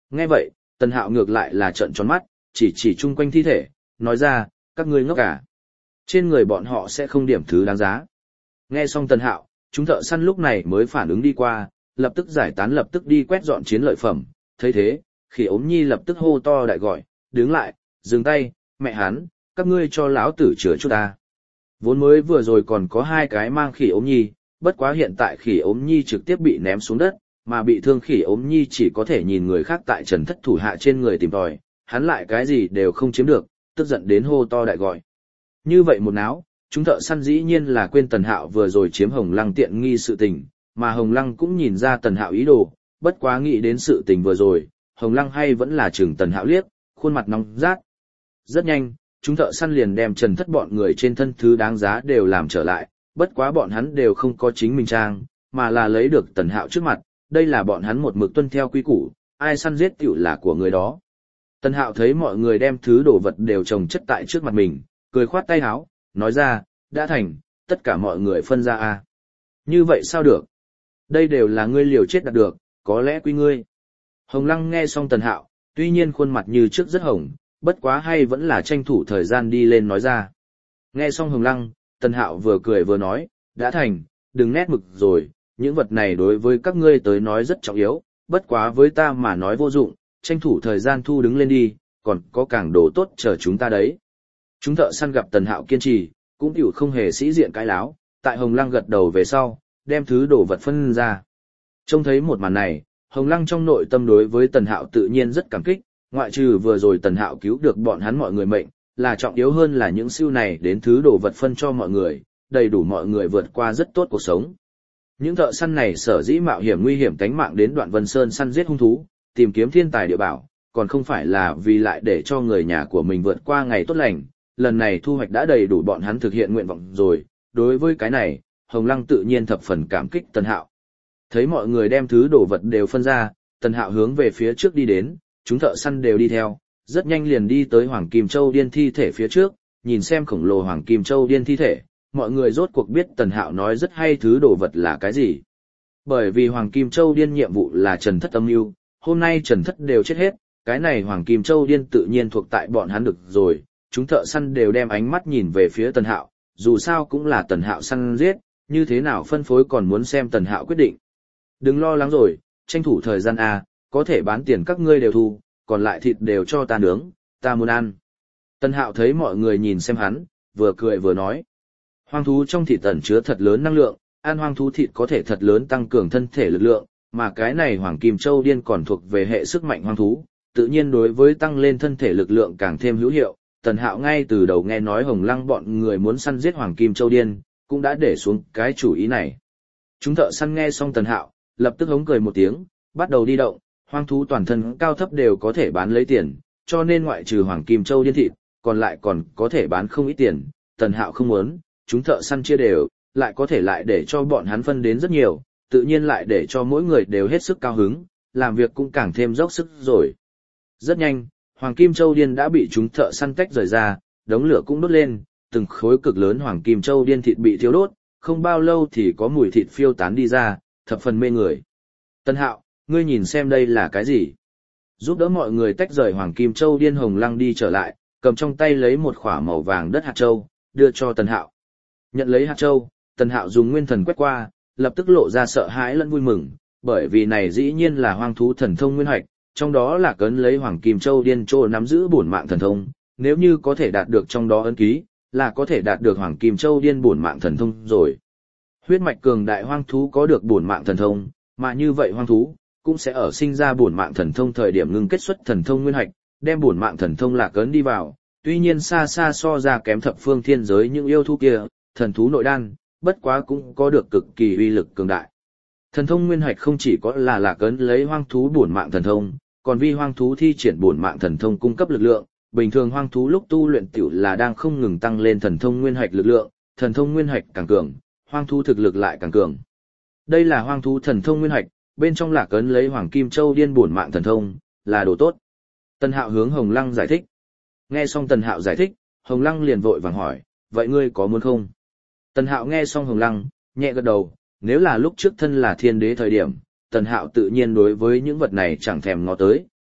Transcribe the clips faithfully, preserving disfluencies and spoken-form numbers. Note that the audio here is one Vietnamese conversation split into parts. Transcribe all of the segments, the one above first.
Nghe vậy, Tần Hạo ngược lại là trợn tròn mắt, chỉ chỉ chung quanh thi thể, nói ra, các ngươi ngốc cả. Trên người bọn họ sẽ không điểm thứ đáng giá. Nghe xong Tần Hạo, chúng thợ săn lúc này mới phản ứng đi qua, lập tức giải tán lập tức đi quét dọn chiến lợi phẩm. Thấy thế, Khỉ Ốm Nhi lập tức hô to đại gọi, đứng lại, dừng tay, mẹ hắn, các ngươi cho lão tử chữa chút ta. Vốn mới vừa rồi còn có hai cái mang Khỉ Ốm Nhi, bất quá hiện tại Khỉ Ốm Nhi trực tiếp bị ném xuống đất, mà bị thương Khỉ Ốm Nhi chỉ có thể nhìn người khác tại Trần Thất thủ hạ trên người tìm tòi, hắn lại cái gì đều không chiếm được, tức giận đến hô to đại gọi. Như vậy một náo, chúng thợ săn dĩ nhiên là quên Tần Hạo vừa rồi chiếm Hồng Lăng tiện nghi sự tình, mà Hồng Lăng cũng nhìn ra Tần Hạo ý đồ, bất quá nghĩ đến sự tình vừa rồi, Hồng Lăng hay vẫn là chừng Tần Hạo liếc, khuôn mặt nóng rát. Rất nhanh, chúng thợ săn liền đem Trần Thất bọn người trên thân thứ đáng giá đều làm trở lại, bất quá bọn hắn đều không có chính mình trang, mà là lấy được Tần Hạo trước mặt, đây là bọn hắn một mực tuân theo quy củ, ai săn giết tiểu là của người đó. Tần Hạo thấy mọi người đem thứ đồ vật đều chồng chất tại trước mặt mình, cười khoát tay áo, nói ra, đã thành, tất cả mọi người phân ra a. Như vậy sao được? Đây đều là ngươi liều chết đạt được, có lẽ quy ngươi. Hồng Lăng nghe xong Tần Hạo, tuy nhiên khuôn mặt như trước rất hồng, bất quá hay vẫn là tranh thủ thời gian đi lên nói ra. Nghe xong Hồng Lăng, Tần Hạo vừa cười vừa nói, đã thành, đừng nét mực rồi, những vật này đối với các ngươi tới nói rất trọng yếu, bất quá với ta mà nói vô dụng, tranh thủ thời gian thu đứng lên đi, còn có càng đồ tốt chờ chúng ta đấy. Chúng thợ săn gặp Tần Hạo kiên trì, cũng tiểu không hề sĩ diện cái láo, tại Hồng Lăng gật đầu về sau, đem thứ đồ vật phân ra. Trông thấy một màn này, Hồng Lăng trong nội tâm đối với Tần Hạo tự nhiên rất cảm kích, ngoại trừ vừa rồi Tần Hạo cứu được bọn hắn mọi người mệnh, là trọng yếu hơn là những siêu này đến thứ đồ vật phân cho mọi người, đầy đủ mọi người vượt qua rất tốt cuộc sống. Những thợ săn này sở dĩ mạo hiểm nguy hiểm tánh mạng đến Đoạn Vân Sơn săn giết hung thú, tìm kiếm thiên tài địa bảo, còn không phải là vì lại để cho người nhà của mình vượt qua ngày tốt lành, lần này thu hoạch đã đầy đủ bọn hắn thực hiện nguyện vọng rồi, đối với cái này, Hồng Lăng tự nhiên thập phần cảm kích Tần Hạo. Thấy mọi người đem thứ đồ vật đều phân ra, Tần Hạo hướng về phía trước đi đến, chúng thợ săn đều đi theo, rất nhanh liền đi tới Hoàng Kim Châu Điên thi thể phía trước, nhìn xem khổng lồ Hoàng Kim Châu Điên thi thể, mọi người rốt cuộc biết Tần Hạo nói rất hay thứ đồ vật là cái gì. Bởi vì Hoàng Kim Châu Điên nhiệm vụ là Trần Thất âm mưu, hôm nay Trần Thất đều chết hết, cái này Hoàng Kim Châu Điên tự nhiên thuộc tại bọn hắn được rồi, chúng thợ săn đều đem ánh mắt nhìn về phía Tần Hạo, dù sao cũng là Tần Hạo săn giết, như thế nào phân phối còn muốn xem Tần Hạo quyết định. Đừng lo lắng rồi, tranh thủ thời gian A, có thể bán tiền các ngươi đều thu, còn lại thịt đều cho ta nướng, ta muốn ăn. Tần Hạo thấy mọi người nhìn xem hắn, vừa cười vừa nói. Hoang thú trong thịt ẩn chứa thật lớn năng lượng, ăn hoang thú thịt có thể thật lớn tăng cường thân thể lực lượng, mà cái này Hoàng Kim Châu Điên còn thuộc về hệ sức mạnh hoang thú, tự nhiên đối với tăng lên thân thể lực lượng càng thêm hữu hiệu. Tần Hạo ngay từ đầu nghe nói Hồng Lăng bọn người muốn săn giết Hoàng Kim Châu Điên, cũng đã để xuống cái chủ ý này. Chúng thợ săn nghe xong Tần Hạo, lập tức hống cười một tiếng, bắt đầu đi động, hoang thú toàn thân cao thấp đều có thể bán lấy tiền, cho nên ngoại trừ Hoàng Kim Châu Điên thịt, còn lại còn có thể bán không ít tiền. Tần Hạo không muốn, chúng thợ săn chia đều, lại có thể lại để cho bọn hắn phân đến rất nhiều, tự nhiên lại để cho mỗi người đều hết sức cao hứng, làm việc cũng càng thêm dốc sức rồi. Rất nhanh, Hoàng Kim Châu Điên đã bị chúng thợ săn tách rời ra, đống lửa cũng đốt lên, từng khối cực lớn Hoàng Kim Châu Điên thịt bị thiêu đốt, không bao lâu thì có mùi thịt phiêu tán đi ra, thập phần mê người. Tân Hạo, ngươi nhìn xem đây là cái gì? Giúp đỡ mọi người tách rời Hoàng Kim Châu Điên, Hồng Lăng đi trở lại, cầm trong tay lấy một khỏa màu vàng đất hạt châu, đưa cho Tần Hạo. Nhận lấy hạt châu, Tần Hạo dùng nguyên thần quét qua, lập tức lộ ra sợ hãi lẫn vui mừng, bởi vì này dĩ nhiên là hoang thú thần thông nguyên hạch, trong đó là cấn lấy Hoàng Kim Châu Điên trô nắm giữ bổn mạng thần thông, nếu như có thể đạt được trong đó ấn ký, là có thể đạt được Hoàng Kim Châu Điên bổn mạng thần thông rồi. Huyết mạch cường đại hoang thú có được bổn mạng thần thông, mà như vậy hoang thú cũng sẽ ở sinh ra bổn mạng thần thông thời điểm ngưng kết xuất thần thông nguyên hạch, đem bổn mạng thần thông lạc ấn đi vào, tuy nhiên xa xa so ra kém thập phương thiên giới những yêu thú kia, thần thú nội đan, bất quá cũng có được cực kỳ uy lực cường đại. Thần thông nguyên hạch không chỉ có là lạc ấn lấy hoang thú bổn mạng thần thông, còn vì hoang thú thi triển bổn mạng thần thông cung cấp lực lượng, bình thường hoang thú lúc tu luyện tiểu là đang không ngừng tăng lên thần thông nguyên hạch lực lượng, thần thông nguyên hạch càng cường, hoang thú thực lực lại càng cường. Đây là hoang thú thần thông nguyên hạch, bên trong lạc ấn lấy Hoàng Kim Châu Điên bổn mạng thần thông, là đồ tốt. Tần Hạo hướng Hồng Lăng giải thích. Nghe xong Tần Hạo giải thích, Hồng Lăng liền vội vàng hỏi, vậy ngươi có muốn không? Tần Hạo nghe xong Hồng Lăng, nhẹ gật đầu, nếu là lúc trước thân là thiên đế thời điểm, Tần Hạo tự nhiên đối với những vật này chẳng thèm ngó tới,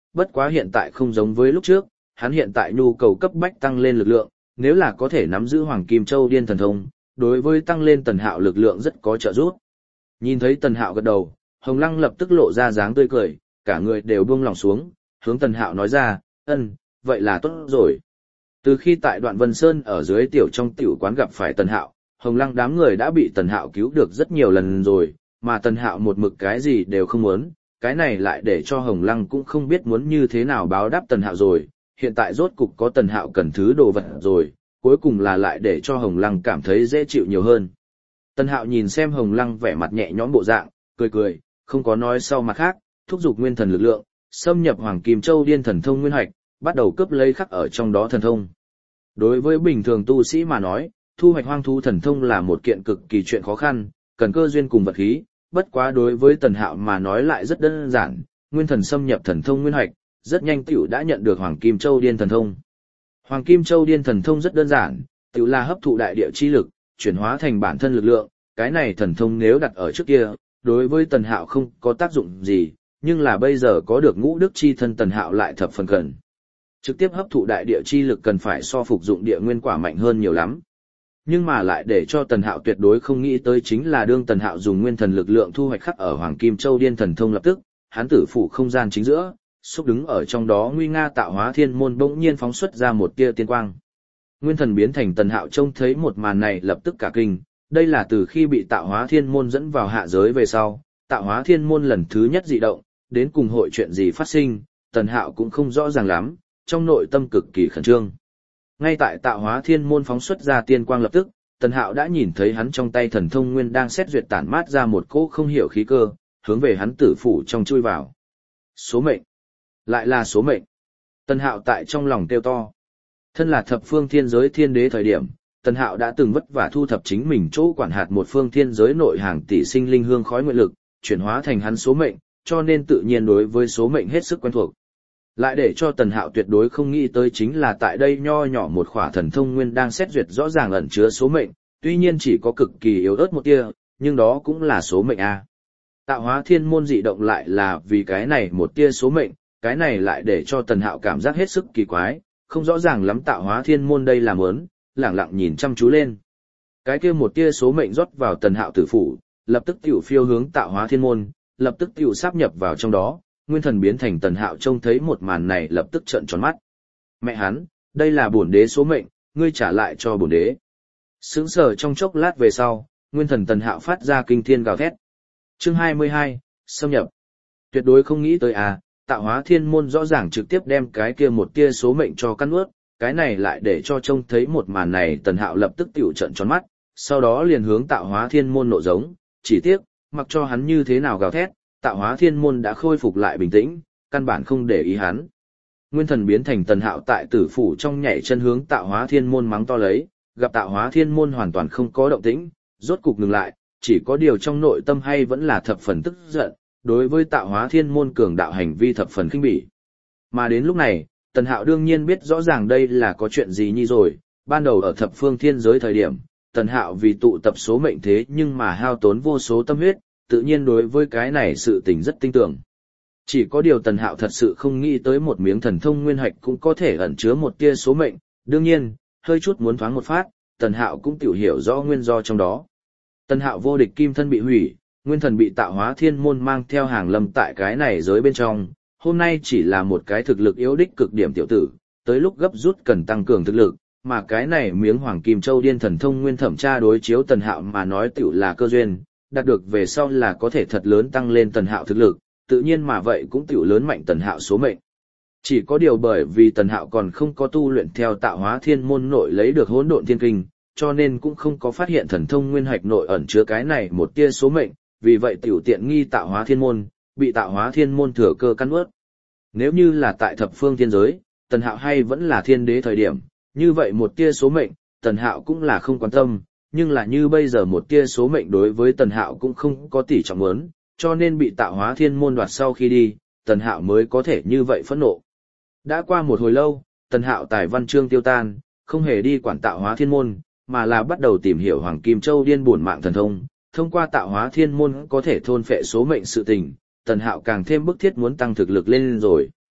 bất quá hiện tại không giống với lúc trước, hắn hiện tại nhu cầu cấp bách tăng lên lực lượng, nếu là có thể nắm giữ Hoàng Kim Châu Điên Thần Thông, đối với tăng lên Tần Hạo lực lượng rất có trợ giúp. Nhìn thấy Tần Hạo gật đầu, Hồng Lăng lập tức lộ ra dáng tươi cười, cả người đều buông lòng xuống, hướng Tần Hạo nói ra, ân, vậy là tốt rồi. Từ khi tại Đoạn Vân Sơn ở dưới tiểu trong tiểu quán gặp phải Tần Hạo, Hồng Lăng đám người đã bị Tần Hạo cứu được rất nhiều lần rồi, mà Tần Hạo một mực cái gì đều không muốn, cái này lại để cho Hồng Lăng cũng không biết muốn như thế nào báo đáp Tần Hạo rồi, hiện tại rốt cục có Tần Hạo cần thứ đồ vật rồi, cuối cùng là lại để cho Hồng Lăng cảm thấy dễ chịu nhiều hơn. Tần Hạo nhìn xem Hồng Lăng vẻ mặt nhẹ nhõm bộ dạng, cười cười, không có nói sau mặt khác, thúc giục nguyên thần lực lượng, xâm nhập Hoàng Kim Châu Điên Thần Thông nguyên hạch, bắt đầu cướp lấy khắc ở trong đó thần thông. Đối với bình thường tu sĩ mà nói, thu hoạch hoang thú thần thông là một kiện cực kỳ chuyện khó khăn, cần cơ duyên cùng vật khí, bất quá đối với Tần Hạo mà nói lại rất đơn giản, nguyên thần xâm nhập thần thông nguyên hạch, rất nhanh tiểu đã nhận được Hoàng Kim Châu Điên Thần Thông. Hoàng Kim Châu Điên Thần Thông rất đơn giản, tiểu là hấp thụ đại địa chi lực, chuyển hóa thành bản thân lực lượng, cái này thần thông nếu đặt ở trước kia, đối với Tần Hạo không có tác dụng gì, nhưng là bây giờ có được ngũ đức chi thân Tần Hạo lại thập phần cần. Trực tiếp hấp thụ đại địa chi lực cần phải so phục dụng địa nguyên quả mạnh hơn nhiều lắm. Nhưng mà lại để cho Tần Hạo tuyệt đối không nghĩ tới chính là đương Tần Hạo dùng nguyên thần lực lượng thu hoạch khắc ở Hoàng Kim Châu Điên Thần Thông lập tức, hắn tử phủ không gian chính giữa, xúc đứng ở trong đó nguy nga tạo hóa thiên môn bỗng nhiên phóng xuất ra một tia tiên quang. Nguyên thần biến thành Tần Hạo trông thấy một màn này lập tức cả kinh, đây là từ khi bị tạo hóa thiên môn dẫn vào hạ giới về sau, tạo hóa thiên môn lần thứ nhất dị động, đến cùng hội chuyện gì phát sinh, Tần Hạo cũng không rõ ràng lắm, trong nội tâm cực kỳ khẩn trương. Ngay tại tạo hóa thiên môn phóng xuất ra tiên quang lập tức, Tần Hạo đã nhìn thấy hắn trong tay thần thông nguyên đang xét duyệt tản mát ra một cỗ không hiểu khí cơ, hướng về hắn tử phủ trong chui vào. Số mệnh. Lại là số mệnh. Tần Hạo tại trong lòng kêu to. Thân là thập phương thiên giới thiên đế thời điểm, Tần Hạo đã từng vất vả thu thập chính mình chỗ quản hạt một phương thiên giới nội hàng tỷ sinh linh hương khói nguyện lực, chuyển hóa thành hắn số mệnh, cho nên tự nhiên đối với số mệnh hết sức quen thuộc. Lại để cho Tần Hạo tuyệt đối không nghĩ tới chính là tại đây nho nhỏ một khỏa thần thông nguyên đang xét duyệt rõ ràng ẩn chứa số mệnh, tuy nhiên chỉ có cực kỳ yếu ớt một tia, nhưng đó cũng là số mệnh a. Tạo hóa thiên môn dị động lại là vì cái này một tia số mệnh, cái này lại để cho Tần Hạo cảm giác hết sức kỳ quái, không rõ ràng lắm tạo hóa thiên môn đây là mớn, lẳng lặng nhìn chăm chú lên. Cái kia một tia số mệnh rót vào Tần Hạo tử phủ, lập tức tiểu phiêu hướng tạo hóa thiên môn, lập tức tiểu sáp nhập vào trong đó. Nguyên thần biến thành Tần Hạo trông thấy một màn này lập tức trợn tròn mắt. Mẹ hắn, đây là bổn đế số mệnh, ngươi trả lại cho bổn đế. Sững sờ trong chốc lát về sau, nguyên thần Tần Hạo phát ra kinh thiên gào thét. Chương hai mươi hai, xâm nhập. Tuyệt đối không nghĩ tới à, tạo hóa thiên môn rõ ràng trực tiếp đem cái kia một tia số mệnh cho căn ướt, cái này lại để cho trông thấy một màn này Tần Hạo lập tức tiểu trợn tròn mắt, sau đó liền hướng tạo hóa thiên môn nộ giống, chỉ tiếc, mặc cho hắn như thế nào gào thét, tạo hóa thiên môn đã khôi phục lại bình tĩnh, căn bản không để ý hắn. Nguyên thần biến thành Tần Hạo tại tử phủ trong nhảy chân hướng tạo hóa thiên môn mắng to lấy, gặp tạo hóa thiên môn hoàn toàn không có động tĩnh, rốt cục ngừng lại, chỉ có điều trong nội tâm hay vẫn là thập phần tức giận, đối với tạo hóa thiên môn cường đạo hành vi thập phần khinh bỉ. Mà đến lúc này, Tần Hạo đương nhiên biết rõ ràng đây là có chuyện gì nhi rồi, ban đầu ở thập phương thiên giới thời điểm, Tần Hạo vì tụ tập số mệnh thế nhưng mà hao tốn vô số tâm huyết, tự nhiên đối với cái này sự tình rất tinh tưởng. Chỉ có điều Tần Hạo thật sự không nghĩ tới một miếng thần thông nguyên hạch cũng có thể ẩn chứa một tia số mệnh, đương nhiên, hơi chút muốn thoáng một phát, Tần Hạo cũng tiểu hiểu rõ nguyên do trong đó. Tần Hạo vô địch kim thân bị hủy, nguyên thần bị tạo hóa thiên môn mang theo hàng lâm tại cái này giới bên trong, hôm nay chỉ là một cái thực lực yếu đích cực điểm tiểu tử, tới lúc gấp rút cần tăng cường thực lực, mà cái này miếng Hoàng Kim Châu Điên Thần Thông nguyên thẩm tra đối chiếu Tần Hạo mà nói tiểu là cơ duyên, đạt được về sau là có thể thật lớn tăng lên Tần Hạo thực lực, tự nhiên mà vậy cũng tiểu lớn mạnh Tần Hạo số mệnh. Chỉ có điều bởi vì Tần Hạo còn không có tu luyện theo tạo hóa thiên môn nội lấy được hỗn độn thiên kinh, cho nên cũng không có phát hiện thần thông nguyên hạch nội ẩn chứa cái này một tia số mệnh, vì vậy tiểu tiện nghi tạo hóa thiên môn, bị tạo hóa thiên môn thừa cơ căn ướt. Nếu như là tại thập phương thiên giới, Tần Hạo hay vẫn là thiên đế thời điểm, như vậy một tia số mệnh, Tần Hạo cũng là không quan tâm, nhưng là như bây giờ một tia số mệnh đối với Tần Hạo cũng không có tỷ trọng muốn, cho nên bị tạo hóa thiên môn đoạt sau khi đi, Tần Hạo mới có thể như vậy phẫn nộ. Đã qua một hồi lâu, Tần Hạo tài văn chương tiêu tan, không hề đi quản tạo hóa thiên môn, mà là bắt đầu tìm hiểu Hoàng Kim Châu Điên bổn mạng thần thông, thông qua tạo hóa thiên môn có thể thôn phệ số mệnh sự tình, Tần Hạo càng thêm bức thiết muốn tăng thực lực lên rồi.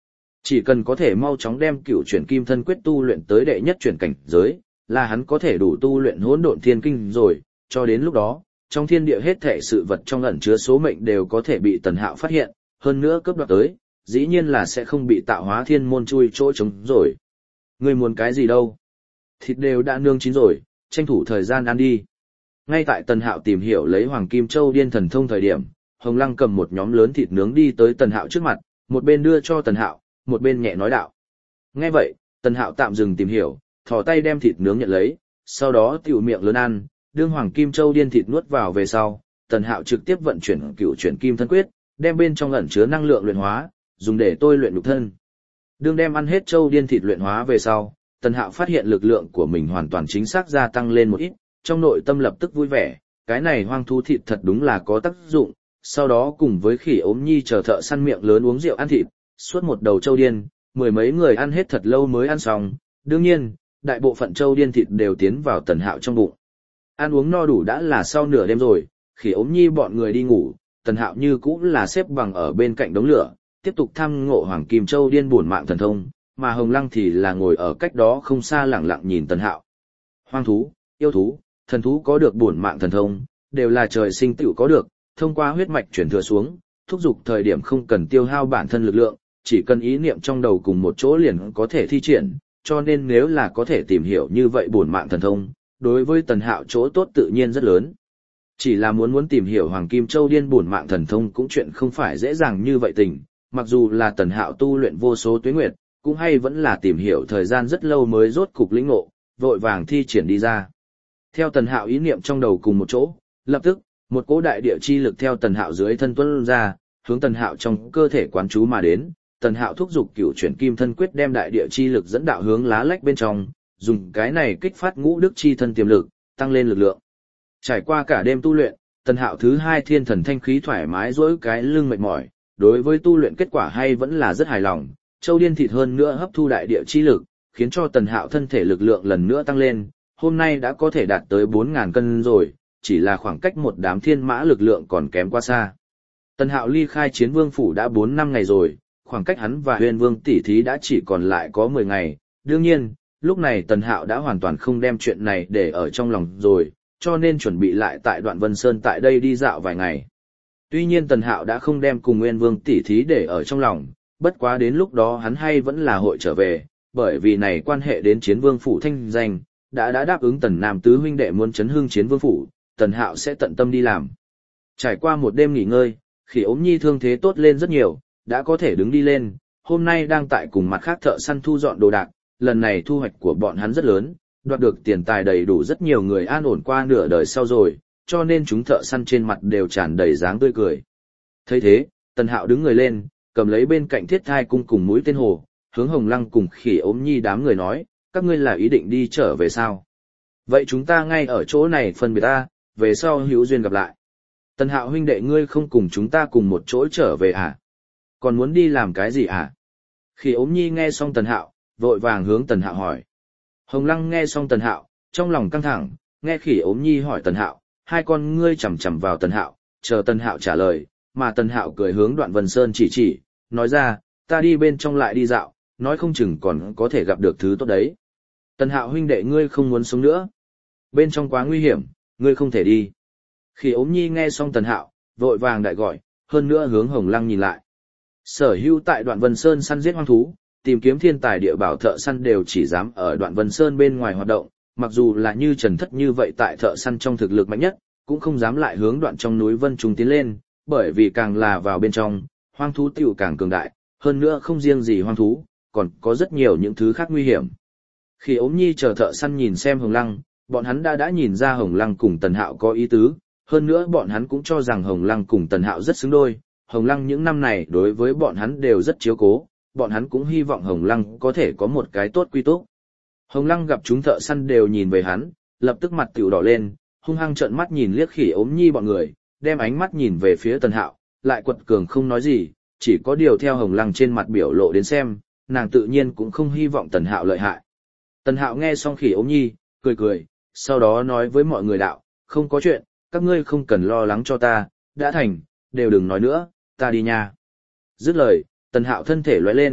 Chỉ cần có thể mau chóng đem cửu chuyển kim thân quyết tu luyện tới đệ nhất chuyển cảnh giới, là hắn có thể đủ tu luyện hỗn độn thiên kinh rồi, cho đến lúc đó, trong thiên địa hết thảy sự vật trong ẩn chứa số mệnh đều có thể bị Tần Hạo phát hiện, hơn nữa cướp đoạt tới, dĩ nhiên là sẽ không bị tạo hóa thiên môn chui chỗ trống rồi. Ngươi muốn cái gì đâu? Thịt đều đã nương chín rồi, tranh thủ thời gian ăn đi. Ngay tại Tần Hạo tìm hiểu lấy Hoàng Kim Châu Điên Thần Thông thời điểm, Hồng Lăng cầm một nhóm lớn thịt nướng đi tới Tần Hạo trước mặt, một bên đưa cho Tần Hạo, một bên nhẹ nói đạo. Nghe vậy, Tần Hạo tạm dừng tìm hiểu, thò tay đem thịt nướng nhận lấy, sau đó tiểu miệng lớn ăn, đương Hoàng Kim Châu Điên thịt nuốt vào về sau, Tần Hạo trực tiếp vận chuyển cửu chuyển kim thân quyết, đem bên trong ẩn chứa năng lượng luyện hóa, dùng để tôi luyện nhục thân. Đương đem ăn hết Châu Điên thịt luyện hóa về sau, Tần Hạo phát hiện lực lượng của mình hoàn toàn chính xác gia tăng lên một ít, trong nội tâm lập tức vui vẻ, cái này hoang thú thịt thật đúng là có tác dụng, sau đó cùng với Khỉ Ốm Nhi chờ thợ săn miệng lớn uống rượu ăn thịt, suốt một đầu Châu Điên, mười mấy người ăn hết thật lâu mới ăn xong, đương nhiên, đại bộ phận Châu Điên thịt đều tiến vào Tần Hạo trong bụng. Ăn uống no đủ đã là sau nửa đêm rồi, Khỉ Ốm Nhi bọn người đi ngủ, Tần Hạo như cũ là xếp bằng ở bên cạnh đống lửa, tiếp tục thăm ngộ Hoàng Kim Châu Điên bổn mạng thần thông, mà Hồng Lăng thì là ngồi ở cách đó không xa lặng lặng nhìn Tần Hạo. Hoang thú, yêu thú, thần thú có được bổn mạng thần thông, đều là trời sinh tựu có được, thông qua huyết mạch chuyển thừa xuống, thúc giục thời điểm không cần tiêu hao bản thân lực lượng, chỉ cần ý niệm trong đầu cùng một chỗ liền có thể thi triển, cho nên nếu là có thể tìm hiểu như vậy bổn mạng thần thông, đối với Tần Hạo chỗ tốt tự nhiên rất lớn. Chỉ là muốn muốn tìm hiểu Hoàng Kim Châu Điên bổn mạng thần thông cũng chuyện không phải dễ dàng như vậy tình, mặc dù là Tần Hạo tu luyện vô số tuế nguyệt, cũng hay vẫn là tìm hiểu thời gian rất lâu mới rốt cục lĩnh ngộ, vội vàng thi triển đi ra. Theo Tần Hạo ý niệm trong đầu cùng một chỗ, lập tức, một cỗ đại địa chi lực theo Tần Hạo dưới thân tuôn ra, hướng Tần Hạo trong cơ thể quán trú mà đến. Tần Hạo thúc giục cửu chuyển kim thân quyết đem đại địa chi lực dẫn đạo hướng lá lách bên trong, dùng cái này kích phát ngũ đức chi thân tiềm lực, tăng lên lực lượng. Trải qua cả đêm tu luyện, Tần Hạo thứ hai thiên thần thanh khí thoải mái duỗi cái lưng mệt mỏi, đối với tu luyện kết quả hay vẫn là rất hài lòng. Châu Điên thịt hơn nữa hấp thu đại địa chi lực, khiến cho Tần Hạo thân thể lực lượng lần nữa tăng lên, hôm nay đã có thể đạt tới bốn nghìn cân rồi, chỉ là khoảng cách một đám thiên mã lực lượng còn kém quá xa. Tần Hạo ly khai Chiến Vương phủ đã bốn năm ngày rồi, khoảng cách hắn và Huyền Vương tỷ thí đã chỉ còn lại có mười ngày. Đương nhiên, lúc này Tần Hạo đã hoàn toàn không đem chuyện này để ở trong lòng rồi, cho nên chuẩn bị lại tại Đoạn Vân Sơn tại đây đi dạo vài ngày. Tuy nhiên Tần Hạo đã không đem cùng Nguyên Vương tỷ thí để ở trong lòng, bất quá đến lúc đó hắn hay vẫn là hội trở về, bởi vì này quan hệ đến Chiến Vương phủ thanh danh, đã đã đáp ứng Tần Nam tứ huynh đệ muốn chấn hưng Chiến Vương phủ, Tần Hạo sẽ tận tâm đi làm. Trải qua một đêm nghỉ ngơi, Khỉ Ốm Nhi thương thế tốt lên rất nhiều, đã có thể đứng đi lên, hôm nay đang tại cùng mặt khác thợ săn thu dọn đồ đạc, lần này thu hoạch của bọn hắn rất lớn, đoạt được tiền tài đầy đủ rất nhiều người an ổn qua nửa đời sau rồi, cho nên chúng thợ săn trên mặt đều tràn đầy dáng tươi cười. Thấy thế, Tần Hạo đứng người lên, cầm lấy bên cạnh thiết thai cung cùng mũi tên hồ, hướng Hồng Lăng cùng Khỉ Ốm Nhi đám người nói, các ngươi là ý định đi trở về sao? Vậy chúng ta ngay ở chỗ này phân biệt ta, về sau hữu duyên gặp lại. Tần Hạo huynh đệ ngươi không cùng chúng ta cùng một chỗ trở về à? Còn muốn đi làm cái gì à? Khỉ Ốm Nhi nghe xong Tần Hạo, vội vàng hướng Tần Hạo hỏi. Hồng Lăng nghe xong Tần Hạo, trong lòng căng thẳng, nghe Khỉ Ốm Nhi hỏi Tần Hạo, hai con ngươi chằm chằm vào Tần Hạo, chờ Tần Hạo trả lời, mà Tần Hạo cười hướng Đoạn Vân Sơn chỉ chỉ, nói ra, ta đi bên trong lại đi dạo, nói không chừng còn có thể gặp được thứ tốt đấy. Tần Hạo huynh đệ ngươi không muốn sống nữa. Bên trong quá nguy hiểm, ngươi không thể đi. Khỉ Ốm Nhi nghe xong Tần Hạo, vội vàng đại gọi, hơn nữa hướng Hồng Lăng nhìn lại. Sở hữu tại Đoạn Vân Sơn săn giết hoang thú, tìm kiếm thiên tài địa bảo thợ săn đều chỉ dám ở Đoạn Vân Sơn bên ngoài hoạt động, mặc dù là như Trần Thất như vậy tại thợ săn trong thực lực mạnh nhất, cũng không dám lại hướng đoạn trong núi Vân Trung tiến lên, bởi vì càng là vào bên trong, hoang thú tiểu càng cường đại, hơn nữa không riêng gì hoang thú, còn có rất nhiều những thứ khác nguy hiểm. Khi Ốm Nhi chờ thợ săn nhìn xem Hồng Lăng, bọn hắn đã đã nhìn ra Hồng Lăng cùng Tần Hạo có ý tứ, hơn nữa bọn hắn cũng cho rằng Hồng Lăng cùng Tần Hạo rất xứng đôi. Hồng Lăng những năm này đối với bọn hắn đều rất chiếu cố, bọn hắn cũng hy vọng Hồng Lăng có thể có một cái tốt quy tốt. Hồng Lăng gặp chúng thợ săn đều nhìn về hắn, lập tức mặt tiểu đỏ lên, hung hăng trợn mắt nhìn liếc Khỉ Ốm Nhi bọn người, đem ánh mắt nhìn về phía Tần Hạo, lại quật cường không nói gì, chỉ có điều theo Hồng Lăng trên mặt biểu lộ đến xem, nàng tự nhiên cũng không hy vọng Tần Hạo lợi hại. Tần Hạo nghe xong Khỉ Ốm Nhi, cười cười, sau đó nói với mọi người đạo, không có chuyện, các ngươi không cần lo lắng cho ta, đã thành, đều đừng nói nữa, ta đi nha. Dứt lời, Tần Hạo thân thể lóe lên,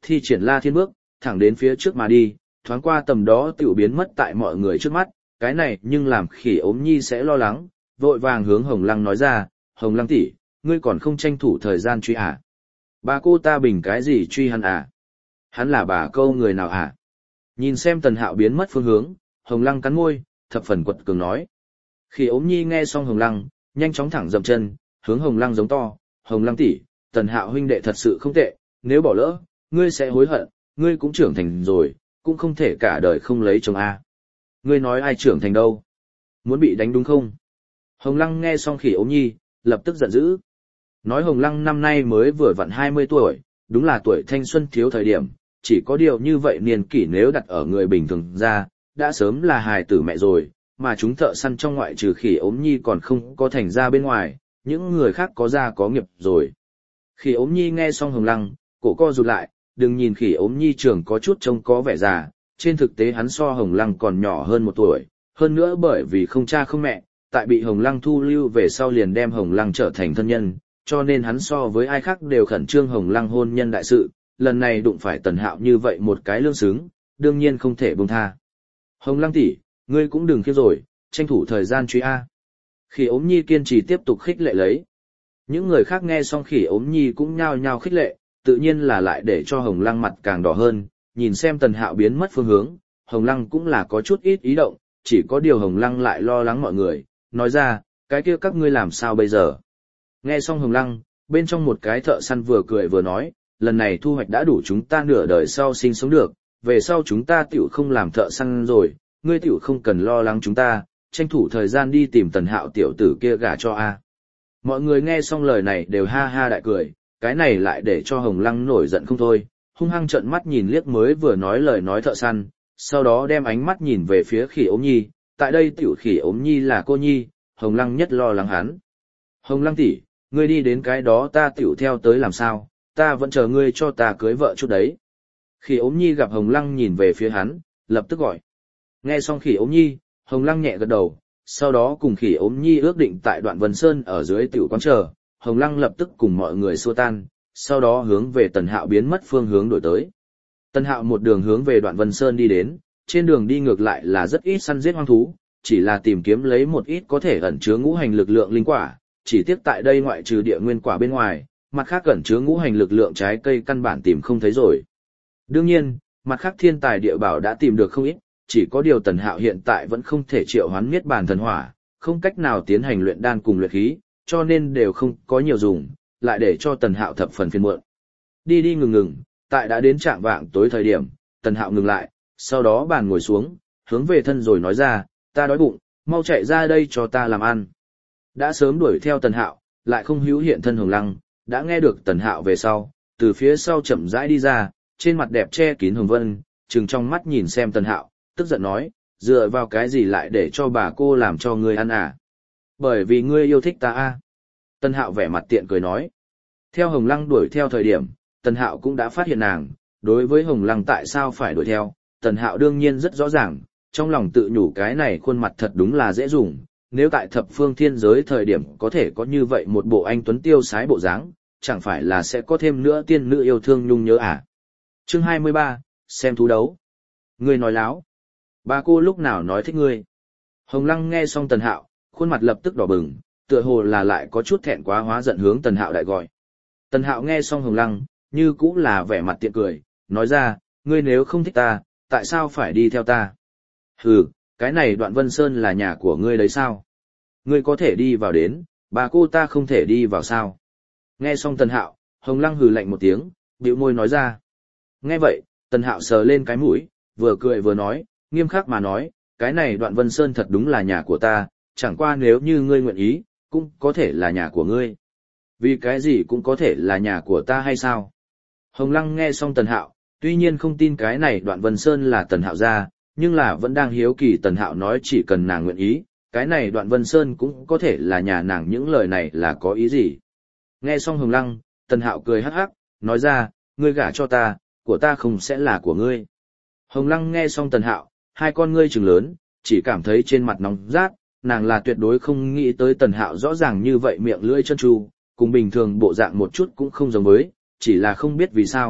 thi triển La Thiên bước, thẳng đến phía trước mà đi, thoáng qua tầm đó tiểu biến mất tại mọi người trước mắt, cái này nhưng làm Khỉ Ốm Nhi sẽ lo lắng, vội vàng hướng Hồng Lăng nói ra, Hồng Lăng tỷ, ngươi còn không tranh thủ thời gian truy à? Bà cô ta bình cái gì truy hắn à? Hắn là bà câu người nào à? Nhìn xem Tần Hạo biến mất phương hướng, Hồng Lăng cắn môi, thập phần quật cường nói. Khỉ Ốm Nhi nghe xong Hồng Lăng, nhanh chóng thẳng dậm chân, hướng Hồng Lăng giống to, Hồng Lăng tỷ, Tần Hạo huynh đệ thật sự không tệ, nếu bỏ lỡ, ngươi sẽ hối hận, ngươi cũng trưởng thành rồi, cũng không thể cả đời không lấy chồng a. Ngươi nói ai trưởng thành đâu? Muốn bị đánh đúng không? Hồng Lăng nghe xong Khỉ Ốm Nhi, lập tức giận dữ. Nói Hồng Lăng năm nay mới vừa vặn hai mươi tuổi, đúng là tuổi thanh xuân thiếu thời điểm, chỉ có điều như vậy niên kỷ nếu đặt ở người bình thường ra, đã sớm là hài tử mẹ rồi, mà chúng thợ săn trong ngoại trừ Khỉ Ốm Nhi còn không có thành ra bên ngoài, những người khác có gia có nghiệp rồi. Khỉ Ốm Nhi nghe xong Hồng Lăng, cổ co rụt lại, đừng nhìn Khỉ Ốm Nhi trưởng có chút trông có vẻ già, trên thực tế hắn so Hồng Lăng còn nhỏ hơn một tuổi, hơn nữa bởi vì không cha không mẹ, tại bị Hồng Lăng thu lưu về sau liền đem Hồng Lăng trở thành thân nhân, cho nên hắn so với ai khác đều khẩn trương Hồng Lăng hôn nhân đại sự, lần này đụng phải Tần Hạo như vậy một cái lương xứng, đương nhiên không thể buông tha. Hồng Lăng tỷ, ngươi cũng đừng khiếp rồi, tranh thủ thời gian truy A. Khỉ Ốm Nhi kiên trì tiếp tục khích lệ lấy. Những người khác nghe xong Khỉ Ốm Nhi cũng nhao nhao khích lệ, tự nhiên là lại để cho Hồng Lăng mặt càng đỏ hơn, nhìn xem Tần Hạo biến mất phương hướng, Hồng Lăng cũng là có chút ít ý động, chỉ có điều Hồng Lăng lại lo lắng mọi người, nói ra, cái kia các ngươi làm sao bây giờ? Nghe xong Hồng Lăng, bên trong một cái thợ săn vừa cười vừa nói, lần này thu hoạch đã đủ chúng ta nửa đời sau sinh sống được, về sau chúng ta tiểu không làm thợ săn rồi, ngươi tiểu không cần lo lắng chúng ta, tranh thủ thời gian đi tìm Tần Hạo tiểu tử kia gả cho a. Mọi người nghe xong lời này đều ha ha đại cười, cái này lại để cho Hồng Lăng nổi giận không thôi, hung hăng trợn mắt nhìn liếc mới vừa nói lời nói thợ săn, sau đó đem ánh mắt nhìn về phía Khỉ Ốm Nhi, tại đây tiểu Khỉ Ốm Nhi là cô nhi, Hồng Lăng nhất lo lắng hắn. Hồng Lăng tỷ, ngươi đi đến cái đó ta tiểu theo tới làm sao, ta vẫn chờ ngươi cho ta cưới vợ chút đấy. Khỉ Ốm Nhi gặp Hồng Lăng nhìn về phía hắn, lập tức gọi. Nghe xong Khỉ Ốm Nhi, Hồng Lăng nhẹ gật đầu, sau đó cùng Khỉ Ốm Nhi ước định tại Đoạn Vân Sơn ở dưới tiểu quán chờ, Hồng Lăng lập tức cùng mọi người xua tan, sau đó hướng về Tần Hạo biến mất phương hướng đổi tới. Tần Hạo một đường hướng về Đoạn Vân Sơn đi đến, trên đường đi ngược lại là rất ít săn giết hoang thú, chỉ là tìm kiếm lấy một ít có thể ẩn chứa ngũ hành lực lượng linh quả, chỉ tiếc tại đây ngoại trừ địa nguyên quả bên ngoài, mặt khác ẩn chứa ngũ hành lực lượng trái cây căn bản tìm không thấy rồi. Đương nhiên, mặt khác thiên tài địa bảo đã tìm được không ít, chỉ có điều Tần Hạo hiện tại vẫn không thể triệu hoán Niết Bàn thần hỏa, không cách nào tiến hành luyện đan cùng luyện khí, cho nên đều không có nhiều dùng, lại để cho Tần Hạo thập phần phiền muộn. Đi đi ngừng ngừng, tại đã đến trạng vạng tối thời điểm, Tần Hạo ngừng lại, sau đó bàn ngồi xuống, hướng về thân rồi nói ra, ta đói bụng, mau chạy ra đây cho ta làm ăn. Đã sớm đuổi theo Tần Hạo, lại không hữu hiện thân Hồng Lăng, đã nghe được Tần Hạo về sau, từ phía sau chậm rãi đi ra, trên mặt đẹp che kín hồng vân, trừng trong mắt nhìn xem Tần Hạo, tức giận nói, dựa vào cái gì lại để cho bà cô làm cho ngươi ăn à? Bởi vì ngươi yêu thích ta a. Tần Hạo vẻ mặt tiện cười nói. Theo Hồng Lăng đuổi theo thời điểm, Tần Hạo cũng đã phát hiện nàng, đối với Hồng Lăng tại sao phải đuổi theo, Tần Hạo đương nhiên rất rõ ràng, trong lòng tự nhủ cái này khuôn mặt thật đúng là dễ dùng, nếu tại thập phương thiên giới thời điểm có thể có như vậy một bộ anh tuấn tiêu sái bộ dáng, chẳng phải là sẽ có thêm nữa tiên nữ yêu thương nhung nhớ à. Chương hai mươi ba, xem thú đấu. Ngươi nói láo. Bà cô lúc nào nói thích ngươi? Hồng Lăng nghe xong Tần Hạo, khuôn mặt lập tức đỏ bừng, tựa hồ là lại có chút thẹn quá hóa giận hướng Tần Hạo đại gọi. Tần Hạo nghe xong Hồng Lăng, như cũng là vẻ mặt tiện cười, nói ra, ngươi nếu không thích ta, tại sao phải đi theo ta? Hừ, cái này Đoạn Vân Sơn là nhà của ngươi đấy sao? Ngươi có thể đi vào đến, bà cô ta không thể đi vào sao? Nghe xong Tần Hạo, Hồng Lăng hừ lạnh một tiếng, bĩu môi nói ra. Nghe vậy, Tần Hạo sờ lên cái mũi, vừa cười vừa nói, nghiêm khắc mà nói, cái này Đoạn Vân Sơn thật đúng là nhà của ta, chẳng qua nếu như ngươi nguyện ý, cũng có thể là nhà của ngươi. Vì cái gì cũng có thể là nhà của ta hay sao? Hồng Lăng nghe xong Tần Hạo, tuy nhiên không tin cái này Đoạn Vân Sơn là Tần Hạo ra, nhưng là vẫn đang hiếu kỳ Tần Hạo nói chỉ cần nàng nguyện ý, cái này Đoạn Vân Sơn cũng có thể là nhà nàng, những lời này là có ý gì? Nghe xong Hồng Lăng, Tần Hạo cười hắc hắc, nói ra, ngươi gả cho ta, của ta không sẽ là của ngươi. Hồng Lăng nghe xong Tần Hạo, hai con ngươi trừng lớn, chỉ cảm thấy trên mặt nóng rát, nàng là tuyệt đối không nghĩ tới Tần Hạo rõ ràng như vậy miệng lưỡi chân tru, cùng bình thường bộ dạng một chút cũng không giống với, chỉ là không biết vì sao,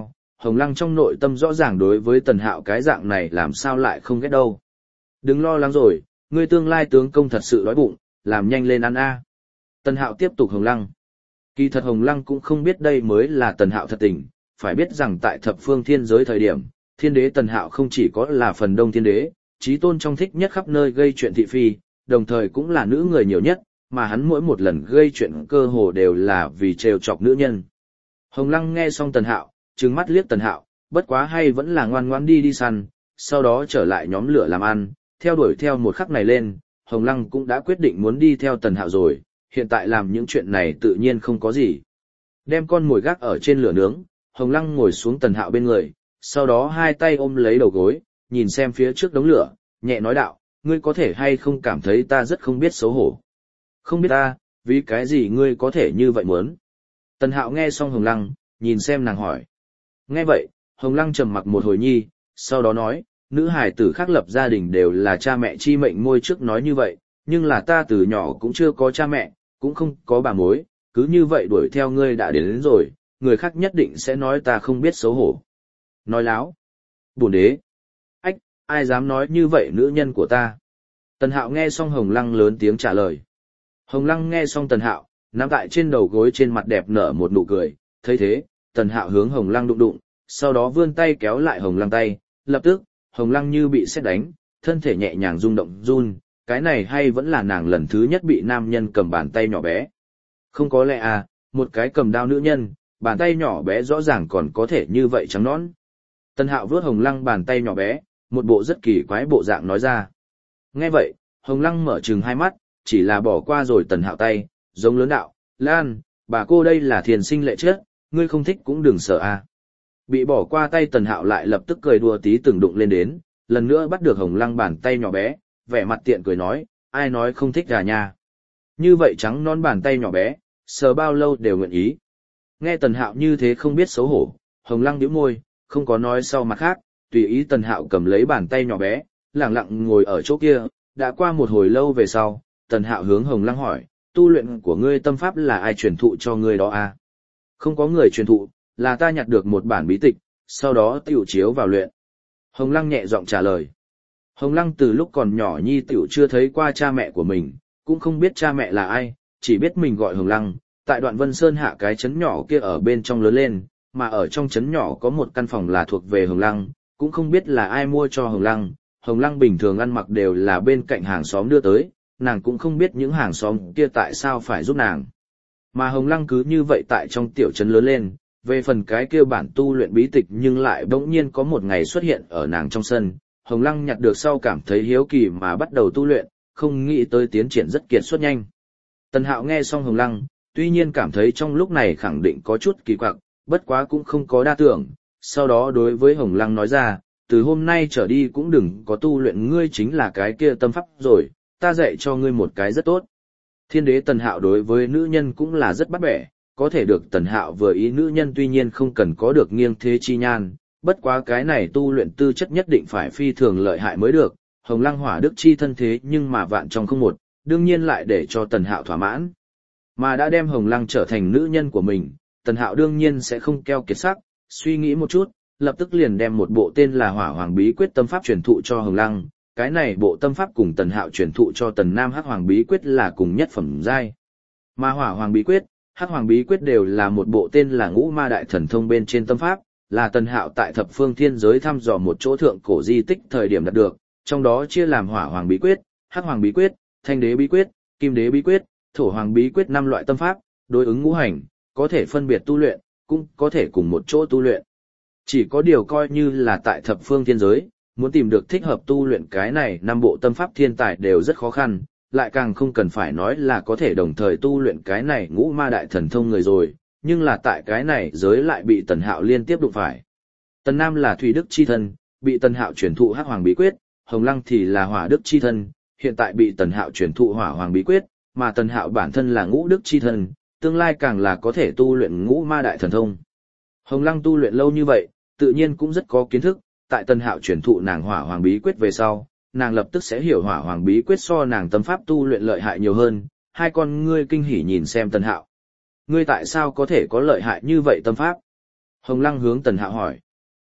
Hồng Lăng trong nội tâm rõ ràng đối với Tần Hạo cái dạng này làm sao lại không ghét đâu. Đừng lo lắng rồi, ngươi tương lai tướng công thật sự đói bụng, làm nhanh lên ăn a. Tần Hạo tiếp tục Hồng Lăng. Kỳ thật Hồng Lăng cũng không biết đây mới là Tần Hạo thật tình, phải biết rằng tại thập phương thiên giới thời điểm, thiên đế Tần Hạo không chỉ có là phần đông thiên đế, chí tôn trong thích nhất khắp nơi gây chuyện thị phi, đồng thời cũng là nữ người nhiều nhất, mà hắn mỗi một lần gây chuyện cơ hồ đều là vì trêu chọc nữ nhân. Hồng Lăng nghe xong Tần Hạo, trừng mắt liếc Tần Hạo, bất quá hay vẫn là ngoan ngoãn đi đi săn, sau đó trở lại nhóm lửa làm ăn, theo đuổi theo một khắc này lên, Hồng Lăng cũng đã quyết định muốn đi theo Tần Hạo rồi, hiện tại làm những chuyện này tự nhiên không có gì. Đem con mồi gác ở trên lửa nướng, Hồng Lăng ngồi xuống Tần Hạo bên người, sau đó hai tay ôm lấy đầu gối, nhìn xem phía trước đống lửa, nhẹ nói đạo, ngươi có thể hay không cảm thấy ta rất không biết xấu hổ. Không biết ta, vì cái gì ngươi có thể như vậy muốn. Tần Hạo nghe xong Hồng Lăng, nhìn xem nàng hỏi. Nghe vậy, Hồng Lăng trầm mặc một hồi nhi, sau đó nói, nữ hài tử khác lập gia đình đều là cha mẹ chi mệnh môi trước nói như vậy, nhưng là ta từ nhỏ cũng chưa có cha mẹ, cũng không có bà mối, cứ như vậy đuổi theo ngươi đã đến, đến rồi, người khác nhất định sẽ nói ta không biết xấu hổ. Nói láo. Bổn đế. Ách, ai dám nói như vậy nữ nhân của ta. Tần Hạo nghe xong Hồng Lăng lớn tiếng trả lời. Hồng Lăng nghe xong Tần Hạo, nằm tại trên đầu gối trên mặt đẹp nở một nụ cười, thấy thế, Tần Hạo hướng Hồng Lăng đụng đụng, sau đó vươn tay kéo lại Hồng Lăng tay, lập tức, Hồng Lăng như bị sét đánh, thân thể nhẹ nhàng rung động run, cái này hay vẫn là nàng lần thứ nhất bị nam nhân cầm bàn tay nhỏ bé. Không có lẽ à, một cái cầm đao nữ nhân, bàn tay nhỏ bé rõ ràng còn có thể như vậy trắng nõn. Tần Hạo vuốt Hồng Lăng bàn tay nhỏ bé, một bộ rất kỳ quái bộ dạng nói ra. Nghe vậy, Hồng Lăng mở trừng hai mắt, chỉ là bỏ qua rồi Tần Hạo tay, giống lớn đạo, Lan, bà cô đây là thiền sinh lệ chết, ngươi không thích cũng đừng sợ à. Bị bỏ qua tay Tần Hạo lại lập tức cười đùa tí từng đụng lên đến, lần nữa bắt được Hồng Lăng bàn tay nhỏ bé, vẻ mặt tiện cười nói, ai nói không thích gà nha. Như vậy trắng non bàn tay nhỏ bé, sờ bao lâu đều nguyện ý. Nghe Tần Hạo như thế không biết xấu hổ, Hồng Lăng nhíu môi, không có nói sau mặt khác, tùy ý Tần Hạo cầm lấy bàn tay nhỏ bé, lặng lặng ngồi ở chỗ kia, đã qua một hồi lâu về sau, Tần Hạo hướng Hồng Lăng hỏi, tu luyện của ngươi tâm pháp là ai truyền thụ cho ngươi đó à? Không có người truyền thụ, là ta nhặt được một bản bí tịch, sau đó tiểu chiếu vào luyện. Hồng Lăng nhẹ giọng trả lời. Hồng Lăng từ lúc còn nhỏ nhi tiểu chưa thấy qua cha mẹ của mình, cũng không biết cha mẹ là ai, chỉ biết mình gọi Hồng Lăng, tại Đoạn Vân Sơn hạ cái trấn nhỏ kia ở bên trong lớn lên, mà ở trong trấn nhỏ có một căn phòng là thuộc về Hồng Lăng, cũng không biết là ai mua cho Hồng Lăng. Hồng Lăng bình thường ăn mặc đều là bên cạnh hàng xóm đưa tới, nàng cũng không biết những hàng xóm kia tại sao phải giúp nàng. Mà Hồng Lăng cứ như vậy tại trong tiểu trấn lớn lên, về phần cái kia bản tu luyện bí tịch nhưng lại bỗng nhiên có một ngày xuất hiện ở nàng trong sân, Hồng Lăng nhặt được sau cảm thấy hiếu kỳ mà bắt đầu tu luyện, không nghĩ tới tiến triển rất kiệt xuất nhanh. Tần Hạo nghe xong Hồng Lăng, tuy nhiên cảm thấy trong lúc này khẳng định có chút kỳ quặc, bất quá cũng không có đa tưởng, sau đó đối với Hồng Lăng nói ra, từ hôm nay trở đi cũng đừng có tu luyện, ngươi chính là cái kia tâm pháp rồi, ta dạy cho ngươi một cái rất tốt. Thiên đế Tần Hạo đối với nữ nhân cũng là rất bắt bẻ, có thể được Tần Hạo vừa ý nữ nhân tuy nhiên không cần có được nghiêng thế chi nhan, bất quá cái này tu luyện tư chất nhất định phải phi thường lợi hại mới được. Hồng Lăng hỏa đức chi thân thế nhưng mà vạn trong không một, đương nhiên lại để cho Tần Hạo thỏa mãn. Mà đã đem Hồng Lăng trở thành nữ nhân của mình, Tần Hạo đương nhiên sẽ không keo kiệt sắc, suy nghĩ một chút, lập tức liền đem một bộ tên là Hỏa Hoàng Bí Quyết tâm pháp truyền thụ cho Hồng Lăng. Cái này bộ tâm pháp cùng Tần Hạo truyền thụ cho Tần Nam Hắc Hoàng Bí Quyết là cùng nhất phẩm giai. Mà Hỏa Hoàng Bí Quyết, Hắc Hoàng Bí Quyết đều là một bộ tên là Ngũ Ma Đại Thần Thông bên trên tâm pháp, là Tần Hạo tại thập phương thiên giới thăm dò một chỗ thượng cổ di tích thời điểm đạt được, trong đó chia làm Hỏa Hoàng Bí Quyết, Hắc Hoàng Bí Quyết, Thanh Đế Bí Quyết, Kim Đế Bí Quyết, Thổ Hoàng Bí Quyết năm loại tâm pháp, đối ứng ngũ hành, có thể phân biệt tu luyện, cũng có thể cùng một chỗ tu luyện. Chỉ có điều coi như là tại thập phương thiên giới, muốn tìm được thích hợp tu luyện cái này năm bộ tâm pháp thiên tài đều rất khó khăn, lại càng không cần phải nói là có thể đồng thời tu luyện cái này Ngũ Ma Đại Thần Thông người rồi, nhưng là tại cái này giới lại bị Tần Hạo liên tiếp đụng phải. Tần Nam là Thủy Đức chi thân, bị Tần Hạo truyền thụ Hắc Hoàng Bí Quyết, Hồng Lăng thì là Hỏa Đức chi thân, hiện tại bị Tần Hạo truyền thụ Hỏa Hoàng Bí Quyết, mà Tần Hạo bản thân là Ngũ Đức chi thân, tương lai càng là có thể tu luyện Ngũ Ma Đại Thần Thông. Hồng Lăng tu luyện lâu như vậy, tự nhiên cũng rất có kiến thức, tại Tần Hạo truyền thụ nàng Hỏa Hoàng Bí Quyết về sau, nàng lập tức sẽ hiểu Hỏa Hoàng Bí Quyết so nàng tâm pháp tu luyện lợi hại nhiều hơn. Hai con ngươi kinh hỉ nhìn xem Tần Hạo. Ngươi tại sao có thể có lợi hại như vậy tâm pháp? Hồng Lăng hướng Tần Hạo hỏi.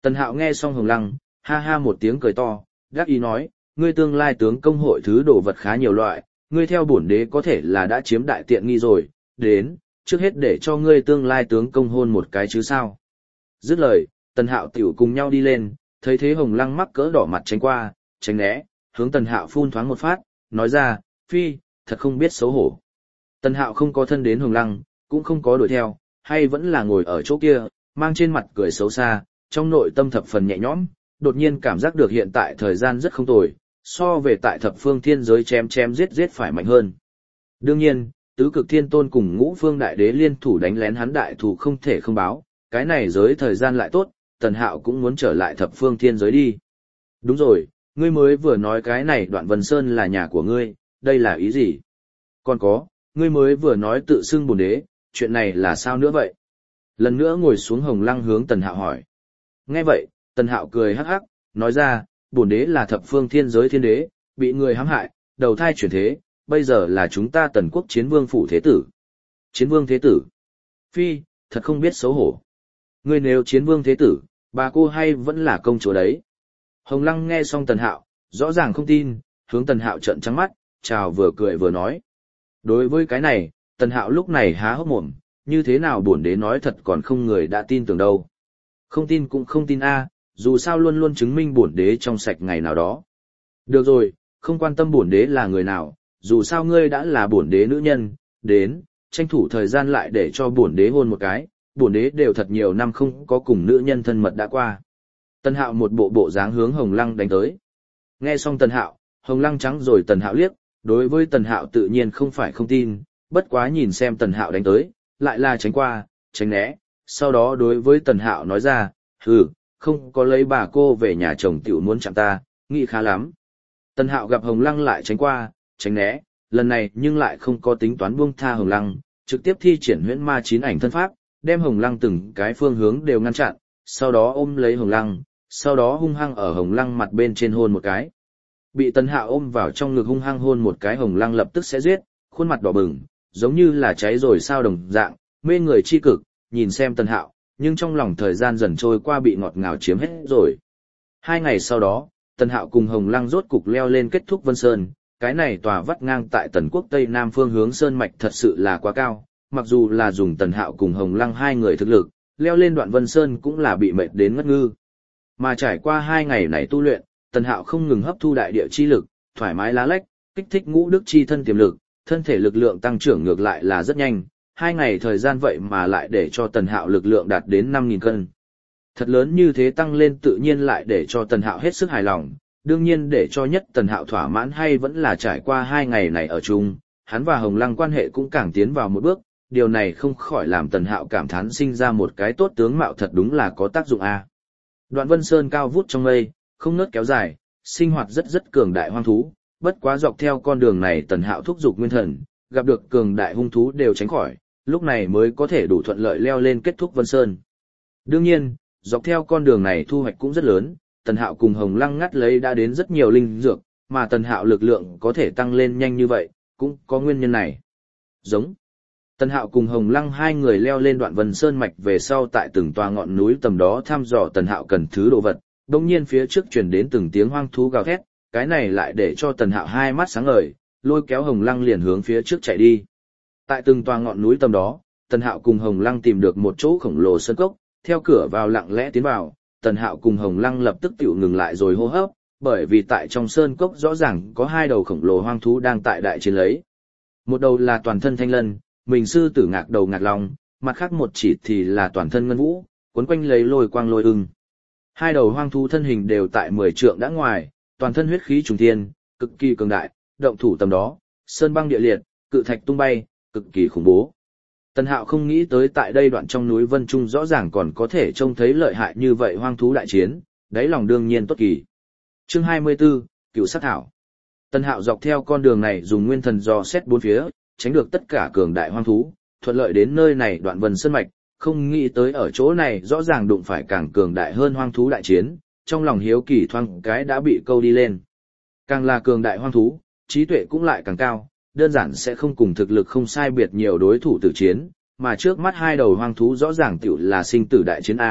Tần Hạo nghe xong Hồng Lăng, ha ha một tiếng cười to, đắc ý nói, ngươi tương lai tướng công hội thứ đồ vật khá nhiều loại, ngươi theo bổn đế có thể là đã chiếm đại tiện nghi rồi, đến, trước hết để cho ngươi tương lai tướng công hôn một cái chứ sao. Dứt lời, Tần Hạo tiểu cùng nhau đi lên, thấy thế Hồng Lăng mắc cỡ đỏ mặt tránh qua, tránh né, hướng Tần Hạo phun thoáng một phát, nói ra, phi, thật không biết xấu hổ. Tần Hạo không có thân đến Hồng Lăng, cũng không có đuổi theo, hay vẫn là ngồi ở chỗ kia, mang trên mặt cười xấu xa, trong nội tâm thập phần nhẹ nhõm, đột nhiên cảm giác được hiện tại thời gian rất không tồi, so về tại thập phương thiên giới chém chém giết giết phải mạnh hơn. Đương nhiên, tứ cực thiên tôn cùng ngũ phương đại đế liên thủ đánh lén hắn đại thủ không thể không báo, cái này giới thời gian lại tốt, Tần Hạo cũng muốn trở lại thập phương thiên giới đi. Đúng rồi, ngươi mới vừa nói cái này Đoạn Vân Sơn là nhà của ngươi, đây là ý gì? Còn có, ngươi mới vừa nói tự xưng bổn đế, chuyện này là sao nữa vậy? Lần nữa ngồi xuống Hồng Lăng hướng Tần Hạo hỏi. Nghe vậy, Tần Hạo cười hắc hắc, nói ra, bổn đế là thập phương thiên giới thiên đế, bị người hãm hại, đầu thai chuyển thế, bây giờ là chúng ta Tần quốc chiến vương phủ thế tử. Chiến vương thế tử? Phi, thật không biết xấu hổ. Ngươi nếu chiến vương thế tử, bà cô hay vẫn là công chúa đấy? Hồng Lăng nghe xong Tần Hạo, rõ ràng không tin, hướng Tần Hạo trợn trắng mắt, chào vừa cười vừa nói. Đối với cái này, Tần Hạo lúc này há hốc mồm, như thế nào bổn đế nói thật còn không người đã tin tưởng đâu. Không tin cũng không tin a, dù sao luôn luôn chứng minh bổn đế trong sạch ngày nào đó. Được rồi, không quan tâm bổn đế là người nào, dù sao ngươi đã là bổn đế nữ nhân, đến, tranh thủ thời gian lại để cho bổn đế hôn một cái, bổn đế đều thật nhiều năm không có cùng nữ nhân thân mật đã qua. Tần Hạo một bộ bộ dáng hướng Hồng Lăng đánh tới. Nghe xong Tần Hạo, Hồng Lăng trắng rồi Tần Hạo liếc, đối với Tần Hạo tự nhiên không phải không tin, bất quá nhìn xem Tần Hạo đánh tới, lại là tránh qua, tránh né, sau đó đối với Tần Hạo nói ra, hừ, không có lấy bà cô về nhà chồng tiểu muốn chạm ta, nghĩ khá lắm. Tần Hạo gặp Hồng Lăng lại tránh qua, tránh né, lần này nhưng lại không có tính toán buông tha Hồng Lăng, trực tiếp thi triển huyễn ma chín ảnh thân pháp, đem Hồng Lăng từng cái phương hướng đều ngăn chặn, sau đó ôm lấy Hồng Lăng, sau đó hung hăng ở Hồng Lăng mặt bên trên hôn một cái. Bị Tần Hạo ôm vào trong ngực hung hăng hôn một cái Hồng Lăng lập tức sẽ giết, khuôn mặt đỏ bừng, giống như là cháy rồi sao đồng dạng, mê người chi cực, nhìn xem Tần Hạo, nhưng trong lòng thời gian dần trôi qua bị ngọt ngào chiếm hết rồi. Hai ngày sau đó, Tần Hạo cùng Hồng Lăng rốt cục leo lên kết thúc Vân Sơn, cái này tòa vắt ngang tại Tần quốc Tây Nam phương hướng Sơn Mạch thật sự là quá cao, mặc dù là dùng Tần Hạo cùng Hồng Lăng hai người thực lực, leo lên đoạn Vân Sơn cũng là bị mệt đến ngất ngư. Mà trải qua hai ngày này tu luyện, Tần Hạo không ngừng hấp thu đại địa chi lực, thoải mái lá lách, kích thích ngũ đức chi thân tiềm lực, thân thể lực lượng tăng trưởng ngược lại là rất nhanh, hai ngày thời gian vậy mà lại để cho Tần Hạo lực lượng đạt đến năm nghìn cân. Thật lớn như thế tăng lên tự nhiên lại để cho Tần Hạo hết sức hài lòng, đương nhiên để cho nhất Tần Hạo thỏa mãn hay vẫn là trải qua hai ngày này ở chung, hắn và Hồng Lăng quan hệ cũng càng tiến vào một bước, điều này không khỏi làm Tần Hạo cảm thán sinh ra một cái tốt tướng mạo thật đúng là có tác dụng a. Đoạn Vân Sơn cao vút trong mây, không ngớt kéo dài, sinh hoạt rất rất cường đại hoang thú, bất quá dọc theo con đường này Tần Hạo thúc giục nguyên thần, gặp được cường đại hung thú đều tránh khỏi, lúc này mới có thể đủ thuận lợi leo lên kết thúc Vân Sơn. Đương nhiên, dọc theo con đường này thu hoạch cũng rất lớn, Tần Hạo cùng Hồng Lăng ngắt lấy đã đến rất nhiều linh dược, mà Tần Hạo lực lượng có thể tăng lên nhanh như vậy, cũng có nguyên nhân này. Giống. Tần Hạo cùng Hồng Lăng hai người leo lên đoạn Vân Sơn mạch về sau tại từng tòa ngọn núi tầm đó thăm dò Tần Hạo cần thứ đồ vật, đồng nhiên phía trước truyền đến từng tiếng hoang thú gào thét, cái này lại để cho Tần Hạo hai mắt sáng ngời, lôi kéo Hồng Lăng liền hướng phía trước chạy đi. Tại từng tòa ngọn núi tầm đó, Tần Hạo cùng Hồng Lăng tìm được một chỗ khổng lồ sơn cốc, theo cửa vào lặng lẽ tiến vào, Tần Hạo cùng Hồng Lăng lập tức tiểu ngừng lại rồi hô hấp, bởi vì tại trong sơn cốc rõ ràng có hai đầu khổng lồ hoang thú đang tại đại chiến lấy. Một đầu là toàn thân thanh lân, mình sư tử ngạc đầu ngạc long, mặt khác một chỉ thì là toàn thân ngân vũ, cuốn quanh lấy lôi quang lôi ưng. Hai đầu hoang thú thân hình đều tại mười trượng đã ngoài, toàn thân huyết khí trùng thiên, cực kỳ cường đại, động thủ tầm đó, sơn băng địa liệt, cự thạch tung bay, cực kỳ khủng bố. Tần Hạo không nghĩ tới tại đây đoạn trong núi Vân Trung rõ ràng còn có thể trông thấy lợi hại như vậy hoang thú đại chiến, đáy lòng đương nhiên tốt kỳ. Chương hai mươi tư, Cựu Sát Thảo. Tần Hạo dọc theo con đường này dùng nguyên thần dò xét bốn phía, tránh được tất cả cường đại hoang thú, thuận lợi đến nơi này đoạn Vân Sơn mạch, không nghĩ tới ở chỗ này rõ ràng đụng phải càng cường đại hơn hoang thú đại chiến, trong lòng hiếu kỳ thoáng cái đã bị câu đi lên. Càng là cường đại hoang thú, trí tuệ cũng lại càng cao, đơn giản sẽ không cùng thực lực không sai biệt nhiều đối thủ tử chiến, mà trước mắt hai đầu hoang thú rõ ràng tiểu là sinh tử đại chiến A,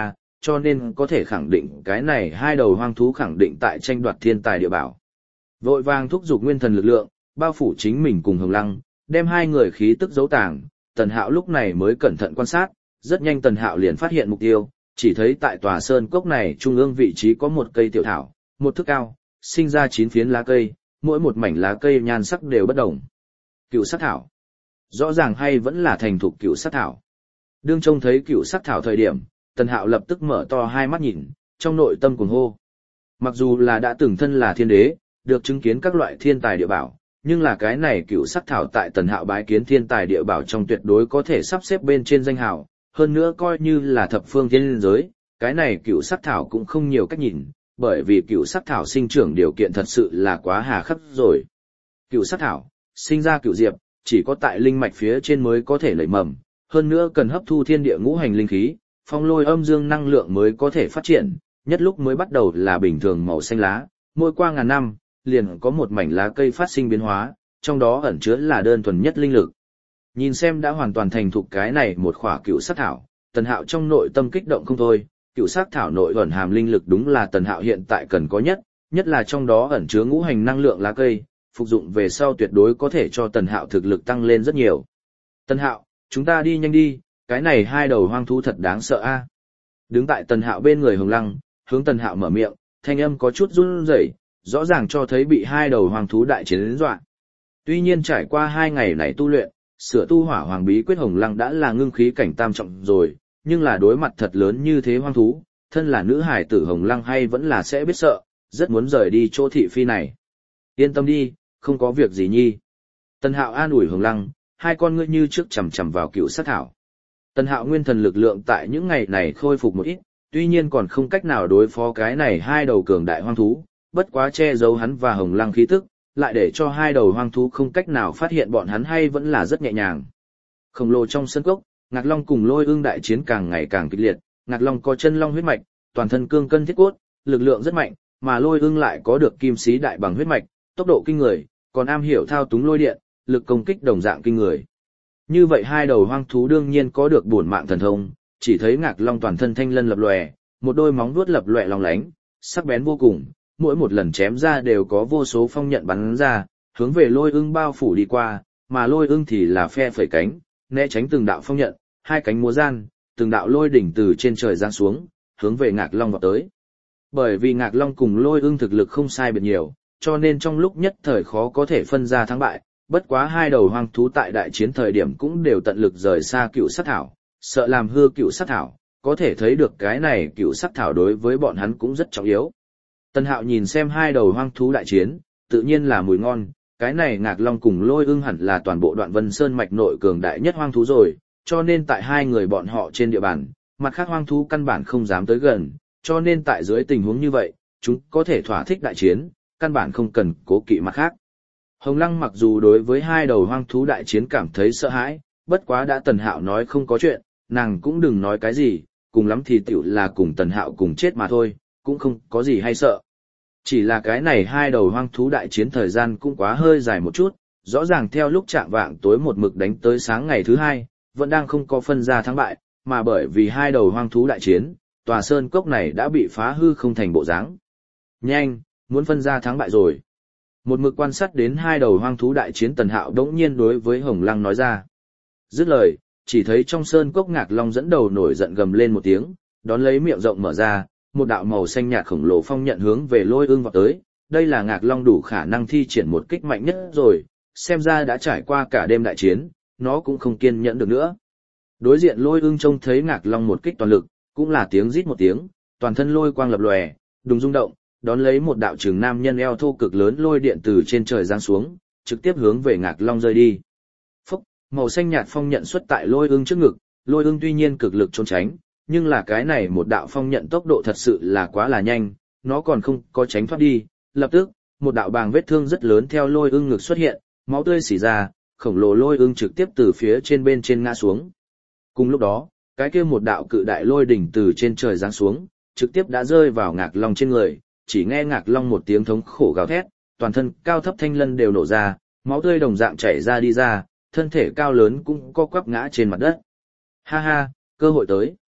cho nên có thể khẳng định cái này hai đầu hoang thú khẳng định tại tranh đoạt thiên tài địa bảo. Vội vàng thúc giục nguyên thần lực lượng, bao phủ chính mình cùng Hồng Lăng, đem hai người khí tức giấu tàng, Tần Hạo lúc này mới cẩn thận quan sát, rất nhanh Tần Hạo liền phát hiện mục tiêu, chỉ thấy tại tòa sơn cốc này trung ương vị trí có một cây tiểu thảo, một thước cao, sinh ra chín phiến lá cây, mỗi một mảnh lá cây nhan sắc đều bất đồng. Cựu sắc thảo. Rõ ràng hay vẫn là thành thục cựu sắc thảo. Đương trông thấy cựu sắc thảo thời điểm, Tần Hạo lập tức mở to hai mắt nhìn, trong nội tâm cuồng hô. Mặc dù là đã từng thân là thiên đế, được chứng kiến các loại thiên tài địa bảo, nhưng là cái này cựu sắc thảo tại Tần Hạo bái kiến thiên tài địa bảo trong tuyệt đối có thể sắp xếp bên trên danh hào, hơn nữa coi như là thập phương thiên giới, cái này cựu sắc thảo cũng không nhiều cách nhìn, bởi vì cựu sắc thảo sinh trưởng điều kiện thật sự là quá hà khắc rồi. Cựu sắc thảo, sinh ra cựu diệp, chỉ có tại linh mạch phía trên mới có thể nảy mầm, hơn nữa cần hấp thu thiên địa ngũ hành linh khí, phong lôi âm dương năng lượng mới có thể phát triển, nhất lúc mới bắt đầu là bình thường màu xanh lá, mỗi qua ngàn năm, liền có một mảnh lá cây phát sinh biến hóa, trong đó ẩn chứa là đơn thuần nhất linh lực. Nhìn xem đã hoàn toàn thành thục cái này một khỏa cựu sắc thảo, Tần Hạo trong nội tâm kích động không thôi, cựu sắc thảo nội ẩn hàm linh lực đúng là Tần Hạo hiện tại cần có nhất, nhất là trong đó ẩn chứa ngũ hành năng lượng lá cây, phục dụng về sau tuyệt đối có thể cho Tần Hạo thực lực tăng lên rất nhiều. Tần Hạo, chúng ta đi nhanh đi, cái này hai đầu hoang thú thật đáng sợ a. Đứng tại Tần Hạo bên người Hồng Lăng, hướng Tần Hạo mở miệng, thanh âm có chút run rẩy, rõ ràng cho thấy bị hai đầu hoang thú đại chiến đến dọa. Tuy nhiên trải qua hai ngày này tu luyện, sửa tu hỏa hoàng bí quyết Hồng Lăng đã là ngưng khí cảnh tam trọng rồi, nhưng là đối mặt thật lớn như thế hoang thú, thân là nữ hải tử Hồng Lăng hay vẫn là sẽ biết sợ, rất muốn rời đi chỗ thị phi này. Yên tâm đi, không có việc gì nhi. Tần Hạo an ủi Hồng Lăng, hai con ngươi như trước chằm chằm vào cựu sát thảo. Tần Hạo nguyên thần lực lượng tại những ngày này khôi phục một ít, tuy nhiên còn không cách nào đối phó cái này hai đầu cường đại hoang thú, bất quá che giấu hắn và Hồng Lăng khí tức, lại để cho hai đầu hoang thú không cách nào phát hiện bọn hắn hay vẫn là rất nhẹ nhàng. Khổng lồ trong sân cốc, Ngạc Long cùng Lôi Ưng đại chiến càng ngày càng kịch liệt, Ngạc Long có chân long huyết mạch, toàn thân cương cân thiết cốt, lực lượng rất mạnh, mà Lôi Ưng lại có được kim sĩ đại bằng huyết mạch, tốc độ kinh người, còn am hiểu thao túng lôi điện, lực công kích đồng dạng kinh người. Như vậy hai đầu hoang thú đương nhiên có được bổn mạng thần thông, chỉ thấy Ngạc Long toàn thân thanh lân lập lòe, một đôi móng vuốt lập lòe long lánh, sắc bén vô cùng, mỗi một lần chém ra đều có vô số phong nhận bắn ra, hướng về Lôi Ưng bao phủ đi qua, mà Lôi Ưng thì là phe phẩy cánh, né tránh từng đạo phong nhận, hai cánh múa gian, từng đạo lôi đỉnh từ trên trời giáng xuống, hướng về Ngạc Long vọt tới. Bởi vì Ngạc Long cùng Lôi Ưng thực lực không sai biệt nhiều, cho nên trong lúc nhất thời khó có thể phân ra thắng bại, bất quá hai đầu hoang thú tại đại chiến thời điểm cũng đều tận lực rời xa cựu sát thảo, sợ làm hư cựu sát thảo, có thể thấy được cái này cựu sát thảo đối với bọn hắn cũng rất trọng yếu. Tần Hạo nhìn xem hai đầu hoang thú đại chiến, tự nhiên là mùi ngon, cái này Ngạc Long cùng Lôi Ưng hẳn là toàn bộ Đoạn Vân Sơn mạch nội cường đại nhất hoang thú rồi, cho nên tại hai người bọn họ trên địa bàn, mặt khác hoang thú căn bản không dám tới gần, cho nên tại dưới tình huống như vậy, chúng có thể thỏa thích đại chiến, căn bản không cần cố kỵ mặt khác. Hồng Lăng mặc dù đối với hai đầu hoang thú đại chiến cảm thấy sợ hãi, bất quá đã Tần Hạo nói không có chuyện, nàng cũng đừng nói cái gì, cùng lắm thì tiểu là cùng Tần Hạo cùng chết mà thôi, cũng không có gì hay sợ. Chỉ là cái này hai đầu hoang thú đại chiến thời gian cũng quá hơi dài một chút, rõ ràng theo lúc chạng vạng tối một mực đánh tới sáng ngày thứ hai, vẫn đang không có phân ra thắng bại, mà bởi vì hai đầu hoang thú đại chiến, tòa sơn cốc này đã bị phá hư không thành bộ dáng. Nhanh, muốn phân ra thắng bại rồi. Một mực quan sát đến hai đầu hoang thú đại chiến Tần Hạo đống nhiên đối với Hồng Lăng nói ra. Dứt lời, chỉ thấy trong sơn cốc Ngạc Long dẫn đầu nổi giận gầm lên một tiếng, đón lấy miệng rộng mở ra, một đạo màu xanh nhạt khổng lồ phong nhận hướng về Lôi Ưng vọt tới. Đây là Ngạc Long đủ khả năng thi triển một kích mạnh nhất rồi, xem ra đã trải qua cả đêm đại chiến, nó cũng không kiên nhẫn được nữa. Đối diện Lôi Ưng trông thấy Ngạc Long một kích toàn lực, cũng là tiếng rít một tiếng, toàn thân lôi quang lập lòe, đùng rung động, đón lấy một đạo trường nam nhân eo thô cực lớn lôi điện từ trên trời giáng xuống, trực tiếp hướng về Ngạc Long rơi đi. Phốc, màu xanh nhạt phong nhận xuất tại Lôi Ưng trước ngực, Lôi Ưng tuy nhiên cực lực trốn tránh, nhưng là cái này một đạo phong nhận tốc độ thật sự là quá là nhanh, nó còn không có tránh thoát đi, lập tức, một đạo bàng vết thương rất lớn theo Lôi Ưng ngực xuất hiện, máu tươi xỉ ra, khổng lồ Lôi Ưng trực tiếp từ phía trên bên trên ngã xuống. Cùng lúc đó, cái kia một đạo cự đại lôi đỉnh từ trên trời giáng xuống, trực tiếp đã rơi vào Ngạc Long trên người, chỉ nghe Ngạc Long một tiếng thống khổ gào thét, toàn thân cao thấp thanh lân đều nổ ra, máu tươi đồng dạng chảy ra đi ra, thân thể cao lớn cũng co quắp ngã trên mặt đất. Ha ha, cơ hội tới.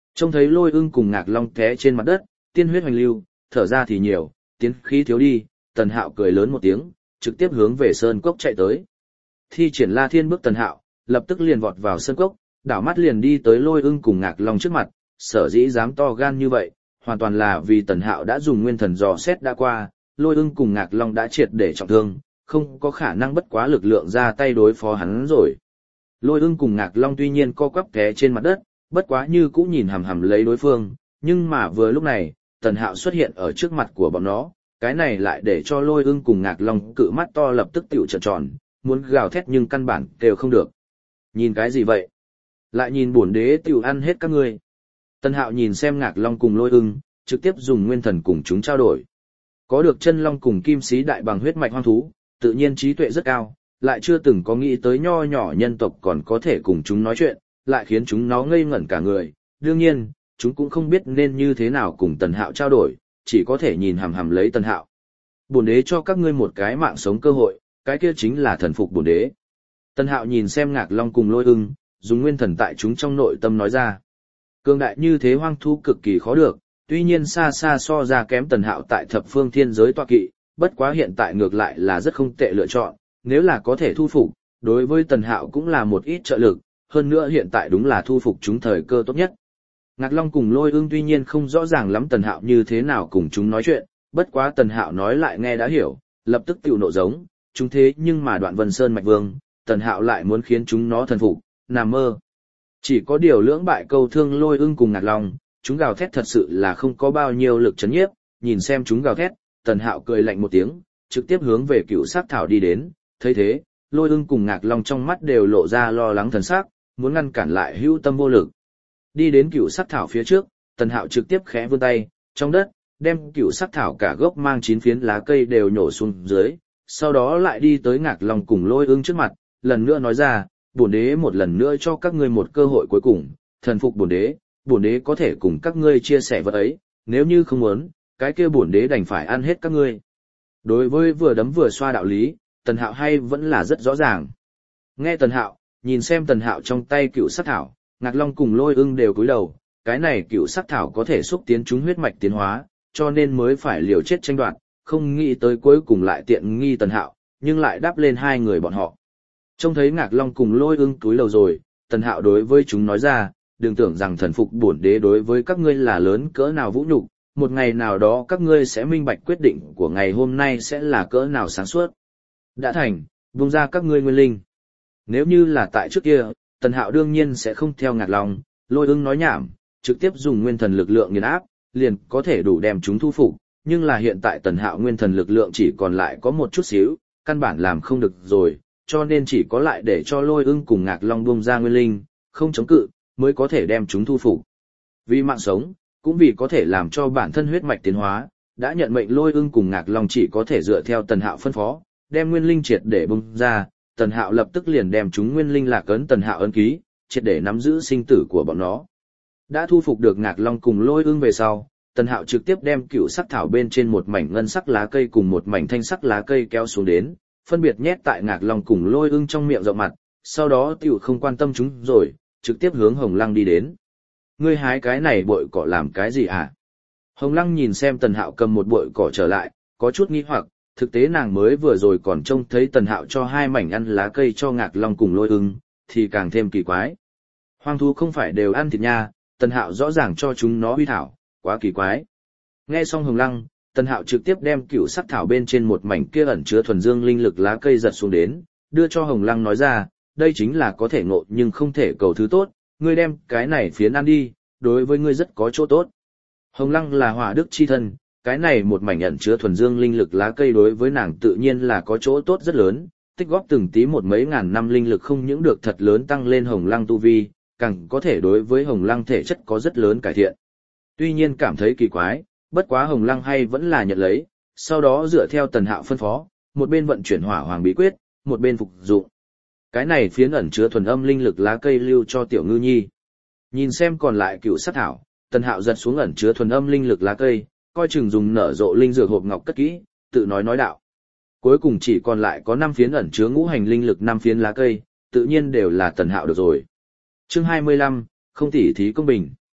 Trông thấy Lôi Ưng cùng Ngạc Long té trên mặt đất, tiên huyết hoành lưu, thở ra thì nhiều, tiến khí thiếu đi, Tần Hạo cười lớn một tiếng, trực tiếp hướng về sơn cốc chạy tới. Thi triển La Thiên bước Tần Hạo, lập tức liền vọt vào sơn cốc, đảo mắt liền đi tới Lôi Ưng cùng Ngạc Long trước mặt, sở dĩ dám to gan như vậy, hoàn toàn là vì Tần Hạo đã dùng nguyên thần dò xét đã qua, Lôi Ưng cùng Ngạc Long đã triệt để trọng thương, không có khả năng bất quá lực lượng ra tay đối phó hắn rồi. Lôi Ưng cùng Ngạc Long tuy nhiên co quắp té trên mặt đất, bất quá như cũ nhìn hằm hằm lấy đối phương, nhưng mà vừa lúc này, Tần Hạo xuất hiện ở trước mặt của bọn nó, cái này lại để cho Lôi Ưng cùng Ngạc Long cự mắt to lập tức tiểu trợn tròn, muốn gào thét nhưng căn bản đều không được. Nhìn cái gì vậy? Lại nhìn bổn đế tiểu ăn hết các ngươi. Tần Hạo nhìn xem Ngạc Long cùng Lôi Ưng, trực tiếp dùng nguyên thần cùng chúng trao đổi. Có được chân long cùng kim sĩ đại bằng huyết mạch hoang thú, tự nhiên trí tuệ rất cao, lại chưa từng có nghĩ tới nho nhỏ nhân tộc còn có thể cùng chúng nói chuyện, lại khiến chúng nó ngây ngẩn cả người. Đương nhiên, chúng cũng không biết nên như thế nào cùng Tần Hạo trao đổi, chỉ có thể nhìn hằm hằm lấy Tần Hạo. Bổn đế cho các ngươi một cái mạng sống cơ hội, cái kia chính là thần phục bổn đế. Tần Hạo nhìn xem Ngạc Long cùng Lôi Ưng, dùng nguyên thần tại chúng trong nội tâm nói ra. Cường đại như thế hoang thú cực kỳ khó được, tuy nhiên xa xa so ra kém Tần Hạo tại thập phương thiên giới tọa kỵ, bất quá hiện tại ngược lại là rất không tệ lựa chọn, nếu là có thể thu phục, đối với Tần Hạo cũng là một ít trợ lực, hơn nữa hiện tại đúng là thu phục chúng thời cơ tốt nhất. Ngạc Long cùng Lôi Ưng tuy nhiên không rõ ràng lắm Tần Hạo như thế nào cùng chúng nói chuyện, bất quá Tần Hạo nói lại nghe đã hiểu, lập tức tiểu nộ giống, chúng thế nhưng mà Đoạn Vân Sơn mạch vương, Tần Hạo lại muốn khiến chúng nó thần phục, nằm mơ. Chỉ có điều lưỡng bại câu thương Lôi Ưng cùng Ngạc Long, chúng gào thét thật sự là không có bao nhiêu lực chấn nhiếp, nhìn xem chúng gào thét, Tần Hạo cười lạnh một tiếng, trực tiếp hướng về Cựu Sắc Thảo đi đến, thấy thế, Lôi Ưng cùng Ngạc Long trong mắt đều lộ ra lo lắng thần sắc, muốn ngăn cản lại hữu tâm vô lực. Đi đến Cựu Sắc Thảo phía trước, Tần Hạo trực tiếp khẽ vươn tay, trong đất, đem Cựu Sắc Thảo cả gốc mang chín phiến lá cây đều nhổ xuống dưới, sau đó lại đi tới Ngạc Long cùng Lôi Ưng trước mặt, lần nữa nói ra, bổn đế một lần nữa cho các ngươi một cơ hội cuối cùng, thần phục bổn đế, bổn đế có thể cùng các ngươi chia sẻ vật ấy, nếu như không muốn, cái kia bổn đế đành phải ăn hết các ngươi. Đối với vừa đấm vừa xoa đạo lý, Tần Hạo hay vẫn là rất rõ ràng. Nghe Tần Hạo, nhìn xem Tần Hạo trong tay Cựu Sắc Thảo, Ngạc Long cùng Lôi Ưng đều cúi đầu, cái này Cựu Sắc Thảo có thể xúc tiến chúng huyết mạch tiến hóa, cho nên mới phải liều chết tranh đoạt, không nghĩ tới cuối cùng lại tiện nghi Tần Hạo, nhưng lại đáp lên hai người bọn họ. Trông thấy Ngạc Long cùng Lôi Ưng cúi đầu rồi, Tần Hạo đối với chúng nói ra, đừng tưởng rằng thần phục bổn đế đối với các ngươi là lớn cỡ nào vũ nhục, một ngày nào đó các ngươi sẽ minh bạch quyết định của ngày hôm nay sẽ là cỡ nào sáng suốt. Đã thành, buông ra các ngươi nguyên linh. Nếu như là tại trước kia, Tần Hạo đương nhiên sẽ không theo Ngạc Long, Lôi Ưng nói nhảm, trực tiếp dùng nguyên thần lực lượng nghiền áp, liền có thể đủ đem chúng thu phục, nhưng là hiện tại Tần Hạo nguyên thần lực lượng chỉ còn lại có một chút xíu, căn bản làm không được rồi, cho nên chỉ có lại để cho Lôi Ưng cùng Ngạc Long buông ra nguyên linh, không chống cự, mới có thể đem chúng thu phục. Vì mạng sống, cũng vì có thể làm cho bản thân huyết mạch tiến hóa, đã nhận mệnh Lôi Ưng cùng Ngạc Long chỉ có thể dựa theo Tần Hạo phân phó, đem nguyên linh triệt để bung ra, Tần Hạo lập tức liền đem chúng nguyên linh lạc ấn Tần Hạo ấn ký, triệt để nắm giữ sinh tử của bọn nó. Đã thu phục được Ngạc Long cùng Lôi Ưng về sau, Tần Hạo trực tiếp đem Cựu Sắc Thảo bên trên một mảnh ngân sắc lá cây cùng một mảnh thanh sắc lá cây kéo xuống đến, phân biệt nhét tại Ngạc Long cùng Lôi Ưng trong miệng rộng mặt, sau đó tiểu không quan tâm chúng rồi, trực tiếp hướng Hồng Lăng đi đến. Ngươi hái cái này bội cỏ làm cái gì hả? Hồng Lăng nhìn xem Tần Hạo cầm một bội cỏ trở lại, có chút nghi hoặc, thực tế nàng mới vừa rồi còn trông thấy Tần Hạo cho hai mảnh ăn lá cây cho Ngạc Long cùng Lôi Ưng, thì càng thêm kỳ quái. Hoang thú không phải đều ăn thịt nha, Tần Hạo rõ ràng cho chúng nó huy thảo, quá kỳ quái. Nghe xong Hồng Lăng, Tần Hạo trực tiếp đem Cựu Sắc Thảo bên trên một mảnh kia ẩn chứa thuần dương linh lực lá cây giật xuống đến, đưa cho Hồng Lăng nói ra, đây chính là có thể ngộ nhưng không thể cầu thứ tốt, ngươi đem cái này phiến ăn đi, đối với ngươi rất có chỗ tốt. Hồng Lăng là hỏa đức chi thân, cái này một mảnh ẩn chứa thuần dương linh lực lá cây đối với nàng tự nhiên là có chỗ tốt rất lớn, tích góp từng tí một mấy ngàn năm linh lực không những được thật lớn tăng lên Hồng Lăng tu vi, càng có thể đối với Hồng Lăng thể chất có rất lớn cải thiện. Tuy nhiên cảm thấy kỳ quái, bất quá Hồng Lăng hay vẫn là nhận lấy, sau đó dựa theo Tần Hạo phân phó, một bên vận chuyển hỏa hoàng bí quyết, một bên phục dụng. Cái này phiến ẩn chứa thuần âm linh lực lá cây lưu cho Tiểu Ngư Nhi. Nhìn xem còn lại Cựu Sắc Thảo, Tần Hạo giật xuống ẩn chứa thuần âm linh lực lá cây, coi chừng dùng nở rộ linh dược hộp ngọc cất kỹ, tự nói nói đạo. Cuối cùng chỉ còn lại có năm phiến ẩn chứa ngũ hành linh lực năm phiến lá cây, tự nhiên đều là Tần Hạo được rồi. Chương hai mươi lăm, không tỉ thí công bình.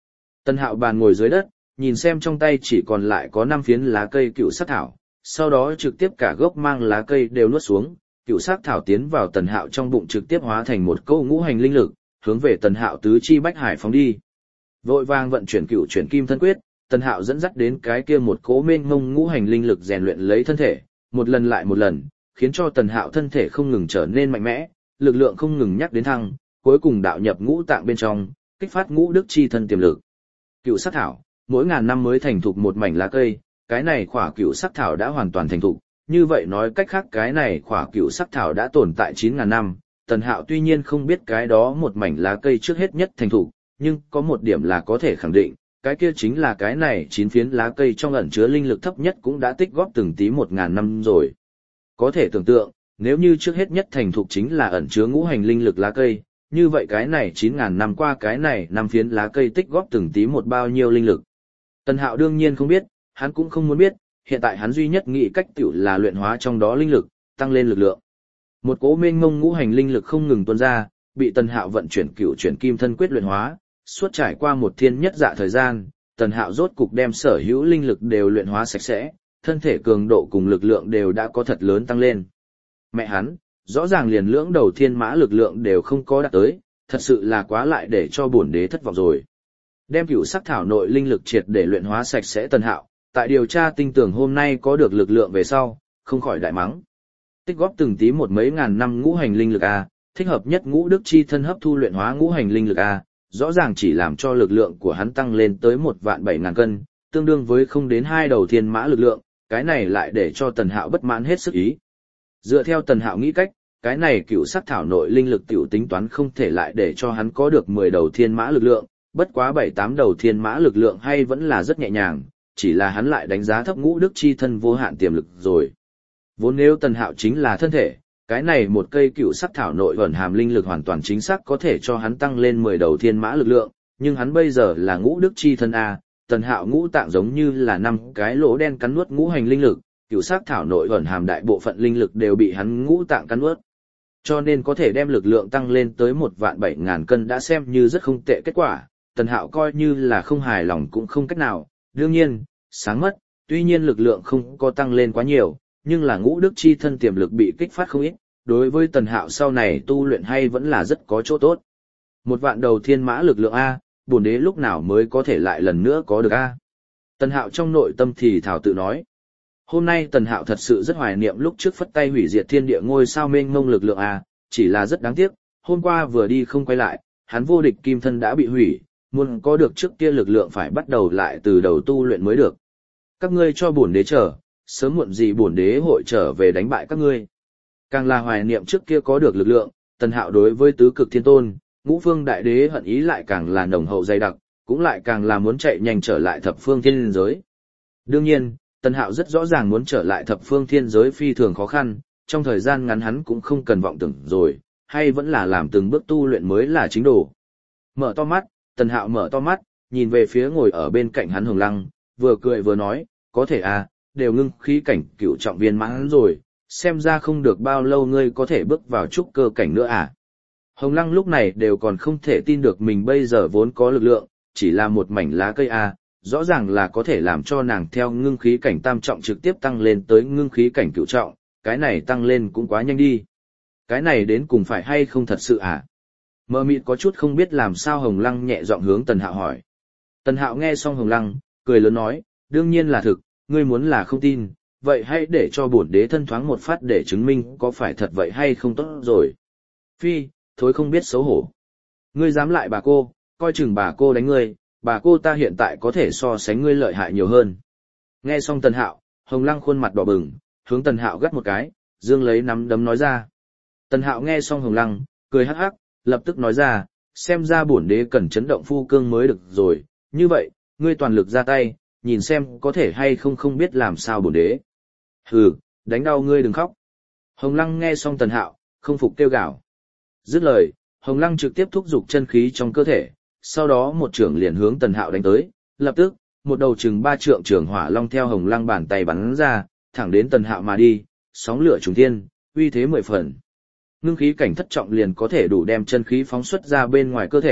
Tần Hạo bàn ngồi dưới đất, nhìn xem trong tay chỉ còn lại có năm phiến lá cây cựu sắc thảo, sau đó trực tiếp cả gốc mang lá cây đều nuốt xuống, cựu sắc thảo tiến vào Tần Hạo trong bụng trực tiếp hóa thành một câu ngũ hành linh lực, hướng về Tần Hạo tứ chi bách hải phóng đi. Vội vàng vận chuyển cựu chuyển kim thân quyết, Tần Hạo dẫn dắt đến cái kia một cỗ mênh mông ngũ hành linh lực rèn luyện lấy thân thể, một lần lại một lần, khiến cho Tần Hạo thân thể không ngừng trở nên mạnh mẽ, lực lượng không ngừng nhắc đến thăng, cuối cùng đạo nhập ngũ tạng bên trong, kích phát ngũ đức chi thân tiềm lực. Cựu sắc thảo, mỗi ngàn năm mới thành thục một mảnh lá cây, cái này khỏa cựu sắc thảo đã hoàn toàn thành thục, như vậy nói cách khác cái này khỏa cựu sắc thảo đã tồn tại chín ngàn năm. Tần Hạo tuy nhiên không biết cái đó một mảnh lá cây trước hết nhất thành thục, nhưng có một điểm là có thể khẳng định, cái kia chính là cái này chín phiến lá cây trong ẩn chứa linh lực thấp nhất cũng đã tích góp từng tí một ngàn năm rồi. Có thể tưởng tượng, nếu như trước hết nhất thành thục chính là ẩn chứa ngũ hành linh lực lá cây, như vậy cái này chín ngàn năm qua cái này năm phiến lá cây tích góp từng tí một bao nhiêu linh lực. Tần Hạo đương nhiên không biết, hắn cũng không muốn biết, hiện tại hắn duy nhất nghĩ cách tiểu là luyện hóa trong đó linh lực, tăng lên lực lượng. Một cỗ mênh mông ngũ hành linh lực không ngừng tuôn ra, bị Tần Hạo vận chuyển cửu chuyển kim thân quyết luyện hóa, suốt trải qua một thiên nhất dạ thời gian, Tần Hạo rốt cục đem sở hữu linh lực đều luyện hóa sạch sẽ, thân thể cường độ cùng lực lượng đều đã có thật lớn tăng lên. Mẹ hắn, rõ ràng liền lưỡng đầu thiên mã lực lượng đều không có đạt tới, thật sự là quá lại để cho bổn đế thất vọng rồi. Đem cửu sắc thảo nội linh lực triệt để luyện hóa sạch sẽ Tần Hạo, tại điều tra tinh tưởng hôm nay có được lực lượng về sau, không khỏi đại mắng. Tích góp từng tí một mấy ngàn năm ngũ hành linh lực a, thích hợp nhất ngũ đức chi thân hấp thu luyện hóa ngũ hành linh lực a, rõ ràng chỉ làm cho lực lượng của hắn tăng lên tới một vạn bảy ngàn cân, tương đương với không đến hai đầu thiên mã lực lượng, cái này lại để cho Tần Hạo bất mãn hết sức ý. Dựa theo Tần Hạo nghĩ cách, cái này cựu sắc thảo nội linh lực tiểu tính toán không thể lại để cho hắn có được mười đầu thiên mã lực lượng, bất quá bảy tám đầu thiên mã lực lượng hay vẫn là rất nhẹ nhàng, chỉ là hắn lại đánh giá thấp ngũ đức chi thân vô hạn tiềm lực rồi. Vốn nếu Tần Hạo chính là thân thể, cái này một cây cựu sắc thảo nội ẩn hàm linh lực hoàn toàn chính xác có thể cho hắn tăng lên mười đầu thiên mã lực lượng, nhưng hắn bây giờ là ngũ đức chi thân a, Tần Hạo ngũ tạng giống như là năm cái lỗ đen cắn nuốt ngũ hành linh lực, cựu sắc thảo nội ẩn hàm đại bộ phận linh lực đều bị hắn ngũ tạng cắn nuốt. Cho nên có thể đem lực lượng tăng lên tới một vạn bảy ngàn cân đã xem như rất không tệ kết quả, Tần Hạo coi như là không hài lòng cũng không cách nào, đương nhiên, sáng mất, tuy nhiên lực lượng không có tăng lên quá nhiều, nhưng là ngũ đức chi thân tiềm lực bị kích phát không ít, đối với Tần Hạo sau này tu luyện hay vẫn là rất có chỗ tốt. Một vạn đầu thiên mã lực lượng A, bổn đế lúc nào mới có thể lại lần nữa có được A. Tần Hạo trong nội tâm thì thảo tự nói. Hôm nay Tần Hạo thật sự rất hoài niệm lúc trước phất tay hủy diệt thiên địa ngôi sao mênh mông lực lượng A, chỉ là rất đáng tiếc, hôm qua vừa đi không quay lại, hắn vô địch kim thân đã bị hủy, muốn có được trước kia lực lượng phải bắt đầu lại từ đầu tu luyện mới được. Các ngươi cho bổn đế chờ, sớm muộn gì bổn đế hội trở về đánh bại các ngươi. Càng là hoài niệm trước kia có được lực lượng, Tần Hạo đối với tứ cực thiên tôn, ngũ phương đại đế hận ý lại càng là nồng hậu dày đặc, cũng lại càng là muốn chạy nhanh trở lại thập phương thiên giới. Đương nhiên, Tần Hạo rất rõ ràng muốn trở lại thập phương thiên giới phi thường khó khăn, trong thời gian ngắn hắn cũng không cần vọng tưởng rồi, hay vẫn là làm từng bước tu luyện mới là chính đồ. Mở to mắt, Tần Hạo mở to mắt, nhìn về phía ngồi ở bên cạnh hắn Hồng Lăng, vừa cười vừa nói, có thể à, đều ngưng khí cảnh cửu trọng viên mãn rồi, xem ra không được bao lâu ngươi có thể bước vào trúc cơ cảnh nữa à. Hồng Lăng lúc này đều còn không thể tin được mình bây giờ vốn có lực lượng, chỉ là một mảnh lá cây à, rõ ràng là có thể làm cho nàng theo ngưng khí cảnh tam trọng trực tiếp tăng lên tới ngưng khí cảnh cửu trọng, cái này tăng lên cũng quá nhanh đi. Cái này đến cùng phải hay không thật sự à? Mơ mịt có chút không biết làm sao Hồng Lăng nhẹ giọng hướng Tần Hạo hỏi. Tần Hạo nghe xong Hồng Lăng, cười lớn nói, đương nhiên là thực, ngươi muốn là không tin, vậy hãy để cho bổn đế thân thoáng một phát để chứng minh có phải thật vậy hay không tốt rồi. Phi, thối không biết xấu hổ. Ngươi dám lại bà cô, coi chừng bà cô đánh ngươi, bà cô ta hiện tại có thể so sánh ngươi lợi hại nhiều hơn. Nghe xong Tần Hạo, Hồng Lăng khuôn mặt đỏ bừng, hướng Tần Hạo gắt một cái, dương lấy nắm đấm nói ra. Tần Hạo nghe xong Hồng Lăng, cười hắc hắc, lập tức nói ra, xem ra bổn đế cần chấn động phu cương mới được rồi, như vậy, ngươi toàn lực ra tay, nhìn xem có thể hay không không biết làm sao bổn đế. Hừ, đánh đau ngươi đừng khóc. Hồng Lăng nghe xong Tần Hạo, không phục kêu gào. Dứt lời, Hồng Lăng trực tiếp thúc giục chân khí trong cơ thể, sau đó một trưởng liền hướng Tần Hạo đánh tới, lập tức, một đầu chừng ba trượng trưởng hỏa long theo Hồng Lăng bàn tay bắn ra, thẳng đến Tần Hạo mà đi, sóng lửa trùng thiên, uy thế mười phần. Ngưng khí cảnh thất trọng liền có thể đủ đem chân khí phóng xuất ra bên ngoài cơ thể,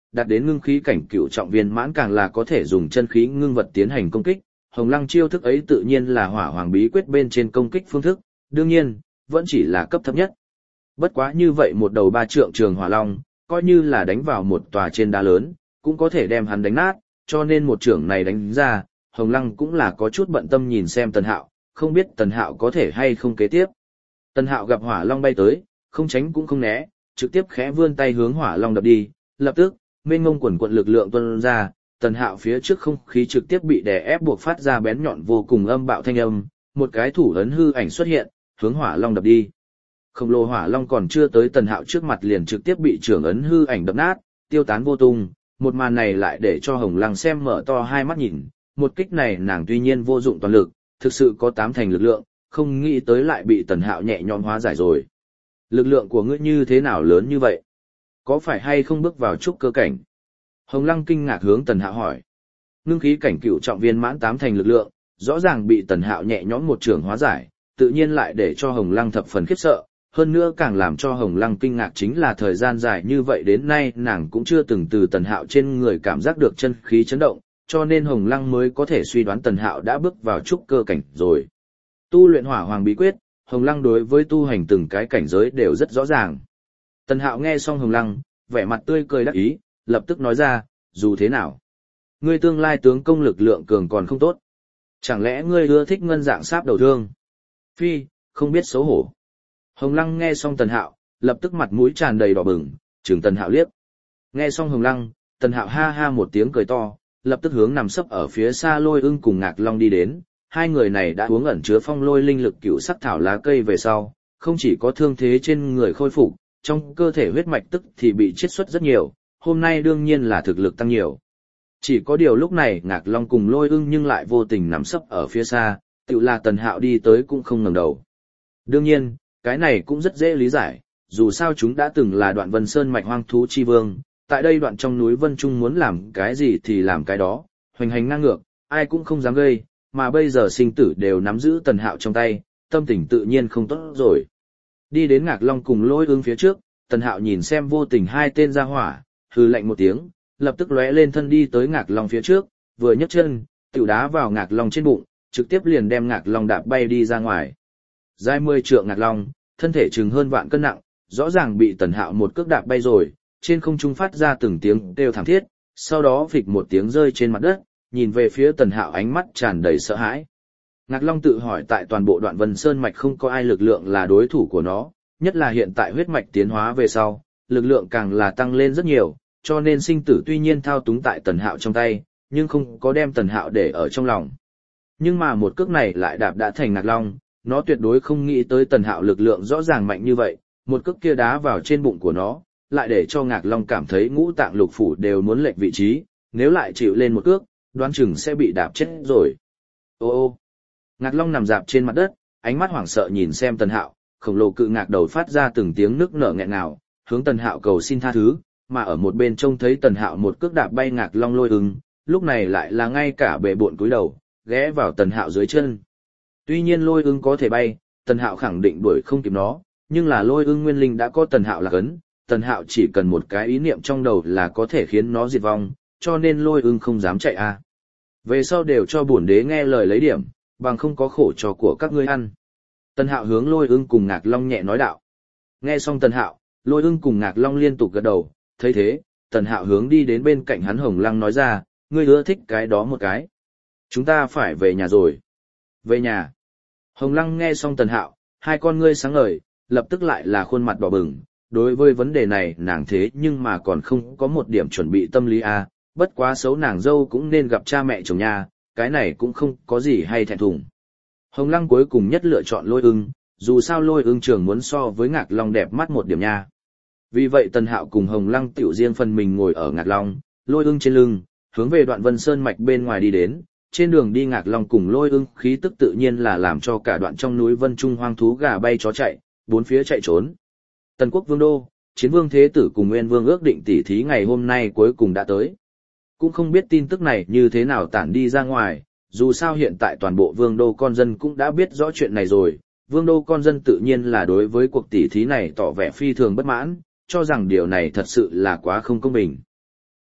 đạt đến ngưng khí cảnh cựu trọng viên mãn càng là có thể dùng chân khí ngưng vật tiến hành công kích. Hồng Lăng chiêu thức ấy tự nhiên là hỏa hoàng bí quyết bên trên công kích phương thức, đương nhiên, vẫn chỉ là cấp thấp nhất. Bất quá như vậy một đầu ba trượng trường hỏa long, coi như là đánh vào một tòa trên đá lớn, cũng có thể đem hắn đánh nát, cho nên một trưởng này đánh ra, Hồng Lăng cũng là có chút bận tâm nhìn xem Tần Hạo, không biết Tần Hạo có thể hay không kế tiếp. Tần Hạo gặp hỏa long bay tới, không tránh cũng không né, trực tiếp khẽ vươn tay hướng hỏa long đập đi, lập tức, mênh mông quần quận lực lượng tuôn ra, Tần Hạo phía trước không khí trực tiếp bị đè ép buộc phát ra bén nhọn vô cùng âm bạo thanh âm, một cái thủ ấn hư ảnh xuất hiện, hướng hỏa long đập đi. Khổng lồ hỏa long còn chưa tới Tần Hạo trước mặt liền trực tiếp bị trưởng ấn hư ảnh đập nát, tiêu tán vô tung, một màn này lại để cho Hồng Lăng xem mở to hai mắt nhìn, một kích này nàng tuy nhiên vô dụng toàn lực, thực sự có tám thành lực lượng, không nghĩ tới lại bị Tần Hạo nhẹ nhõm hóa giải rồi. Lực lượng của ngươi như thế nào lớn như vậy? Có phải hay không bước vào trúc cơ cảnh? Hồng Lăng kinh ngạc hướng Tần Hạo hỏi. Ngưng khí cảnh cựu trọng viên mãn tám thành lực lượng, rõ ràng bị Tần Hạo nhẹ nhõm một trường hóa giải, tự nhiên lại để cho Hồng Lăng thập phần khiếp sợ, hơn nữa càng làm cho Hồng Lăng kinh ngạc chính là thời gian dài như vậy đến nay nàng cũng chưa từng từ Tần Hạo trên người cảm giác được chân khí chấn động, cho nên Hồng Lăng mới có thể suy đoán Tần Hạo đã bước vào trúc cơ cảnh rồi. Tu luyện hỏa hoàng bí quyết, Hồng Lăng đối với tu hành từng cái cảnh giới đều rất rõ ràng. Tần Hạo nghe xong Hồng Lăng, vẻ mặt tươi cười đắc ý, lập tức nói ra, dù thế nào, ngươi tương lai tướng công lực lượng cường còn không tốt. Chẳng lẽ ngươi ưa thích ngân dạng sáp đầu thương? Phi, không biết xấu hổ. Hồng Lăng nghe xong Tần Hạo, lập tức mặt mũi tràn đầy đỏ bừng, trừng Tần Hạo liếc. Nghe xong Hồng Lăng, Tần Hạo ha ha một tiếng cười to, lập tức hướng nằm sấp ở phía xa Lôi Ưng cùng Ngạc Long đi đến. Hai người này đã uống ẩn chứa phong lôi linh lực cựu sắc thảo lá cây về sau, không chỉ có thương thế trên người khôi phục, trong cơ thể huyết mạch tức thì bị chiết xuất rất nhiều, hôm nay đương nhiên là thực lực tăng nhiều. Chỉ có điều lúc này Ngạc Long cùng Lôi Ưng nhưng lại vô tình nằm sấp ở phía xa, tự là Tần Hạo đi tới cũng không ngẩng đầu. Đương nhiên, cái này cũng rất dễ lý giải, dù sao chúng đã từng là Đoạn Vân Sơn mạch hoang thú chi vương, tại đây đoạn trong núi Vân Trung muốn làm cái gì thì làm cái đó, hoành hành ngang ngược, ai cũng không dám gây, mà bây giờ sinh tử đều nắm giữ Tần Hạo trong tay, tâm tình tự nhiên không tốt rồi. Đi đến Ngạc Long cùng Lôi Ưng phía trước, Tần Hạo nhìn xem vô tình hai tên ra hỏa, hừ lạnh một tiếng, lập tức lóe lên thân đi tới Ngạc Long phía trước, vừa nhấc chân, tiểu đá vào Ngạc Long trên bụng, trực tiếp liền đem Ngạc Long đạp bay đi ra ngoài. Dài mười trượng Ngạc Long, thân thể chừng hơn vạn cân nặng, rõ ràng bị Tần Hạo một cước đạp bay rồi, trên không trung phát ra từng tiếng kêu thảm thiết, sau đó phịch một tiếng rơi trên mặt đất, nhìn về phía Tần Hạo ánh mắt tràn đầy sợ hãi. Ngạc Long tự hỏi tại toàn bộ Đoạn Vân Sơn mạch không có ai lực lượng là đối thủ của nó, nhất là hiện tại huyết mạch tiến hóa về sau, lực lượng càng là tăng lên rất nhiều, cho nên sinh tử tuy nhiên thao túng tại Tần Hạo trong tay, nhưng không có đem Tần Hạo để ở trong lòng. Nhưng mà một cước này lại đạp đã thành Ngạc Long, nó tuyệt đối không nghĩ tới Tần Hạo lực lượng rõ ràng mạnh như vậy, một cước kia đá vào trên bụng của nó, lại để cho Ngạc Long cảm thấy ngũ tạng lục phủ đều muốn lệch vị trí, nếu lại chịu lên một cước, đoán chừng sẽ bị đạp chết rồi. Ô ô, Ngạc Long nằm dạp trên mặt đất, ánh mắt hoảng sợ nhìn xem Tần Hạo, khổng lồ cự ngạc đầu phát ra từng tiếng nức nở nghẹn ngào, hướng Tần Hạo cầu xin tha thứ, mà ở một bên trông thấy Tần Hạo một cước đạp bay Ngạc Long Lôi Ưng, lúc này lại là ngay cả bệ bộn cúi đầu, ghé vào Tần Hạo dưới chân. Tuy nhiên Lôi Ưng có thể bay, Tần Hạo khẳng định đuổi không kịp nó, nhưng là Lôi Ưng nguyên linh đã có Tần Hạo là cấn, Tần Hạo chỉ cần một cái ý niệm trong đầu là có thể khiến nó diệt vong, cho nên Lôi Ưng không dám chạy a. Về sau đều cho bổn đế nghe lời lấy điểm, bằng không có khổ trò của các ngươi ăn. Tần Hạo hướng Lôi Ưng cùng Ngạc Long nhẹ nói đạo. Nghe xong Tần Hạo, Lôi Ưng cùng Ngạc Long liên tục gật đầu, thấy thế, Tần Hạo hướng đi đến bên cạnh hắn Hồng Lăng nói ra, ngươi ưa thích cái đó một cái. Chúng ta phải về nhà rồi. Về nhà. Hồng Lăng nghe xong Tần Hạo, hai con ngươi sáng ngời, lập tức lại là khuôn mặt đỏ bừng. Đối với vấn đề này nàng thế nhưng mà còn không có một điểm chuẩn bị tâm lý a, bất quá xấu nàng dâu cũng nên gặp cha mẹ chồng nha, cái này cũng không có gì hay thẹn thùng. Hồng Lăng cuối cùng nhất lựa chọn Lôi Ưng, dù sao Lôi Ưng trường muốn so với Ngạc Long đẹp mắt một điểm nha. Vì vậy Tần Hạo cùng Hồng Lăng tiểu riêng phần mình ngồi ở Ngạc Long, Lôi Ưng trên lưng, hướng về Đoạn Vân Sơn mạch bên ngoài đi đến. Trên đường đi Ngạc Long cùng Lôi Ưng khí tức tự nhiên là làm cho cả đoạn trong núi Vân Trung hoang thú gà bay chó chạy, bốn phía chạy trốn. Tần Quốc Vương đô, Chiến Vương Thế Tử cùng Nguyên Vương ước định tỉ thí ngày hôm nay cuối cùng đã tới. Cũng không biết tin tức này như thế nào tản đi ra ngoài, dù sao hiện tại toàn bộ Vương đô con dân cũng đã biết rõ chuyện này rồi. Vương đô con dân tự nhiên là đối với cuộc tỉ thí này tỏ vẻ phi thường bất mãn, cho rằng điều này thật sự là quá không công bình.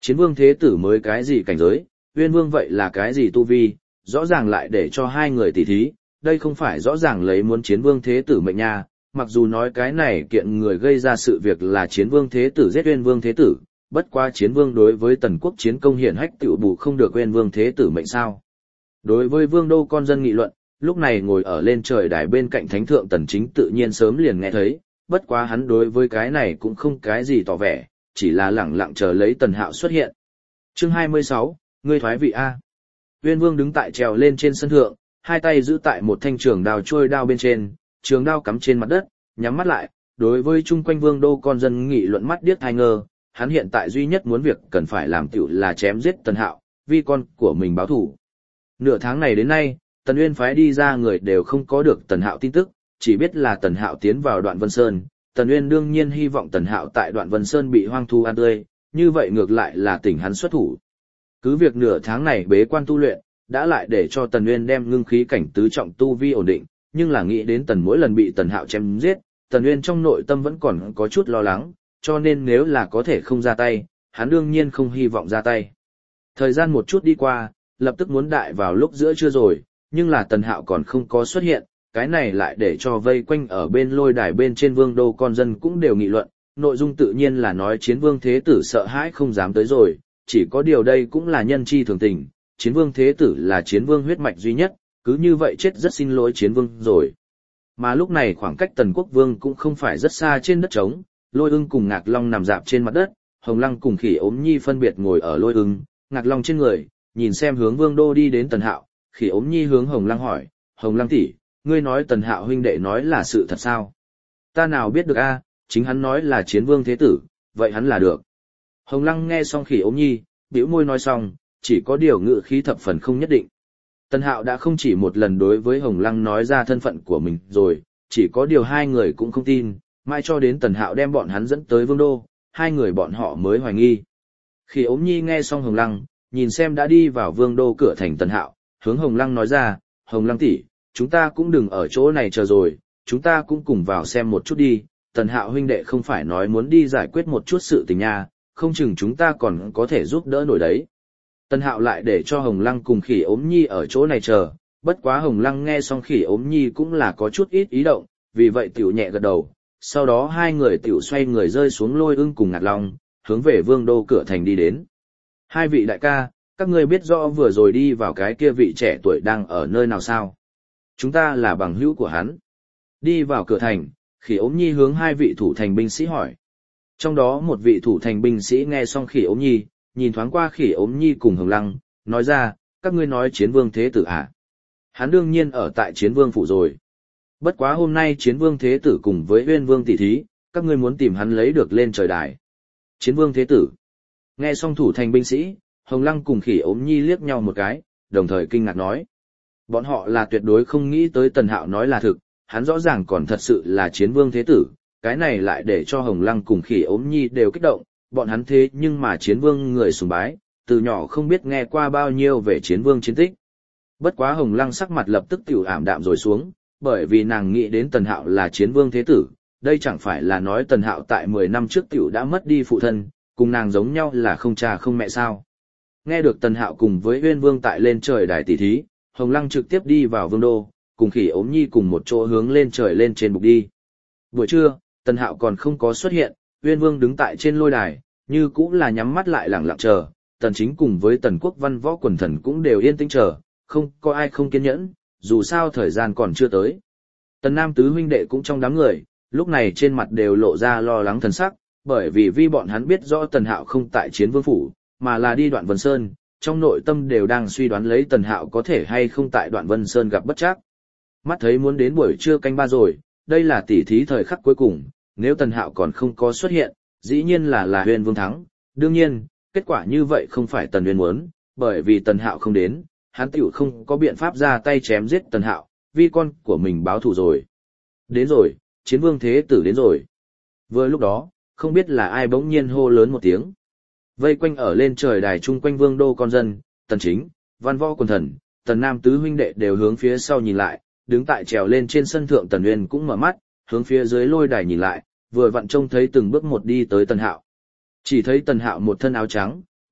chiến vương thế tử mới cái gì cảnh giới, Uyên Vương vậy là cái gì tu vi, rõ ràng lại để cho hai người tỉ thí, đây không phải rõ ràng lấy muốn chiến vương thế tử mệnh nha, mặc dù nói cái này kiện người gây ra sự việc là chiến vương thế tử giết Uyên Vương thế tử, bất quá chiến vương đối với tần quốc chiến công hiển hách tiểu bù không được Uyên Vương thế tử mệnh sao. Đối với vương đô con dân nghị luận, lúc này ngồi ở lên trời đài bên cạnh thánh thượng Tần Chính tự nhiên sớm liền nghe thấy, bất quá hắn đối với cái này cũng không cái gì tỏ vẻ, chỉ là lẳng lặng chờ lấy Tần Hạo xuất hiện. Chương hai mươi sáu, ngươi thoái vị A. Uyên Vương đứng tại trèo lên trên sân thượng, hai tay giữ tại một thanh trường đao trôi đao bên trên, trường đao cắm trên mặt đất, nhắm mắt lại, đối với chung quanh vương đô con dân nghị luận mắt điếc tai ngơ, hắn hiện tại duy nhất muốn việc cần phải làm tiểu là chém giết Tần Hạo, vì con của mình báo thù. Nửa tháng này đến nay, Tần Uyên phái đi ra người đều không có được Tần Hạo tin tức, chỉ biết là Tần Hạo tiến vào Đoạn Vân Sơn. Tần Uyên đương nhiên hy vọng Tần Hạo tại Đoạn Vân Sơn bị hoang thu ăn tươi, như vậy ngược lại là tỉnh hắn xuất thủ. Cứ việc nửa tháng này bế quan tu luyện, đã lại để cho Tần Uyên đem ngưng khí cảnh tứ trọng tu vi ổn định, nhưng là nghĩ đến Tần mỗi lần bị Tần Hạo chém giết, Tần Uyên trong nội tâm vẫn còn có chút lo lắng, cho nên nếu là có thể không ra tay, hắn đương nhiên không hy vọng ra tay. Thời gian một chút đi qua, lập tức muốn đại vào lúc giữa trưa rồi, nhưng là Tần Hạo còn không có xuất hiện, cái này lại để cho vây quanh ở bên lôi đài bên trên vương đô con dân cũng đều nghị luận, nội dung tự nhiên là nói chiến vương thế tử sợ hãi không dám tới rồi, chỉ có điều đây cũng là nhân chi thường tình, chiến vương thế tử là chiến vương huyết mạch duy nhất, cứ như vậy chết rất xin lỗi chiến vương rồi. Mà lúc này khoảng cách Tần Quốc Vương cũng không phải rất xa trên đất trống, Lôi Ưng cùng Ngạc Long nằm dạp trên mặt đất, Hồng Lăng cùng Khỉ Ốm Nhi phân biệt ngồi ở Lôi Ưng, Ngạc Long trên người, nhìn xem hướng vương đô đi đến Tần Hạo, Khỉ Ốm Nhi hướng Hồng Lăng hỏi, Hồng Lăng tỷ, ngươi nói Tần Hạo huynh đệ nói là sự thật sao? Ta nào biết được a, chính hắn nói là chiến vương thế tử, vậy hắn là được. Hồng Lăng nghe xong Khỉ Ốm Nhi, bĩu môi nói xong, chỉ có điều ngự khí thập phần không nhất định. Tần Hạo đã không chỉ một lần đối với Hồng Lăng nói ra thân phận của mình rồi, chỉ có điều hai người cũng không tin, mãi cho đến Tần Hạo đem bọn hắn dẫn tới vương đô, hai người bọn họ mới hoài nghi. Khỉ Ốm Nhi nghe xong Hồng Lăng, nhìn xem đã đi vào vương đô cửa thành Tần Hạo, hướng Hồng Lăng nói ra, Hồng Lăng tỷ, chúng ta cũng đừng ở chỗ này chờ rồi, chúng ta cũng cùng vào xem một chút đi, Tần Hạo huynh đệ không phải nói muốn đi giải quyết một chút sự tình nha, không chừng chúng ta còn có thể giúp đỡ nổi đấy. Tần Hạo lại để cho Hồng Lăng cùng Khỉ Ốm Nhi ở chỗ này chờ, bất quá Hồng Lăng nghe xong Khỉ Ốm Nhi cũng là có chút ít ý động, vì vậy tiểu nhẹ gật đầu, sau đó hai người tiểu xoay người rơi xuống Lôi Ưng cùng Ngạc Long, hướng về vương đô cửa thành đi đến. Hai vị đại ca, các ngươi biết rõ vừa rồi đi vào cái kia vị trẻ tuổi đang ở nơi nào sao? Chúng ta là bằng hữu của hắn. Đi vào cửa thành, Khỉ Ốm Nhi hướng hai vị thủ thành binh sĩ hỏi. Trong đó một vị thủ thành binh sĩ nghe xong Khỉ Ốm Nhi, nhìn thoáng qua Khỉ Ốm Nhi cùng Hồng Lăng, nói ra, các ngươi nói chiến vương thế tử à? Hắn đương nhiên ở tại chiến vương phủ rồi. Bất quá hôm nay chiến vương thế tử cùng với Uyên Vương tỷ thí, các ngươi muốn tìm hắn lấy được lên trời đài. Chiến vương thế tử. Nghe xong thủ thành binh sĩ, Hồng Lăng cùng Khỉ Ốm Nhi liếc nhau một cái, đồng thời kinh ngạc nói. Bọn họ là tuyệt đối không nghĩ tới Tần Hạo nói là thực, hắn rõ ràng còn thật sự là chiến vương thế tử, cái này lại để cho Hồng Lăng cùng Khỉ Ốm Nhi đều kích động, bọn hắn thế nhưng mà chiến vương người sùng bái, từ nhỏ không biết nghe qua bao nhiêu về chiến vương chiến tích. Bất quá Hồng Lăng sắc mặt lập tức tiểu ảm đạm rồi xuống, bởi vì nàng nghĩ đến Tần Hạo là chiến vương thế tử, đây chẳng phải là nói Tần Hạo tại mười năm trước tiểu đã mất đi phụ thân, cùng nàng giống nhau là không cha không mẹ sao. Nghe được Tần Hạo cùng với Uyên Vương tại lên trời đài tỷ thí, Hồng Lăng trực tiếp đi vào vương đô, cùng Khỉ Ốm Nhi cùng một chỗ hướng lên trời lên trên bục đi. Buổi trưa, Tần Hạo còn không có xuất hiện, Uyên Vương đứng tại trên lôi đài, như cũng là nhắm mắt lại lặng lặng chờ, Tần Chính cùng với Tần Quốc văn võ quần thần cũng đều yên tĩnh chờ, không có ai không kiên nhẫn, dù sao thời gian còn chưa tới. Tần Nam tứ huynh đệ cũng trong đám người, lúc này trên mặt đều lộ ra lo lắng thần sắc, bởi vì vì bọn hắn biết rõ Tần Hạo không tại chiến vương phủ, mà là đi Đoạn Vân Sơn, trong nội tâm đều đang suy đoán lấy Tần Hạo có thể hay không tại Đoạn Vân Sơn gặp bất trắc. Mắt thấy muốn đến buổi trưa canh ba rồi, đây là tỉ thí thời khắc cuối cùng, nếu Tần Hạo còn không có xuất hiện, dĩ nhiên là là Uyên Vương thắng. Đương nhiên, kết quả như vậy không phải Tần Uyên muốn, bởi vì Tần Hạo không đến, hắn tiểu không có biện pháp ra tay chém giết Tần Hạo, vì con của mình báo thù rồi. Đến rồi, chiến vương thế tử đến rồi. Vừa lúc đó, không biết là ai bỗng nhiên hô lớn một tiếng. Vây quanh ở lên trời đài chung quanh vương đô con dân, Tần Chính, văn võ quần thần, Tần Nam tứ huynh đệ đều hướng phía sau nhìn lại, đứng tại trèo lên trên sân thượng Tần Uyên cũng mở mắt, hướng phía dưới lôi đài nhìn lại, vừa vặn trông thấy từng bước một đi tới Tần Hạo. Chỉ thấy Tần Hạo một thân áo trắng,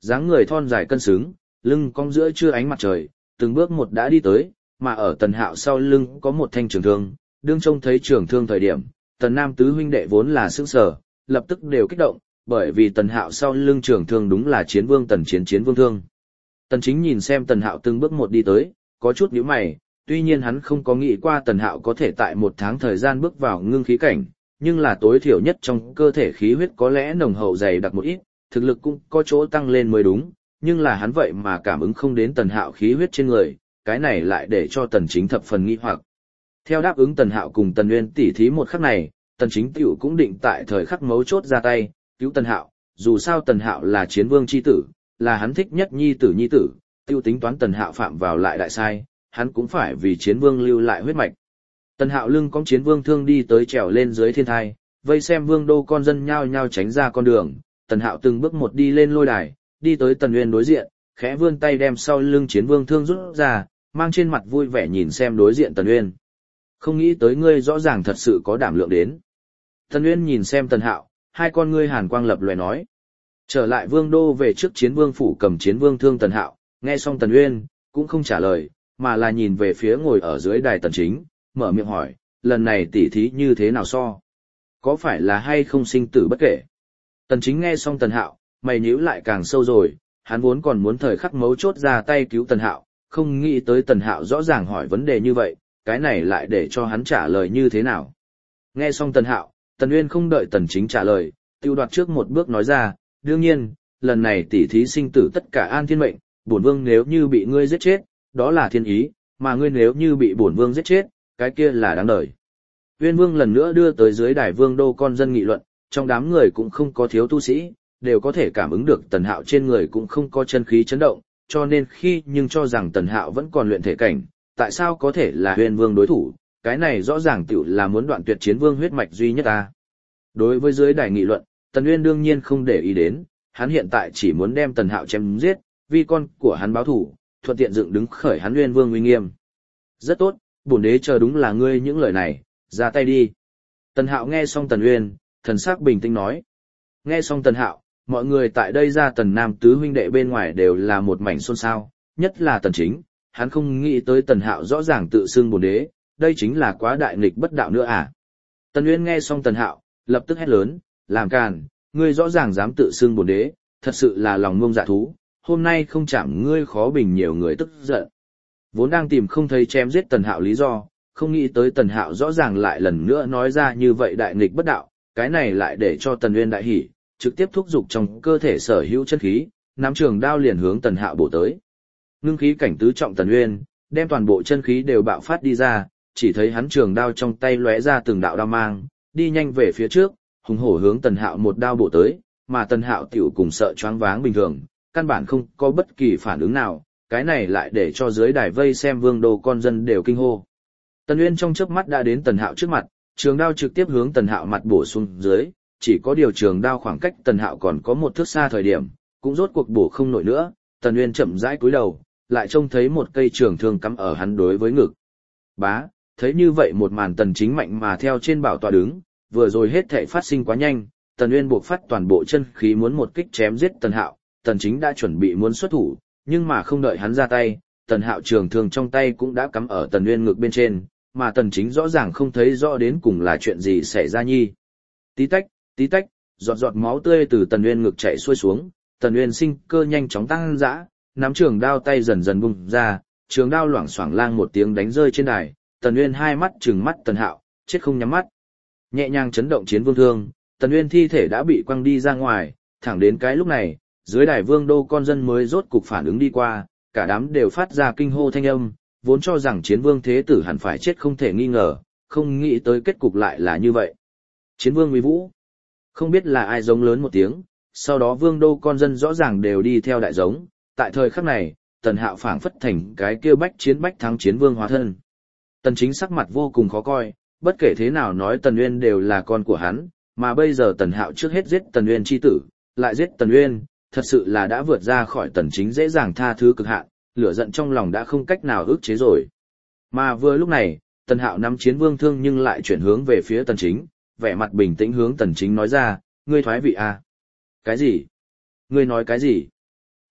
dáng người thon dài cân xứng, lưng cong giữa trưa ánh mặt trời, từng bước một đã đi tới, mà ở Tần Hạo sau lưng có một thanh trường thương, đương trông thấy trường thương thời điểm, Tần Nam tứ huynh đệ vốn là sững sờ, lập tức đều kích động, bởi vì Tần Hạo sau lưng trường thương đúng là Chiến Vương Tần Chiến Chiến Vương thương. Tần Chính nhìn xem Tần Hạo từng bước một đi tới, có chút nhíu mày, tuy nhiên hắn không có nghĩ qua Tần Hạo có thể tại một tháng thời gian bước vào ngưng khí cảnh, nhưng là tối thiểu nhất trong cơ thể khí huyết có lẽ nồng hậu dày đặc một ít, thực lực cũng có chỗ tăng lên mới đúng, nhưng là hắn vậy mà cảm ứng không đến Tần Hạo khí huyết trên người, cái này lại để cho Tần Chính thập phần nghi hoặc. Theo đáp ứng Tần Hạo cùng Tần Nguyên tỉ thí một khắc này, Tần Chính tiểu cũng định tại thời khắc mấu chốt ra tay, cứu Tần Hạo, dù sao Tần Hạo là Chiến Vương chi tử, là hắn thích nhất nhi tử nhi tử, tiêu tính toán Tần Hạo phạm vào lại đại sai, hắn cũng phải vì Chiến Vương lưu lại huyết mạch. Tần Hạo lưng cong Chiến Vương thương đi tới trèo lên dưới thiên thai, vây xem Vương đô con dân nhao nhao tránh ra con đường, Tần Hạo từng bước một đi lên lôi đài, đi tới Tần Nguyên đối diện, khẽ vươn tay đem sau lưng Chiến Vương thương rút ra, mang trên mặt vui vẻ nhìn xem đối diện Tần Nguyên. Không nghĩ tới ngươi rõ ràng thật sự có đảm lượng đến. Tần Nguyên nhìn xem Tần Hạo, hai con ngươi hàn quang lập lòe nói. Trở lại Vương đô về trước Chiến Vương phủ cầm Chiến Vương thương Tần Hạo, nghe xong Tần Nguyên cũng không trả lời, mà là nhìn về phía ngồi ở dưới đài Tần Chính, mở miệng hỏi, lần này tỉ thí như thế nào so? Có phải là hay không sinh tử bất kể? Tần Chính nghe xong Tần Hạo, mày nhíu lại càng sâu rồi, hắn vốn còn muốn thời khắc mấu chốt ra tay cứu Tần Hạo, không nghĩ tới Tần Hạo rõ ràng hỏi vấn đề như vậy, cái này lại để cho hắn trả lời như thế nào? Nghe xong Tần Hạo, Tần Nguyên không đợi Tần Chính trả lời, tiêu đoạt trước một bước nói ra, đương nhiên, lần này tỉ thí sinh tử tất cả an thiên mệnh, bổn vương nếu như bị ngươi giết chết, đó là thiên ý, mà ngươi nếu như bị bổn vương giết chết, cái kia là đáng đời. Uyên Vương lần nữa đưa tới dưới đài Vương đô con dân nghị luận, trong đám người cũng không có thiếu tu sĩ, đều có thể cảm ứng được Tần Hạo trên người cũng không có chân khí chấn động, cho nên khi nhưng cho rằng Tần Hạo vẫn còn luyện thể cảnh, tại sao có thể là Uyên Vương đối thủ, cái này rõ ràng tiểu là muốn đoạn tuyệt Chiến Vương huyết mạch duy nhất ta. Đối với dưới đài nghị luận, Tần Uyên đương nhiên không để ý đến, hắn hiện tại chỉ muốn đem Tần Hạo chém giết, vì con của hắn báo thủ, thuận tiện dựng đứng khởi hắn Uyên Vương uy nghiêm. Rất tốt, bổn đế chờ đúng là ngươi những lời này, ra tay đi. Tần Hạo nghe xong Tần Uyên, thần sắc bình tĩnh nói. Nghe xong Tần Hạo, mọi người tại đây ra Tần Nam tứ huynh đệ bên ngoài đều là một mảnh xôn xao, nhất là Tần Chính, hắn không nghĩ tới Tần Hạo rõ ràng tự xưng bổn đế, đây chính là quá đại nghịch bất đạo nữa à. Tần Uyên nghe xong Tần Hạo, lập tức hét lớn, làm càn, ngươi rõ ràng dám tự xưng bổn đế, thật sự là lòng ngông dạ thú, hôm nay không chạm ngươi khó bình nhiều người tức giận. Vốn đang tìm không thấy chém giết Tần Hạo lý do, không nghĩ tới Tần Hạo rõ ràng lại lần nữa nói ra như vậy đại nghịch bất đạo, cái này lại để cho Tần Uyên đại hỉ, trực tiếp thúc giục trong cơ thể sở hữu chân khí, nắm trường đao liền hướng Tần Hạo bổ tới. Ngưng khí cảnh tứ trọng Tần Uyên, đem toàn bộ chân khí đều bạo phát đi ra, chỉ thấy hắn trường đao trong tay lóe ra từng đạo đao mang, đi nhanh về phía trước, hùng hổ hướng Tần Hạo một đao bổ tới, mà Tần Hạo tiểu cùng sợ choáng váng bình thường, căn bản không có bất kỳ phản ứng nào, cái này lại để cho dưới đài vây xem Vương đô con dân đều kinh hô. Tần Uyên trong chớp mắt đã đến Tần Hạo trước mặt, trường đao trực tiếp hướng Tần Hạo mặt bổ xuống dưới, chỉ có điều trường đao khoảng cách Tần Hạo còn có một thước xa thời điểm, cũng rốt cuộc bổ không nổi nữa, Tần Uyên chậm rãi cúi đầu, lại trông thấy một cây trường thương cắm ở hắn đối với ngực. Bá, thấy như vậy một màn Tần Chính mạnh mà theo trên bảo tọa đứng, vừa rồi hết thảy phát sinh quá nhanh, Tần Uyên buộc phát toàn bộ chân khí muốn một kích chém giết Tần Hạo, Tần Chính đã chuẩn bị muốn xuất thủ, nhưng mà không đợi hắn ra tay, Tần Hạo trường thương trong tay cũng đã cắm ở Tần Uyên ngực bên trên, mà Tần Chính rõ ràng không thấy rõ đến cùng là chuyện gì xảy ra nhi. Tí tách, tí tách, giọt giọt máu tươi từ Tần Uyên ngực chảy xuôi xuống, Tần Uyên sinh cơ nhanh chóng tăng dã, nắm trường đao tay dần dần bung ra, trường đao loảng xoảng lang một tiếng đánh rơi trên đài, Tần Uyên hai mắt trừng mắt Tần Hạo, chết không nhắm mắt. Nhẹ nhàng chấn động Chiến Vương thương, Tần Uyên thi thể đã bị quăng đi ra ngoài, thẳng đến cái lúc này, dưới đài Vương đô con dân mới rốt cục phản ứng đi qua, cả đám đều phát ra kinh hô thanh âm, vốn cho rằng Chiến Vương thế tử hẳn phải chết không thể nghi ngờ, không nghĩ tới kết cục lại là như vậy. Chiến Vương uy vũ, không biết là ai giống lớn một tiếng, sau đó Vương đô con dân rõ ràng đều đi theo đại giống, tại thời khắc này, Tần Hạo phảng phất thành cái kia bách chiến bách thắng Chiến Vương hóa thân. Tần Chính sắc mặt vô cùng khó coi, bất kể thế nào nói Tần Uyên đều là con của hắn, mà bây giờ Tần Hạo trước hết giết Tần Uyên chi tử, lại giết Tần Uyên, thật sự là đã vượt ra khỏi Tần Chính dễ dàng tha thứ cực hạn, lửa giận trong lòng đã không cách nào ức chế rồi. Mà vừa lúc này, Tần Hạo nắm Chiến Vương thương nhưng lại chuyển hướng về phía Tần Chính, vẻ mặt bình tĩnh hướng Tần Chính nói ra, ngươi thoái vị à? Cái gì? Ngươi nói cái gì?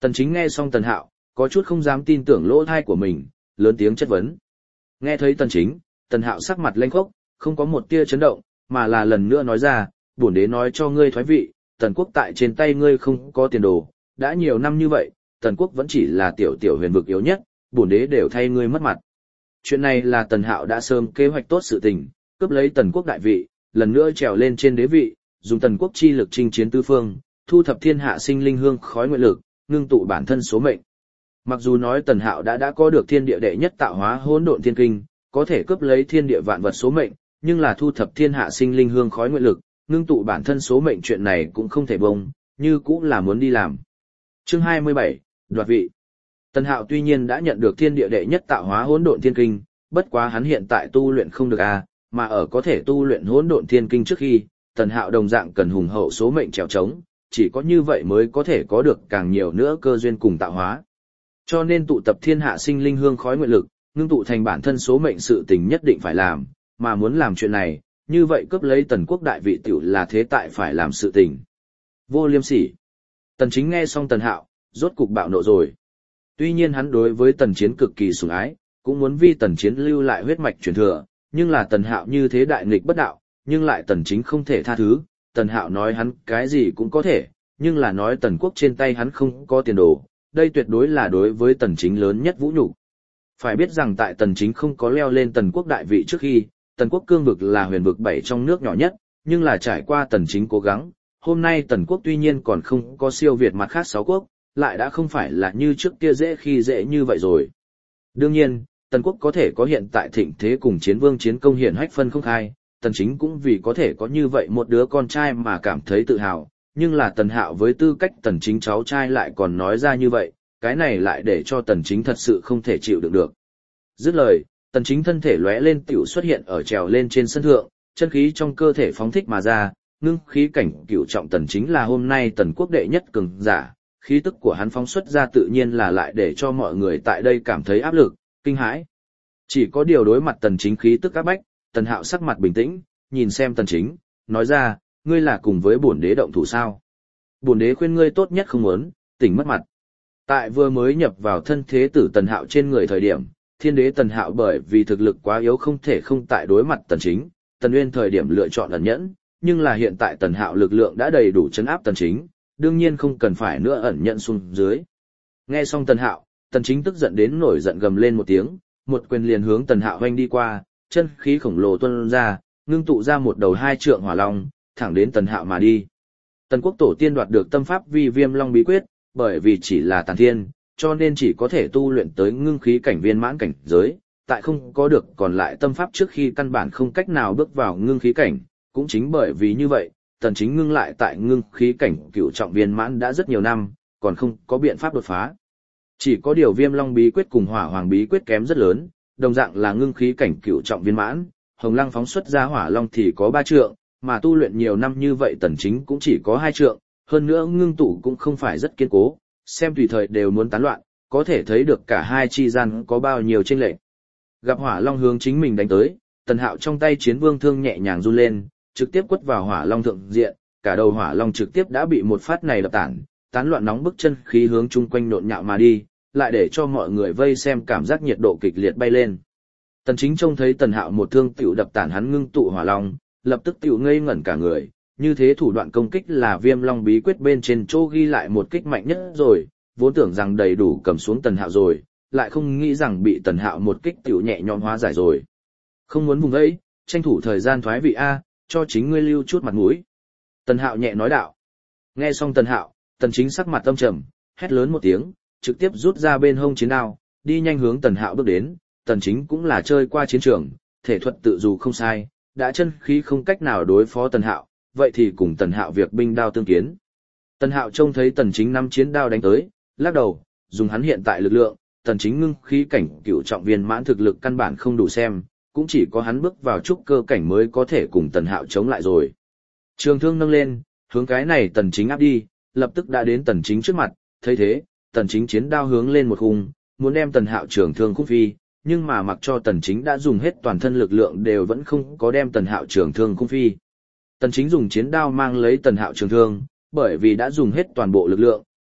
Tần Chính nghe xong Tần Hạo, có chút không dám tin tưởng lỗ thai của mình, lớn tiếng chất vấn. Nghe thấy Tần Chính, Tần Hạo sắc mặt lênh khốc, không có một tia chấn động, mà là lần nữa nói ra, bổn đế nói cho ngươi thoái vị, Tần quốc tại trên tay ngươi không có tiền đồ, đã nhiều năm như vậy, Tần quốc vẫn chỉ là tiểu tiểu huyền vực yếu nhất, bổn đế đều thay ngươi mất mặt. Chuyện này là Tần Hạo đã sớm kế hoạch tốt sự tình, cướp lấy Tần quốc đại vị, lần nữa trèo lên trên đế vị, dùng Tần quốc chi lực chinh chiến tứ phương, thu thập thiên hạ sinh linh hương khói nguyện lực, ngưng tụ bản thân số mệnh. Mặc dù nói Tần Hạo đã đã có được thiên địa đệ nhất tạo hóa hỗn độn thiên kinh, có thể cướp lấy thiên địa vạn vật số mệnh, nhưng là thu thập thiên hạ sinh linh hương khói nguyện lực, ngưng tụ bản thân số mệnh chuyện này cũng không thể bông, như cũng là muốn đi làm. Chương hai mươi bảy, đoạt vị. Tần Hạo tuy nhiên đã nhận được thiên địa đệ nhất tạo hóa hỗn độn thiên kinh, bất quá hắn hiện tại tu luyện không được a, mà ở có thể tu luyện hỗn độn thiên kinh trước khi, Tần Hạo đồng dạng cần hùng hậu số mệnh trèo trống, chỉ có như vậy mới có thể có được càng nhiều nữa cơ duyên cùng tạo hóa. Cho nên tụ tập thiên hạ sinh linh hương khói nguyện lực, ngưng tụ thành bản thân số mệnh sự tình nhất định phải làm, mà muốn làm chuyện này, như vậy cướp lấy Tần quốc đại vị tiểu là thế tại phải làm sự tình. Vô liêm sỉ. Tần Chính nghe xong Tần Hạo, rốt cục bạo nộ rồi. Tuy nhiên hắn đối với Tần Chiến cực kỳ sủng ái, cũng muốn vi Tần Chiến lưu lại huyết mạch truyền thừa, nhưng là Tần Hạo như thế đại nghịch bất đạo, nhưng lại Tần Chính không thể tha thứ. Tần Hạo nói hắn cái gì cũng có thể, nhưng là nói Tần quốc trên tay hắn không có tiền đồ, đây tuyệt đối là đối với Tần Chính lớn nhất vũ nhục. Phải biết rằng tại Tần Chính không có leo lên Tần quốc đại vị trước khi, Tần quốc cương vực là huyền vực bảy trong nước nhỏ nhất, nhưng là trải qua Tần Chính cố gắng, hôm nay Tần quốc tuy nhiên còn không có siêu việt mặt khác sáu quốc, lại đã không phải là như trước kia dễ khi dễ như vậy rồi. Đương nhiên, Tần quốc có thể có hiện tại thịnh thế cùng chiến vương chiến công hiển hách phân không khai, Tần Chính cũng vì có thể có như vậy một đứa con trai mà cảm thấy tự hào, nhưng là Tần Hạo với tư cách Tần Chính cháu trai lại còn nói ra như vậy, cái này lại để cho Tần Chính thật sự không thể chịu đựng được. Dứt lời, Tần Chính thân thể lóe lên tiểu xuất hiện ở trèo lên trên sân thượng, chân khí trong cơ thể phóng thích mà ra, ngưng khí cảnh cửu trọng Tần Chính là hôm nay Tần quốc đệ nhất cường giả, khí tức của hắn phóng xuất ra tự nhiên là lại để cho mọi người tại đây cảm thấy áp lực, kinh hãi. Chỉ có điều đối mặt Tần Chính khí tức áp bách, Tần Hạo sắc mặt bình tĩnh, nhìn xem Tần Chính, nói ra, ngươi là cùng với bổn đế động thủ sao? Bổn đế khuyên ngươi tốt nhất không muốn, tỉnh mất mặt. Tại vừa mới nhập vào thân thế tử Tần Hạo trên người thời điểm, thiên đế Tần Hạo bởi vì thực lực quá yếu không thể không tại đối mặt Tần Chính, Tần Uyên thời điểm lựa chọn ẩn nhẫn, nhưng là hiện tại Tần Hạo lực lượng đã đầy đủ chấn áp Tần Chính, đương nhiên không cần phải nữa ẩn nhẫn xuống dưới. Nghe xong Tần Hạo, Tần Chính tức giận đến nổi giận gầm lên một tiếng, một quyền liền hướng Tần Hạo hoành đi qua, chân khí khổng lồ tuôn ra, ngưng tụ ra một đầu hai trượng hỏa long, thẳng đến Tần Hạo mà đi. Tần quốc tổ tiên đoạt được tâm pháp vi viêm long bí quyết, bởi vì chỉ là tàn thiên, cho nên chỉ có thể tu luyện tới ngưng khí cảnh viên mãn cảnh giới, tại không có được còn lại tâm pháp trước khi căn bản không cách nào bước vào ngưng khí cảnh, cũng chính bởi vì như vậy, Tần Chính ngưng lại tại ngưng khí cảnh cửu trọng viên mãn đã rất nhiều năm, còn không có biện pháp đột phá. Chỉ có điều viêm long bí quyết cùng hỏa hoàng bí quyết kém rất lớn, đồng dạng là ngưng khí cảnh cửu trọng viên mãn, hồng lăng phóng xuất ra hỏa long thì có ba trượng, mà tu luyện nhiều năm như vậy Tần Chính cũng chỉ có hai trượng, hơn nữa ngưng tụ cũng không phải rất kiên cố, xem tùy thời đều muốn tán loạn, có thể thấy được cả hai chi gian có bao nhiêu chênh lệch. Gặp hỏa long hướng chính mình đánh tới, Tần Hạo trong tay chiến vương thương nhẹ nhàng run lên, trực tiếp quất vào hỏa long thượng diện, cả đầu hỏa long trực tiếp đã bị một phát này đập tản, tán loạn nóng bức chân khí hướng chung quanh nộn nhạo mà đi, lại để cho mọi người vây xem cảm giác nhiệt độ kịch liệt bay lên. Tần Chính trông thấy Tần Hạo một thương tiểu đập tản hắn ngưng tụ hỏa long, lập tức tiểu ngây ngẩn cả người, như thế thủ đoạn công kích là viêm long bí quyết bên trên chỗ ghi lại một kích mạnh nhất rồi, vốn tưởng rằng đầy đủ cầm xuống Tần Hạo rồi, lại không nghĩ rằng bị Tần Hạo một kích tiểu nhẹ nhõm hóa giải rồi. Không muốn vùng ấy, tranh thủ thời gian thoái vị A, cho chính ngươi lưu chút mặt mũi. Tần Hạo nhẹ nói đạo. Nghe xong Tần Hạo, Tần Chính sắc mặt tâm trầm, hét lớn một tiếng, trực tiếp rút ra bên hông chiến đao, đi nhanh hướng Tần Hạo bước đến. Tần Chính cũng là chơi qua chiến trường, thể thuật tự dù không sai, đã chân khí không cách nào đối phó Tần Hạo, vậy thì cùng Tần Hạo việc binh đao tương kiến. Tần Hạo trông thấy Tần Chính năm chiến đao đánh tới, lắc đầu, dùng hắn hiện tại lực lượng, Tần Chính ngưng khí cảnh cửu trọng viên mãn thực lực căn bản không đủ xem, cũng chỉ có hắn bước vào trúc cơ cảnh mới có thể cùng Tần Hạo chống lại rồi. Trường thương nâng lên, hướng cái này Tần Chính áp đi, lập tức đã đến Tần Chính trước mặt, thấy thế, Tần Chính chiến đao hướng lên một khung, muốn đem Tần Hạo trường thương khúc phi, nhưng mà mặc cho Tần Chính đã dùng hết toàn thân lực lượng đều vẫn không có đem Tần Hạo trường thương khung phi. Tần Chính dùng chiến đao mang lấy Tần Hạo trường thương, bởi vì đã dùng hết toàn bộ lực lượng,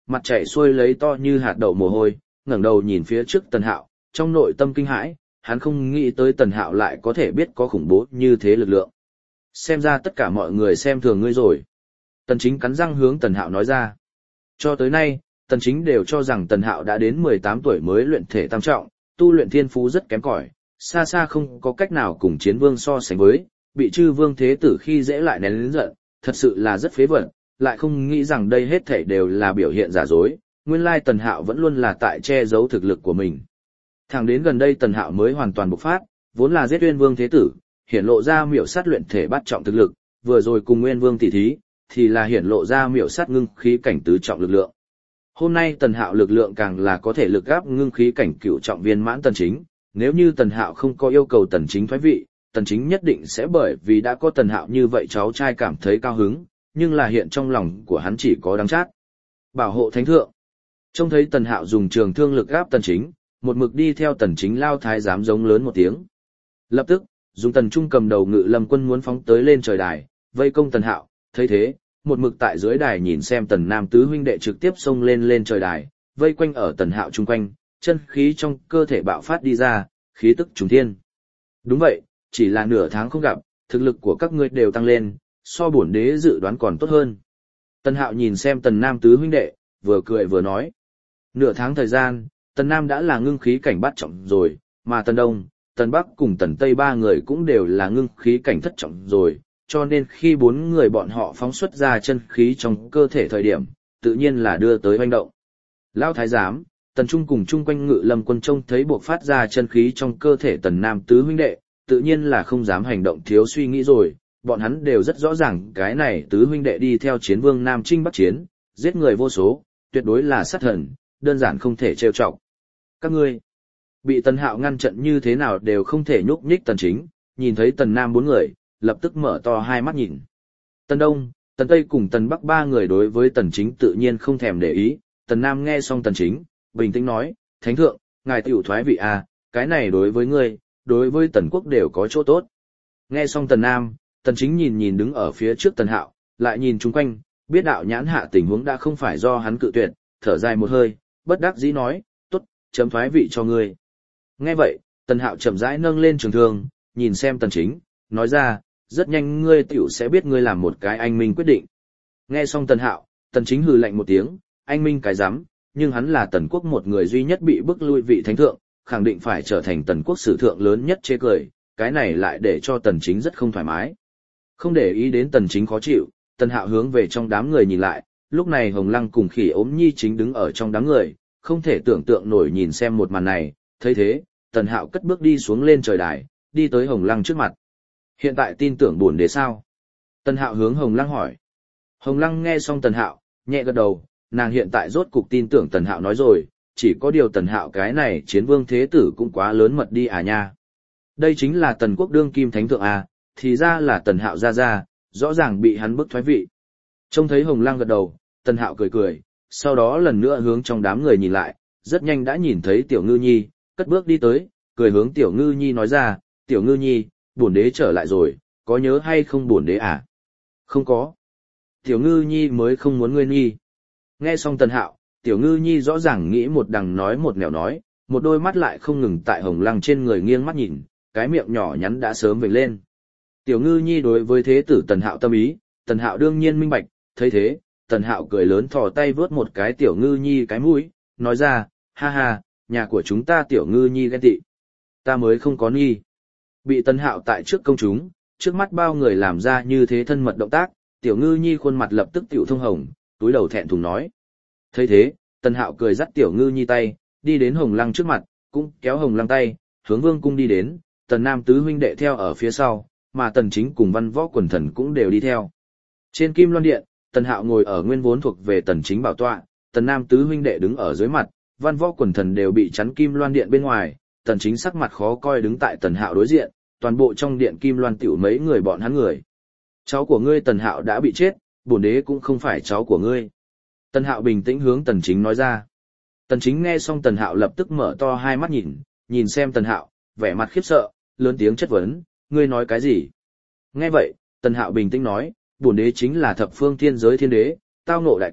mặt chảy xuôi lấy to như hạt đậu mồ hôi, ngẩng đầu nhìn phía trước Tần Hạo, trong nội tâm kinh hãi, hắn không nghĩ tới Tần Hạo lại có thể biết có khủng bố như thế lực lượng. Xem ra tất cả mọi người xem thường ngươi rồi. Tần Chính cắn răng hướng Tần Hạo nói ra. Cho tới nay, Tần Chính đều cho rằng Tần Hạo đã đến mười tám tuổi mới luyện thể tam trọng, tu luyện thiên phú rất kém cỏi, xa xa không có cách nào cùng chiến vương so sánh với, bị chư vương thế tử khi dễ lại nén lớn giận, thật sự là rất phế vật, lại không nghĩ rằng đây hết thảy đều là biểu hiện giả dối, nguyên lai Tần Hạo vẫn luôn là tại che giấu thực lực của mình. Thẳng đến gần đây Tần Hạo mới hoàn toàn bộc phát, vốn là giết Uyên Vương thế tử, hiển lộ ra miểu sát luyện thể bắt trọng thực lực, vừa rồi cùng Nguyên Vương tỷ thí, thì là hiển lộ ra miểu sát ngưng khí cảnh tứ trọng lực lượng. Hôm nay Tần Hạo lực lượng càng là có thể lực áp ngưng khí cảnh cửu trọng viên mãn Tần Chính, nếu như Tần Hạo không có yêu cầu Tần Chính thoái vị, Tần Chính nhất định sẽ bởi vì đã có Tần Hạo như vậy cháu trai cảm thấy cao hứng, nhưng là hiện trong lòng của hắn chỉ có đắng chát. Bảo hộ thánh thượng. Trông thấy Tần Hạo dùng trường thương lực áp Tần Chính, một mực đi theo Tần Chính lao thái giám giống lớn một tiếng. Lập tức, dùng Tần Trung cầm đầu Ngự Lâm quân muốn phóng tới lên trời đài, vây công Tần Hạo, thấy thế, một mực tại dưới đài nhìn xem Tần Nam tứ huynh đệ trực tiếp xông lên lên trời đài, vây quanh ở Tần Hạo chung quanh, chân khí trong cơ thể bạo phát đi ra, khí tức trùng thiên. Đúng vậy, chỉ là nửa tháng không gặp, thực lực của các ngươi đều tăng lên, so bổn đế dự đoán còn tốt hơn. Tần Hạo nhìn xem Tần Nam tứ huynh đệ, vừa cười vừa nói. Nửa tháng thời gian, Tần Nam đã là ngưng khí cảnh bát trọng rồi, mà Tần Đông, Tần Bắc cùng Tần Tây ba người cũng đều là ngưng khí cảnh thất trọng rồi, cho nên khi bốn người bọn họ phóng xuất ra chân khí trong cơ thể thời điểm, tự nhiên là đưa tới hoành động. Lão thái giám, Tần Trung cùng chung quanh Ngự Lâm quân trông thấy buộc phát ra chân khí trong cơ thể Tần Nam tứ huynh đệ, tự nhiên là không dám hành động thiếu suy nghĩ rồi, bọn hắn đều rất rõ ràng cái này tứ huynh đệ đi theo chiến vương Nam Trinh Bắc Chiến, giết người vô số, tuyệt đối là sát thần, đơn giản không thể trêu chọc. Các ngươi, bị Tần Hạo ngăn trận như thế nào đều không thể nhúc nhích Tần Chính, nhìn thấy Tần Nam bốn người, lập tức mở to hai mắt nhìn. Tần Đông, Tần Tây cùng Tần Bắc ba người đối với Tần Chính tự nhiên không thèm để ý, Tần Nam nghe xong Tần Chính, bình tĩnh nói, Thánh thượng, ngài tiểu thoái vị à, cái này đối với ngươi, đối với Tần quốc đều có chỗ tốt. Nghe xong Tần Nam, Tần Chính nhìn nhìn đứng ở phía trước Tần Hạo, lại nhìn chung quanh, biết đạo nhãn hạ tình huống đã không phải do hắn cự tuyệt, thở dài một hơi, bất đắc dĩ nói, tốt, chấm thoái vị cho ngươi. Nghe vậy, Tần Hạo chậm rãi nâng lên trường thương, nhìn xem Tần Chính, nói ra, rất nhanh ngươi tiểu sẽ biết ngươi làm một cái anh minh quyết định. Nghe xong Tần Hạo, Tần Chính hừ lạnh một tiếng, anh minh cái rắm, nhưng hắn là Tần quốc một người duy nhất bị bức lui vị thánh thượng, khẳng định phải trở thành Tần quốc sử thượng lớn nhất chế cười, cái này lại để cho Tần Chính rất không thoải mái. Không để ý đến Tần Chính khó chịu, Tần Hạo hướng về trong đám người nhìn lại, lúc này Hồng Lăng cùng Khỉ Ốm Nhi chính đứng ở trong đám người, không thể tưởng tượng nổi nhìn xem một màn này, thấy thế, Tần Hạo cất bước đi xuống lên trời đài, đi tới Hồng Lăng trước mặt. Hiện tại tin tưởng bổn đế sao? Tần Hạo hướng Hồng Lăng hỏi. Hồng Lăng nghe xong Tần Hạo, nhẹ gật đầu, nàng hiện tại rốt cục tin tưởng Tần Hạo nói rồi, chỉ có điều Tần Hạo cái này chiến vương thế tử cũng quá lớn mật đi à nha. Đây chính là Tần quốc đương kim thánh thượng à, thì ra là Tần Hạo ra ra, rõ ràng bị hắn bức thoái vị. Trông thấy Hồng Lăng gật đầu, Tần Hạo cười cười, sau đó lần nữa hướng trong đám người nhìn lại, rất nhanh đã nhìn thấy Tiểu Ngư Nhi, cất bước đi tới, cười hướng Tiểu Ngư Nhi nói ra, Tiểu Ngư Nhi, bổn đế trở lại rồi, có nhớ hay không bổn đế à? Không có. Tiểu Ngư Nhi mới không muốn ngươi Nhi. Nghe xong Tần Hạo, Tiểu Ngư Nhi rõ ràng nghĩ một đằng nói một nẻo nói, một đôi mắt lại không ngừng tại Hồng Lăng trên người nghiêng mắt nhìn, cái miệng nhỏ nhắn đã sớm vểnh lên. Tiểu Ngư Nhi đối với thế tử Tần Hạo tâm ý, Tần Hạo đương nhiên minh bạch, thấy thế, Tần Hạo cười lớn thò tay vớt một cái Tiểu Ngư Nhi cái mũi, nói ra, ha ha, nhà của chúng ta Tiểu Ngư Nhi ghen tị. Ta mới không có Nhi. Bị Tần Hạo tại trước công chúng, trước mắt bao người làm ra như thế thân mật động tác, Tiểu Ngư Nhi khuôn mặt lập tức tiểu thông hồng, túi đầu thẹn thùng nói. Thấy thế, Tần Hạo cười dắt Tiểu Ngư Nhi tay, đi đến Hồng Lăng trước mặt, cũng kéo Hồng Lăng tay, hướng vương cung đi đến, Tần Nam tứ huynh đệ theo ở phía sau, mà Tần Chính cùng Văn Võ quần thần cũng đều đi theo. Trên Kim Loan Điện, Tần Hạo ngồi ở nguyên vốn thuộc về Tần Chính bảo tọa, Tần Nam tứ huynh đệ đứng ở dưới mặt, Văn Võ quần thần đều bị chắn Kim Loan Điện bên ngoài, Tần Chính sắc mặt khó coi đứng tại Tần Hạo đối diện, toàn bộ trong điện Kim Loan tiểu mấy người bọn hắn người. Cháu của ngươi Tần Hạo đã bị chết, bổn đế cũng không phải cháu của ngươi. Tần Hạo bình tĩnh hướng Tần Chính nói ra. Tần Chính nghe xong Tần Hạo lập tức mở to hai mắt nhìn, nhìn xem Tần Hạo, vẻ mặt khiếp sợ, lớn tiếng chất vấn, ngươi nói cái gì? Nghe vậy, Tần Hạo bình tĩnh nói, bổn đế chính là thập phương thiên giới thiên đế, tao ngộ đại kiếp,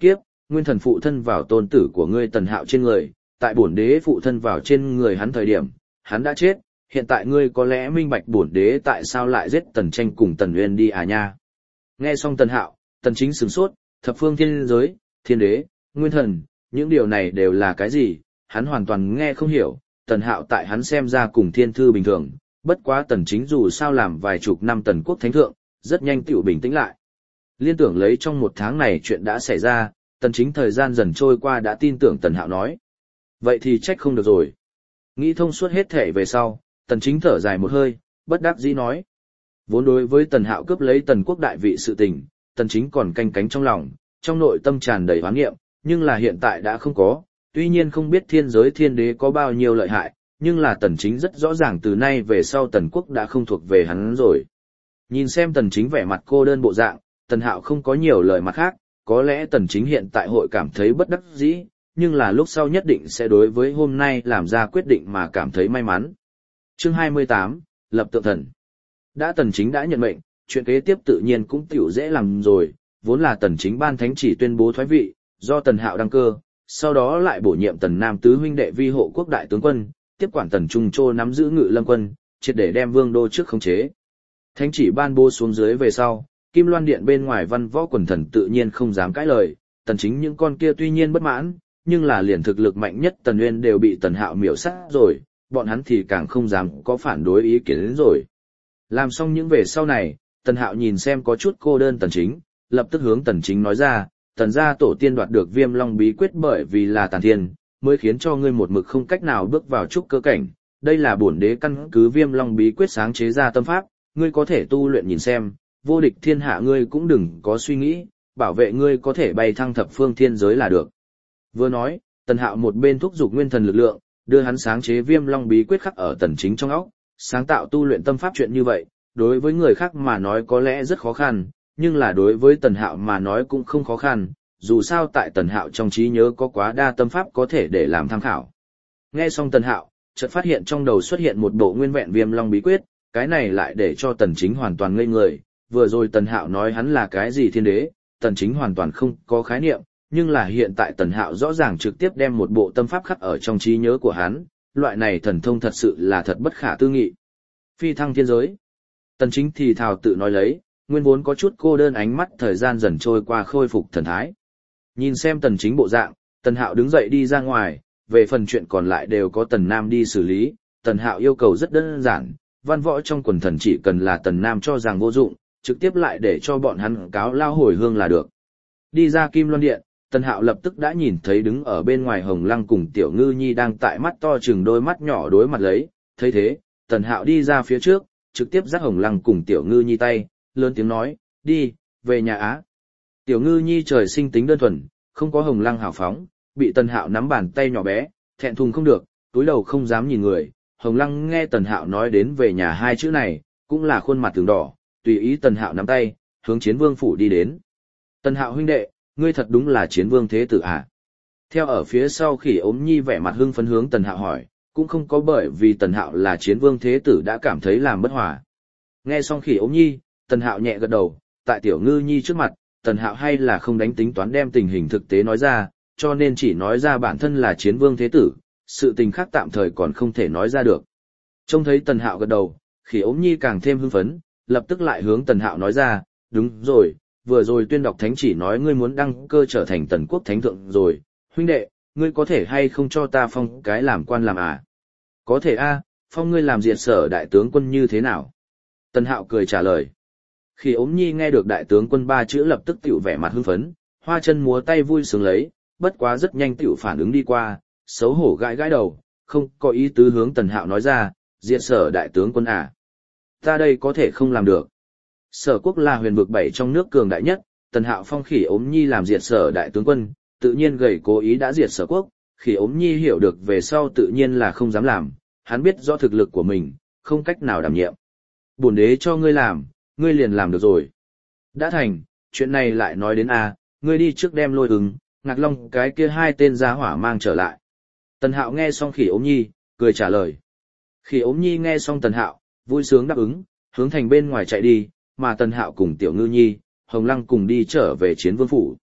nguyên thần phụ thân vào tôn tử của ngươi Tần Hạo trên người, tại bổn đế phụ thân vào trên người hắn thời điểm, hắn đã chết, hiện tại ngươi có lẽ minh bạch bổn đế tại sao lại giết Tần Tranh cùng Tần Uyên đi à nha. Nghe xong Tần Hạo, Tần Chính sửng sốt, thập phương thiên giới, thiên đế, nguyên thần, những điều này đều là cái gì, hắn hoàn toàn nghe không hiểu, Tần Hạo tại hắn xem ra cùng thiên thư bình thường, bất quá Tần Chính dù sao làm vài chục năm Tần quốc thánh thượng, rất nhanh tựu bình tĩnh lại. Liên tưởng lấy trong một tháng này chuyện đã xảy ra, Tần Chính thời gian dần trôi qua đã tin tưởng Tần Hạo nói. Vậy thì trách không được rồi. Nghĩ thông suốt hết thể về sau, Tần Chính thở dài một hơi, bất đắc dĩ nói. Vốn đối với Tần Hạo cướp lấy Tần quốc đại vị sự tình, Tần Chính còn canh cánh trong lòng, trong nội tâm tràn đầy hoán nghiệm, nhưng là hiện tại đã không có, tuy nhiên không biết thiên giới thiên đế có bao nhiêu lợi hại, nhưng là Tần Chính rất rõ ràng từ nay về sau Tần quốc đã không thuộc về hắn rồi. Nhìn xem Tần Chính vẻ mặt cô đơn bộ dạng, Tần Hạo không có nhiều lời mặt khác, có lẽ Tần Chính hiện tại hội cảm thấy bất đắc dĩ, nhưng là lúc sau nhất định sẽ đối với hôm nay làm ra quyết định mà cảm thấy may mắn. Chương hai mươi tám, Lập tượng thần. Đã Tần Chính đã nhận mệnh, chuyện kế tiếp tự nhiên cũng tiểu dễ làm rồi, vốn là Tần Chính ban thánh chỉ tuyên bố thoái vị, do Tần Hạo đăng cơ, sau đó lại bổ nhiệm Tần Nam tứ huynh đệ vi hộ quốc đại tướng quân, tiếp quản Tần Trung Châu nắm giữ ngự lâm quân, triệt để đem vương đô trước khống chế. Thánh chỉ ban bố xuống dưới về sau, Kim Loan Điện bên ngoài văn võ quần thần tự nhiên không dám cãi lời, Tần Chính những con kia tuy nhiên bất mãn, nhưng là liền thực lực mạnh nhất Tần Uyên đều bị Tần Hạo miểu sát rồi, bọn hắn thì càng không dám có phản đối ý kiến đến rồi. Làm xong những về sau này, Tần Hạo nhìn xem có chút cô đơn Tần Chính, lập tức hướng Tần Chính nói ra, Tần gia tổ tiên đoạt được Viêm Long bí quyết bởi vì là tàn thiên, mới khiến cho ngươi một mực không cách nào bước vào trúc cơ cảnh, đây là bổn đế căn cứ Viêm Long bí quyết sáng chế ra tâm pháp, ngươi có thể tu luyện nhìn xem, vô địch thiên hạ ngươi cũng đừng có suy nghĩ, bảo vệ ngươi có thể bay thăng thập phương thiên giới là được. Vừa nói, Tần Hạo một bên thúc giục nguyên thần lực lượng, đưa hắn sáng chế Viêm Long bí quyết khắc ở Tần Chính trong óc, sáng tạo tu luyện tâm pháp chuyện như vậy, đối với người khác mà nói có lẽ rất khó khăn, nhưng là đối với Tần Hạo mà nói cũng không khó khăn, dù sao tại Tần Hạo trong trí nhớ có quá đa tâm pháp có thể để làm tham khảo. Nghe xong Tần Hạo, chợt phát hiện trong đầu xuất hiện một bộ nguyên vẹn Viêm Long bí quyết, cái này lại để cho Tần Chính hoàn toàn ngây người, vừa rồi Tần Hạo nói hắn là cái gì thiên đế, Tần Chính hoàn toàn không có khái niệm, nhưng là hiện tại Tần Hạo rõ ràng trực tiếp đem một bộ tâm pháp khắc ở trong trí nhớ của hắn, loại này thần thông thật sự là thật bất khả tư nghị. Phi thăng thiên giới. Tần Chính thì thào tự nói lấy, nguyên vốn có chút cô đơn ánh mắt thời gian dần trôi qua khôi phục thần thái. Nhìn xem Tần Chính bộ dạng, Tần Hạo đứng dậy đi ra ngoài, về phần chuyện còn lại đều có Tần Nam đi xử lý, Tần Hạo yêu cầu rất đơn giản, văn võ trong quần thần chỉ cần là Tần Nam cho rằng vô dụng, trực tiếp lại để cho bọn hắn cáo lao hồi hương là được. Đi ra Kim Loan Điện, Tần Hạo lập tức đã nhìn thấy đứng ở bên ngoài Hồng Lăng cùng Tiểu Ngư Nhi đang tại mắt to chừng đôi mắt nhỏ đối mặt lấy, thấy thế, Tần Hạo đi ra phía trước, trực tiếp dắt Hồng Lăng cùng Tiểu Ngư Nhi tay, lớn tiếng nói, đi, về nhà Á. Tiểu Ngư Nhi trời sinh tính đơn thuần, không có Hồng Lăng hào phóng, bị Tần Hạo nắm bàn tay nhỏ bé, thẹn thùng không được, túi đầu không dám nhìn người. Hồng Lăng nghe Tần Hạo nói đến về nhà hai chữ này, cũng là khuôn mặt tường đỏ, tùy ý Tần Hạo nắm tay, hướng Chiến Vương phủ đi đến. Tần Hạo huynh đệ, ngươi thật đúng là Chiến Vương thế tử à? Theo ở phía sau Khỉ Ốm Nhi vẻ mặt hưng phấn hướng Tần Hạo hỏi, cũng không có bởi vì Tần Hạo là Chiến Vương thế tử đã cảm thấy làm bất hòa. Nghe xong Khỉ Ốm Nhi, Tần Hạo nhẹ gật đầu, tại Tiểu Ngư Nhi trước mặt, Tần Hạo hay là không đánh tính toán đem tình hình thực tế nói ra, cho nên chỉ nói ra bản thân là Chiến Vương thế tử, sự tình khác tạm thời còn không thể nói ra được. Trông thấy Tần Hạo gật đầu, Khỉ Ốm Nhi càng thêm hưng phấn, lập tức lại hướng Tần Hạo nói ra, đúng rồi, vừa rồi tuyên đọc thánh chỉ nói ngươi muốn đăng cơ trở thành Tần quốc thánh thượng rồi, huynh đệ, ngươi có thể hay không cho ta phong cái làm quan làm à? Có thể a, phong ngươi làm diệt sở đại tướng quân như thế nào? Tần Hạo cười trả lời. Khi Ốm Nhi nghe được đại tướng quân ba chữ lập tức tiểu vẻ mặt hưng phấn, hoa chân múa tay vui sướng lấy, bất quá rất nhanh tiểu phản ứng đi qua, xấu hổ gãi gãi đầu, không có ý tứ hướng Tần Hạo nói ra, diệt sở đại tướng quân à. Ta đây có thể không làm được. Sở quốc là huyền vực bảy trong nước cường đại nhất, Tần Hạo phong Khỉ Ốm Nhi làm diệt sở đại tướng quân, tự nhiên gầy cố ý đã diệt sở quốc, Khỉ Ốm Nhi hiểu được về sau tự nhiên là không dám làm, hắn biết rõ thực lực của mình, không cách nào đảm nhiệm. Bổn đế cho ngươi làm, ngươi liền làm được rồi. Đã thành, chuyện này lại nói đến a, ngươi đi trước đem Lôi Ứng, Ngạc Long cái kia hai tên giá hỏa mang trở lại. Tần Hạo nghe xong Khỉ Ốm Nhi, cười trả lời. Khỉ Ốm Nhi nghe xong Tần Hạo, vui sướng đáp ứng, hướng thành bên ngoài chạy đi, mà Tần Hạo cùng Tiểu Ngư Nhi, Hồng Lăng cùng đi trở về Chiến Vương phủ.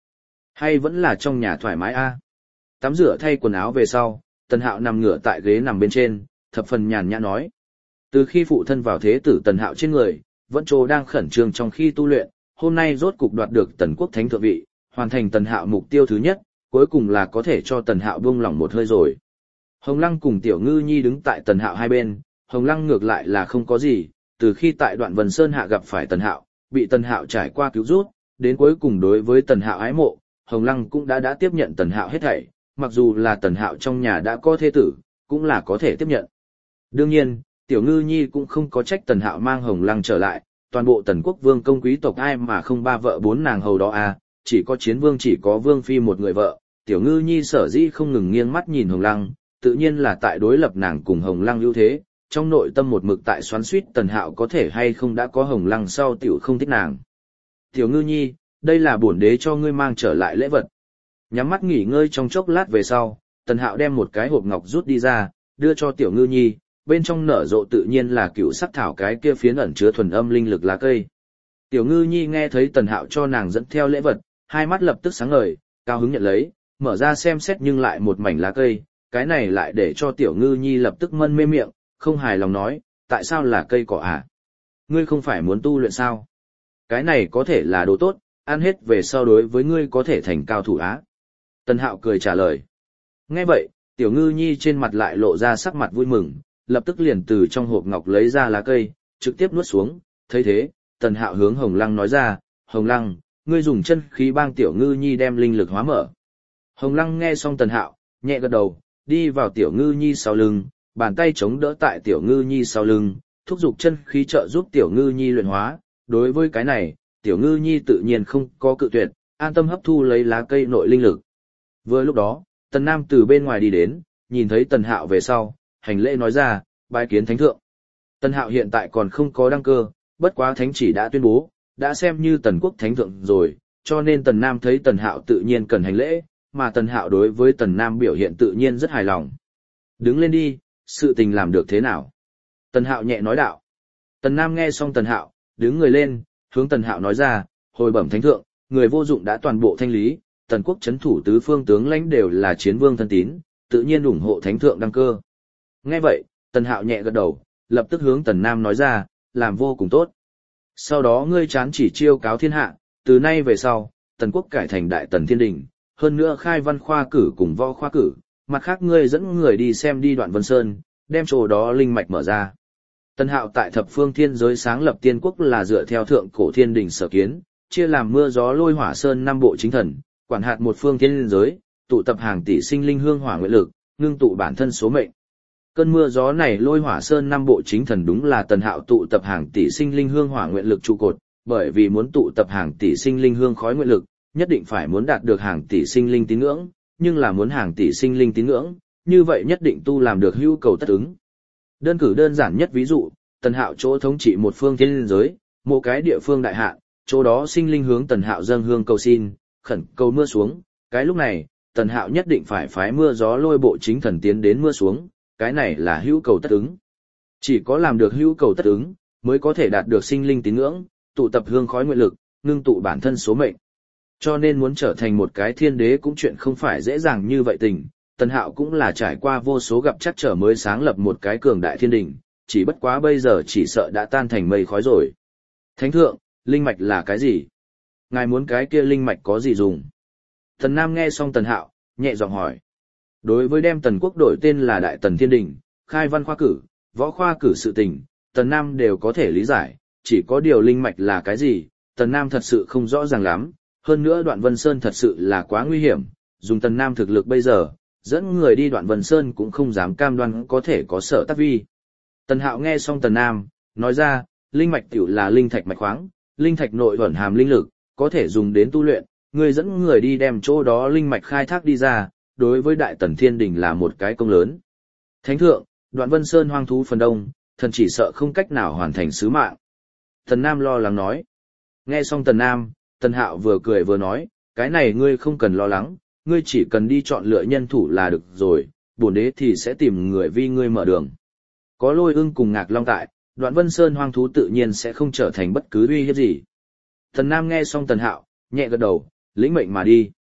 Hay vẫn là trong nhà thoải mái a? Tắm rửa thay quần áo về sau, Tần Hạo nằm ngửa tại ghế nằm bên trên, thập phần nhàn nhã nói. Từ khi phụ thân vào thế tử Tần Hạo trên người, vẫn trồ đang khẩn trương trong khi tu luyện, hôm nay rốt cục đoạt được Tần Quốc Thánh thượng vị, hoàn thành Tần Hạo mục tiêu thứ nhất, cuối cùng là có thể cho Tần Hạo buông lỏng một hơi rồi. Hồng Lăng cùng Tiểu Ngư Nhi đứng tại Tần Hạo hai bên, Hồng Lăng ngược lại là không có gì, từ khi tại Đoạn Vân Sơn hạ gặp phải Tần Hạo, bị Tần Hạo trải qua cứu rút, đến cuối cùng đối với Tần Hạo ái mộ, Hồng Lăng cũng đã đã tiếp nhận Tần Hạo hết thảy, mặc dù là Tần Hạo trong nhà đã có thế tử, cũng là có thể tiếp nhận. Đương nhiên, Tiểu Ngư Nhi cũng không có trách Tần Hạo mang Hồng Lăng trở lại, toàn bộ Tần Quốc vương công quý tộc ai mà không ba vợ bốn nàng hầu đó à, chỉ có chiến vương chỉ có vương phi một người vợ. Tiểu Ngư Nhi sở dĩ không ngừng nghiêng mắt nhìn Hồng Lăng, tự nhiên là tại đối lập nàng cùng Hồng Lăng ưu thế, trong nội tâm một mực tại xoắn xuýt Tần Hạo có thể hay không đã có Hồng Lăng sau tiểu không thích nàng. Tiểu Ngư Nhi, đây là bổn đế cho ngươi mang trở lại lễ vật. Nhắm mắt nghỉ ngơi trong chốc lát về sau, Tần Hạo đem một cái hộp ngọc rút đi ra, đưa cho Tiểu Ngư Nhi, bên trong nở rộ tự nhiên là cựu sắc thảo cái kia phiến ẩn chứa thuần âm linh lực lá cây. Tiểu Ngư Nhi nghe thấy Tần Hạo cho nàng dẫn theo lễ vật, hai mắt lập tức sáng ngời, cao hứng nhận lấy, mở ra xem xét nhưng lại một mảnh lá cây, cái này lại để cho Tiểu Ngư Nhi lập tức mân mê miệng, không hài lòng nói, tại sao là cây cỏ à? Ngươi không phải muốn tu luyện sao? Cái này có thể là đồ tốt, ăn hết về sau đối với ngươi có thể thành cao thủ á. Tần Hạo cười trả lời. Nghe vậy, Tiểu Ngư Nhi trên mặt lại lộ ra sắc mặt vui mừng, lập tức liền từ trong hộp ngọc lấy ra lá cây, trực tiếp nuốt xuống, thấy thế, Tần Hạo hướng Hồng Lăng nói ra, Hồng Lăng, ngươi dùng chân khí bang Tiểu Ngư Nhi đem linh lực hóa mở. Hồng Lăng nghe xong Tần Hạo, nhẹ gật đầu, đi vào Tiểu Ngư Nhi sau lưng, bàn tay chống đỡ tại Tiểu Ngư Nhi sau lưng, thúc giục chân khí trợ giúp Tiểu Ngư Nhi luyện hóa. Đối với cái này, Tiểu Ngư Nhi tự nhiên không có cự tuyệt, an tâm hấp thu lấy lá cây nội linh lực. Vừa lúc đó, Tần Nam từ bên ngoài đi đến, nhìn thấy Tần Hạo về sau, hành lễ nói ra, bái kiến thánh thượng. Tần Hạo hiện tại còn không có đăng cơ, bất quá thánh chỉ đã tuyên bố, đã xem như Tần Quốc thánh thượng rồi, cho nên Tần Nam thấy Tần Hạo tự nhiên cần hành lễ, mà Tần Hạo đối với Tần Nam biểu hiện tự nhiên rất hài lòng. Đứng lên đi, sự tình làm được thế nào? Tần Hạo nhẹ nói đạo. Tần Nam nghe xong Tần Hạo, đứng người lên, hướng Tần Hạo nói ra, hồi bẩm thánh thượng, người vô dụng đã toàn bộ thanh lý, Tần Quốc chấn thủ tứ phương tướng lãnh đều là chiến vương thân tín, tự nhiên ủng hộ thánh thượng đăng cơ. Nghe vậy, Tần Hạo nhẹ gật đầu, lập tức hướng Tần Nam nói ra, làm vô cùng tốt. Sau đó ngươi chán chỉ chiêu cáo thiên hạ, từ nay về sau, Tần Quốc cải thành đại tần thiên đình, hơn nữa khai văn khoa cử cùng võ khoa cử, mặt khác ngươi dẫn người đi xem đi Đoạn Vân Sơn, đem chỗ đó linh mạch mở ra. Tần Hạo tại thập phương thiên giới sáng lập tiên quốc là dựa theo thượng cổ thiên đình sở kiến, chia làm mưa gió lôi hỏa sơn năm bộ chính thần, quản hạt một phương thiên giới, tụ tập hàng tỷ sinh linh hương hỏa nguyện lực, ngưng tụ bản thân số mệnh. Cơn mưa gió này lôi hỏa sơn năm bộ chính thần đúng là Tần Hạo tụ tập hàng tỷ sinh linh hương hỏa nguyện lực trụ cột, bởi vì muốn tụ tập hàng tỷ sinh linh hương khói nguyện lực, nhất định phải muốn đạt được hàng tỷ sinh linh tín ngưỡng, nhưng là muốn hàng tỷ sinh linh tín ngưỡng, như vậy nhất định tu làm được hữu cầu tất ứng. Đơn cử đơn giản nhất ví dụ, Tần Hạo chỗ thống trị một phương thiên giới, một cái địa phương đại hạn, chỗ đó sinh linh hướng Tần Hạo dâng hương cầu xin, khẩn cầu mưa xuống, cái lúc này, Tần Hạo nhất định phải phái mưa gió lôi bộ chính thần tiến đến mưa xuống, cái này là hữu cầu tất ứng. Chỉ có làm được hữu cầu tất ứng, mới có thể đạt được sinh linh tín ngưỡng, tụ tập hương khói nguyện lực, ngưng tụ bản thân số mệnh. Cho nên muốn trở thành một cái thiên đế cũng chuyện không phải dễ dàng như vậy tình, Tần Hạo cũng là trải qua vô số gặp chắc trở mới sáng lập một cái cường đại thiên đình, chỉ bất quá bây giờ chỉ sợ đã tan thành mây khói rồi. Thánh thượng, linh mạch là cái gì? Ngài muốn cái kia linh mạch có gì dùng? Tần Nam nghe xong Tần Hạo, nhẹ giọng hỏi. Đối với đem Tần Quốc đổi tên là Đại Tần Thiên Đình, khai văn khoa cử, võ khoa cử sự tình, Tần Nam đều có thể lý giải, chỉ có điều linh mạch là cái gì, Tần Nam thật sự không rõ ràng lắm, hơn nữa Đoạn Vân Sơn thật sự là quá nguy hiểm, dùng Tần Nam thực lực bây giờ, dẫn người đi Đoạn Vân Sơn cũng không dám cam đoan có thể có sở tác vi. Tần Hạo nghe xong Tần Nam, nói ra, linh mạch tiểu là linh thạch mạch khoáng, linh thạch nội ẩn hàm linh lực, có thể dùng đến tu luyện, người dẫn người đi đem chỗ đó linh mạch khai thác đi ra, đối với Đại Tần Thiên Đình là một cái công lớn. Thánh thượng, Đoạn Vân Sơn hoang thú phần đông, thần chỉ sợ không cách nào hoàn thành sứ mạng. Tần Nam lo lắng nói. Nghe xong Tần Nam, Tần Hạo vừa cười vừa nói, cái này ngươi không cần lo lắng, ngươi chỉ cần đi chọn lựa nhân thủ là được rồi, bổn đế thì sẽ tìm người vi ngươi mở đường. Có Lôi Ưng cùng Ngạc Long tại, Đoạn Vân Sơn hoang thú tự nhiên sẽ không trở thành bất cứ uy hiếp gì. Tần Nam nghe xong Tần Hạo, nhẹ gật đầu, lĩnh mệnh mà đi.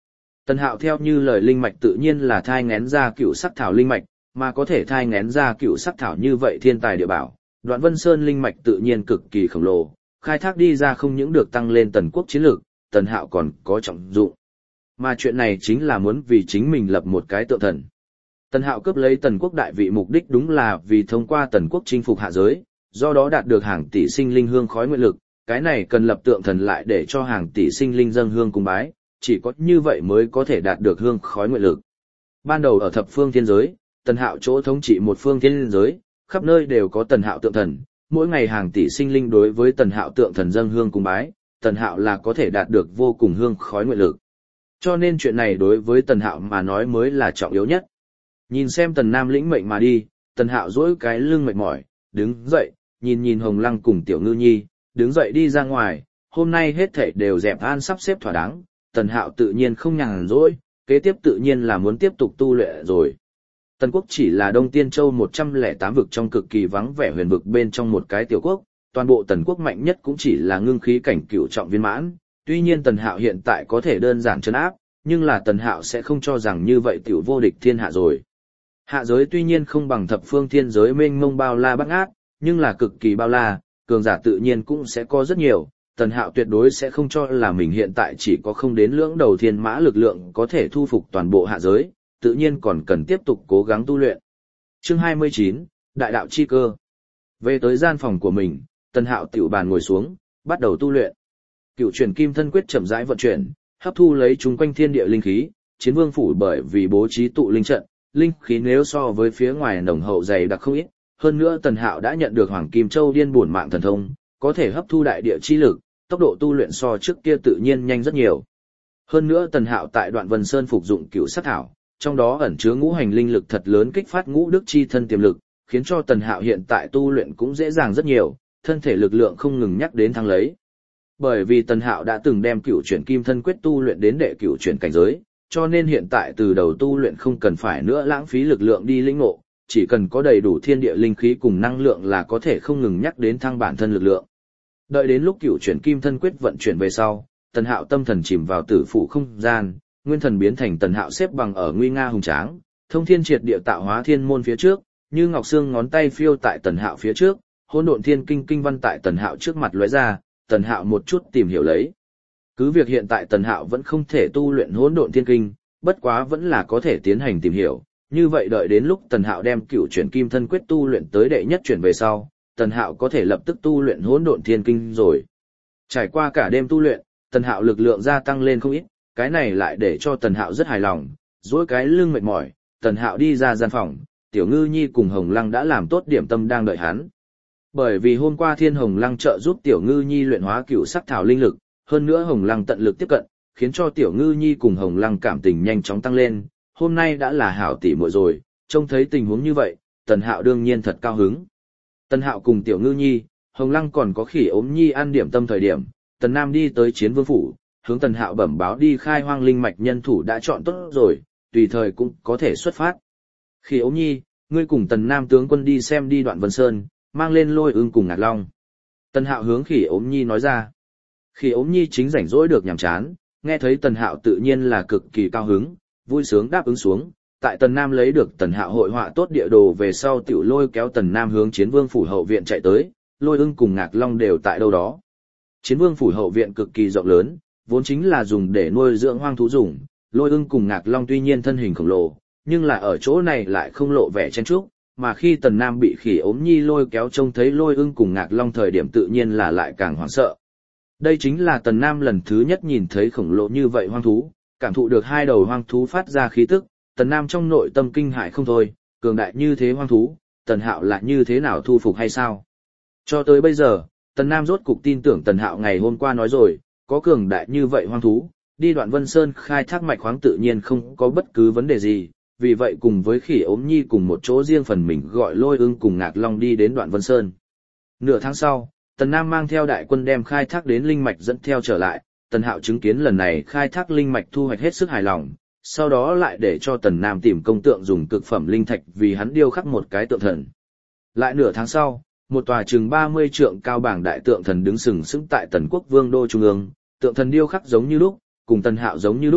Tần Hạo theo như lời linh mạch tự nhiên là thai ngén ra cựu sắc thảo linh mạch, mà có thể thai ngén ra cựu sắc thảo như vậy thiên tài địa bảo. Đoạn Vân Sơn linh mạch tự nhiên cực kỳ khổng lồ, khai thác đi ra không những được tăng lên tần quốc chiến lược, Tần Hạo còn có trọng dụng. Mà chuyện này chính là muốn vì chính mình lập một cái tượng thần. Tần Hạo cướp lấy tần quốc đại vị mục đích đúng là vì thông qua tần quốc chinh phục hạ giới, do đó đạt được hàng tỷ sinh linh hương khói nguyện lực, cái này cần lập tượng thần lại để cho hàng tỷ sinh linh dâng hương cung bái, chỉ có như vậy mới có thể đạt được hương khói nguyện lực. Ban đầu ở thập phương thiên giới, Tần Hạo chỗ thống trị một phương thiên giới, khắp nơi đều có Tần Hạo tượng thần, mỗi ngày hàng tỷ sinh linh đối với Tần Hạo tượng thần dâng hương cung bái, Tần Hạo là có thể đạt được vô cùng hương khói nguyện lực. Cho nên chuyện này đối với Tần Hạo mà nói mới là trọng yếu nhất. Nhìn xem Tần Nam lĩnh mệnh mà đi, Tần Hạo duỗi cái lưng mệt mỏi, đứng dậy, nhìn nhìn Hồng Lăng cùng Tiểu Ngư Nhi, đứng dậy đi ra ngoài, hôm nay hết thảy đều dẹp an sắp xếp thỏa đáng, Tần Hạo tự nhiên không nhàn rỗi, kế tiếp tự nhiên là muốn tiếp tục tu luyện rồi. Tần quốc chỉ là Đông Tiên Châu một trăm lẻ tám vực trong cực kỳ vắng vẻ huyền vực bên trong một cái tiểu quốc, toàn bộ Tần quốc mạnh nhất cũng chỉ là ngưng khí cảnh cửu trọng viên mãn, tuy nhiên Tần Hạo hiện tại có thể đơn giản trấn áp, nhưng là Tần Hạo sẽ không cho rằng như vậy tiểu vô địch thiên hạ rồi. Hạ giới tuy nhiên không bằng thập phương thiên giới mênh mông bao la bát ngát, nhưng là cực kỳ bao la, cường giả tự nhiên cũng sẽ có rất nhiều, Tần Hạo tuyệt đối sẽ không cho là mình hiện tại chỉ có không đến lưỡng đầu thiên mã lực lượng có thể thu phục toàn bộ hạ giới, tự nhiên còn cần tiếp tục cố gắng tu luyện. Chương hai mươi chín, Đại đạo chi cơ. Về tới gian phòng của mình, Tần Hạo tiểu bàn ngồi xuống, bắt đầu tu luyện. Cựu chuyển kim thân quyết chậm rãi vận chuyển, hấp thu lấy chúng quanh thiên địa linh khí, Chiến Vương phủ bởi vì bố trí tụ linh trận, linh khí nếu so với phía ngoài nồng hậu dày đặc không ít, hơn nữa Tần Hạo đã nhận được Hoàng Kim Châu điên bổn mạng thần thông, có thể hấp thu đại địa chi lực, tốc độ tu luyện so trước kia tự nhiên nhanh rất nhiều. Hơn nữa Tần Hạo tại Đoạn Vân Sơn phục dụng cửu sắc thảo, trong đó ẩn chứa ngũ hành linh lực thật lớn kích phát ngũ đức chi thân tiềm lực, khiến cho Tần Hạo hiện tại tu luyện cũng dễ dàng rất nhiều, thân thể lực lượng không ngừng nhắc đến thăng lấy. Bởi vì Tần Hạo đã từng đem cửu chuyển kim thân quyết tu luyện đến đệ cửu chuyển cảnh giới, cho nên hiện tại từ đầu tu luyện không cần phải nữa lãng phí lực lượng đi lĩnh ngộ, chỉ cần có đầy đủ thiên địa linh khí cùng năng lượng là có thể không ngừng nhắc đến thăng bản thân lực lượng. Đợi đến lúc cửu chuyển kim thân quyết vận chuyển về sau, Tần Hạo tâm thần chìm vào tử phụ không gian, nguyên thần biến thành Tần Hạo xếp bằng ở nguy nga hùng tráng, thông thiên triệt địa tạo hóa thiên môn phía trước, như ngọc xương ngón tay phiêu tại Tần Hạo phía trước, hỗn độn thiên kinh kinh văn tại Tần Hạo trước mặt lóe ra, Tần Hạo một chút tìm hiểu lấy. Cứ việc hiện tại Tần Hạo vẫn không thể tu luyện hỗn độn thiên kinh, bất quá vẫn là có thể tiến hành tìm hiểu. Như vậy đợi đến lúc Tần Hạo đem cửu chuyển kim thân quyết tu luyện tới đệ nhất chuyển về sau, Tần Hạo có thể lập tức tu luyện hỗn độn thiên kinh rồi. Trải qua cả đêm tu luyện, Tần Hạo lực lượng gia tăng lên không ít, cái này lại để cho Tần Hạo rất hài lòng, duỗi cái lưng mệt mỏi, Tần Hạo đi ra gian phòng, Tiểu Ngư Nhi cùng Hồng Lăng đã làm tốt điểm tâm đang đợi hắn. Bởi vì hôm qua Thiên Hồng Lăng trợ giúp Tiểu Ngư Nhi luyện hóa cửu sắc thảo linh lực, hơn nữa Hồng Lăng tận lực tiếp cận, khiến cho Tiểu Ngư Nhi cùng Hồng Lăng cảm tình nhanh chóng tăng lên, hôm nay đã là hảo tỷ muội rồi, trông thấy tình huống như vậy, Tần Hạo đương nhiên thật cao hứng. Tần Hạo cùng Tiểu Ngư Nhi, Hồng Lăng còn có Khỉ Ốm Nhi ăn điểm tâm thời điểm, Tần Nam đi tới Chiến Vương phủ, hướng Tần Hạo bẩm báo đi khai hoang linh mạch nhân thủ đã chọn tốt rồi, tùy thời cũng có thể xuất phát. Khỉ Ốm Nhi, ngươi cùng Tần Nam tướng quân đi xem đi Đoạn Vân Sơn, mang lên Lôi Ưng cùng Ngạc Long. Tần Hạo hướng Khỉ Ốm Nhi nói ra. Khỉ Ốm Nhi chính rảnh rỗi được nhàm chán, nghe thấy Tần Hạo tự nhiên là cực kỳ cao hứng, vui sướng đáp ứng xuống. Tại Tần Nam lấy được Tần Hạo hội họa tốt địa đồ về sau tiểu lôi kéo Tần Nam hướng Chiến Vương phủ hậu viện chạy tới, Lôi Ưng cùng Ngạc Long đều tại đâu đó. Chiến Vương phủ hậu viện cực kỳ rộng lớn, vốn chính là dùng để nuôi dưỡng hoang thú dùng, Lôi Ưng cùng Ngạc Long tuy nhiên thân hình khổng lồ, nhưng là ở chỗ này lại không lộ vẻ chen chúc, mà khi Tần Nam bị Khỉ Ốm Nhi lôi kéo trông thấy Lôi Ưng cùng Ngạc Long thời điểm tự nhiên là lại càng hoảng sợ. Đây chính là Tần Nam lần thứ nhất nhìn thấy khổng lồ như vậy hoang thú, cảm thụ được hai đầu hoang thú phát ra khí tức, Tần Nam trong nội tâm kinh hãi không thôi, cường đại như thế hoang thú, Tần Hạo là như thế nào thu phục hay sao? Cho tới bây giờ, Tần Nam rốt cục tin tưởng Tần Hạo ngày hôm qua nói rồi, có cường đại như vậy hoang thú, đi Đoạn Vân Sơn khai thác mạch khoáng tự nhiên không có bất cứ vấn đề gì, vì vậy cùng với Khỉ Ốm Nhi cùng một chỗ riêng phần mình gọi Lôi Ưng cùng Ngạc Long đi đến Đoạn Vân Sơn. Nửa tháng sau, Tần Nam mang theo đại quân đem khai thác đến linh mạch dẫn theo trở lại, Tần Hạo chứng kiến lần này khai thác linh mạch thu hoạch hết sức hài lòng, sau đó lại để cho Tần Nam tìm công tượng dùng cực phẩm linh thạch vì hắn điêu khắc một cái tượng thần. Lại nửa tháng sau, một tòa chừng ba mươi trượng cao bảng đại tượng thần đứng sừng sững tại Tần Quốc Vương đô trung ương, tượng thần điêu khắc giống như lúc, cùng Tần Hạo giống như lúc,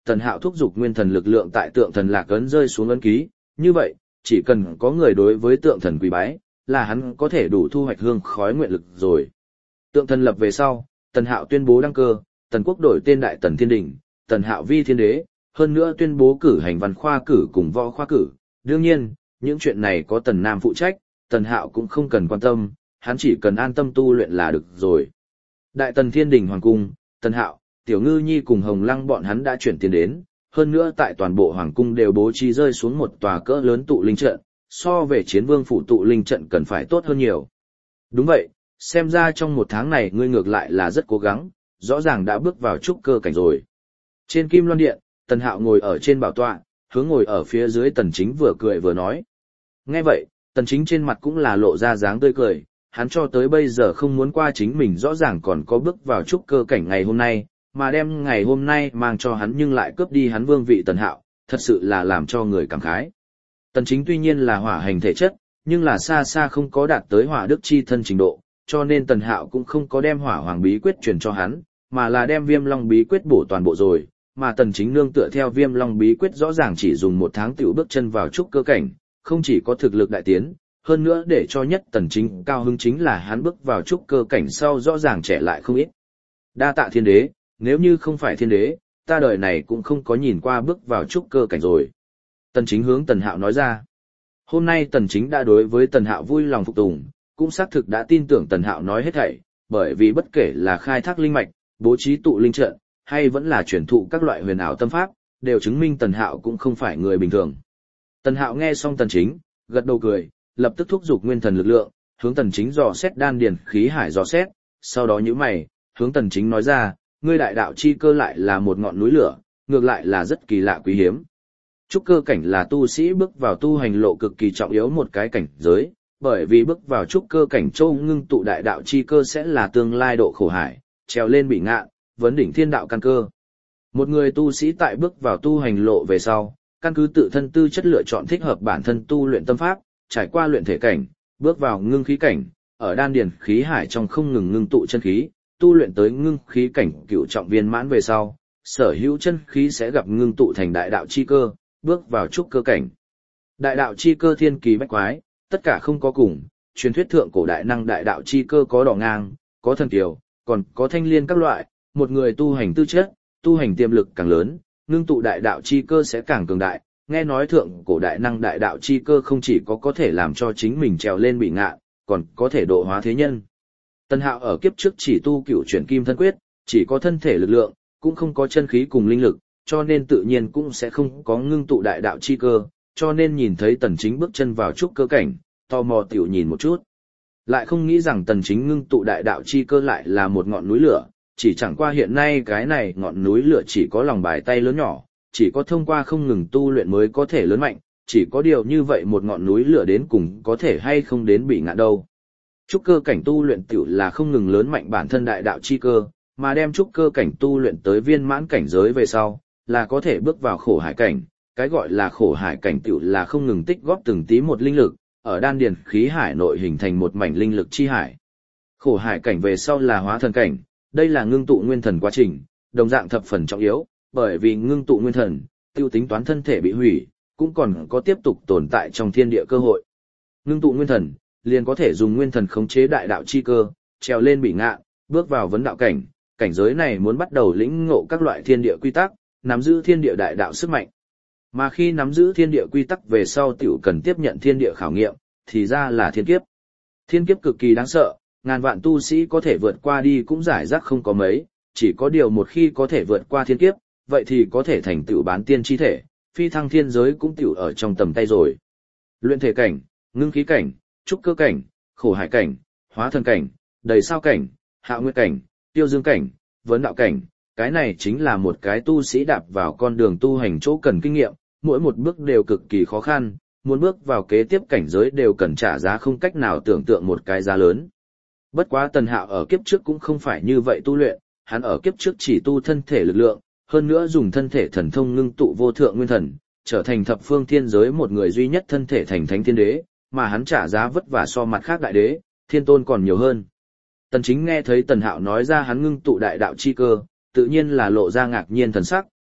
Tần Hạo thúc giục nguyên thần lực lượng tại tượng thần lạc ấn rơi xuống ấn ký, như vậy, chỉ cần có người đối với tượng thần quỳ bái, là hắn có thể đủ thu hoạch hương khói nguyện lực rồi. Tượng thần lập về sau, Tần Hạo tuyên bố đăng cơ, Tần quốc đổi tên Đại Tần Thiên Đình, Tần Hạo vi thiên đế, hơn nữa tuyên bố cử hành văn khoa cử cùng võ khoa cử. Đương nhiên, những chuyện này có Tần Nam phụ trách, Tần Hạo cũng không cần quan tâm, hắn chỉ cần an tâm tu luyện là được rồi. Đại Tần Thiên Đình Hoàng Cung, Tần Hạo, Tiểu Ngư Nhi cùng Hồng Lăng bọn hắn đã chuyển tiền đến, hơn nữa tại toàn bộ Hoàng Cung đều bố trí rơi xuống một tòa cỡ lớn tụ linh trận, so về chiến vương phủ tụ linh trận cần phải tốt hơn nhiều. Đúng vậy, xem ra trong một tháng này ngươi ngược lại là rất cố gắng, rõ ràng đã bước vào trúc cơ cảnh rồi. Trên Kim Loan Điện, Tần Hạo ngồi ở trên bảo tọa, hướng ngồi ở phía dưới Tần Chính vừa cười vừa nói. Nghe vậy, Tần Chính trên mặt cũng là lộ ra dáng tươi cười, hắn cho tới bây giờ không muốn qua chính mình rõ ràng còn có bước vào trúc cơ cảnh ngày hôm nay, mà đem ngày hôm nay mang cho hắn nhưng lại cướp đi hắn vương vị Tần Hạo, thật sự là làm cho người cảm khái. Tần Chính tuy nhiên là hỏa hành thể chất, nhưng là xa xa không có đạt tới hỏa đức chi thân trình độ, cho nên Tần Hạo cũng không có đem hỏa hoàng bí quyết truyền cho hắn, mà là đem viêm long bí quyết bổ toàn bộ rồi, mà Tần Chính nương tựa theo viêm long bí quyết rõ ràng chỉ dùng một tháng tiểu bước chân vào trúc cơ cảnh, không chỉ có thực lực đại tiến, hơn nữa để cho nhất Tần Chính cao hứng chính là hắn bước vào trúc cơ cảnh sau rõ ràng trẻ lại không ít. Đa tạ thiên đế, nếu như không phải thiên đế, ta đời này cũng không có nhìn qua bước vào trúc cơ cảnh rồi. Tần Chính hướng Tần Hạo nói ra. Hôm nay Tần Chính đã đối với Tần Hạo vui lòng phục tùng, cũng xác thực đã tin tưởng Tần Hạo nói hết thảy, bởi vì bất kể là khai thác linh mạch, bố trí tụ linh trận, hay vẫn là truyền thụ các loại huyền ảo tâm pháp, đều chứng minh Tần Hạo cũng không phải người bình thường. Tần Hạo nghe xong Tần Chính, gật đầu cười, lập tức thúc giục nguyên thần lực lượng, hướng Tần Chính dò xét đan điền khí hải dò xét, sau đó nhíu mày, hướng Tần Chính nói ra, ngươi đại đạo chi cơ lại là một ngọn núi lửa, ngược lại là rất kỳ lạ quý hiếm. Trúc cơ cảnh là tu sĩ bước vào tu hành lộ cực kỳ trọng yếu một cái cảnh giới, bởi vì bước vào trúc cơ cảnh châu ngưng tụ đại đạo chi cơ sẽ là tương lai độ khổ hải, trèo lên bị ngạn, vấn đỉnh thiên đạo căn cơ. Một người tu sĩ tại bước vào tu hành lộ về sau, căn cứ tự thân tư chất lựa chọn thích hợp bản thân tu luyện tâm pháp, trải qua luyện thể cảnh, bước vào ngưng khí cảnh, ở đan điền khí hải trong không ngừng ngưng tụ chân khí, tu luyện tới ngưng khí cảnh cửu trọng viên mãn về sau, sở hữu chân khí sẽ gặp ngưng tụ thành đại đạo chi cơ, bước vào trúc cơ cảnh. Đại đạo chi cơ thiên kỳ bách quái, tất cả không có cùng, truyền thuyết thượng cổ đại năng đại đạo chi cơ có đỏ ngang, có thần kiều, còn có thanh liên các loại, một người tu hành tư chất, tu hành tiềm lực càng lớn, ngưng tụ đại đạo chi cơ sẽ càng cường đại. Nghe nói thượng cổ đại năng đại đạo chi cơ không chỉ có có thể làm cho chính mình trèo lên bị ngạn, còn có thể độ hóa thế nhân. Tần Hạo ở kiếp trước chỉ tu cửu chuyển kim thân quyết, chỉ có thân thể lực lượng, cũng không có chân khí cùng linh lực, cho nên tự nhiên cũng sẽ không có ngưng tụ đại đạo chi cơ, cho nên nhìn thấy Tần Chính bước chân vào trúc cơ cảnh, tò mò tiểu nhìn một chút. Lại không nghĩ rằng Tần Chính ngưng tụ đại đạo chi cơ lại là một ngọn núi lửa, chỉ chẳng qua hiện nay cái này ngọn núi lửa chỉ có lòng bài tay lớn nhỏ, chỉ có thông qua không ngừng tu luyện mới có thể lớn mạnh, chỉ có điều như vậy một ngọn núi lửa đến cùng có thể hay không đến bị ngạn đâu. Trúc cơ cảnh tu luyện tiểu là không ngừng lớn mạnh bản thân đại đạo chi cơ, mà đem trúc cơ cảnh tu luyện tới viên mãn cảnh giới về sau, là có thể bước vào khổ hải cảnh. Cái gọi là khổ hải cảnh tiểu là không ngừng tích góp từng tí một linh lực, ở đan điền khí hải nội hình thành một mảnh linh lực chi hải. Khổ hải cảnh về sau là hóa thần cảnh, đây là ngưng tụ nguyên thần quá trình, đồng dạng thập phần trọng yếu, bởi vì ngưng tụ nguyên thần, tiêu tính toán thân thể bị hủy, cũng còn có tiếp tục tồn tại trong thiên địa cơ hội. Ngưng tụ nguyên thần, liền có thể dùng nguyên thần khống chế đại đạo chi cơ, trèo lên bị ngạn, bước vào vấn đạo cảnh, cảnh giới này muốn bắt đầu lĩnh ngộ các loại thiên địa quy tắc, nắm giữ thiên địa đại đạo sức mạnh. Mà khi nắm giữ thiên địa quy tắc về sau tiểu cần tiếp nhận thiên địa khảo nghiệm, thì ra là thiên kiếp. Thiên kiếp cực kỳ đáng sợ, ngàn vạn tu sĩ có thể vượt qua đi cũng giải rác không có mấy, chỉ có điều một khi có thể vượt qua thiên kiếp, vậy thì có thể thành tựu bán tiên chi thể, phi thăng thiên giới cũng tựu ở trong tầm tay rồi. Luyện thể cảnh, ngưng khí cảnh, trúc cơ cảnh, khổ hải cảnh, hóa thần cảnh, đầy sao cảnh, hạ nguyệt cảnh, tiêu dương cảnh, vấn đạo cảnh, cái này chính là một cái tu sĩ đạp vào con đường tu hành chỗ cần kinh nghiệm, mỗi một bước đều cực kỳ khó khăn, muốn bước vào kế tiếp cảnh giới đều cần trả giá không cách nào tưởng tượng một cái giá lớn. Bất quá Tần Hạo ở kiếp trước cũng không phải như vậy tu luyện, hắn ở kiếp trước chỉ tu thân thể lực lượng, hơn nữa dùng thân thể thần thông ngưng tụ vô thượng nguyên thần, trở thành thập phương thiên giới một người duy nhất thân thể thành thánh thiên đế, mà hắn trả giá vất vả so mặt khác đại đế, thiên tôn còn nhiều hơn. Tần Chính nghe thấy Tần Hạo nói ra hắn ngưng tụ đại đạo chi cơ, tự nhiên là lộ ra ngạc nhiên thần sắc,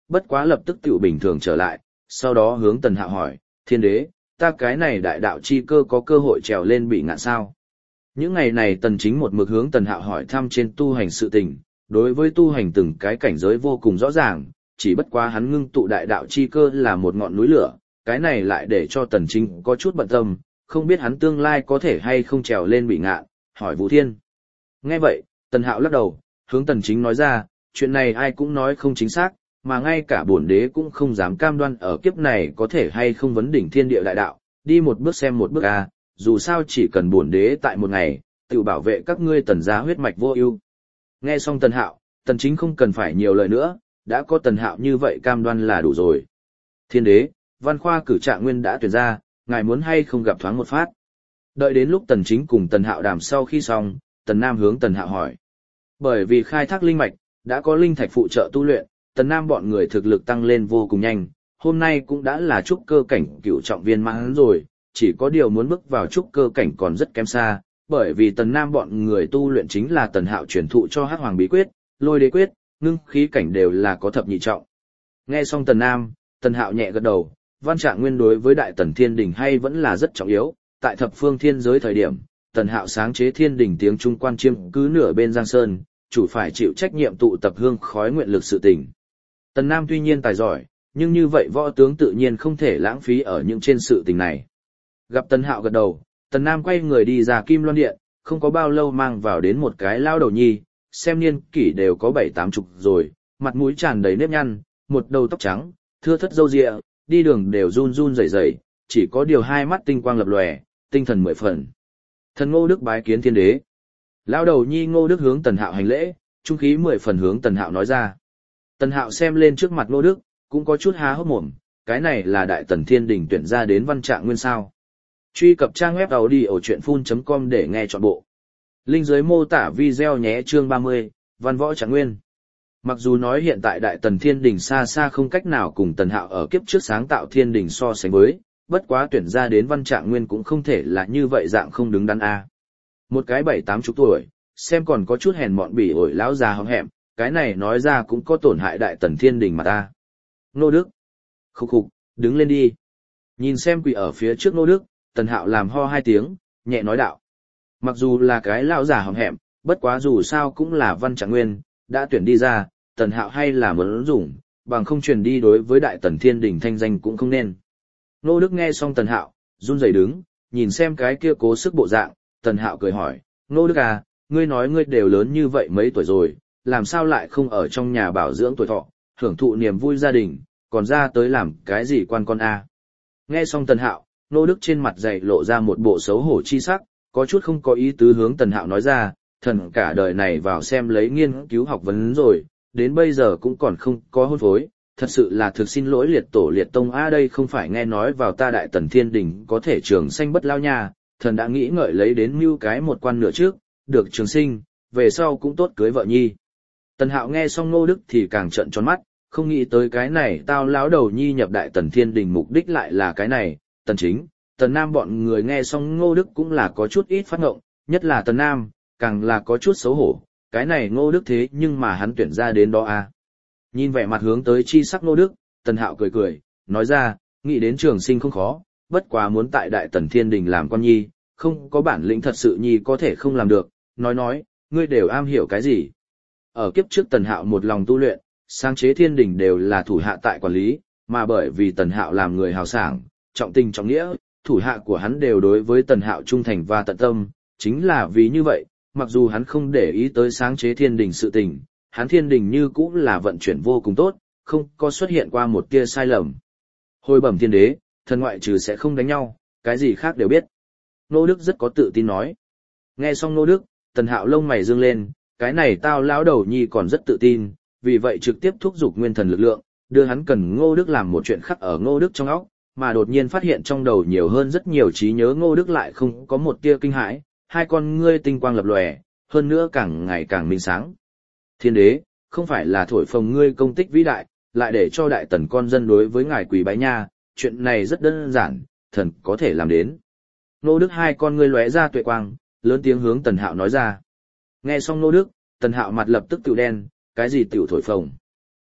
bất quá lập tức tiểu bình thường trở lại, sau đó hướng Tần Hạo hỏi, thiên đế, ta cái này đại đạo chi cơ có cơ hội trèo lên bị ngạn sao? Những ngày này Tần Chính một mực hướng Tần Hạo hỏi thăm trên tu hành sự tình, đối với tu hành từng cái cảnh giới vô cùng rõ ràng, chỉ bất quá hắn ngưng tụ đại đạo chi cơ là một ngọn núi lửa, cái này lại để cho Tần Chính có chút bận tâm, không biết hắn tương lai có thể hay không trèo lên bị ngạn, hỏi Vũ Thiên. Nghe vậy, Tần Hạo lắc đầu, hướng Tần Chính nói ra, chuyện này ai cũng nói không chính xác, mà ngay cả bổn đế cũng không dám cam đoan ở kiếp này có thể hay không vấn đỉnh thiên địa đại đạo, đi một bước xem một bước a, dù sao chỉ cần bổn đế tại một ngày, tự bảo vệ các ngươi Tần gia huyết mạch vô ưu. Nghe xong Tần Hạo, Tần Chính không cần phải nhiều lời nữa, đã có Tần Hạo như vậy cam đoan là đủ rồi. Thiên đế, văn khoa cử trạng nguyên đã tuyển ra, ngài muốn hay không gặp thoáng một phát. Đợi đến lúc Tần Chính cùng Tần Hạo đàm sau khi xong, Tần Nam hướng Tần Hạo hỏi. Bởi vì khai thác linh mạch, đã có linh thạch phụ trợ tu luyện, Tần Nam bọn người thực lực tăng lên vô cùng nhanh, hôm nay cũng đã là trúc cơ cảnh cửu trọng viên mãn rồi, chỉ có điều muốn bước vào trúc cơ cảnh còn rất kém xa, bởi vì Tần Nam bọn người tu luyện chính là Tần Hạo truyền thụ cho Hắc Hoàng bí quyết, Lôi đế quyết, ngưng khí cảnh đều là có thập nhị trọng. Nghe xong Tần Nam, Tần Hạo nhẹ gật đầu, Văn Trạng Nguyên đối với Đại Tần Thiên Đình hay vẫn là rất trọng yếu, tại thập phương thiên giới thời điểm, Tần Hạo sáng chế Thiên Đình tiếng Trung quan chiêm cứ nửa bên Giang Sơn, chủ phải chịu trách nhiệm tụ tập hương khói nguyện lực sự tình. Tần Nam tuy nhiên tài giỏi, nhưng như vậy võ tướng tự nhiên không thể lãng phí ở những trên sự tình này. Gặp Tần Hạo gật đầu, Tần Nam quay người đi ra Kim Loan Điện, không có bao lâu mang vào đến một cái lao đầu nhi, xem niên kỷ đều có bảy tám chục rồi, mặt mũi tràn đầy nếp nhăn, một đầu tóc trắng, thưa thất râu ria, đi đường đều run run rẩy rẩy, chỉ có điều hai mắt tinh quang lập lòe, tinh thần mười phần. Thần Ngô Đức bái kiến thiên đế. Lao đầu nhi Ngô Đức hướng Tần Hạo hành lễ, trung khí mười phần hướng Tần Hạo nói ra. Tần Hạo xem lên trước mặt Ngô Đức, cũng có chút há hốc mồm, cái này là Đại Tần Thiên Đình tuyển ra đến Văn Trạng Nguyên sao. Truy cập trang web audiochuyenphun chấm com để nghe trọn bộ. Link dưới mô tả video nhé. Chương ba mươi, Văn Võ Trạng Nguyên. Mặc dù nói hiện tại Đại Tần Thiên Đình xa xa không cách nào cùng Tần Hạo ở kiếp trước sáng tạo Thiên Đình so sánh với, bất quá tuyển ra đến Văn Trạng Nguyên cũng không thể là như vậy dạng không đứng đắn a. Một cái bảy tám chục tuổi, xem còn có chút hèn mọn bỉ ổi lão già hõm hẹm, cái này nói ra cũng có tổn hại Đại Tần Thiên Đình mà ta. Nô Đức. Khục khục, đứng lên đi. Nhìn xem quỳ ở phía trước Nô Đức, Tần Hạo làm ho hai tiếng, nhẹ nói đạo. Mặc dù là cái lão già hõm hẹm, bất quá dù sao cũng là Văn Trạng Nguyên, đã tuyển đi ra, Tần Hạo hay là muốn dùng, bằng không truyền đi đối với Đại Tần Thiên Đình thanh danh cũng không nên. Nô Đức nghe xong Tần Hạo, run rẩy đứng, nhìn xem cái kia cố sức bộ dạng, Tần Hạo cười hỏi, Nô Đức à, ngươi nói ngươi đều lớn như vậy mấy tuổi rồi, làm sao lại không ở trong nhà bảo dưỡng tuổi thọ, hưởng thụ niềm vui gia đình, còn ra tới làm cái gì quan con a? À? Nghe xong Tần Hạo, Nô Đức trên mặt dày lộ ra một bộ xấu hổ chi sắc, có chút không có ý tứ hướng Tần Hạo nói ra, thần cả đời này vào xem lấy nghiên cứu học vấn rồi, đến bây giờ cũng còn không có hôn phối, thật sự là thực xin lỗi liệt tổ liệt tông a, đây không phải nghe nói vào ta Đại Tần Thiên Đình có thể trường sanh bất lao nha, thần đã nghĩ ngợi lấy đến mưu cái một quan nửa trước, được trường sinh, về sau cũng tốt cưới vợ nhi. Tần Hạo nghe xong Ngô Đức thì càng trợn tròn mắt, không nghĩ tới cái này tao lão đầu nhi nhập Đại Tần Thiên Đình mục đích lại là cái này. Tần Chính, Tần Nam bọn người nghe xong Ngô Đức cũng là có chút ít phát ngộng, nhất là Tần Nam, càng là có chút xấu hổ, cái này Ngô Đức thế nhưng mà hắn tuyển ra đến đó à. Nhìn vẻ mặt hướng tới chi sắc Ngô Đức, Tần Hạo cười cười, nói ra, nghĩ đến trường sinh không khó, bất quá muốn tại Đại Tần Thiên Đình làm con nhi, không có bản lĩnh thật sự nhi có thể không làm được, nói nói, ngươi đều am hiểu cái gì. Ở kiếp trước Tần Hạo một lòng tu luyện, sáng chế Thiên Đình đều là thủ hạ tại quản lý, mà bởi vì Tần Hạo làm người hào sảng, trọng tình trọng nghĩa, thủ hạ của hắn đều đối với Tần Hạo trung thành và tận tâm, chính là vì như vậy, mặc dù hắn không để ý tới sáng chế Thiên Đình sự tình, hắn Thiên Đình như cũng là vận chuyển vô cùng tốt, không có xuất hiện qua một tia sai lầm. Hồi bẩm thiên đế, thần ngoại trừ sẽ không đánh nhau, cái gì khác đều biết. Nô Đức rất có tự tin nói. Nghe xong Nô Đức, Tần Hạo lông mày dương lên, cái này tao lão đầu nhi còn rất tự tin, vì vậy trực tiếp thúc giục nguyên thần lực lượng, đưa hắn cần Ngô Đức làm một chuyện khắc ở Ngô Đức trong óc, mà đột nhiên phát hiện trong đầu nhiều hơn rất nhiều trí nhớ Ngô Đức lại không có một tia kinh hãi, hai con ngươi tinh quang lập lòe, hơn nữa càng ngày càng minh sáng. Thiên đế, không phải là thổi phồng ngươi công tích vĩ đại, lại để cho Đại Tần con dân đối với ngài quỳ bái nha, chuyện này rất đơn giản, thần có thể làm đến. Ngô Đức hai con ngươi lóe ra tuệ quang, lớn tiếng hướng Tần Hạo nói ra. Nghe xong Ngô Đức, Tần Hạo mặt lập tức tiểu đen, cái gì tiểu thổi phồng.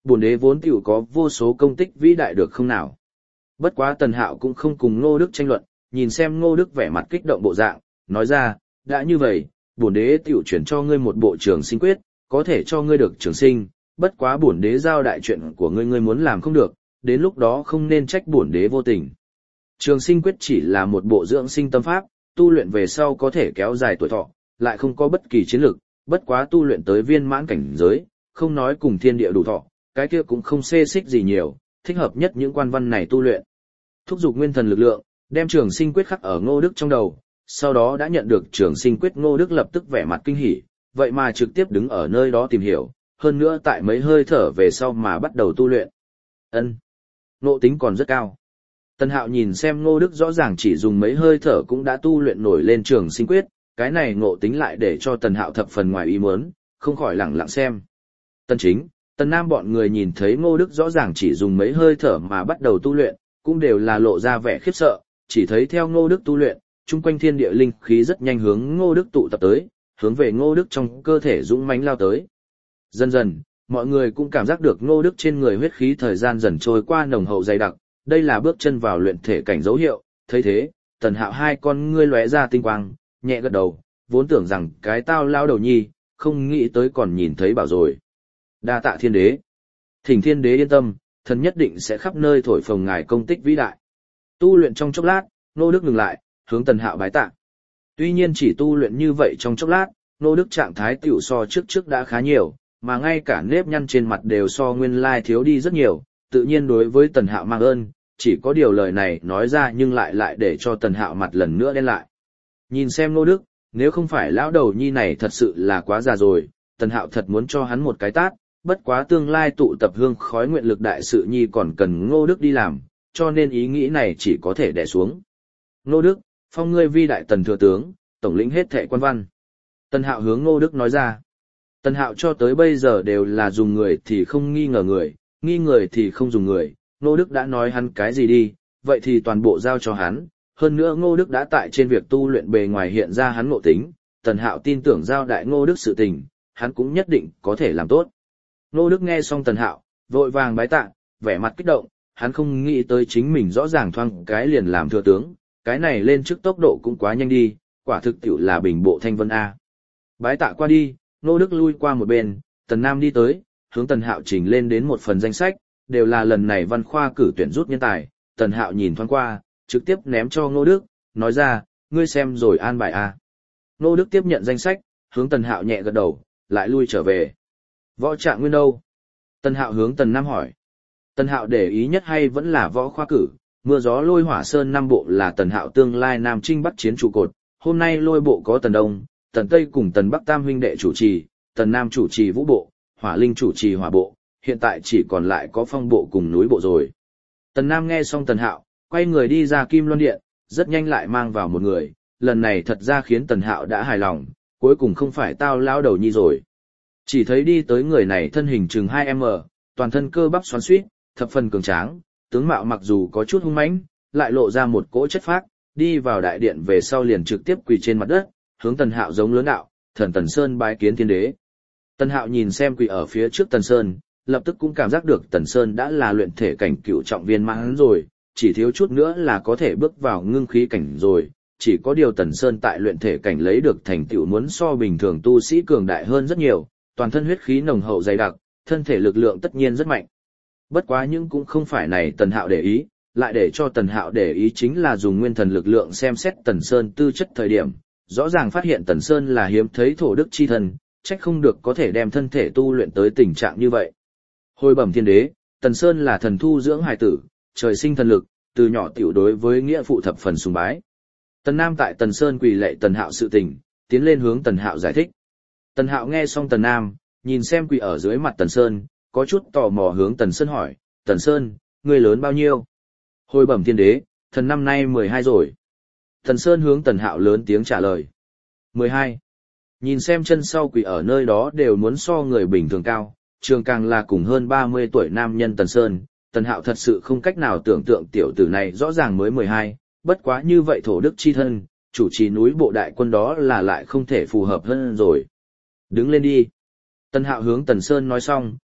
Bổn đế vốn tiểu có vô số công tích vĩ đại được không nào? Bất quá Tần Hạo cũng không cùng Ngô Đức tranh luận, nhìn xem Ngô Đức vẻ mặt kích động bộ dạng, nói ra, đã như vậy, bổn đế tiểu chuyển cho ngươi một bộ trường sinh quyết, có thể cho ngươi được trường sinh, bất quá bổn đế giao đại chuyện của ngươi ngươi muốn làm không được, đến lúc đó không nên trách bổn đế vô tình. Trường sinh quyết chỉ là một bộ dưỡng sinh tâm pháp, tu luyện về sau có thể kéo dài tuổi thọ, lại không có bất kỳ chiến lực, bất quá tu luyện tới viên mãn cảnh giới, không nói cùng thiên địa đủ thọ, cái kia cũng không xê xích gì nhiều, thích hợp nhất những quan văn này tu luyện. Thúc giục nguyên thần lực lượng, đem trường sinh quyết khắc ở Ngô Đức trong đầu, sau đó đã nhận được trường sinh quyết Ngô Đức lập tức vẻ mặt kinh hỉ, vậy mà trực tiếp đứng ở nơi đó tìm hiểu, hơn nữa tại mấy hơi thở về sau mà bắt đầu tu luyện. Ân, ngộ tính còn rất cao. Tần Hạo nhìn xem Ngô Đức rõ ràng chỉ dùng mấy hơi thở cũng đã tu luyện nổi lên trường sinh quyết, cái này ngộ tính lại để cho Tần Hạo thập phần ngoài ý muốn, không khỏi lẳng lặng xem. Tần Chính, Tần Nam bọn người nhìn thấy Ngô Đức rõ ràng chỉ dùng mấy hơi thở mà bắt đầu tu luyện, cũng đều là lộ ra vẻ khiếp sợ, chỉ thấy theo Ngô Đức tu luyện, chung quanh thiên địa linh khí rất nhanh hướng Ngô Đức tụ tập tới, hướng về Ngô Đức trong cơ thể dũng mãnh lao tới. Dần dần, mọi người cũng cảm giác được Ngô Đức trên người huyết khí thời gian dần trôi qua nồng hậu dày đặc, đây là bước chân vào luyện thể cảnh dấu hiệu, thấy thế, Tần Hạo hai con ngươi lóe ra tinh quang, nhẹ gật đầu, vốn tưởng rằng cái tao lao đầu nhi, không nghĩ tới còn nhìn thấy bảo rồi. Đa tạ thiên đế. Thỉnh thiên đế yên tâm, thần nhất định sẽ khắp nơi thổi phồng ngài công tích vĩ đại. Tu luyện trong chốc lát, Ngô Đức ngừng lại, hướng Tần Hạo bái tạ. Tuy nhiên chỉ tu luyện như vậy trong chốc lát, Ngô Đức trạng thái tiểu so trước trước đã khá nhiều, mà ngay cả nếp nhăn trên mặt đều so nguyên lai thiếu đi rất nhiều, tự nhiên đối với Tần Hạo mang ơn, chỉ có điều lời này nói ra nhưng lại lại để cho Tần Hạo mặt lần nữa đen lại. Nhìn xem Ngô Đức, nếu không phải lão đầu nhi này thật sự là quá già rồi, Tần Hạo thật muốn cho hắn một cái tát, bất quá tương lai tụ tập hương khói nguyện lực đại sự nhi còn cần Ngô Đức đi làm, cho nên ý nghĩ này chỉ có thể đè xuống. Ngô Đức, phong ngươi vi đại tần thừa tướng, tổng lĩnh hết thệ quan văn. Tần Hạo hướng Ngô Đức nói ra. Tần Hạo cho tới bây giờ đều là dùng người thì không nghi ngờ người, nghi người thì không dùng người, Ngô Đức đã nói hắn cái gì đi, vậy thì toàn bộ giao cho hắn, hơn nữa Ngô Đức đã tại trên việc tu luyện bề ngoài hiện ra hắn ngộ tính, Tần Hạo tin tưởng giao đại Ngô Đức sự tình, hắn cũng nhất định có thể làm tốt. Ngô Đức nghe xong Tần Hạo, vội vàng bái tạ, vẻ mặt kích động, hắn không nghĩ tới chính mình rõ ràng thoang cái liền làm thừa tướng, cái này lên trước tốc độ cũng quá nhanh đi, quả thực tiểu là bình bộ thanh vân A. Bái tạ qua đi, Ngô Đức lui qua một bên, Tần Nam đi tới, hướng Tần Hạo trình lên đến một phần danh sách, đều là lần này văn khoa cử tuyển rút nhân tài, Tần Hạo nhìn thoáng qua, trực tiếp ném cho Ngô Đức, nói ra, ngươi xem rồi an bài A. Ngô Đức tiếp nhận danh sách, hướng Tần Hạo nhẹ gật đầu, lại lui trở về. Võ Trạng Nguyên đâu? Tần Hạo hướng Tần Nam hỏi. Tần Hạo để ý nhất hay vẫn là võ khoa cử, mưa gió lôi hỏa sơn năm bộ là Tần Hạo tương lai Nam Trinh Bắc chiến trụ cột, hôm nay lôi bộ có Tần Đông, Tần Tây cùng Tần Bắc tam huynh đệ chủ trì, Tần Nam chủ trì vũ bộ, Hỏa Linh chủ trì hỏa bộ, hiện tại chỉ còn lại có phong bộ cùng núi bộ rồi. Tần Nam nghe xong Tần Hạo, quay người đi ra Kim Loan Điện, rất nhanh lại mang vào một người, lần này thật ra khiến Tần Hạo đã hài lòng, cuối cùng không phải tao lão đầu nhi rồi. Chỉ thấy đi tới người này thân hình chừng hai mét, toàn thân cơ bắp xoắn xuýt, thập phần cường tráng, tướng mạo mặc dù có chút hung mãnh, lại lộ ra một cỗ chất phác, đi vào đại điện về sau liền trực tiếp quỳ trên mặt đất, hướng Tần Hạo giống lớn đạo, thần Tần Sơn bái kiến thiên đế. Tần Hạo nhìn xem quỳ ở phía trước Tần Sơn, lập tức cũng cảm giác được Tần Sơn đã là luyện thể cảnh cựu trọng viên mãn rồi, chỉ thiếu chút nữa là có thể bước vào ngưng khí cảnh rồi, chỉ có điều Tần Sơn tại luyện thể cảnh lấy được thành tựu muốn so bình thường tu sĩ cường đại hơn rất nhiều, toàn thân huyết khí nồng hậu dày đặc, thân thể lực lượng tất nhiên rất mạnh. Bất quá nhưng cũng không phải này Tần Hạo để ý, lại để cho Tần Hạo để ý chính là dùng nguyên thần lực lượng xem xét Tần Sơn tư chất thời điểm, rõ ràng phát hiện Tần Sơn là hiếm thấy thổ đức chi thần, trách không được có thể đem thân thể tu luyện tới tình trạng như vậy. Hồi bẩm thiên đế, Tần Sơn là thần thu dưỡng hài tử, trời sinh thần lực, từ nhỏ tiểu đối với nghĩa phụ thập phần sùng bái. Tần Nam tại Tần Sơn quỳ lạy Tần Hạo sự tình, tiến lên hướng Tần Hạo giải thích. Tần Hạo nghe xong Tần Nam, nhìn xem quỳ ở dưới mặt Tần Sơn, có chút tò mò hướng Tần Sơn hỏi, Tần Sơn, ngươi lớn bao nhiêu? Hồi bẩm thiên đế, thần năm nay mười hai rồi. Tần Sơn hướng Tần Hạo lớn tiếng trả lời. mười hai. Nhìn xem chân sau quỳ ở nơi đó đều muốn so người bình thường cao, trường càng là cùng hơn ba mươi tuổi nam nhân Tần Sơn, Tần Hạo thật sự không cách nào tưởng tượng tiểu tử này rõ ràng mới mười hai, bất quá như vậy thổ đức chi thân, chủ trì núi bộ đại quân đó là lại không thể phù hợp hơn rồi. Đứng lên đi. Tần Hạo hướng Tần Sơn nói xong,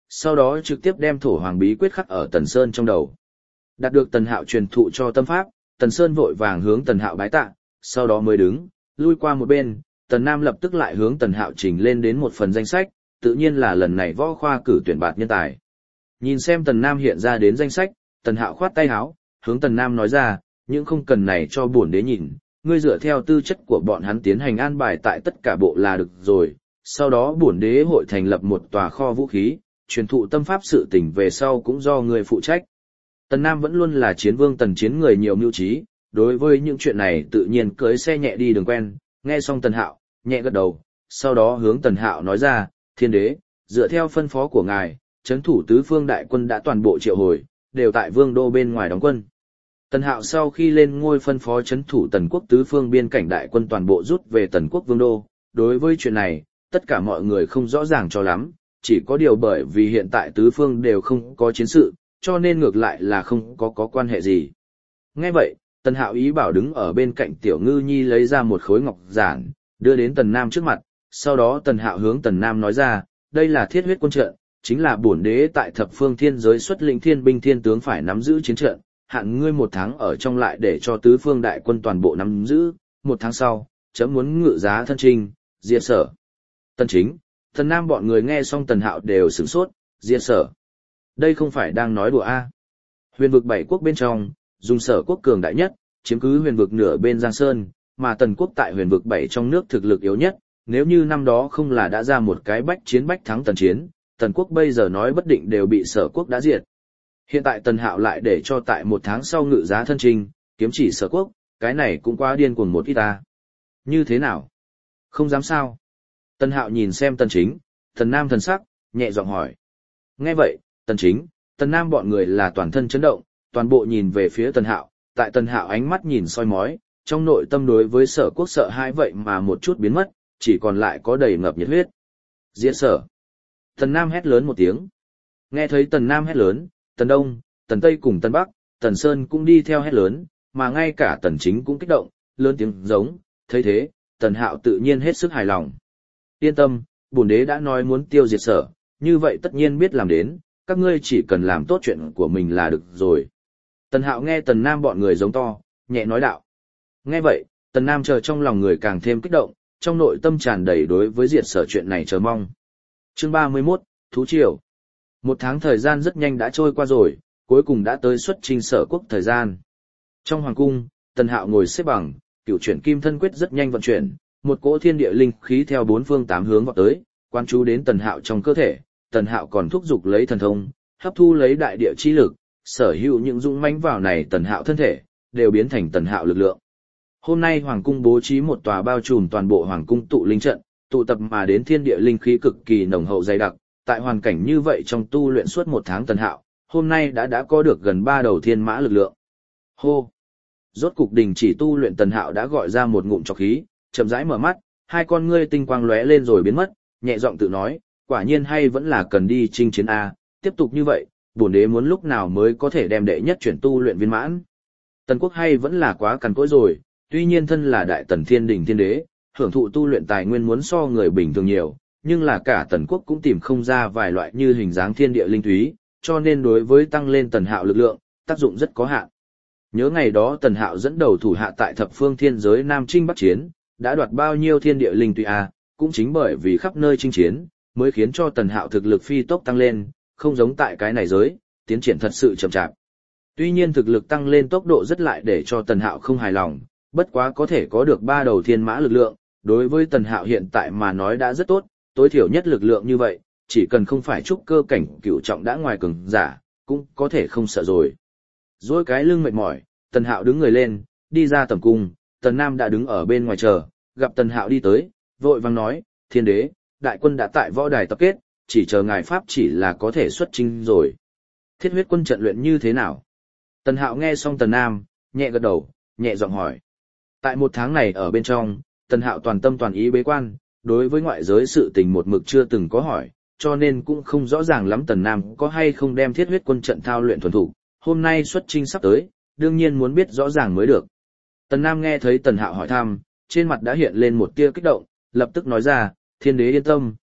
sau đó trực tiếp đem thổ hoàng bí quyết khắc ở Tần Sơn trong đầu. Đạt được Tần Hạo truyền thụ cho tâm pháp, Tần Sơn vội vàng hướng Tần Hạo bái tạ, sau đó mới đứng, lui qua một bên, Tần Nam lập tức lại hướng Tần Hạo trình lên đến một phần danh sách, tự nhiên là lần này võ khoa cử tuyển bạt nhân tài. Nhìn xem Tần Nam hiện ra đến danh sách, Tần Hạo khoát tay áo, hướng Tần Nam nói ra, những không cần này cho bổn đế nhìn, ngươi dựa theo tư chất của bọn hắn tiến hành an bài tại tất cả bộ là được rồi, sau đó bổn đế hội thành lập một tòa kho vũ khí, truyền thụ tâm pháp sự tình về sau cũng do ngươi phụ trách. Tần Nam vẫn luôn là chiến vương Tần Chiến người nhiều mưu trí, đối với những chuyện này tự nhiên cưới xe nhẹ đi đường quen, nghe xong Tần Hạo, nhẹ gật đầu, sau đó hướng Tần Hạo nói ra, thiên đế, dựa theo phân phó của ngài, chấn thủ tứ phương đại quân đã toàn bộ triệu hồi, đều tại vương đô bên ngoài đóng quân. Tần Hạo sau khi lên ngôi phân phó chấn thủ tần quốc tứ phương biên cảnh đại quân toàn bộ rút về tần quốc vương đô, đối với chuyện này, tất cả mọi người không rõ ràng cho lắm, chỉ có điều bởi vì hiện tại tứ phương đều không có chiến sự, cho nên ngược lại là không có có quan hệ gì. Nghe vậy, Tần Hạo ý bảo đứng ở bên cạnh Tiểu Ngư Nhi lấy ra một khối ngọc giản, đưa đến Tần Nam trước mặt, sau đó Tần Hạo hướng Tần Nam nói ra, đây là thiết huyết quân trận, chính là bổn đế tại thập phương thiên giới xuất lĩnh thiên binh thiên tướng phải nắm giữ chiến trận, hạn ngươi một tháng ở trong lại để cho tứ phương đại quân toàn bộ nắm giữ, một tháng sau, chấm muốn ngự giá thân trinh, diệt sở. Tần Chính, Tần Nam bọn người nghe xong Tần Hạo đều sửng sốt, diệt sở. Đây không phải đang nói đùa a? Huyền vực bảy quốc bên trong, dùng sở quốc cường đại nhất, chiếm cứ huyền vực nửa bên Giang Sơn, mà tần quốc tại huyền vực bảy trong nước thực lực yếu nhất, nếu như năm đó không là đã ra một cái bách chiến bách thắng tần chiến, tần quốc bây giờ nói bất định đều bị sở quốc đã diệt. Hiện tại Tần Hạo lại để cho tại một tháng sau ngự giá thân trinh, kiếm chỉ sở quốc, cái này cũng quá điên cuồng một ít ta. Như thế nào? Không dám sao? Tần Hạo nhìn xem Tần Chính, Tần Nam thần sắc, nhẹ giọng hỏi. Nghe vậy, Tần Chính, Tần Nam bọn người là toàn thân chấn động, toàn bộ nhìn về phía Tần Hạo, tại Tần Hạo ánh mắt nhìn soi mói, trong nội tâm đối với sở quốc sợ hãi vậy mà một chút biến mất, chỉ còn lại có đầy ngập nhiệt huyết. Diệt sở. Tần Nam hét lớn một tiếng. Nghe thấy Tần Nam hét lớn, Tần Đông, Tần Tây cùng Tần Bắc, Tần Sơn cũng đi theo hét lớn, mà ngay cả Tần Chính cũng kích động, lớn tiếng giống, thấy thế, Tần Hạo tự nhiên hết sức hài lòng. Yên tâm, bổn đế đã nói muốn tiêu diệt sở, như vậy tất nhiên biết làm đến, các ngươi chỉ cần làm tốt chuyện của mình là được rồi. Tần Hạo nghe Tần Nam bọn người giống to, nhẹ nói đạo. Nghe vậy, Tần Nam chờ trong lòng người càng thêm kích động, trong nội tâm tràn đầy đối với diệt sở chuyện này chờ mong. Chương ba mươi mốt, Thú Triều. Một tháng thời gian rất nhanh đã trôi qua rồi, cuối cùng đã tới xuất chinh sở quốc thời gian. Trong hoàng cung, Tần Hạo ngồi xếp bằng, cửu chuyển kim thân quyết rất nhanh vận chuyển, một cỗ thiên địa linh khí theo bốn phương tám hướng vọt tới, quan chú đến Tần Hạo trong cơ thể. Tần Hạo còn thúc giục lấy thần thông, hấp thu lấy đại địa chi lực, sở hữu những dũng mãnh vào này Tần Hạo thân thể, đều biến thành Tần Hạo lực lượng. Hôm nay hoàng cung bố trí một tòa bao trùm toàn bộ hoàng cung tụ linh trận, tụ tập mà đến thiên địa linh khí cực kỳ nồng hậu dày đặc, tại hoàn cảnh như vậy trong tu luyện suốt một tháng Tần Hạo, hôm nay đã đã có được gần ba đầu thiên mã lực lượng. Hô! Rốt cục đình chỉ tu luyện Tần Hạo đã gọi ra một ngụm trọc khí, chậm rãi mở mắt, hai con ngươi tinh quang lóe lên rồi biến mất, nhẹ giọng tự nói, quả nhiên hay vẫn là cần đi chinh chiến a, tiếp tục như vậy, bổn đế muốn lúc nào mới có thể đem đệ nhất chuyển tu luyện viên mãn. Tần quốc hay vẫn là quá cằn cỗi rồi, tuy nhiên thân là đại tần thiên đình thiên đế, hưởng thụ tu luyện tài nguyên muốn so người bình thường nhiều, nhưng là cả tần quốc cũng tìm không ra vài loại như hình dáng thiên địa linh túy, cho nên đối với tăng lên Tần Hạo lực lượng, tác dụng rất có hạn. Nhớ ngày đó Tần Hạo dẫn đầu thủ hạ tại thập phương thiên giới Nam Chinh Bắc Chiến, đã đoạt bao nhiêu thiên địa linh túy a, cũng chính bởi vì khắp nơi chinh chiến, mới khiến cho Tần Hạo thực lực phi tốc tăng lên, không giống tại cái này giới, tiến triển thật sự chậm chạp. Tuy nhiên thực lực tăng lên tốc độ rất lại để cho Tần Hạo không hài lòng, bất quá có thể có được ba đầu thiên mã lực lượng, đối với Tần Hạo hiện tại mà nói đã rất tốt, tối thiểu nhất lực lượng như vậy, chỉ cần không phải trúc cơ cảnh cửu trọng đã ngoài cường giả, cũng có thể không sợ rồi. Rồi cái lưng mệt mỏi, Tần Hạo đứng người lên, đi ra tầm cung, Tần Nam đã đứng ở bên ngoài chờ, gặp Tần Hạo đi tới, vội vàng nói, thiên đế, đại quân đã tại võ đài tập kết, chỉ chờ ngài pháp chỉ là có thể xuất chinh rồi. Thiết huyết quân trận luyện như thế nào? Tần Hạo nghe xong Tần Nam, nhẹ gật đầu, nhẹ giọng hỏi. Tại một tháng này ở bên trong, Tần Hạo toàn tâm toàn ý bế quan, đối với ngoại giới sự tình một mực chưa từng có hỏi, cho nên cũng không rõ ràng lắm Tần Nam có hay không đem thiết huyết quân trận thao luyện thuần thủ. Hôm nay xuất chinh sắp tới, đương nhiên muốn biết rõ ràng mới được. Tần Nam nghe thấy Tần Hạo hỏi thăm, trên mặt đã hiện lên một tia kích động, lập tức nói ra, thiên đế yên tâm,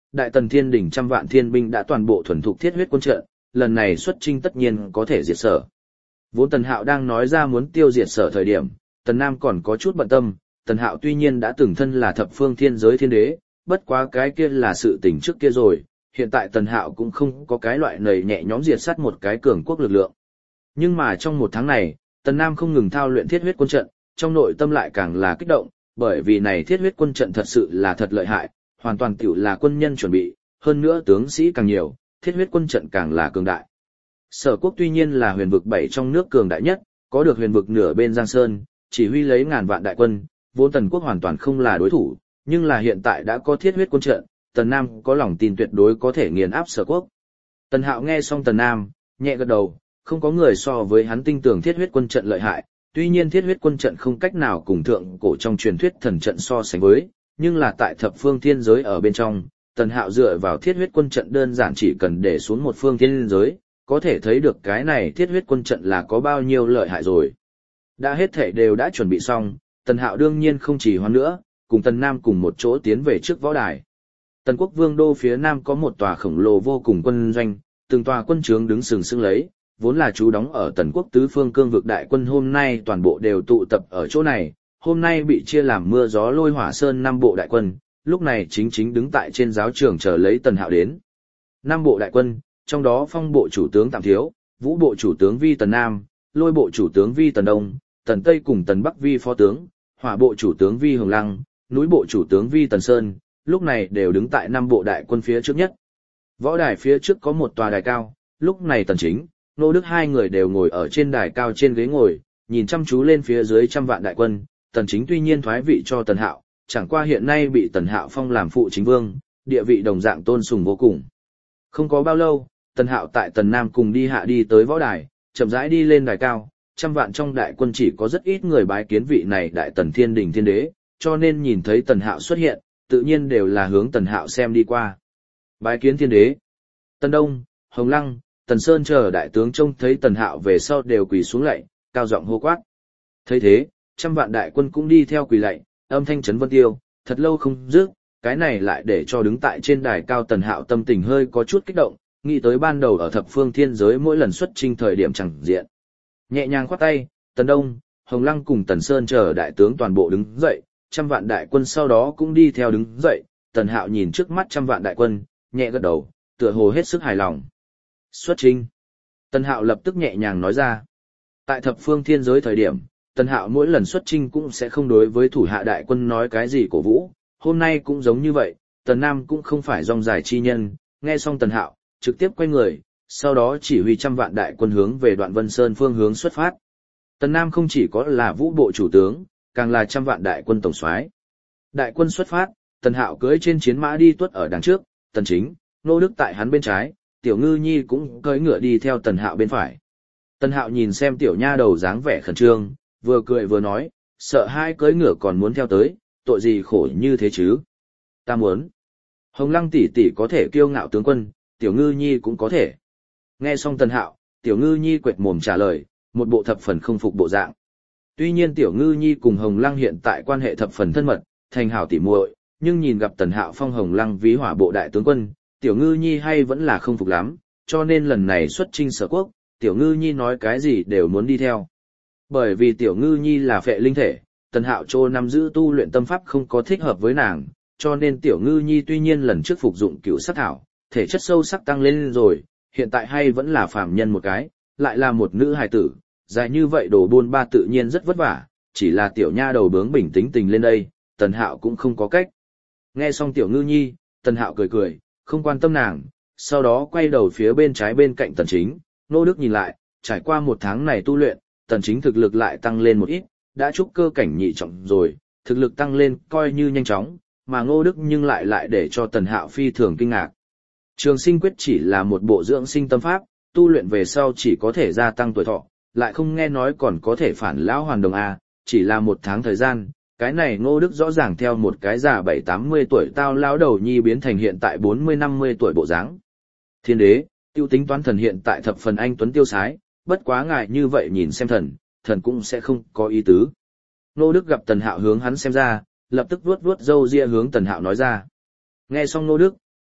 đại tần thiên đỉnh trăm vạn thiên binh đã toàn bộ thuần thục thiết huyết quân trận, lần này xuất chinh tất nhiên có thể diệt Sở. Vốn Tần Hạo đang nói ra muốn tiêu diệt Sở thời điểm, Tần Nam còn có chút bận tâm, Tần Hạo tuy nhiên đã từng thân là thập phương thiên giới thiên đế, bất quá cái kia là sự tình trước kia rồi, hiện tại Tần Hạo cũng không có cái loại nầy nhẹ nhõm diệt sát một cái cường quốc lực lượng. Nhưng mà trong một tháng này, Tần Nam không ngừng thao luyện thiết huyết quân trận, trong nội tâm lại càng là kích động, bởi vì này thiết huyết quân trận thật sự là thật lợi hại, hoàn toàn tiểu là quân nhân chuẩn bị, hơn nữa tướng sĩ càng nhiều, thiết huyết quân trận càng là cường đại. Sở quốc tuy nhiên là huyền vực bảy trong nước cường đại nhất, có được huyền vực nửa bên Giang Sơn, chỉ huy lấy ngàn vạn đại quân, vốn Tần quốc hoàn toàn không là đối thủ, nhưng là hiện tại đã có thiết huyết quân trận, Tần Nam có lòng tin tuyệt đối có thể nghiền áp Sở quốc. Tần Hạo nghe xong Tần Nam, nhẹ gật đầu, không có người so với hắn tin tưởng thiết huyết quân trận lợi hại, tuy nhiên thiết huyết quân trận không cách nào cùng thượng cổ trong truyền thuyết thần trận so sánh với, nhưng là tại thập phương thiên giới ở bên trong, Tần Hạo dựa vào thiết huyết quân trận đơn giản chỉ cần để xuống một phương thiên giới, có thể thấy được cái này thiết huyết quân trận là có bao nhiêu lợi hại rồi. Đã hết thể đều đã chuẩn bị xong, Tần Hạo đương nhiên không chỉ hoãn nữa, cùng Tần Nam cùng một chỗ tiến về trước võ đài. Tần quốc vương đô phía nam có một tòa khổng lồ vô cùng quân doanh, từng tòa quân trướng đứng sừng sững lấy, vốn là trú đóng ở Tần quốc tứ phương cương vực đại quân hôm nay toàn bộ đều tụ tập ở chỗ này, hôm nay bị chia làm mưa gió lôi hỏa sơn năm bộ đại quân, lúc này chính chính đứng tại trên giáo trường chờ lấy Tần Hạo đến. Năm bộ đại quân, trong đó phong bộ chủ tướng Tạm Thiếu, vũ bộ chủ tướng Vi Tần Nam, lôi bộ chủ tướng Vi Tần Đông, Tần Tây cùng Tần Bắc Vi phó tướng, hỏa bộ chủ tướng Vi Hồng Lăng, núi bộ chủ tướng Vi Tần Sơn, lúc này đều đứng tại năm bộ đại quân phía trước nhất. Võ đài phía trước có một tòa đài cao, lúc này Tần Chính, Nô Đức hai người đều ngồi ở trên đài cao trên ghế ngồi, nhìn chăm chú lên phía dưới trăm vạn đại quân. Tần Chính tuy nhiên thoái vị cho Tần Hạo, chẳng qua hiện nay bị Tần Hạo phong làm phụ chính vương, địa vị đồng dạng tôn sùng vô cùng. Không có bao lâu, Tần Hạo tại Tần Nam cùng đi hạ đi tới võ đài, chậm rãi đi lên đài cao, trăm vạn trong đại quân chỉ có rất ít người bái kiến vị này đại Tần Thiên Đình Thiên Đế, cho nên nhìn thấy Tần Hạo xuất hiện, tự nhiên đều là hướng Tần Hạo xem đi qua. Bái kiến Thiên Đế. Tần Đông, Hồng Lăng, Tần Sơn chờ đại tướng trông thấy Tần Hạo về sau đều quỳ xuống lạy, cao giọng hô quát. Thấy thế, trăm vạn đại quân cũng đi theo quỳ lạy, âm thanh chấn vân tiêu, thật lâu không dứt, cái này lại để cho đứng tại trên đài cao Tần Hạo tâm tình hơi có chút kích động, nghĩ tới ban đầu ở thập phương thiên giới mỗi lần xuất chinh thời điểm chẳng diện. Nhẹ nhàng khoát tay, Tần Đông, Hồng Lăng cùng Tần Sơn chờ đại tướng toàn bộ đứng dậy, trăm vạn đại quân sau đó cũng đi theo đứng dậy, Tần Hạo nhìn trước mắt trăm vạn đại quân, nhẹ gật đầu, tựa hồ hết sức hài lòng. Xuất chinh. Tần Hạo lập tức nhẹ nhàng nói ra. Tại thập phương thiên giới thời điểm, Tần Hạo mỗi lần xuất chinh cũng sẽ không đối với thủ hạ đại quân nói cái gì cổ vũ, hôm nay cũng giống như vậy, Tần Nam cũng không phải rong dài chi nhân, nghe xong Tần Hạo, trực tiếp quay người, sau đó chỉ huy trăm vạn đại quân hướng về Đoạn Vân Sơn phương hướng xuất phát. Tần Nam không chỉ có là vũ bộ chủ tướng, càng là trăm vạn đại quân tổng soái. Đại quân xuất phát, Tần Hạo cưỡi trên chiến mã đi tuất ở đằng trước, Tần Chính, Nô Đức tại hắn bên trái, Tiểu Ngư Nhi cũng cưỡi ngựa đi theo Tần Hạo bên phải. Tần Hạo nhìn xem tiểu nha đầu dáng vẻ khẩn trương, vừa cười vừa nói, sợ hai cưỡi ngựa còn muốn theo tới, tội gì khổ như thế chứ? Ta muốn. Hồng Lăng tỷ tỷ có thể kiêu ngạo tướng quân, Tiểu Ngư Nhi cũng có thể. Nghe xong Tần Hạo, Tiểu Ngư Nhi quệt mồm trả lời, một bộ thập phần không phục bộ dạng. Tuy nhiên Tiểu Ngư Nhi cùng Hồng Lăng hiện tại quan hệ thập phần thân mật, thành hảo tỉ muội, nhưng nhìn gặp Tần Hạo phong Hồng Lăng ví hỏa bộ đại tướng quân, Tiểu Ngư Nhi hay vẫn là không phục lắm, cho nên lần này xuất chinh Sở quốc, Tiểu Ngư Nhi nói cái gì đều muốn đi theo. Bởi vì Tiểu Ngư Nhi là phệ linh thể, Tần Hạo Trô nắm giữ tu luyện tâm pháp không có thích hợp với nàng, cho nên Tiểu Ngư Nhi tuy nhiên lần trước phục dụng cửu sắc thảo, thể chất sâu sắc tăng lên rồi, hiện tại hay vẫn là phàm nhân một cái, lại là một nữ hài tử, dài như vậy đồ buôn ba tự nhiên rất vất vả, chỉ là tiểu nha đầu bướng bình tĩnh tình lên đây, Tần Hạo cũng không có cách. Nghe xong Tiểu Ngư Nhi, Tần Hạo cười cười, không quan tâm nàng, sau đó quay đầu phía bên trái bên cạnh Tần Chính, Nô Đức nhìn lại, trải qua một tháng này tu luyện, Tần Chính thực lực lại tăng lên một ít, đã trúc cơ cảnh nhị trọng rồi, thực lực tăng lên coi như nhanh chóng, mà Ngô Đức nhưng lại lại để cho Tần Hạo phi thường kinh ngạc. Trường sinh quyết chỉ là một bộ dưỡng sinh tâm pháp, tu luyện về sau chỉ có thể gia tăng tuổi thọ, lại không nghe nói còn có thể phản lão hoàn đồng a, chỉ là một tháng thời gian, cái này Ngô Đức rõ ràng theo một cái già bảy tám mươi tuổi tao lão đầu nhi biến thành hiện tại bốn mươi năm mươi tuổi bộ dáng. Thiên đế, tiêu tính toán thần hiện tại thập phần anh tuấn tiêu sái, bất quá ngại như vậy nhìn xem thần, thần cũng sẽ không có ý tứ. Ngô Đức gặp Tần Hạo hướng hắn xem ra, lập tức vuốt vuốt râu ria hướng Tần Hạo nói ra. Nghe xong Ngô Đức,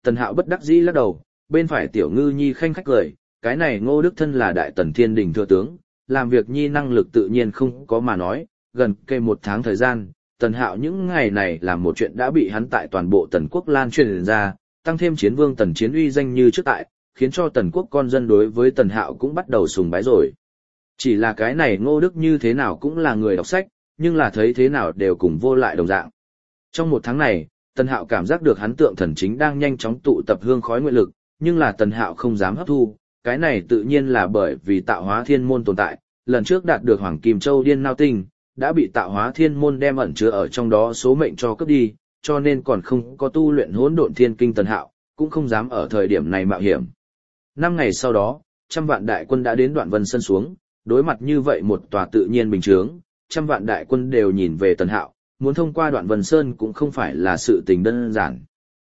Tần Hạo bất đắc dĩ lắc đầu, bên phải Tiểu Ngư Nhi khanh khách cười, cái này Ngô Đức thân là đại tần thiên đình thừa tướng, làm việc nhi năng lực tự nhiên không có mà nói, gần kề một tháng thời gian, Tần Hạo những ngày này làm một chuyện đã bị hắn tại toàn bộ Tần quốc lan truyền ra, tăng thêm chiến vương Tần Chiến uy danh như trước tại, khiến cho Tần quốc con dân đối với Tần Hạo cũng bắt đầu sùng bái rồi. Chỉ là cái này Ngô Đức như thế nào cũng là người đọc sách, nhưng là thấy thế nào đều cùng vô lại đồng dạng. Trong một tháng này, Tần Hạo cảm giác được hắn tượng thần chính đang nhanh chóng tụ tập hương khói nguyện lực, nhưng là Tần Hạo không dám hấp thu, cái này tự nhiên là bởi vì tạo hóa thiên môn tồn tại, lần trước đạt được Hoàng Kim Châu Điên Nao Tinh, đã bị tạo hóa thiên môn đem ẩn chứa ở trong đó số mệnh cho cướp đi, cho nên còn không có tu luyện hỗn độn thiên kinh Tần Hạo, cũng không dám ở thời điểm này mạo hiểm. Năm ngày sau đó, trăm vạn đại quân đã đến Đoạn Vân Sơn xuống, đối mặt như vậy một tòa tự nhiên bình chướng, trăm vạn đại quân đều nhìn về Tần Hạo, muốn thông qua Đoạn Vân Sơn cũng không phải là sự tình đơn giản.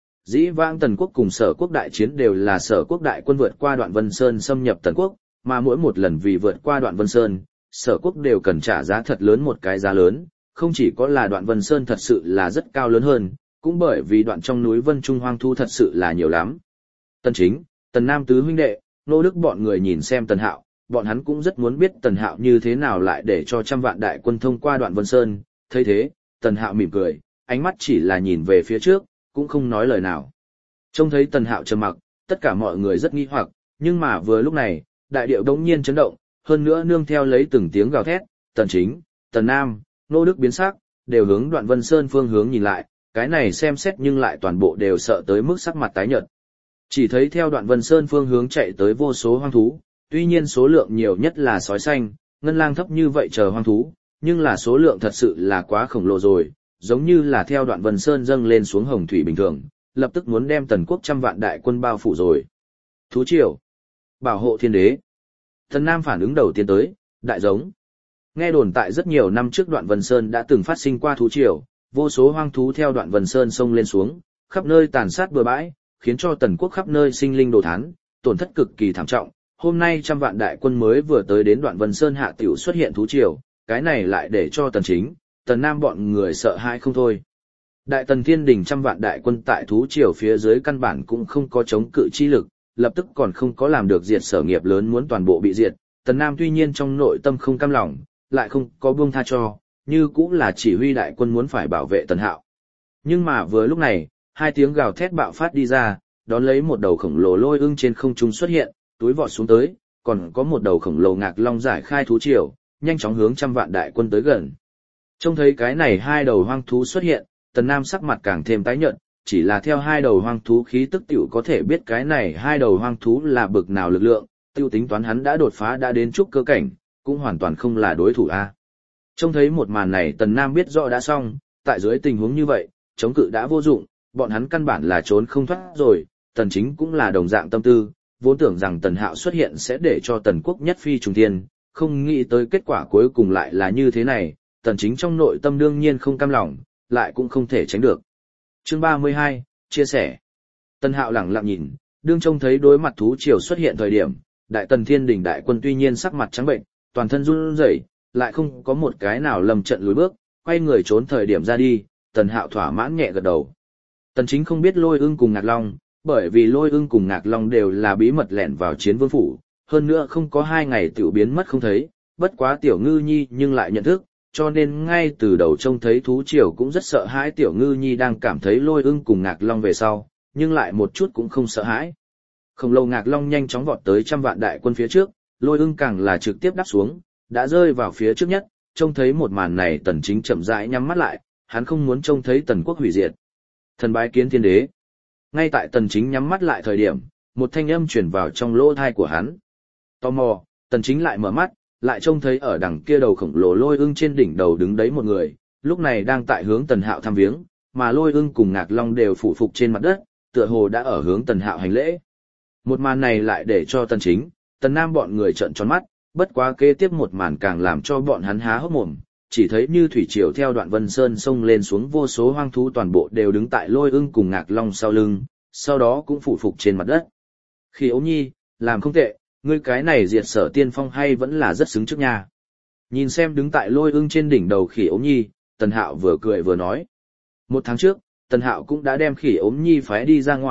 Dĩ vãng Tần quốc cùng Sở quốc đại chiến đều là Sở quốc đại quân vượt qua Đoạn Vân Sơn xâm nhập Tần quốc, mà mỗi một lần vì vượt qua Đoạn Vân Sơn, Sở quốc đều cần trả giá thật lớn một cái giá lớn, không chỉ có là Đoạn Vân Sơn thật sự là rất cao lớn hơn, cũng bởi vì đoạn trong núi Vân Trung hoang thu thật sự là nhiều lắm. Tần Chính, Tần Nam tứ huynh đệ, Nô Đức bọn người nhìn xem Tần Hạo, bọn hắn cũng rất muốn biết Tần Hạo như thế nào lại để cho trăm vạn đại quân thông qua Đoạn Vân Sơn, thấy thế, Tần Hạo mỉm cười, ánh mắt chỉ là nhìn về phía trước, cũng không nói lời nào. Trông thấy Tần Hạo trầm mặc, tất cả mọi người rất nghi hoặc, nhưng mà vừa lúc này, đại điệu đống nhiên chấn động, hơn nữa nương theo lấy từng tiếng gào thét, Tần Chính, Tần Nam, Nô Đức biến sắc, đều hướng Đoạn Vân Sơn phương hướng nhìn lại, cái này xem xét nhưng lại toàn bộ đều sợ tới mức sắc mặt tái nhợt. Chỉ thấy theo Đoạn Vân Sơn phương hướng chạy tới vô số hoang thú, tuy nhiên số lượng nhiều nhất là sói xanh, ngân lang thấp như vậy chờ hoang thú, nhưng là số lượng thật sự là quá khổng lồ rồi, giống như là theo Đoạn Vân Sơn dâng lên xuống hồng thủy bình thường, lập tức muốn đem Tần quốc trăm vạn đại quân bao phủ rồi. Thú triều, bảo hộ thiên đế. Tần Nam phản ứng đầu tiên tới, đại giống. Nghe đồn tại rất nhiều năm trước Đoạn Vân Sơn đã từng phát sinh qua thú triều, vô số hoang thú theo Đoạn Vân Sơn sông lên xuống, khắp nơi tàn sát bừa bãi, khiến cho Tần quốc khắp nơi sinh linh đồ thán, tổn thất cực kỳ thảm trọng. Hôm nay trăm vạn đại quân mới vừa tới đến Đoạn Vân Sơn hạ tiểu xuất hiện thú triều, cái này lại để cho Tần Chính, Tần Nam bọn người sợ hãi không thôi. Đại Tần Thiên Đình trăm vạn đại quân tại thú triều phía dưới căn bản cũng không có chống cự chi lực, lập tức còn không có làm được diệt sở nghiệp lớn muốn toàn bộ bị diệt. Tần Nam tuy nhiên trong nội tâm không cam lòng, lại không có buông tha cho, như cũng là chỉ huy đại quân muốn phải bảo vệ Tần Hạo. Nhưng mà vừa lúc này, hai tiếng gào thét bạo phát đi ra, đón lấy một đầu khổng lồ lôi ưng trên không trung xuất hiện, túi vọt xuống tới, còn có một đầu khổng lồ ngạc long giải khai thú triều, nhanh chóng hướng trăm vạn đại quân tới gần. Trông thấy cái này hai đầu hoang thú xuất hiện, Tần Nam sắc mặt càng thêm tái nhợt, chỉ là theo hai đầu hoang thú khí tức tiểu có thể biết cái này hai đầu hoang thú là bực nào lực lượng, tiêu tính toán hắn đã đột phá đã đến trúc cơ cảnh, cũng hoàn toàn không là đối thủ a. Trông thấy một màn này Tần Nam biết rõ đã xong, tại dưới tình huống như vậy, chống cự đã vô dụng, bọn hắn căn bản là trốn không thoát rồi, Tần Chính cũng là đồng dạng tâm tư, vốn tưởng rằng Tần Hạo xuất hiện sẽ để cho Tần quốc nhất phi trùng thiên, không nghĩ tới kết quả cuối cùng lại là như thế này, Tần Chính trong nội tâm đương nhiên không cam lòng, lại cũng không thể tránh được. Chương ba mươi hai, chia sẻ. Tần Hạo lẳng lặng nhìn, đương trông thấy đối mặt thú triều xuất hiện thời điểm, Đại Tần Thiên Đình đại quân tuy nhiên sắc mặt trắng bệnh, toàn thân run rẩy, lại không có một cái nào lầm trận lùi bước, quay người trốn thời điểm ra đi, Tần Hạo thỏa mãn nhẹ gật đầu. Tần Chính không biết Lôi Ưng cùng Ngạc Long, bởi vì Lôi Ưng cùng Ngạc Long đều là bí mật lẻn vào Chiến Vương phủ, hơn nữa không có hai ngày tiểu biến mất không thấy, bất quá Tiểu Ngư Nhi nhưng lại nhận thức, cho nên ngay từ đầu trông thấy thú triều cũng rất sợ hãi. Tiểu Ngư Nhi đang cảm thấy Lôi Ưng cùng Ngạc Long về sau, nhưng lại một chút cũng không sợ hãi. Khổng lồ Ngạc Long nhanh chóng vọt tới trăm vạn đại quân phía trước, Lôi Ưng càng là trực tiếp đáp xuống, đã rơi vào phía trước nhất. Trông thấy một màn này Tần Chính chậm rãi nhắm mắt lại, hắn không muốn trông thấy Tần quốc hủy diệt. Thần bái kiến thiên đế. Ngay tại Tần Chính nhắm mắt lại thời điểm, một thanh âm truyền vào trong lỗ tai của hắn. Tò mò, Tần Chính lại mở mắt, lại trông thấy ở đằng kia đầu khổng lồ Lôi Ưng trên đỉnh đầu đứng đấy một người, lúc này đang tại hướng Tần Hạo thăm viếng, mà Lôi Ưng cùng Ngạc Long đều phủ phục trên mặt đất, tựa hồ đã ở hướng Tần Hạo hành lễ. Một màn này lại để cho Tần Chính, Tần Nam bọn người trợn tròn mắt, bất quá kế tiếp một màn càng làm cho bọn hắn há hốc mồm, chỉ thấy như thủy triều theo Đoạn Vân Sơn sông lên xuống, vô số hoang thú toàn bộ đều đứng tại Lôi Ưng cùng Ngạc Long sau lưng, sau đó cũng phủ phục trên mặt đất. Khi Ấu Nhi, làm không tệ, ngươi cái này diệt sở tiên phong hay vẫn là rất xứng trước nha. Nhìn xem đứng tại Lôi Ưng trên đỉnh đầu Khỉ Ấu Nhi, Tần Hạo vừa cười vừa nói. Một tháng trước, Tần Hạo cũng đã đem Khỉ Ấu Nhi phái đi ra ngoài,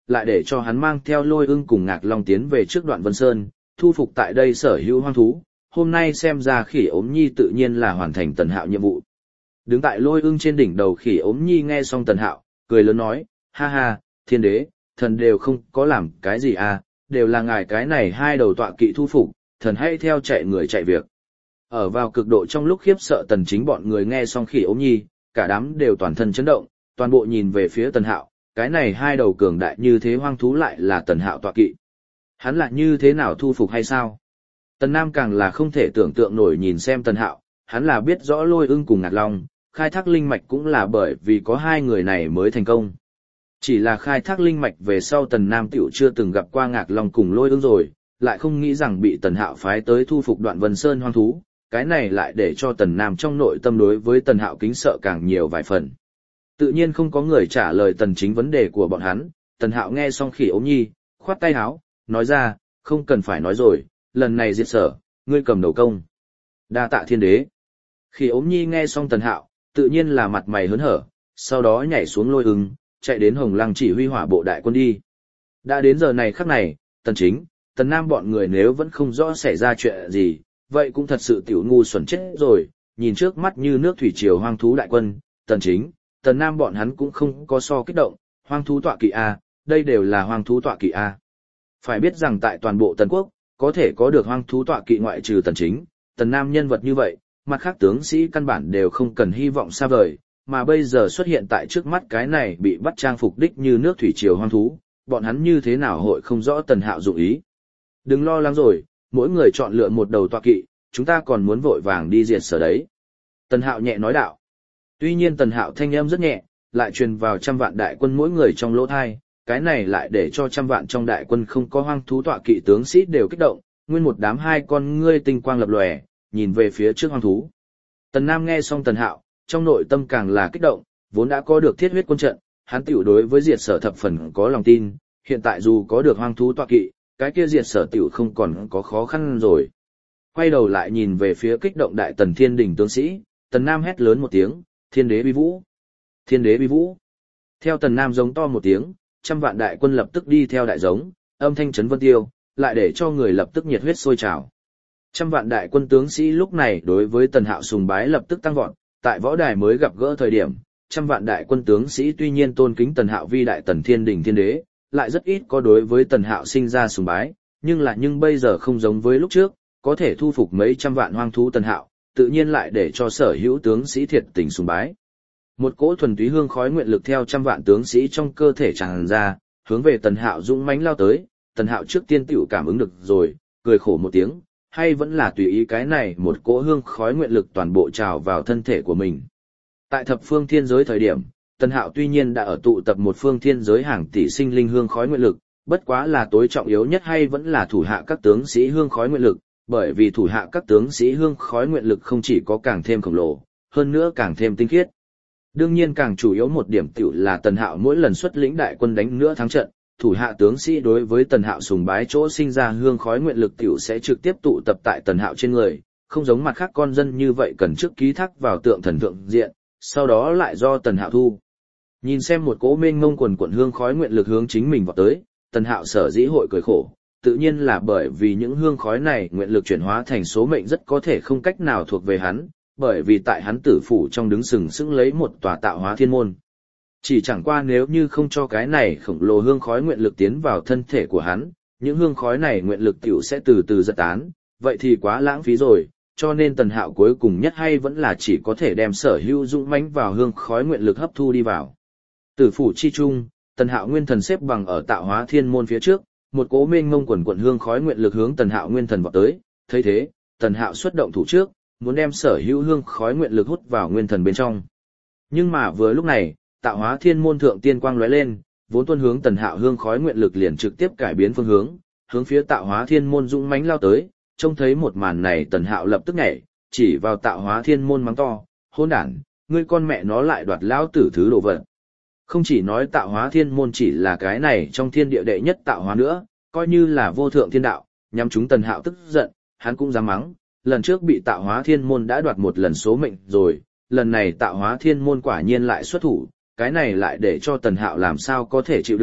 lại để cho hắn mang theo Lôi Ưng cùng Ngạc Long tiến về trước Đoạn Vân Sơn, thu phục tại đây sở hữu hoang thú. Hôm nay xem ra Khỉ Ốm Nhi tự nhiên là hoàn thành Tần Hạo nhiệm vụ. Đứng tại Lôi Ưng trên đỉnh đầu Khỉ Ốm Nhi nghe xong Tần Hạo, cười lớn nói, ha ha, thiên đế, thần đều không có làm cái gì à, đều là ngài cái này hai đầu tọa kỵ thu phục, thần hãy theo chạy người chạy việc. Ở vào cực độ trong lúc khiếp sợ Tần Chính bọn người nghe xong Khỉ Ốm Nhi, cả đám đều toàn thân chấn động, toàn bộ nhìn về phía Tần Hạo, cái này hai đầu cường đại như thế hoang thú lại là Tần Hạo tọa kỵ. Hắn lại như thế nào thu phục hay sao? Tần Nam càng là không thể tưởng tượng nổi nhìn xem Tần Hạo, hắn là biết rõ Lôi Ưng cùng Ngạc Long, khai thác linh mạch cũng là bởi vì có hai người này mới thành công. Chỉ là khai thác linh mạch về sau Tần Nam tiểu chưa từng gặp qua Ngạc Long cùng Lôi Ưng rồi, lại không nghĩ rằng bị Tần Hạo phái tới thu phục Đoạn Vân Sơn hoang thú, cái này lại để cho Tần Nam trong nội tâm đối với Tần Hạo kính sợ càng nhiều vài phần. Tự nhiên không có người trả lời Tần Chính vấn đề của bọn hắn, Tần Hạo nghe xong Khỉ Ốm Nhi, khoát tay áo, nói ra, không cần phải nói rồi, lần này diệt sở, ngươi cầm đầu công. Đa tạ thiên đế. Khỉ Ốm Nhi nghe xong Tần Hạo, tự nhiên là mặt mày hớn hở, sau đó nhảy xuống Lôi Ưng, chạy đến Hồng Lăng chỉ huy hỏa bộ đại quân đi. Đã đến giờ này khắc này, Tần Chính, Tần Nam bọn người nếu vẫn không rõ xảy ra chuyện gì, vậy cũng thật sự tiểu ngu xuẩn chết rồi, nhìn trước mắt như nước thủy triều hoang thú đại quân, Tần Chính, Tần Nam bọn hắn cũng không có so kích động, hoang thú tọa kỵ A, đây đều là hoang thú tọa kỵ A. Phải biết rằng tại toàn bộ Tần Quốc, có thể có được hoang thú tọa kỵ ngoại trừ Tần Chính, Tần Nam nhân vật như vậy, mặt khác tướng sĩ căn bản đều không cần hy vọng xa vời, mà bây giờ xuất hiện tại trước mắt cái này bị bắt trang phục đích như nước thủy triều hoang thú, bọn hắn như thế nào hội không rõ Tần Hạo dụng ý. Đừng lo lắng rồi, mỗi người chọn lựa một đầu tọa kỵ, chúng ta còn muốn vội vàng đi diệt sở đấy. Tần Hạo nhẹ nói đạo. Tuy nhiên Tần Hạo thanh âm rất nhẹ, lại truyền vào trăm vạn đại quân mỗi người trong lỗ thai, cái này lại để cho trăm vạn trong đại quân không có hoang thú tọa kỵ tướng sĩ đều kích động, nguyên một đám hai con ngươi tinh quang lập lòe, nhìn về phía trước hoang thú. Tần Nam nghe xong Tần Hạo, trong nội tâm càng là kích động, vốn đã có được thiết huyết quân trận, hắn tiểu đối với diệt sở thập phần có lòng tin, hiện tại dù có được hoang thú tọa kỵ, cái kia diệt sở tiểu không còn có khó khăn rồi. Quay đầu lại nhìn về phía kích động đại Tần Thiên Đình tướng sĩ, Tần Nam hét lớn một tiếng, Thiên đế bi vũ! Thiên đế bi vũ! Theo Tần Nam giống to một tiếng, trăm vạn đại quân lập tức đi theo đại giống, âm thanh chấn vân tiêu, lại để cho người lập tức nhiệt huyết sôi trào. Trăm vạn đại quân tướng sĩ lúc này đối với Tần Hạo sùng bái lập tức tăng vọt, tại võ đài mới gặp gỡ thời điểm, trăm vạn đại quân tướng sĩ tuy nhiên tôn kính Tần Hạo vi đại Tần Thiên Đình Thiên đế, lại rất ít có đối với Tần Hạo sinh ra sùng bái, nhưng là nhưng bây giờ không giống với lúc trước, có thể thu phục mấy trăm vạn hoang thú Tần Hạo, tự nhiên lại để cho sở hữu tướng sĩ thiệt tình sùng bái. Một cỗ thuần túy hương khói nguyện lực theo trăm vạn tướng sĩ trong cơ thể tràn ra, hướng về Tần Hạo dũng mãnh lao tới, Tần Hạo trước tiên tiểu cảm ứng được rồi, cười khổ một tiếng, hay vẫn là tùy ý cái này một cỗ hương khói nguyện lực toàn bộ trào vào thân thể của mình. Tại thập phương thiên giới thời điểm, Tần Hạo tuy nhiên đã ở tụ tập một phương thiên giới hàng tỷ sinh linh hương khói nguyện lực, bất quá là tối trọng yếu nhất hay vẫn là thủ hạ các tướng sĩ hương khói nguyện lực, bởi vì thủ hạ các tướng sĩ hương khói nguyện lực không chỉ có càng thêm khổng lồ, hơn nữa càng thêm tinh khiết. Đương nhiên càng chủ yếu một điểm tiểu là Tần Hạo mỗi lần xuất lĩnh đại quân đánh nữa thắng trận, thủ hạ tướng sĩ đối với Tần Hạo sùng bái chỗ sinh ra hương khói nguyện lực tiểu sẽ trực tiếp tụ tập tại Tần Hạo trên người, không giống mặt khác con dân như vậy cần trước ký thác vào tượng thần thượng diện, sau đó lại do Tần Hạo thu. Nhìn xem một cỗ mênh mông quần quần hương khói nguyện lực hướng chính mình vào tới, Tần Hạo sở dĩ hội cười khổ, tự nhiên là bởi vì những hương khói này nguyện lực chuyển hóa thành số mệnh rất có thể không cách nào thuộc về hắn, bởi vì tại hắn tử phủ trong đứng sừng sững lấy một tòa tạo hóa thiên môn. Chỉ chẳng qua nếu như không cho cái này khổng lồ hương khói nguyện lực tiến vào thân thể của hắn, những hương khói này nguyện lực tiểu sẽ từ từ giật tán, vậy thì quá lãng phí rồi, cho nên Tần Hạo cuối cùng nhất hay vẫn là chỉ có thể đem sở hữu dũng mãnh vào hương khói nguyện lực hấp thu đi vào. Tử phủ chi trung, Tần Hạo nguyên thần xếp bằng ở tạo hóa thiên môn phía trước, một cỗ mênh mông quần quần hương khói nguyện lực hướng Tần Hạo nguyên thần vọt tới, thấy thế, Tần Hạo xuất động thủ trước, muốn đem sở hữu hương khói nguyện lực hút vào nguyên thần bên trong. Nhưng mà vừa lúc này, tạo hóa thiên môn thượng tiên quang lóe lên, vốn tuôn hướng Tần Hạo hương khói nguyện lực liền trực tiếp cải biến phương hướng, hướng phía tạo hóa thiên môn dũng mãnh lao tới, trông thấy một màn này Tần Hạo lập tức nhảy, chỉ vào tạo hóa thiên môn mắng to, hỗn đản, ngươi con mẹ nó lại đoạt lão tử thứ đồ vật. Không chỉ nói tạo hóa thiên môn chỉ là cái này trong thiên địa đệ nhất tạo hóa nữa, coi như là vô thượng thiên đạo, nhằm chúng Tần Hạo tức giận, hắn cũng dám mắng, lần trước bị tạo hóa thiên môn đã đoạt một lần số mệnh rồi, lần này tạo hóa thiên môn quả nhiên lại xuất thủ, cái này lại để cho Tần Hạo làm sao có thể chịu được,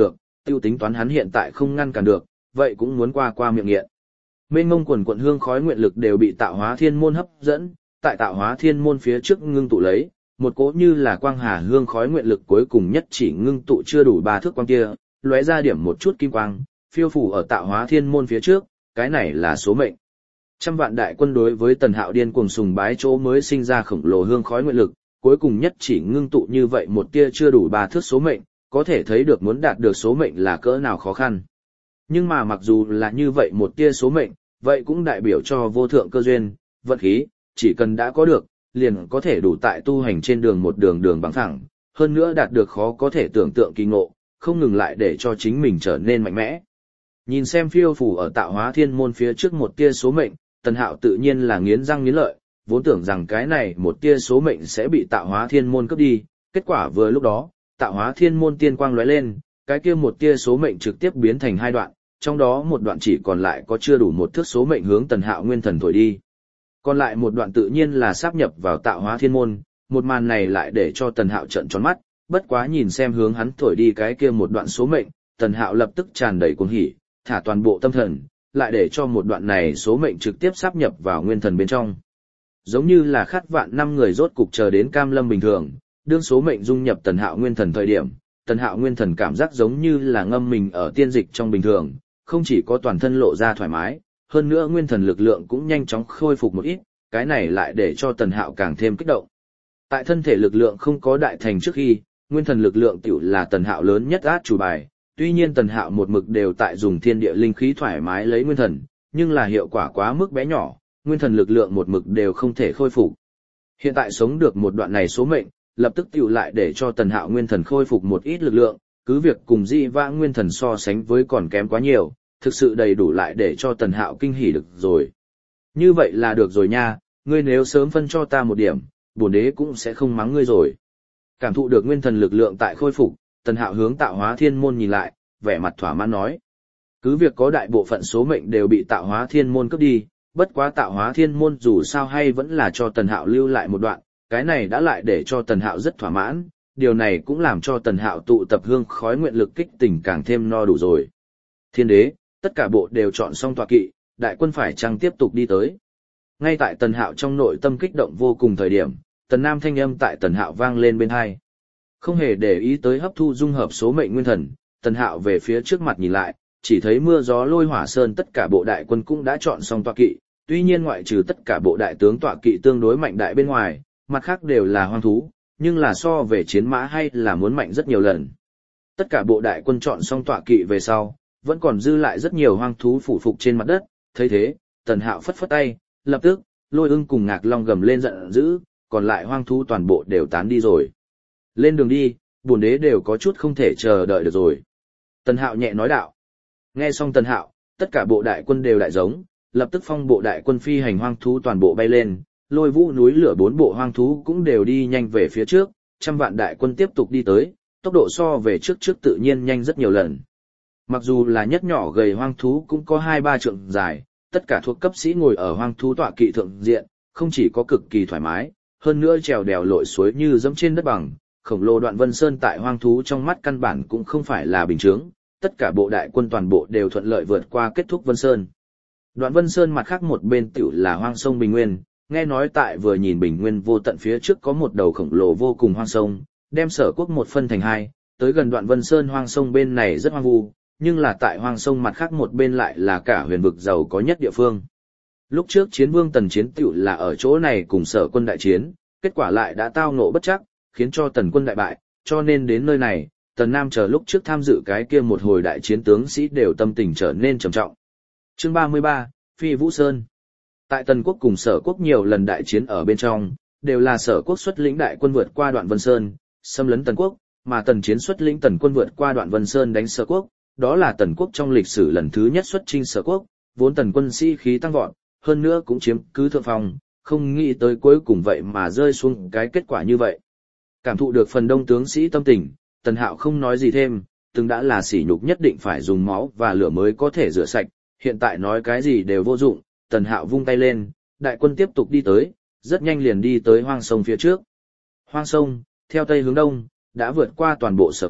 tiêu tính toán hắn hiện tại không ngăn cản được, vậy cũng muốn qua qua miệng nghiện. Mênh mông quần quận hương khói nguyện lực đều bị tạo hóa thiên môn hấp dẫn, tại tạo hóa thiên môn phía trước ngưng tụ lấy, một cỗ như là quang hà hương khói nguyện lực cuối cùng nhất chỉ ngưng tụ chưa đủ ba thước quang kia, lóe ra điểm một chút kim quang, phiêu phủ ở tạo hóa thiên môn phía trước, cái này là số mệnh. Trăm vạn đại quân đối với Tần Hạo điên cuồng sùng bái chỗ mới sinh ra khổng lồ hương khói nguyện lực, cuối cùng nhất chỉ ngưng tụ như vậy một tia chưa đủ ba thước số mệnh, có thể thấy được muốn đạt được số mệnh là cỡ nào khó khăn. Nhưng mà mặc dù là như vậy một tia số mệnh, vậy cũng đại biểu cho vô thượng cơ duyên, vận khí, chỉ cần đã có được, liền có thể đủ tại tu hành trên đường một đường đường bằng thẳng, hơn nữa đạt được khó có thể tưởng tượng kỳ ngộ, không ngừng lại để cho chính mình trở nên mạnh mẽ. Nhìn xem phiêu phủ ở tạo hóa thiên môn phía trước một tia số mệnh, Tần Hạo tự nhiên là nghiến răng nghiến lợi, vốn tưởng rằng cái này một tia số mệnh sẽ bị tạo hóa thiên môn cướp đi, kết quả vừa lúc đó, tạo hóa thiên môn tiên quang lóe lên, cái kia một tia số mệnh trực tiếp biến thành hai đoạn, trong đó một đoạn chỉ còn lại có chưa đủ một thước số mệnh hướng Tần Hạo nguyên thần thổi đi. Còn lại một đoạn tự nhiên là sáp nhập vào tạo hóa thiên môn, một màn này lại để cho Tần Hạo trợn tròn mắt, bất quá nhìn xem hướng hắn thổi đi cái kia một đoạn số mệnh, Tần Hạo lập tức tràn đầy cuồng hỉ, thả toàn bộ tâm thần, lại để cho một đoạn này số mệnh trực tiếp sáp nhập vào nguyên thần bên trong. Giống như là khát vạn năm người rốt cục chờ đến cam lâm bình thường, đương số mệnh dung nhập Tần Hạo nguyên thần thời điểm, Tần Hạo nguyên thần cảm giác giống như là ngâm mình ở tiên dịch trong bình thường, không chỉ có toàn thân lộ ra thoải mái, hơn nữa nguyên thần lực lượng cũng nhanh chóng khôi phục một ít, cái này lại để cho Tần Hạo càng thêm kích động. Tại thân thể lực lượng không có đại thành trước khi, nguyên thần lực lượng tiểu là Tần Hạo lớn nhất át chủ bài, tuy nhiên Tần Hạo một mực đều tại dùng thiên địa linh khí thoải mái lấy nguyên thần, nhưng là hiệu quả quá mức bé nhỏ, nguyên thần lực lượng một mực đều không thể khôi phục. Hiện tại sống được một đoạn này số mệnh, lập tức tiểu lại để cho Tần Hạo nguyên thần khôi phục một ít lực lượng, cứ việc cùng dị vãng nguyên thần so sánh với còn kém quá nhiều, thực sự đầy đủ lại để cho Tần Hạo kinh hỉ được rồi. Như vậy là được rồi nha, ngươi nếu sớm phân cho ta một điểm, bổn đế cũng sẽ không mắng ngươi rồi. Cảm thụ được nguyên thần lực lượng tại khôi phục, Tần Hạo hướng tạo hóa thiên môn nhìn lại, vẻ mặt thỏa mãn nói. Cứ việc có đại bộ phận số mệnh đều bị tạo hóa thiên môn cướp đi, bất quá tạo hóa thiên môn dù sao hay vẫn là cho Tần Hạo lưu lại một đoạn, cái này đã lại để cho Tần Hạo rất thỏa mãn, điều này cũng làm cho Tần Hạo tụ tập hương khói nguyện lực kích tình càng thêm no đủ rồi. Thiên đế, tất cả bộ đều chọn xong tọa kỵ, đại quân phải chăng tiếp tục đi tới. Ngay tại Tần Hạo trong nội tâm kích động vô cùng thời điểm, Tần Nam thanh âm tại Tần Hạo vang lên bên hai. Không hề để ý tới hấp thu dung hợp số mệnh nguyên thần, Tần Hạo về phía trước mặt nhìn lại, chỉ thấy mưa gió lôi hỏa sơn tất cả bộ đại quân cũng đã chọn xong tọa kỵ, tuy nhiên ngoại trừ tất cả bộ đại tướng tọa kỵ tương đối mạnh đại bên ngoài, mặt khác đều là hoang thú, nhưng là so về chiến mã hay là muốn mạnh rất nhiều lần. Tất cả bộ đại quân chọn xong tọa kỵ về sau, vẫn còn dư lại rất nhiều hoang thú phủ phục trên mặt đất, thấy thế, Tần Hạo phất phất tay, lập tức, Lôi Ưng cùng Ngạc Long gầm lên giận dữ, còn lại hoang thú toàn bộ đều tán đi rồi. Lên đường đi, bổn đế đều có chút không thể chờ đợi được rồi. Tần Hạo nhẹ nói đạo. Nghe xong Tần Hạo, tất cả bộ đại quân đều đại giống, lập tức phong bộ đại quân phi hành hoang thú toàn bộ bay lên, Lôi Vũ núi lửa bốn bộ hoang thú cũng đều đi nhanh về phía trước, trăm vạn đại quân tiếp tục đi tới, tốc độ so về trước trước tự nhiên nhanh rất nhiều lần. Mặc dù là nhất nhỏ gầy hoang thú cũng có hai ba trượng dài, tất cả thuộc cấp sĩ ngồi ở hoang thú tọa kỵ thượng diện, không chỉ có cực kỳ thoải mái, hơn nữa trèo đèo lội suối như dẫm trên đất bằng, khổng lồ Đoạn Vân Sơn tại hoang thú trong mắt căn bản cũng không phải là bình thường, tất cả bộ đại quân toàn bộ đều thuận lợi vượt qua kết thúc Vân Sơn. Đoạn Vân Sơn mặt khác một bên tiểu là hoang sông Bình Nguyên, nghe nói tại vừa nhìn Bình Nguyên vô tận phía trước có một đầu khổng lồ vô cùng hoang sông, đem Sở Quốc một phân thành hai, tới gần Đoạn Vân Sơn hoang sông bên này rất hoang vu, nhưng là tại hoang sông mặt khác một bên lại là cả huyền vực giàu có nhất địa phương. Lúc trước Chiến Vương Tần Chiến tiểu là ở chỗ này cùng Sở Quân đại chiến, kết quả lại đã tao ngộ bất trắc, khiến cho Tần Quân đại bại, cho nên đến nơi này, Tần Nam chờ lúc trước tham dự cái kia một hồi đại chiến tướng sĩ đều tâm tình trở nên trầm trọng. Chương ba mươi ba, Phi Vũ Sơn. Tại Tần Quốc cùng Sở Quốc nhiều lần đại chiến ở bên trong, đều là Sở Quốc xuất lĩnh đại quân vượt qua Đoạn Vân Sơn, xâm lấn Tần Quốc, mà Tần Chiến xuất lĩnh Tần quân vượt qua Đoạn Vân Sơn đánh Sở Quốc, đó là Tần Quốc trong lịch sử lần thứ nhất xuất chinh Sở Quốc, vốn Tần quân sĩ khí tăng vọt, hơn nữa cũng chiếm cứ thượng phong, không nghĩ tới cuối cùng vậy mà rơi xuống cái kết quả như vậy. Cảm thụ được phần đông tướng sĩ tâm tình, Tần Hạo không nói gì thêm, từng đã là sỉ nhục nhất định phải dùng máu và lửa mới có thể rửa sạch, hiện tại nói cái gì đều vô dụng, Tần Hạo vung tay lên, đại quân tiếp tục đi tới, rất nhanh liền đi tới hoang sông phía trước. Hoang sông, theo tây hướng đông, đã vượt qua toàn bộ Sở Quốc,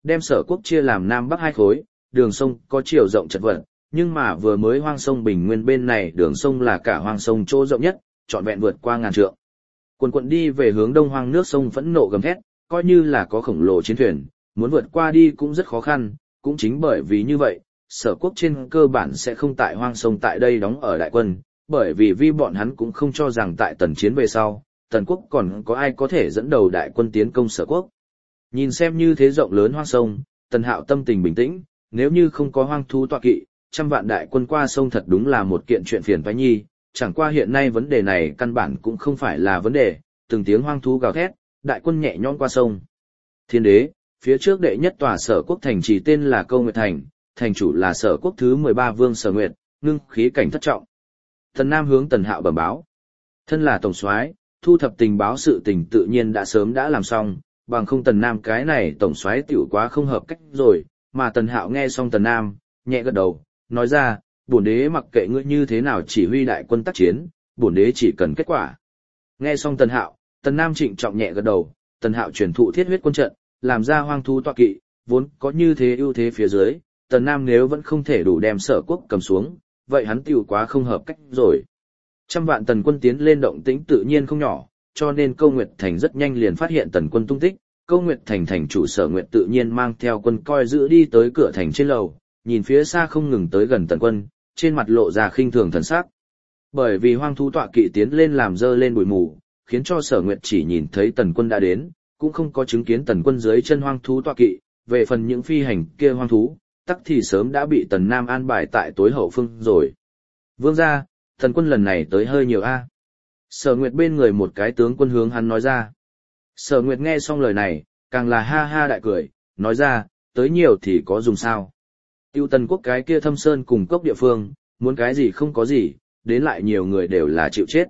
đem Sở quốc chia làm Nam Bắc hai khối, đường sông có chiều rộng chật vật, nhưng mà vừa mới hoang sông Bình Nguyên bên này đường sông là cả hoang sông chỗ rộng nhất, trọn vẹn vượt qua ngàn trượng. Quần quận đi về hướng đông hoang nước sông phẫn nộ gầm thét, coi như là có khổng lồ chiến thuyền, muốn vượt qua đi cũng rất khó khăn, cũng chính bởi vì như vậy, Sở quốc trên cơ bản sẽ không tại hoang sông tại đây đóng ở đại quân, bởi vì vì bọn hắn cũng không cho rằng tại tần chiến về sau, tần quốc còn có ai có thể dẫn đầu đại quân tiến công Sở quốc. Nhìn xem như thế rộng lớn hoang sông, Tần Hạo tâm tình bình tĩnh, nếu như không có hoang thú tọa kỵ, trăm vạn đại quân qua sông thật đúng là một kiện chuyện phiền toái nhi, chẳng qua hiện nay vấn đề này căn bản cũng không phải là vấn đề, từng tiếng hoang thú gào thét, đại quân nhẹ nhõm qua sông. Thiên đế, phía trước đệ nhất tòa Sở quốc thành trì tên là Câu Nguyệt thành, thành chủ là Sở quốc thứ mười ba vương Sở Nguyệt, ngưng khí cảnh thất trọng. Tần Nam hướng Tần Hạo bẩm báo. Thân là tổng soái, thu thập tình báo sự tình tự nhiên đã sớm đã làm xong, bằng không Tần Nam cái này tổng soái tiểu quá không hợp cách rồi, mà Tần Hạo nghe xong Tần Nam, nhẹ gật đầu, nói ra, bổn đế mặc kệ ngươi như thế nào chỉ huy đại quân tác chiến, bổn đế chỉ cần kết quả. Nghe xong Tần Hạo, Tần Nam trịnh trọng nhẹ gật đầu, Tần Hạo truyền thụ thiết huyết quân trận, làm ra hoang thú tọa kỵ, vốn có như thế ưu thế phía dưới, Tần Nam nếu vẫn không thể đủ đem Sở quốc cầm xuống, vậy hắn tiểu quá không hợp cách rồi. Trăm vạn tần quân tiến lên động tĩnh tự nhiên không nhỏ, cho nên Câu Nguyệt thành rất nhanh liền phát hiện tần quân tung tích. Câu Nguyệt thành thành chủ Sở Nguyệt tự nhiên mang theo quân coi giữ đi tới cửa thành trên lầu, nhìn phía xa không ngừng tới gần tần quân, trên mặt lộ ra khinh thường thần sắc. Bởi vì hoang thú tọa kỵ tiến lên làm dơ lên bụi mù, khiến cho Sở Nguyệt chỉ nhìn thấy tần quân đã đến, cũng không có chứng kiến tần quân dưới chân hoang thú tọa kỵ. Về phần những phi hành kia hoang thú, tắc thì sớm đã bị tần Nam an bài tại tối hậu phương rồi. Vương gia, tần quân lần này tới hơi nhiều a. Sở Nguyệt bên người một cái tướng quân hướng hắn nói ra. Sở Nguyệt nghe xong lời này, càng là ha ha đại cười, nói ra, tới nhiều thì có dùng sao. Tiêu tần quốc cái kia thâm sơn cùng cốc địa phương, muốn cái gì không có gì, đến lại nhiều người đều là chịu chết.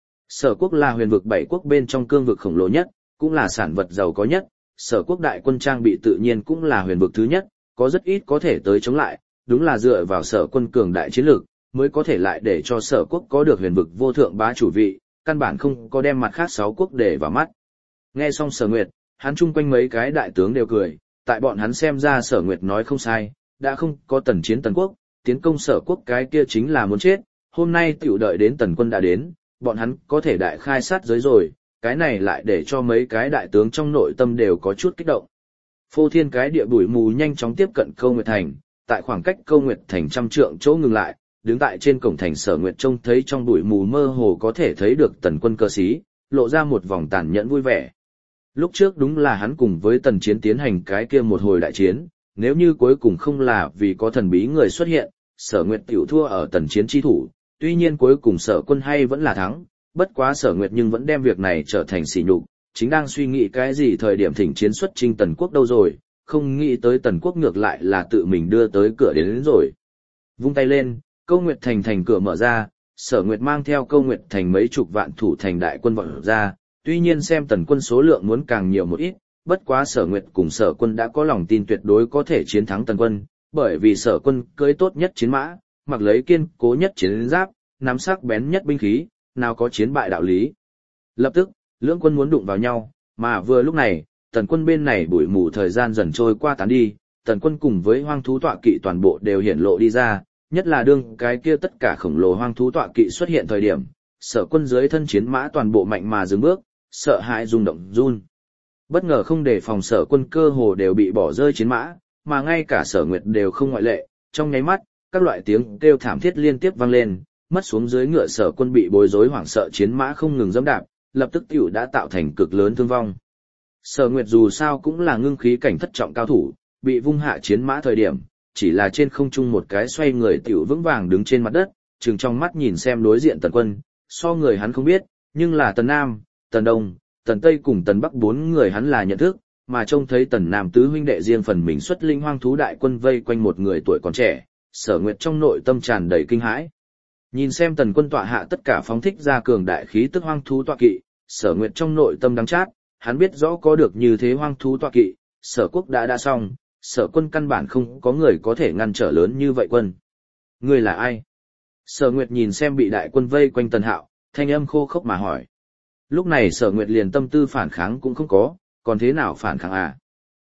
Sở quốc là huyền vực bảy quốc bên trong cương vực khổng lồ nhất, cũng là sản vật giàu có nhất, Sở quốc đại quân trang bị tự nhiên cũng là huyền vực thứ nhất, có rất ít có thể tới chống lại, đúng là dựa vào Sở quân cường đại chiến lược, mới có thể lại để cho Sở quốc có được huyền vực vô thượng bá chủ vị, căn bản không có đem mặt khác sáu quốc để vào mắt. Nghe xong Sở Nguyệt, hắn chung quanh mấy cái đại tướng đều cười, tại bọn hắn xem ra Sở Nguyệt nói không sai, đã không có tần chiến tần quốc, tiến công Sở quốc cái kia chính là muốn chết, hôm nay tiểu đợi đến tần quân đã đến, bọn hắn có thể đại khai sát giới rồi, cái này lại để cho mấy cái đại tướng trong nội tâm đều có chút kích động. Phô thiên cái địa bụi mù nhanh chóng tiếp cận Câu Nguyệt thành, tại khoảng cách Câu Nguyệt thành trăm trượng chỗ ngừng lại, đứng tại trên cổng thành Sở Nguyệt trông thấy trong bụi mù mơ hồ có thể thấy được tần quân cơ sĩ, lộ ra một vòng tàn nhẫn vui vẻ. Lúc trước đúng là hắn cùng với tần chiến tiến hành cái kia một hồi đại chiến, nếu như cuối cùng không là vì có thần bí người xuất hiện, Sở Nguyệt tiểu thua ở tần chiến chi thủ, tuy nhiên cuối cùng Sở quân hay vẫn là thắng, bất quá Sở Nguyệt nhưng vẫn đem việc này trở thành sỉ nhục, chính đang suy nghĩ cái gì thời điểm thỉnh chiến xuất chinh tần quốc đâu rồi, không nghĩ tới tần quốc ngược lại là tự mình đưa tới cửa đến, đến rồi. Vung tay lên, Câu Nguyệt thành thành cửa mở ra, Sở Nguyệt mang theo Câu Nguyệt thành mấy chục vạn thủ thành đại quân vọt ra, tuy nhiên xem tần quân số lượng muốn càng nhiều một ít, bất quá Sở Nguyệt cùng Sở quân đã có lòng tin tuyệt đối có thể chiến thắng tần quân, bởi vì Sở quân cưỡi tốt nhất chiến mã, mặc lấy kiên cố nhất chiến giáp, nắm sắc bén nhất binh khí, nào có chiến bại đạo lý. Lập tức, lưỡng quân muốn đụng vào nhau, mà vừa lúc này, tần quân bên này bụi mù thời gian dần trôi qua tán đi, tần quân cùng với hoang thú tọa kỵ toàn bộ đều hiển lộ đi ra, nhất là đương cái kia tất cả khổng lồ hoang thú tọa kỵ xuất hiện thời điểm, Sở quân dưới thân chiến mã toàn bộ mạnh mà dừng bước, sợ hãi rung động run. Bất ngờ không đề phòng Sở quân cơ hồ đều bị bỏ rơi chiến mã, mà ngay cả Sở Nguyệt đều không ngoại lệ, trong nháy mắt, các loại tiếng kêu thảm thiết liên tiếp vang lên, mất xuống dưới ngựa Sở quân bị bối rối hoảng sợ chiến mã không ngừng giẫm đạp, lập tức tiểu đã tạo thành cực lớn thương vong. Sở Nguyệt dù sao cũng là ngưng khí cảnh thất trọng cao thủ, bị vung hạ chiến mã thời điểm, chỉ là trên không trung một cái xoay người tiểu vững vàng đứng trên mặt đất, trừng trong mắt nhìn xem đối diện tần quân, so người hắn không biết, nhưng là tần Nam, tần Đông, tần Tây cùng tần Bắc bốn người hắn là nhận thức, mà trông thấy tần Nam tứ huynh đệ riêng phần mình xuất linh hoang thú đại quân vây quanh một người tuổi còn trẻ, Sở Nguyệt trong nội tâm tràn đầy kinh hãi. Nhìn xem tần quân tọa hạ tất cả phóng thích ra cường đại khí tức hoang thú tọa kỵ, Sở Nguyệt trong nội tâm đắng chát, hắn biết rõ có được như thế hoang thú tọa kỵ, Sở quốc đã đã xong, Sở quân căn bản không có người có thể ngăn trở lớn như vậy quân. Ngươi là ai? Sở Nguyệt nhìn xem bị đại quân vây quanh Tần Hạo, thanh âm khô khốc mà hỏi. Lúc này Sở Nguyệt liền tâm tư phản kháng cũng không có, còn thế nào phản kháng à?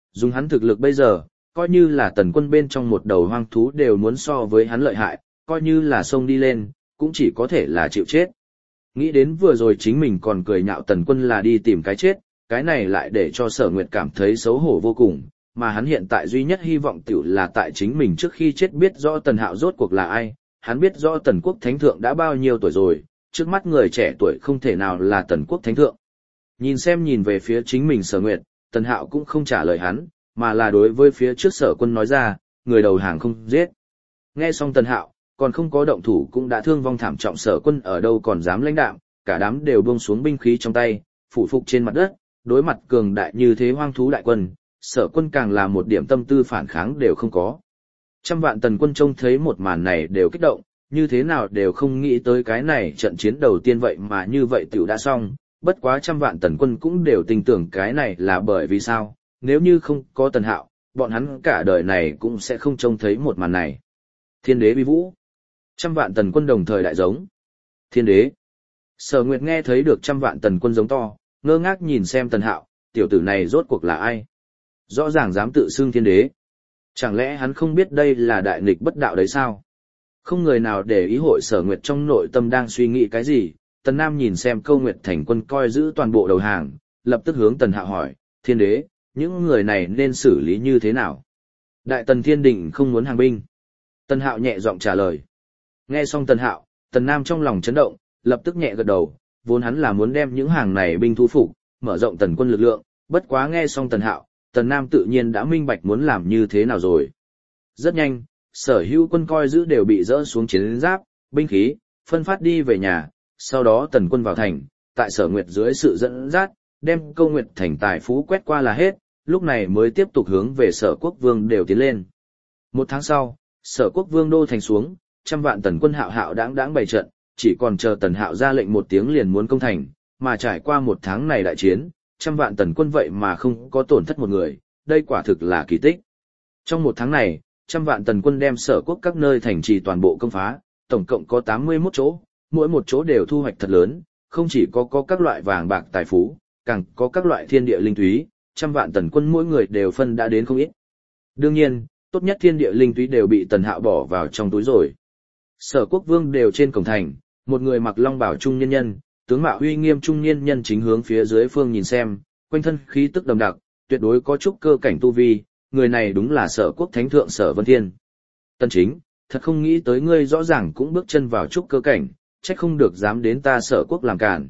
Dùng hắn thực lực bây giờ, coi như là tần quân bên trong một đầu hoang thú đều muốn so với hắn lợi hại, coi như là xông đi lên, cũng chỉ có thể là chịu chết. Nghĩ đến vừa rồi chính mình còn cười nhạo tần quân là đi tìm cái chết, cái này lại để cho Sở Nguyệt cảm thấy xấu hổ vô cùng, mà hắn hiện tại duy nhất hy vọng tiểu là tại chính mình trước khi chết biết rõ Tần Hạo rốt cuộc là ai, hắn biết rõ Tần Quốc Thánh Thượng đã bao nhiêu tuổi rồi, trước mắt người trẻ tuổi không thể nào là Tần Quốc Thánh Thượng. Nhìn xem nhìn về phía chính mình Sở Nguyệt, Tần Hạo cũng không trả lời hắn, mà là đối với phía trước Sở Quân nói ra, người đầu hàng không giết. Nghe xong Tần Hạo, còn không có động thủ cũng đã thương vong thảm trọng Sở Quân ở đâu còn dám lãnh đạm, cả đám đều buông xuống binh khí trong tay, phủ phục trên mặt đất, đối mặt cường đại như thế hoang thú đại quân, Sở Quân càng là một điểm tâm tư phản kháng đều không có. Trăm vạn tần quân trông thấy một màn này đều kích động, như thế nào đều không nghĩ tới cái này trận chiến đầu tiên vậy mà như vậy tiểu đã xong, bất quá trăm vạn tần quân cũng đều tin tưởng cái này là bởi vì sao, nếu như không có Tần Hạo, bọn hắn cả đời này cũng sẽ không trông thấy một màn này. Thiên đế bi vũ. Trăm vạn tần quân đồng thời đại giống. Thiên đế. Sở Nguyệt nghe thấy được trăm vạn tần quân giống to, ngơ ngác nhìn xem Tần Hạo, tiểu tử này rốt cuộc là ai? Rõ ràng dám tự xưng thiên đế. Chẳng lẽ hắn không biết đây là đại nghịch bất đạo đấy sao? Không người nào để ý hội Sở Nguyệt trong nội tâm đang suy nghĩ cái gì, Tần Nam nhìn xem Câu Nguyệt thành quân coi giữ toàn bộ đầu hàng, lập tức hướng Tần Hạo hỏi, thiên đế, những người này nên xử lý như thế nào? Đại Tần Thiên Định không muốn hàng binh. Tần Hạo nhẹ giọng trả lời. Nghe xong Tần Hạo, Tần Nam trong lòng chấn động, lập tức nhẹ gật đầu, vốn hắn là muốn đem những hàng này binh thu phục, mở rộng tần quân lực lượng, bất quá nghe xong Tần Hạo, Tần Nam tự nhiên đã minh bạch muốn làm như thế nào rồi. Rất nhanh, sở hữu quân coi giữ đều bị dỡ xuống chiến giáp, binh khí, phân phát đi về nhà, sau đó tần quân vào thành, tại Sở Nguyệt dưới sự dẫn dắt, đem Câu Nguyệt thành tài phú quét qua là hết, lúc này mới tiếp tục hướng về Sở Quốc Vương đều tiến lên. Một tháng sau, Sở Quốc Vương đô thành xuống, trăm vạn tần quân hạo hạo đáng đáng bày trận, chỉ còn chờ Tần Hạo ra lệnh một tiếng liền muốn công thành, mà trải qua một tháng này đại chiến, trăm vạn tần quân vậy mà không có tổn thất một người, đây quả thực là kỳ tích. Trong một tháng này, trăm vạn tần quân đem Sở Quốc các nơi thành trì toàn bộ công phá, tổng cộng có tám mươi mốt chỗ, mỗi một chỗ đều thu hoạch thật lớn, không chỉ có có các loại vàng bạc tài phú, càng có các loại thiên địa linh túy, trăm vạn tần quân mỗi người đều phân đã đến không ít. Đương nhiên, tốt nhất thiên địa linh túy đều bị Tần Hạo bỏ vào trong túi rồi. Sở Quốc Vương đều trên cổng thành, một người mặc long bào trung niên nhân, tướng mạo uy nghiêm trung niên nhân chính hướng phía dưới phương nhìn xem, quanh thân khí tức đậm đặc, tuyệt đối có chút cơ cảnh tu vi, người này đúng là Sở Quốc Thánh Thượng Sở Vân Thiên. Tân Chính, thật không nghĩ tới ngươi rõ ràng cũng bước chân vào trúc cơ cảnh, trách không được dám đến ta Sở Quốc làm cản.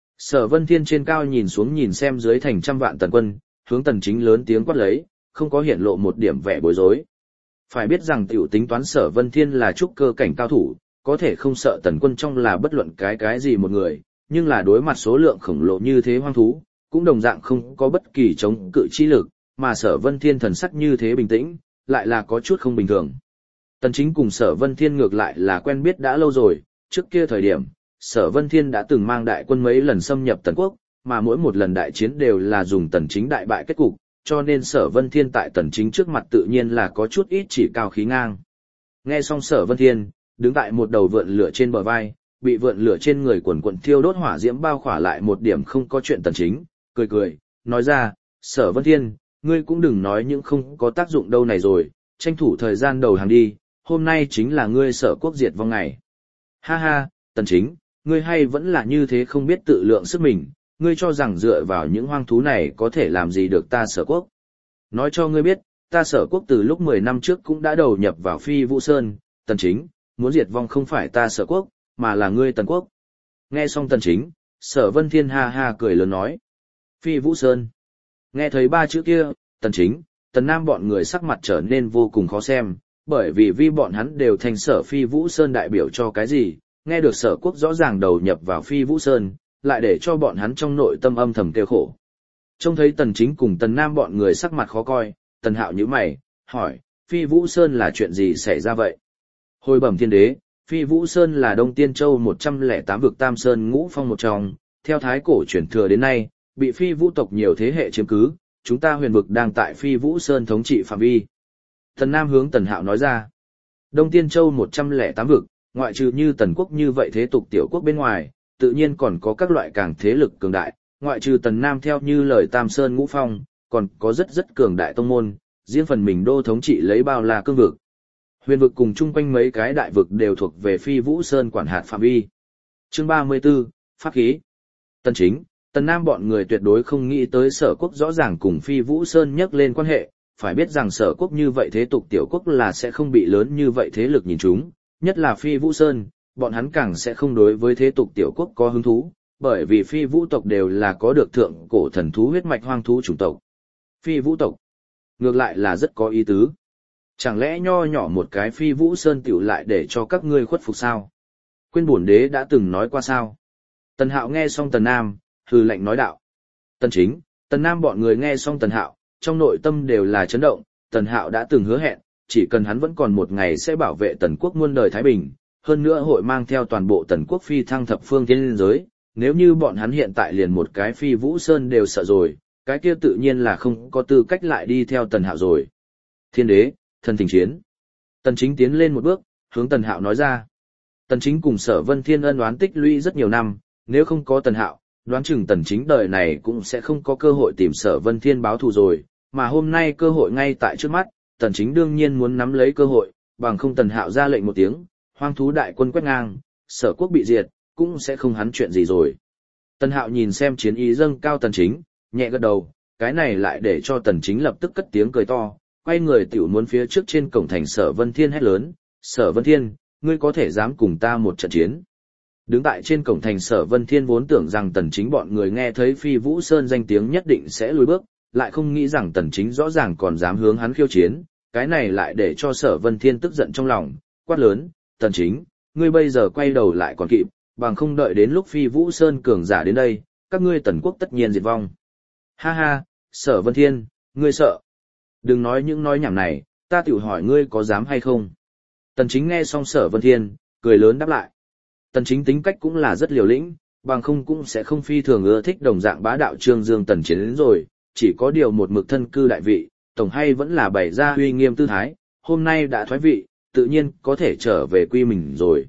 Sở Vân Thiên trên cao nhìn xuống nhìn xem dưới thành trăm vạn tần quân, hướng Tần Chính lớn tiếng quát lấy, không có hiển lộ một điểm vẻ bối rối. Phải biết rằng tiểu tính toán Sở Vân Thiên là trúc cơ cảnh cao thủ, có thể không sợ tần quân trong là bất luận cái cái gì một người, nhưng là đối mặt số lượng khổng lồ như thế hoang thú, cũng đồng dạng không có bất kỳ chống cự chi lực, mà Sở Vân Thiên thần sắc như thế bình tĩnh, lại là có chút không bình thường. Tần Chính cùng Sở Vân Thiên ngược lại là quen biết đã lâu rồi, trước kia thời điểm, Sở Vân Thiên đã từng mang đại quân mấy lần xâm nhập Tần Quốc, mà mỗi một lần đại chiến đều là dùng Tần Chính đại bại kết cục, cho nên Sở Vân Thiên tại Tần Chính trước mặt tự nhiên là có chút ít chỉ cao khí ngang. Nghe xong Sở Vân Thiên, đứng tại một đầu vượn lửa trên bờ vai, bị vượn lửa trên người quần quần thiêu đốt hỏa diễm bao khỏa lại một điểm không có chuyện Tần Chính, cười cười, nói ra, Sở Vân Thiên, ngươi cũng đừng nói những không có tác dụng đâu này rồi, tranh thủ thời gian đầu hàng đi, hôm nay chính là ngươi Sở Quốc diệt vong ngày. Ha ha, Tần Chính, ngươi hay vẫn là như thế không biết tự lượng sức mình, ngươi cho rằng dựa vào những hoang thú này có thể làm gì được ta Sở Quốc. Nói cho ngươi biết, ta Sở Quốc từ lúc mười năm trước cũng đã đầu nhập vào Phi Vũ Sơn, Tần Chính, muốn diệt vong không phải ta Sở Quốc, mà là ngươi Tần Quốc. Nghe xong Tần Chính, Sở Vân Thiên ha ha cười lớn nói. Phi Vũ Sơn. Nghe thấy ba chữ kia, Tần Chính, Tần Nam bọn người sắc mặt trở nên vô cùng khó xem, bởi vì vì bọn hắn đều thành Sở Phi Vũ Sơn đại biểu cho cái gì, nghe được Sở Quốc rõ ràng đầu nhập vào Phi Vũ Sơn, lại để cho bọn hắn trong nội tâm âm thầm kêu khổ. Trông thấy Tần Chính cùng Tần Nam bọn người sắc mặt khó coi, Tần Hạo nhíu mày, hỏi, Phi Vũ Sơn là chuyện gì xảy ra vậy? Hồi bẩm thiên đế, Phi Vũ Sơn là Đông Tiên Châu một trăm lẻ tám vực Tam Sơn ngũ phong một trong, theo thái cổ truyền thừa đến nay, bị Phi Vũ tộc nhiều thế hệ chiếm cứ, chúng ta huyền vực đang tại Phi Vũ Sơn thống trị phạm vi. Tần Nam hướng Tần Hạo nói ra, Đông Tiên Châu một trăm lẻ tám vực, ngoại trừ như Tần Quốc như vậy thế tục tiểu quốc bên ngoài, tự nhiên còn có các loại càng thế lực cường đại, ngoại trừ Tần Nam theo như lời Tam Sơn ngũ phong, còn có rất rất cường đại tông môn, riêng phần mình đô thống trị lấy bao la cương vực. Huyền vực cùng chung quanh mấy cái đại vực đều thuộc về Phi Vũ Sơn quản hạt phạm vi. Chương ba mươi 34, Pháp khí. Tần Chính, Tần Nam bọn người tuyệt đối không nghĩ tới Sở Quốc rõ ràng cùng Phi Vũ Sơn nhắc lên quan hệ, phải biết rằng Sở Quốc như vậy thế tục tiểu quốc là sẽ không bị lớn như vậy thế lực nhìn chúng, nhất là Phi Vũ Sơn, bọn hắn càng sẽ không đối với thế tục tiểu quốc có hứng thú, bởi vì Phi Vũ tộc đều là có được thượng cổ thần thú huyết mạch hoang thú chủng tộc. Phi Vũ tộc, ngược lại là rất có ý tứ. Chẳng lẽ nho nhỏ một cái Phi Vũ Sơn tiểu lại để cho các ngươi khuất phục sao? Quên bổn đế đã từng nói qua sao? Tần Hạo nghe xong Tần Nam, hừ lạnh nói đạo. Tần Chính, Tần Nam bọn người nghe xong Tần Hạo, trong nội tâm đều là chấn động, Tần Hạo đã từng hứa hẹn, chỉ cần hắn vẫn còn một ngày sẽ bảo vệ Tần quốc muôn đời thái bình, hơn nữa hội mang theo toàn bộ Tần quốc phi thăng thập phương thiên giới, nếu như bọn hắn hiện tại liền một cái Phi Vũ Sơn đều sợ rồi, cái kia tự nhiên là không có tư cách lại đi theo Tần Hạo rồi. Thiên đế, thần thỉnh chiến. Tần Chính tiến lên một bước, hướng Tần Hạo nói ra. Tần Chính cùng Sở Vân Thiên ân oán tích lũy rất nhiều năm, nếu không có Tần Hạo, đoán chừng Tần Chính đời này cũng sẽ không có cơ hội tìm Sở Vân Thiên báo thù rồi, mà hôm nay cơ hội ngay tại trước mắt, Tần Chính đương nhiên muốn nắm lấy cơ hội, bằng không Tần Hạo ra lệnh một tiếng, hoang thú đại quân quét ngang, Sở quốc bị diệt, cũng sẽ không hắn chuyện gì rồi. Tần Hạo nhìn xem chiến ý dâng cao Tần Chính, nhẹ gật đầu, cái này lại để cho Tần Chính lập tức cất tiếng cười to, quay người tiểu muốn phía trước trên cổng thành Sở Vân Thiên hét lớn, Sở Vân Thiên, ngươi có thể dám cùng ta một trận chiến. Đứng tại trên cổng thành Sở Vân Thiên vốn tưởng rằng Tần Chính bọn người nghe thấy Phi Vũ Sơn danh tiếng nhất định sẽ lùi bước, lại không nghĩ rằng Tần Chính rõ ràng còn dám hướng hắn khiêu chiến, cái này lại để cho Sở Vân Thiên tức giận trong lòng, quát lớn, Tần Chính, ngươi bây giờ quay đầu lại còn kịp, bằng không đợi đến lúc Phi Vũ Sơn cường giả đến đây, các ngươi Tần quốc tất nhiên diệt vong. Ha ha, Sở Vân Thiên, ngươi sợ. Đừng nói những nói nhảm này, ta tiểu hỏi ngươi có dám hay không. Tần Chính nghe xong Sở Vân Thiên, cười lớn đáp lại. Tần Chính tính cách cũng là rất liều lĩnh, bằng không cũng sẽ không phi thường ưa thích đồng dạng bá đạo Trương Dương Tần Chiến đến rồi, chỉ có điều một mực thân cư đại vị, tổng hay vẫn là bày ra uy nghiêm tư thái, hôm nay đã thoái vị, tự nhiên có thể trở về quy mình rồi.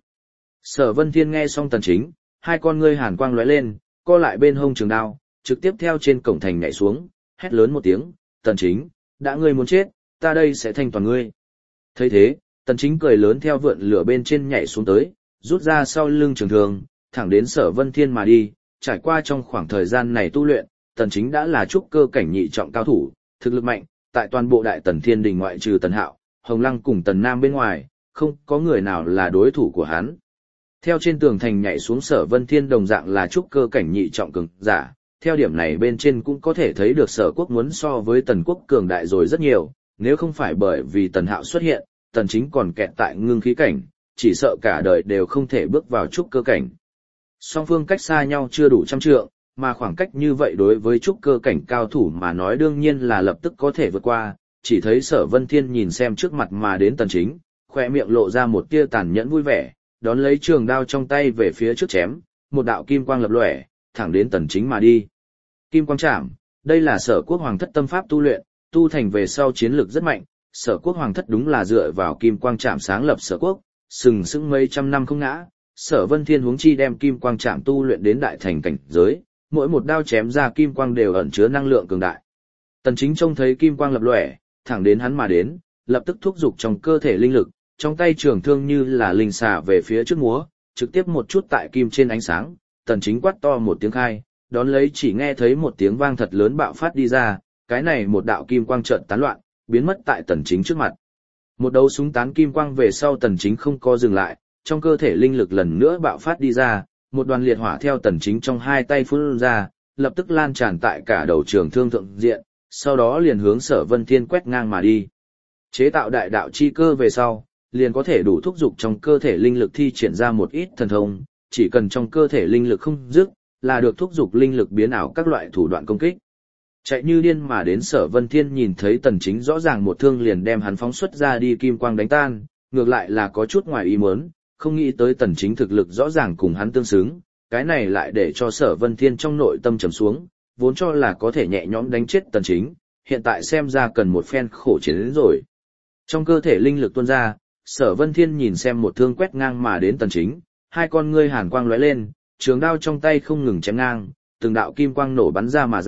Sở Vân Thiên nghe xong Tần Chính, hai con ngươi hàn quang lóe lên, co lại bên hông trường đao, trực tiếp theo trên cổng thành nhảy xuống, hét lớn một tiếng, Tần Chính, đã ngươi muốn chết, ta đây sẽ thanh toàn ngươi. Thấy thế, Tần Chính cười lớn theo vượn lửa bên trên nhảy xuống tới, rút ra sau lưng trường thường, thẳng đến Sở Vân Thiên mà đi, trải qua trong khoảng thời gian này tu luyện, Tần Chính đã là trúc cơ cảnh nhị trọng cao thủ, thực lực mạnh, tại toàn bộ Đại Tần Thiên Đình ngoại trừ Tần Hạo, Hồng Lăng cùng Tần Nam bên ngoài, không có người nào là đối thủ của hắn. Theo trên tường thành nhảy xuống Sở Vân Thiên đồng dạng là trúc cơ cảnh nhị trọng cường giả, theo điểm này bên trên cũng có thể thấy được Sở quốc muốn so với Tần quốc cường đại rồi rất nhiều, nếu không phải bởi vì Tần Hạo xuất hiện, Tần Chính còn kẹt tại ngưng khí cảnh, chỉ sợ cả đời đều không thể bước vào trúc cơ cảnh. Song phương cách xa nhau chưa đủ trăm trượng, mà khoảng cách như vậy đối với trúc cơ cảnh cao thủ mà nói đương nhiên là lập tức có thể vượt qua, chỉ thấy Sở Vân Thiên nhìn xem trước mặt mà đến Tần Chính, khóe miệng lộ ra một tia tàn nhẫn vui vẻ, đón lấy trường đao trong tay về phía trước chém, một đạo kim quang lập lòe, thẳng đến Tần Chính mà đi. Kim quang chạm, đây là Sở quốc hoàng thất tâm pháp tu luyện, tu thành về sau chiến lược rất mạnh, Sở quốc hoàng thất đúng là dựa vào kim quang chạm sáng lập Sở quốc, sừng sững mấy trăm năm không ngã. Sở Vân Thiên huống chi đem kim quang chạm tu luyện đến đại thành cảnh giới, mỗi một đao chém ra kim quang đều ẩn chứa năng lượng cường đại. Tần Chính trông thấy kim quang lập lòe, thẳng đến hắn mà đến, lập tức thúc giục trong cơ thể linh lực, trong tay trường thương như là linh xà về phía trước múa, trực tiếp một chút tại kim trên ánh sáng, Tần Chính quát to một tiếng khai, đón lấy chỉ nghe thấy một tiếng vang thật lớn bạo phát đi ra, cái này một đạo kim quang chợt tán loạn, biến mất tại Tần Chính trước mặt. Một đấu súng tán kim quang về sau Tần Chính không có dừng lại, trong cơ thể linh lực lần nữa bạo phát đi ra, một đoàn liệt hỏa theo Tần Chính trong hai tay phun ra, lập tức lan tràn tại cả đầu trường thương thượng diện, sau đó liền hướng Sở Vân Thiên quét ngang mà đi. Chế tạo đại đạo chi cơ về sau, liền có thể đủ thúc giục trong cơ thể linh lực thi triển ra một ít thần thông, chỉ cần trong cơ thể linh lực không dứt, là được thúc giục linh lực biến ảo các loại thủ đoạn công kích. Chạy như điên mà đến Sở Vân Thiên nhìn thấy Tần Chính rõ ràng một thương liền đem hắn phóng xuất ra đi kim quang đánh tan, ngược lại là có chút ngoài ý muốn, không nghĩ tới Tần Chính thực lực rõ ràng cùng hắn tương xứng, cái này lại để cho Sở Vân Thiên trong nội tâm trầm xuống, vốn cho là có thể nhẹ nhõm đánh chết Tần Chính, hiện tại xem ra cần một phen khổ chiến đến rồi. Trong cơ thể linh lực tuôn ra, Sở Vân Thiên nhìn xem một thương quét ngang mà đến Tần Chính, hai con ngươi hàn quang lóe lên, trường đao trong tay không ngừng chém ngang, từng đạo kim quang nổ bắn ra mà ra,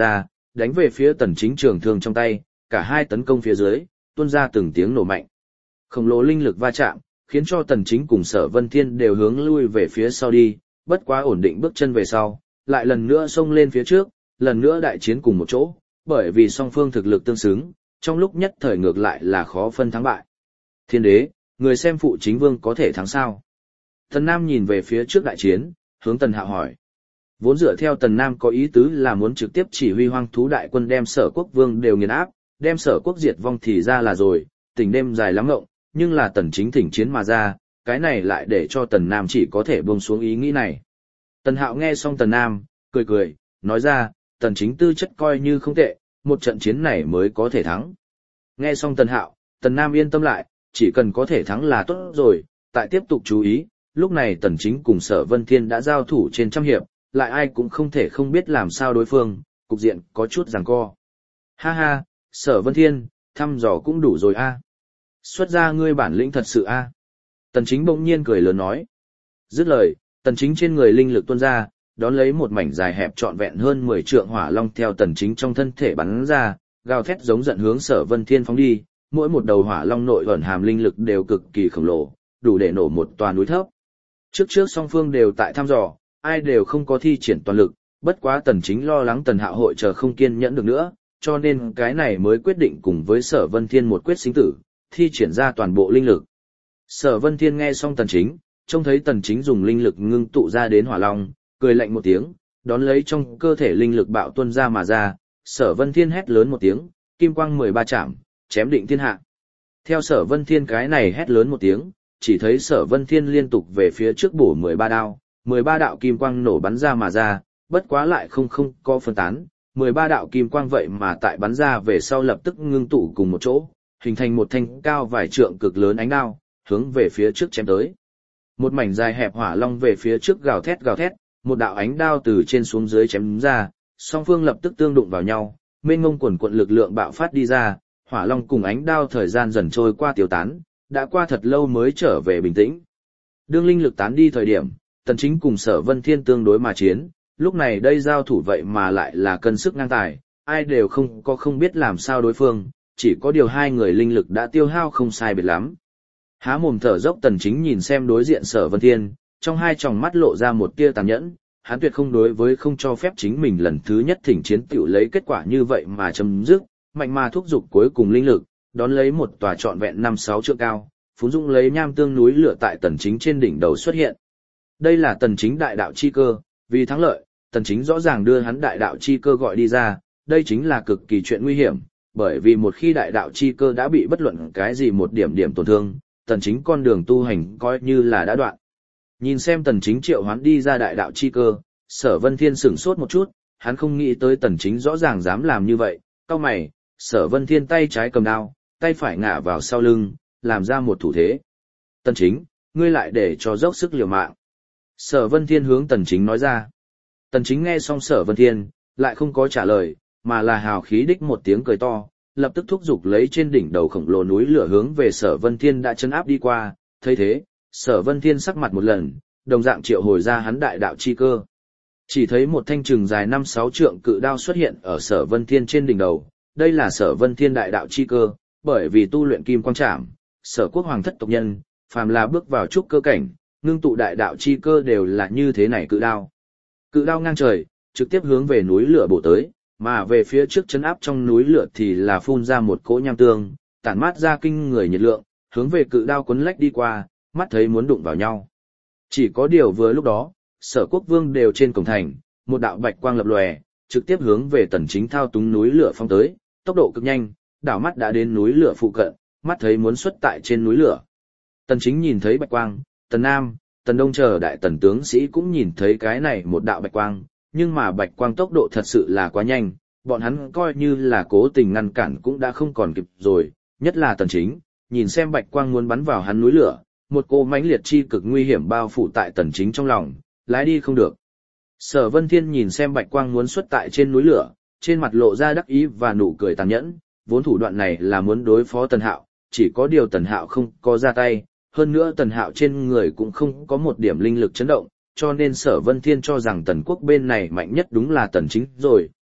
đánh về phía tần chính trường thương trong tay, cả hai tấn công phía dưới, tuôn ra từng tiếng nổ mạnh. Khổng lồ linh lực va chạm, khiến cho tần chính cùng Sở Vân Thiên đều hướng lui về phía sau đi, bất quá ổn định bước chân về sau, lại lần nữa xông lên phía trước, lần nữa đại chiến cùng một chỗ, bởi vì song phương thực lực tương xứng, trong lúc nhất thời ngược lại là khó phân thắng bại. Thiên đế, người xem phụ chính vương có thể thắng sao? Tần Nam nhìn về phía trước đại chiến, hướng Tần Hạo hỏi. Vốn dựa theo Tần Nam có ý tứ là muốn trực tiếp chỉ huy hoang thú đại quân đem Sở Quốc vương đều nghiền áp, đem Sở Quốc diệt vong thì ra là rồi, tỉnh đêm dài lắm ngộng, nhưng là Tần Chính thỉnh chiến mà ra, cái này lại để cho Tần Nam chỉ có thể buông xuống ý nghĩ này. Tần Hạo nghe xong Tần Nam, cười cười, nói ra, Tần Chính tư chất coi như không tệ, một trận chiến này mới có thể thắng. Nghe xong Tần Hạo, Tần Nam yên tâm lại, chỉ cần có thể thắng là tốt rồi, tại tiếp tục chú ý, lúc này Tần Chính cùng Sở Vân Thiên đã giao thủ trên trăm hiệp, lại ai cũng không thể không biết làm sao đối phương, cục diện có chút giằng co. Ha ha, Sở Vân Thiên, thăm dò cũng đủ rồi a. Xuất ra ngươi bản lĩnh thật sự a. Tần Chính bỗng nhiên cười lớn nói. Dứt lời, Tần Chính trên người linh lực tuôn ra, đón lấy một mảnh dài hẹp trọn vẹn hơn mười trượng hỏa long theo Tần Chính trong thân thể bắn ra, gào thét giống giận hướng Sở Vân Thiên phóng đi, mỗi một đầu hỏa long nội ẩn hàm linh lực đều cực kỳ khổng lồ, đủ để nổ một tòa núi thấp. Trước trước song phương đều tại thăm dò, ai đều không có thi triển toàn lực, bất quá Tần Chính lo lắng Tần Hạo hội chờ không kiên nhẫn được nữa, cho nên cái này mới quyết định cùng với Sở Vân Thiên một quyết sinh tử, thi triển ra toàn bộ linh lực. Sở Vân Thiên nghe xong Tần Chính, trông thấy Tần Chính dùng linh lực ngưng tụ ra đến hỏa long, cười lạnh một tiếng, đón lấy trong cơ thể linh lực bạo tuôn ra mà ra, Sở Vân Thiên hét lớn một tiếng, kim quang mười ba chạm, chém định thiên hạ. Theo Sở Vân Thiên cái này hét lớn một tiếng, chỉ thấy Sở Vân Thiên liên tục về phía trước bổ mười ba đao, mười ba đạo kim quang nổ bắn ra mà ra, bất quá lại không không có phân tán, mười ba đạo kim quang vậy mà tại bắn ra về sau lập tức ngưng tụ cùng một chỗ, hình thành một thanh cao vài trượng cực lớn ánh đao, hướng về phía trước chém tới. Một mảnh dài hẹp hỏa long về phía trước gào thét gào thét, một đạo ánh đao từ trên xuống dưới chém ra, song phương lập tức tương đụng vào nhau, mênh mông quần quận lực lượng bạo phát đi ra, hỏa long cùng ánh đao thời gian dần trôi qua tiêu tán, đã qua thật lâu mới trở về bình tĩnh. Đương linh lực tán đi thời điểm, Tần Chính cùng Sở Vân Thiên tương đối mà chiến, lúc này đây giao thủ vậy mà lại là cân sức ngang tài, ai đều không có không biết làm sao đối phương, chỉ có điều hai người linh lực đã tiêu hao không sai biệt lắm. Há mồm thở dốc Tần Chính nhìn xem đối diện Sở Vân Thiên, trong hai tròng mắt lộ ra một tia tàn nhẫn, hắn tuyệt không đối với không cho phép chính mình lần thứ nhất thỉnh chiến tiểu lấy kết quả như vậy mà chấm dứt, mạnh mà thúc giục cuối cùng linh lực, đón lấy một tòa trọn vẹn năm sáu trượng cao, phún dũng lấy nham tương núi lửa tại Tần Chính trên đỉnh đầu xuất hiện. Đây là Tần Chính đại đạo chi cơ, vì thắng lợi, Tần Chính rõ ràng đưa hắn đại đạo chi cơ gọi đi ra, đây chính là cực kỳ chuyện nguy hiểm, bởi vì một khi đại đạo chi cơ đã bị bất luận cái gì một điểm điểm tổn thương, Tần Chính con đường tu hành coi như là đã đoạn. Nhìn xem Tần Chính triệu hoán đi ra đại đạo chi cơ, Sở Vân Thiên sửng sốt một chút, hắn không nghĩ tới Tần Chính rõ ràng dám làm như vậy, cau mày, Sở Vân Thiên tay trái cầm đao, tay phải ngả vào sau lưng, làm ra một thủ thế. Tần Chính, ngươi lại để cho dốc sức liều mạng. Sở Vân Thiên hướng Tần Chính nói ra. Tần Chính nghe xong Sở Vân Thiên, lại không có trả lời, mà là hào khí đích một tiếng cười to, lập tức thúc giục lấy trên đỉnh đầu khổng lồ núi lửa hướng về Sở Vân Thiên đã chấn áp đi qua, thấy thế, Sở Vân Thiên sắc mặt một lần, đồng dạng triệu hồi ra hắn đại đạo chi cơ. Chỉ thấy một thanh chừng dài năm sáu trượng cự đao xuất hiện ở Sở Vân Thiên trên đỉnh đầu, đây là Sở Vân Thiên đại đạo chi cơ, bởi vì tu luyện kim quang trảm, Sở Quốc hoàng thất tộc nhân, phàm là bước vào trúc cơ cảnh, ngưng tụ đại đạo chi cơ đều là như thế này cự đao. Cự đao ngang trời, trực tiếp hướng về núi lửa bổ tới, mà về phía trước chấn áp trong núi lửa thì là phun ra một cỗ nham tương, tản mát ra kinh người nhiệt lượng, hướng về cự đao quấn lách đi qua, mắt thấy muốn đụng vào nhau. Chỉ có điều vừa lúc đó, Sở Quốc vương đều trên cổng thành, một đạo bạch quang lập lòe, trực tiếp hướng về Tần Chính thao túng núi lửa phong tới, tốc độ cực nhanh, đảo mắt đã đến núi lửa phụ cận, mắt thấy muốn xuất tại trên núi lửa. Tần Chính nhìn thấy bạch quang, Tần Nam, Tần Đông chờ đại tần tướng sĩ cũng nhìn thấy cái này một đạo bạch quang, nhưng mà bạch quang tốc độ thật sự là quá nhanh, bọn hắn coi như là cố tình ngăn cản cũng đã không còn kịp rồi, nhất là Tần Chính, nhìn xem bạch quang muốn bắn vào hắn núi lửa, một cô mãnh liệt chi cực nguy hiểm bao phủ tại Tần Chính trong lòng, lái đi không được. Sở Vân Thiên nhìn xem bạch quang muốn xuất tại trên núi lửa, trên mặt lộ ra đắc ý và nụ cười tàn nhẫn, vốn thủ đoạn này là muốn đối phó Tần Hạo, chỉ có điều Tần Hạo không có ra tay, hơn nữa Tần Hạo trên người cũng không có một điểm linh lực chấn động, cho nên Sở Vân Thiên cho rằng Tần Quốc bên này mạnh nhất đúng là Tần Chính rồi,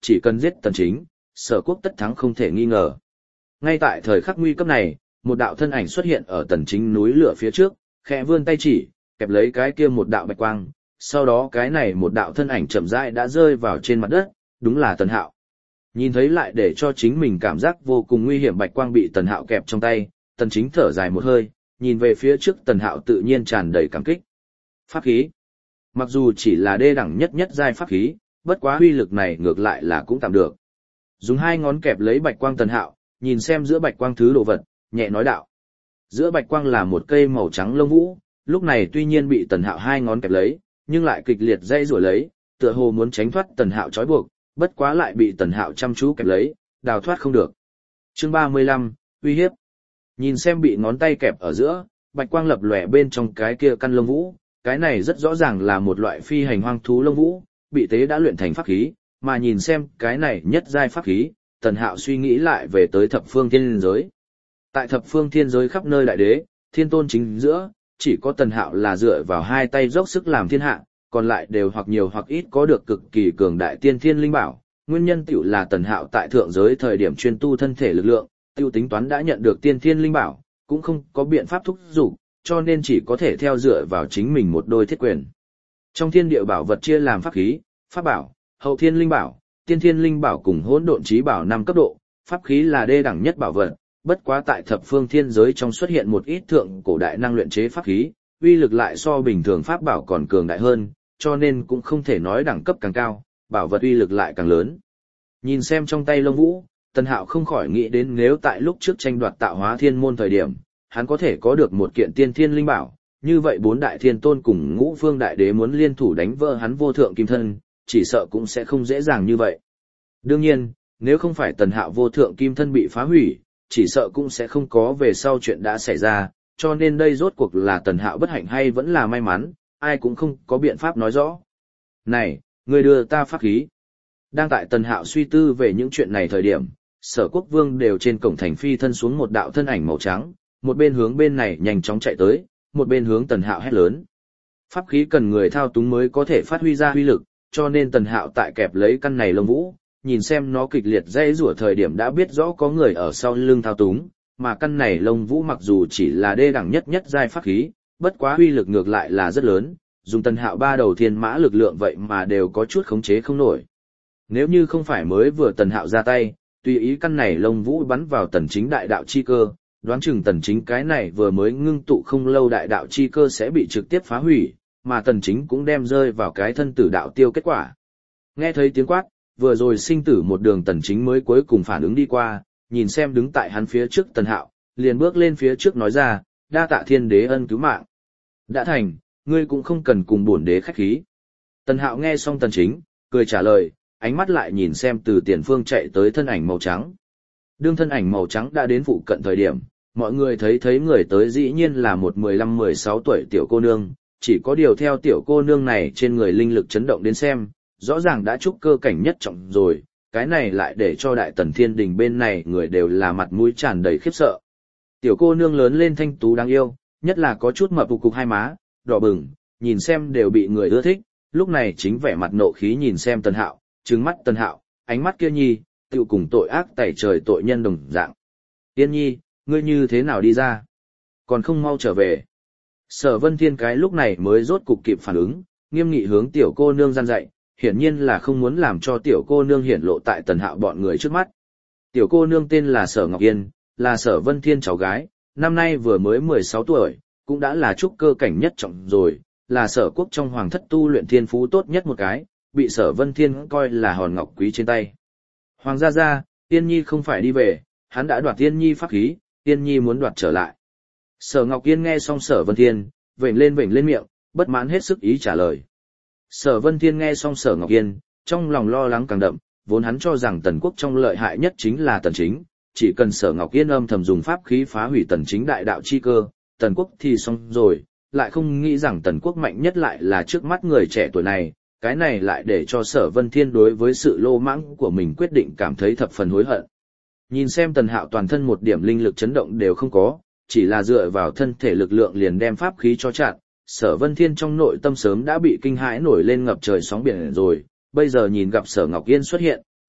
chỉ cần giết Tần Chính, Sở Quốc tất thắng không thể nghi ngờ. Ngay tại thời khắc nguy cấp này, một đạo thân ảnh xuất hiện ở Tần Chính núi lửa phía trước, khẽ vươn tay chỉ, kẹp lấy cái kia một đạo bạch quang, sau đó cái này một đạo thân ảnh chậm rãi đã rơi vào trên mặt đất, đúng là Tần Hạo. Nhìn thấy lại để cho chính mình cảm giác vô cùng nguy hiểm bạch quang bị Tần Hạo kẹp trong tay, Tần Chính thở dài một hơi, nhìn về phía trước Tần Hạo tự nhiên tràn đầy cảm kích. Pháp khí. Mặc dù chỉ là đê đẳng nhất nhất giai pháp khí, bất quá uy lực này ngược lại là cũng tạm được. Dùng hai ngón kẹp lấy bạch quang Tần Hạo, nhìn xem giữa bạch quang thứ đồ vật, nhẹ nói đạo. Giữa bạch quang là một cây màu trắng lông vũ, lúc này tuy nhiên bị Tần Hạo hai ngón kẹp lấy, nhưng lại kịch liệt dây rủa lấy, tựa hồ muốn tránh thoát Tần Hạo trói buộc, bất quá lại bị Tần Hạo chăm chú kẹp lấy, đào thoát không được. Chương ba mươi lăm, uy hiếp. Nhìn xem bị ngón tay kẹp ở giữa, bạch quang lập lòe bên trong cái kia căn lông vũ, cái này rất rõ ràng là một loại phi hành hoang thú lông vũ, bị tế đã luyện thành pháp khí, mà nhìn xem cái này nhất giai pháp khí, Tần Hạo suy nghĩ lại về tới thập phương thiên giới. Tại thập phương thiên giới khắp nơi đại đế, thiên tôn chính giữa, chỉ có Tần Hạo là dựa vào hai tay dốc sức làm thiên hạ, còn lại đều hoặc nhiều hoặc ít có được cực kỳ cường đại tiên thiên linh bảo. Nguyên nhân tiểu là Tần Hạo tại thượng giới thời điểm chuyên tu thân thể lực lượng, tiêu tính toán đã nhận được tiên thiên linh bảo, cũng không có biện pháp thúc giục, cho nên chỉ có thể theo dựa vào chính mình một đôi thiết quyền. Trong thiên địa bảo vật chia làm pháp khí, pháp bảo, hậu thiên linh bảo, tiên thiên linh bảo cùng hỗn độn chí bảo năm cấp độ, pháp khí là đê đẳng nhất bảo vật, bất quá tại thập phương thiên giới trong xuất hiện một ít thượng cổ đại năng luyện chế pháp khí, uy lực lại so bình thường pháp bảo còn cường đại hơn, cho nên cũng không thể nói đẳng cấp càng cao, bảo vật uy lực lại càng lớn. Nhìn xem trong tay lông vũ, Tần Hạo không khỏi nghĩ đến nếu tại lúc trước tranh đoạt tạo hóa thiên môn thời điểm, hắn có thể có được một kiện tiên thiên linh bảo, như vậy bốn đại thiên tôn cùng ngũ phương đại đế muốn liên thủ đánh vỡ hắn vô thượng kim thân, chỉ sợ cũng sẽ không dễ dàng như vậy. Đương nhiên, nếu không phải Tần Hạo vô thượng kim thân bị phá hủy, chỉ sợ cũng sẽ không có về sau chuyện đã xảy ra, cho nên đây rốt cuộc là Tần Hạo bất hạnh hay vẫn là may mắn, ai cũng không có biện pháp nói rõ. Này, ngươi đưa ta pháp khí. Đang tại Tần Hạo suy tư về những chuyện này thời điểm, Sở Quốc Vương đều trên cổng thành phi thân xuống một đạo thân ảnh màu trắng, một bên hướng bên này nhanh chóng chạy tới, một bên hướng Tần Hạo hét lớn. Pháp khí cần người thao túng mới có thể phát huy ra huy lực, cho nên Tần Hạo tại kẹp lấy căn này lông vũ, nhìn xem nó kịch liệt dây rủa thời điểm đã biết rõ có người ở sau lưng thao túng, mà căn này lông vũ mặc dù chỉ là đê đẳng nhất nhất giai pháp khí, bất quá huy lực ngược lại là rất lớn, dùng Tần Hạo ba đầu thiên mã lực lượng vậy mà đều có chút khống chế không nổi. Nếu như không phải mới vừa Tần Hạo ra tay, tùy ý căn này lông vũ bắn vào Tần Chính đại đạo chi cơ, đoán chừng Tần Chính cái này vừa mới ngưng tụ không lâu đại đạo chi cơ sẽ bị trực tiếp phá hủy, mà Tần Chính cũng đem rơi vào cái thân tử đạo tiêu kết quả. Nghe thấy tiếng quát, vừa rồi sinh tử một đường Tần Chính mới cuối cùng phản ứng đi qua, nhìn xem đứng tại hắn phía trước Tần Hạo, liền bước lên phía trước nói ra, đa tạ thiên đế ân cứu mạng. Đã thành, ngươi cũng không cần cùng bổn đế khách khí. Tần Hạo nghe xong Tần Chính, cười trả lời, ánh mắt lại nhìn xem từ tiền phương chạy tới thân ảnh màu trắng. Đương thân ảnh màu trắng đã đến phụ cận thời điểm, mọi người thấy thấy người tới dĩ nhiên là một mười lăm mười sáu tuổi tiểu cô nương, chỉ có điều theo tiểu cô nương này trên người linh lực chấn động đến xem, rõ ràng đã trúc cơ cảnh nhất trọng rồi, cái này lại để cho đại tần thiên đình bên này người đều là mặt mũi tràn đầy khiếp sợ. Tiểu cô nương lớn lên thanh tú đáng yêu, nhất là có chút mập cục cục hai má, đỏ bừng, nhìn xem đều bị người ưa thích, lúc này chính vẻ mặt nộ khí nhìn xem Tần Hạo, trừng mắt Tần Hạo, ánh mắt kia nhi, tựu cùng tội ác tẩy trời tội nhân đồng dạng. Tiên nhi, ngươi như thế nào đi ra? Còn không mau trở về. Sở Vân Thiên cái lúc này mới rốt cục kịp phản ứng, nghiêm nghị hướng tiểu cô nương gian dạy, hiển nhiên là không muốn làm cho tiểu cô nương hiển lộ tại Tần Hạo bọn người trước mắt. Tiểu cô nương tên là Sở Ngọc Yên, là Sở Vân Thiên cháu gái, năm nay vừa mới mười sáu tuổi, cũng đã là trúc cơ cảnh nhất trọng rồi, là Sở Quốc trong hoàng thất tu luyện thiên phú tốt nhất một cái, bị Sở Vân Thiên coi là hòn ngọc quý trên tay. Hoàng gia gia, Tiên Nhi không phải đi về, hắn đã đoạt Tiên Nhi pháp khí, Tiên Nhi muốn đoạt trở lại. Sở Ngọc Yên nghe xong Sở Vân Thiên, vểnh lên vểnh lên miệng, bất mãn hết sức ý trả lời. Sở Vân Thiên nghe xong Sở Ngọc Yên, trong lòng lo lắng càng đậm, vốn hắn cho rằng Tần Quốc trong lợi hại nhất chính là Tần Chính, chỉ cần Sở Ngọc Yên âm thầm dùng pháp khí phá hủy Tần Chính đại đạo chi cơ, Tần Quốc thì xong rồi, lại không nghĩ rằng Tần Quốc mạnh nhất lại là trước mắt người trẻ tuổi này, cái này lại để cho Sở Vân Thiên đối với sự lô mãng của mình quyết định cảm thấy thập phần hối hận. Nhìn xem Tần Hạo toàn thân một điểm linh lực chấn động đều không có, chỉ là dựa vào thân thể lực lượng liền đem pháp khí cho chặn, Sở Vân Thiên trong nội tâm sớm đã bị kinh hãi nổi lên ngập trời sóng biển rồi, bây giờ nhìn gặp Sở Ngọc Yên xuất hiện,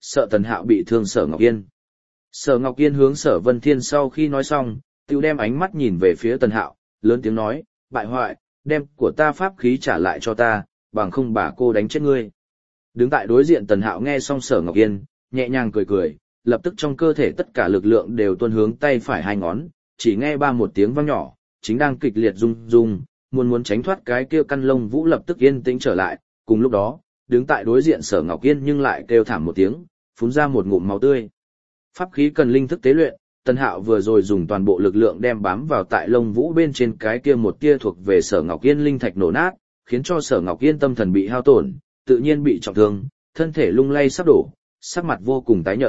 sợ Tần Hạo bị thương Sở Ngọc Yên. Sở Ngọc Yên hướng Sở Vân Thiên sau khi nói xong, tiêu đem ánh mắt nhìn về phía Tần Hạo, lớn tiếng nói, bại hoại, đem của ta pháp khí trả lại cho ta, bằng không bà cô đánh chết ngươi. Đứng tại đối diện Tần Hạo nghe xong Sở Ngọc Yên, nhẹ nhàng cười cười, lập tức trong cơ thể tất cả lực lượng đều tuôn hướng tay phải hai ngón, chỉ nghe ba một tiếng vang nhỏ, chính đang kịch liệt rung rung, muốn muốn tránh thoát cái kia căn lông vũ lập tức yên tĩnh trở lại, cùng lúc đó, đứng tại đối diện Sở Ngọc Yên nhưng lại kêu thảm một tiếng, phun ra một ngụm máu tươi. Pháp khí cần linh thức tế luyện, Tần Hạo vừa rồi dùng toàn bộ lực lượng đem bám vào tại lông vũ bên trên cái kia một tia thuộc về Sở Ngọc Yên linh thạch nổ nát, khiến cho Sở Ngọc Yên tâm thần bị hao tổn, tự nhiên bị trọng thương, thân thể lung lay sắp đổ, sắc mặt vô cùng tái nhợt.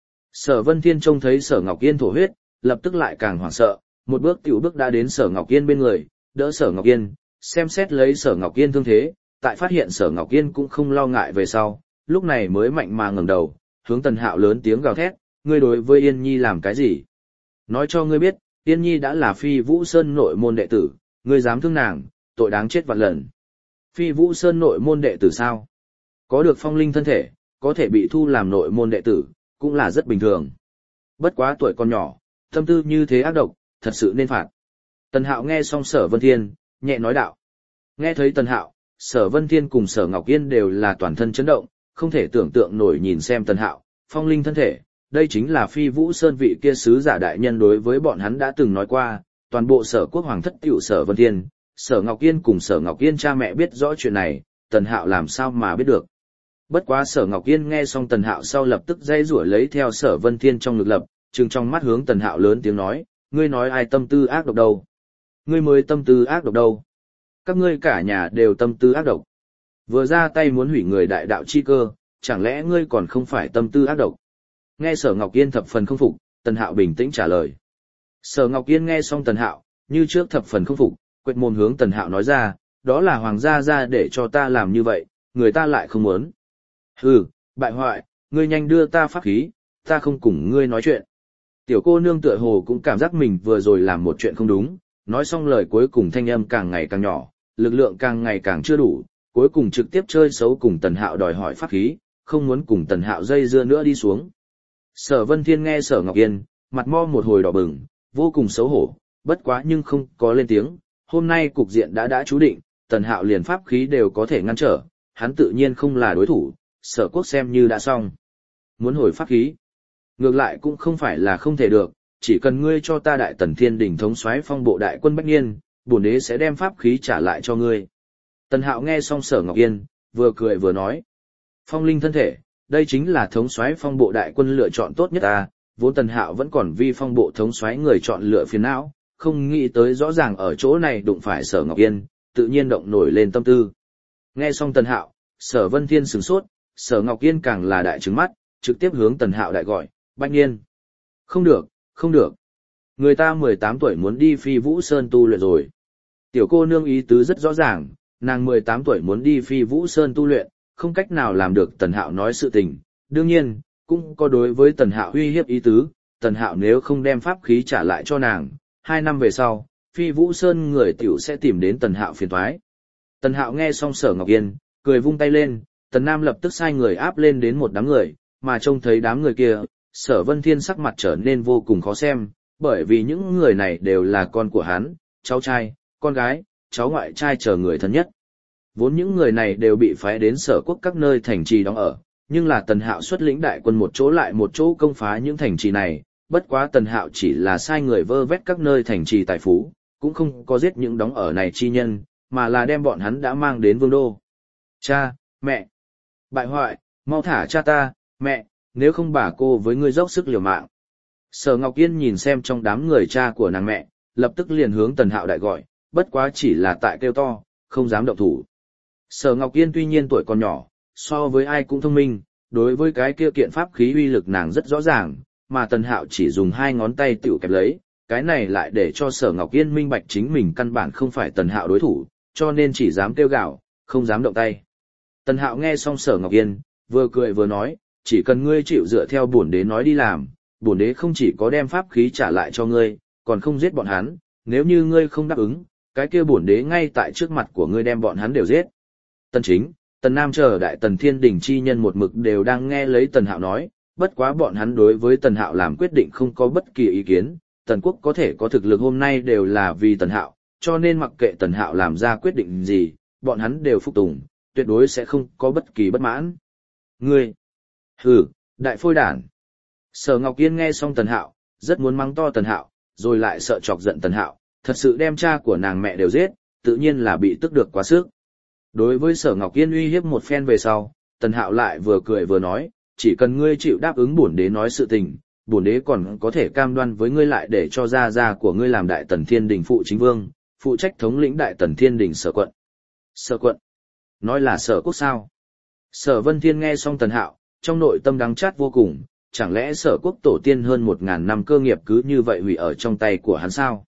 Sở Vân Thiên trông thấy Sở Ngọc Yên thổ huyết, lập tức lại càng hoảng sợ, một bước tiểu bước đã đến Sở Ngọc Yên bên người, đỡ Sở Ngọc Yên, xem xét lấy Sở Ngọc Yên thương thế, tại phát hiện Sở Ngọc Yên cũng không lo ngại về sau, lúc này mới mạnh mà ngẩng đầu, hướng Tần Hạo lớn tiếng gào thét, ngươi đối với Yên Nhi làm cái gì? Nói cho ngươi biết, Yên Nhi đã là Phi Vũ Sơn nội môn đệ tử, ngươi dám thương nàng, tội đáng chết vạn lần. Phi Vũ Sơn nội môn đệ tử sao? Có được phong linh thân thể, có thể bị thu làm nội môn đệ tử, cũng là rất bình thường. Bất quá tuổi còn nhỏ, tâm tư như thế ác độc, thật sự nên phạt. Tần Hạo nghe xong Sở Vân Thiên, nhẹ nói đạo. Nghe thấy Tần Hạo, Sở Vân Thiên cùng Sở Ngọc Yên đều là toàn thân chấn động, không thể tưởng tượng nổi nhìn xem Tần Hạo, phong linh thân thể, đây chính là Phi Vũ Sơn vị kia sứ giả đại nhân đối với bọn hắn đã từng nói qua, toàn bộ Sở Quốc hoàng thất tiểu Sở Vân Thiên, Sở Ngọc Yên cùng Sở Ngọc Yên cha mẹ biết rõ chuyện này, Tần Hạo làm sao mà biết được. Bất quá Sở Ngọc Yên nghe xong Tần Hạo sau lập tức dây rủa lấy theo Sở Vân Thiên trong ngực lập, trừng trong mắt hướng Tần Hạo lớn tiếng nói, ngươi nói ai tâm tư ác độc đâu? Ngươi mới tâm tư ác độc đâu? Các ngươi cả nhà đều tâm tư ác độc. Vừa ra tay muốn hủy người đại đạo chi cơ, chẳng lẽ ngươi còn không phải tâm tư ác độc? Nghe Sở Ngọc Yên thập phần không phục, Tần Hạo bình tĩnh trả lời. Sở Ngọc Yên nghe xong Tần Hạo, như trước thập phần không phục, quệt mồm hướng Tần Hạo nói ra, đó là hoàng gia ra để cho ta làm như vậy, người ta lại không muốn. Hừ, bại hoại, ngươi nhanh đưa ta pháp khí, ta không cùng ngươi nói chuyện. Tiểu cô nương tựa hồ cũng cảm giác mình vừa rồi làm một chuyện không đúng, nói xong lời cuối cùng thanh âm càng ngày càng nhỏ, lực lượng càng ngày càng chưa đủ, cuối cùng trực tiếp chơi xấu cùng Tần Hạo đòi hỏi pháp khí, không muốn cùng Tần Hạo dây dưa nữa đi xuống. Sở Vân Thiên nghe Sở Ngọc Yên, mặt mo một hồi đỏ bừng, vô cùng xấu hổ, bất quá nhưng không có lên tiếng, hôm nay cục diện đã đã chú định, Tần Hạo liền pháp khí đều có thể ngăn trở, hắn tự nhiên không là đối thủ, Sở Quốc xem như đã xong. Muốn hồi pháp khí, ngược lại cũng không phải là không thể được, chỉ cần ngươi cho ta Đại Tần Thiên Đình thống soái phong bộ đại quân Bách Niên, bổn đế sẽ đem pháp khí trả lại cho ngươi. Tần Hạo nghe xong Sở Ngọc Yên, vừa cười vừa nói, phong linh thân thể, đây chính là thống soái phong bộ đại quân lựa chọn tốt nhất ta, vốn Tần Hạo vẫn còn vi phong bộ thống soái người chọn lựa phiền não, không nghĩ tới rõ ràng ở chỗ này đụng phải Sở Ngọc Yên, tự nhiên động nổi lên tâm tư. Nghe xong Tần Hạo, Sở Vân Thiên sửng sốt, Sở Ngọc Yên càng là đại trứng mắt, trực tiếp hướng Tần Hạo đại gọi, Bách Niên. Không được, không được. Người ta mười tám tuổi muốn đi Phi Vũ Sơn tu luyện rồi. Tiểu cô nương ý tứ rất rõ ràng, nàng mười tám tuổi muốn đi Phi Vũ Sơn tu luyện, không cách nào làm được Tần Hạo nói sự tình. Đương nhiên, cũng có đối với Tần Hạo uy hiếp ý tứ, Tần Hạo nếu không đem pháp khí trả lại cho nàng, hai năm về sau, Phi Vũ Sơn người tiểu sẽ tìm đến Tần Hạo phiền toái. Tần Hạo nghe xong Sở Ngọc Yên, cười vung tay lên, Tần Nam lập tức sai người áp lên đến một đám người, mà trông thấy đám người kia, Sở Vân Thiên sắc mặt trở nên vô cùng khó xem, bởi vì những người này đều là con của hắn, cháu trai, con gái, cháu ngoại trai chờ người thân nhất. Vốn những người này đều bị phái đến Sở Quốc các nơi thành trì đóng ở, nhưng là Tần Hạo xuất lĩnh đại quân một chỗ lại một chỗ công phá những thành trì này, bất quá Tần Hạo chỉ là sai người vơ vét các nơi thành trì tài phú, cũng không có giết những đóng ở này chi nhân, mà là đem bọn hắn đã mang đến vương đô. Cha, mẹ, bại hoại, mau thả cha ta, mẹ, nếu không bà cô với ngươi dốc sức liều mạng. Sở Ngọc Yên nhìn xem trong đám người cha của nàng mẹ, lập tức liền hướng Tần Hạo đại gọi, bất quá chỉ là tại kêu to, không dám động thủ. Sở Ngọc Yên tuy nhiên tuổi còn nhỏ, so với ai cũng thông minh, đối với cái kia kiện pháp khí uy lực nàng rất rõ ràng, mà Tần Hạo chỉ dùng hai ngón tay tiểu kẹp lấy, cái này lại để cho Sở Ngọc Yên minh bạch chính mình căn bản không phải Tần Hạo đối thủ, cho nên chỉ dám kêu gào, không dám động tay. Tần Hạo nghe xong Sở Ngọc Yên, vừa cười vừa nói, chỉ cần ngươi chịu dựa theo bổn đế nói đi làm, bổn đế không chỉ có đem pháp khí trả lại cho ngươi, còn không giết bọn hắn, nếu như ngươi không đáp ứng, cái kia bổn đế ngay tại trước mặt của ngươi đem bọn hắn đều giết. Tần Chính, Tần Nam chờ đại tần thiên đình chi nhân một mực đều đang nghe lấy Tần Hạo nói, bất quá bọn hắn đối với Tần Hạo làm quyết định không có bất kỳ ý kiến, Tần quốc có thể có thực lực hôm nay đều là vì Tần Hạo, cho nên mặc kệ Tần Hạo làm ra quyết định gì, bọn hắn đều phục tùng, tuyệt đối sẽ không có bất kỳ bất mãn. Ngươi! Hừ, đại phôi đản! Sở Ngọc Yên nghe xong Tần Hạo, rất muốn mắng to Tần Hạo, rồi lại sợ chọc giận Tần Hạo, thật sự đem cha của nàng mẹ đều giết, tự nhiên là bị tức được quá sức. Đối với Sở Ngọc Yên uy hiếp một phen về sau, Tần Hạo lại vừa cười vừa nói, chỉ cần ngươi chịu đáp ứng bổn đế nói sự tình, bổn đế còn có thể cam đoan với ngươi lại để cho gia gia của ngươi làm đại tần thiên đình phụ chính vương, phụ trách thống lĩnh đại tần thiên đình sở quận. Sở quận? Nói là sở quốc sao? Sở Vân Thiên nghe xong Tần Hạo, trong nội tâm đắng chát vô cùng, chẳng lẽ sở quốc tổ tiên hơn một ngàn năm cơ nghiệp cứ như vậy hủy ở trong tay của hắn sao?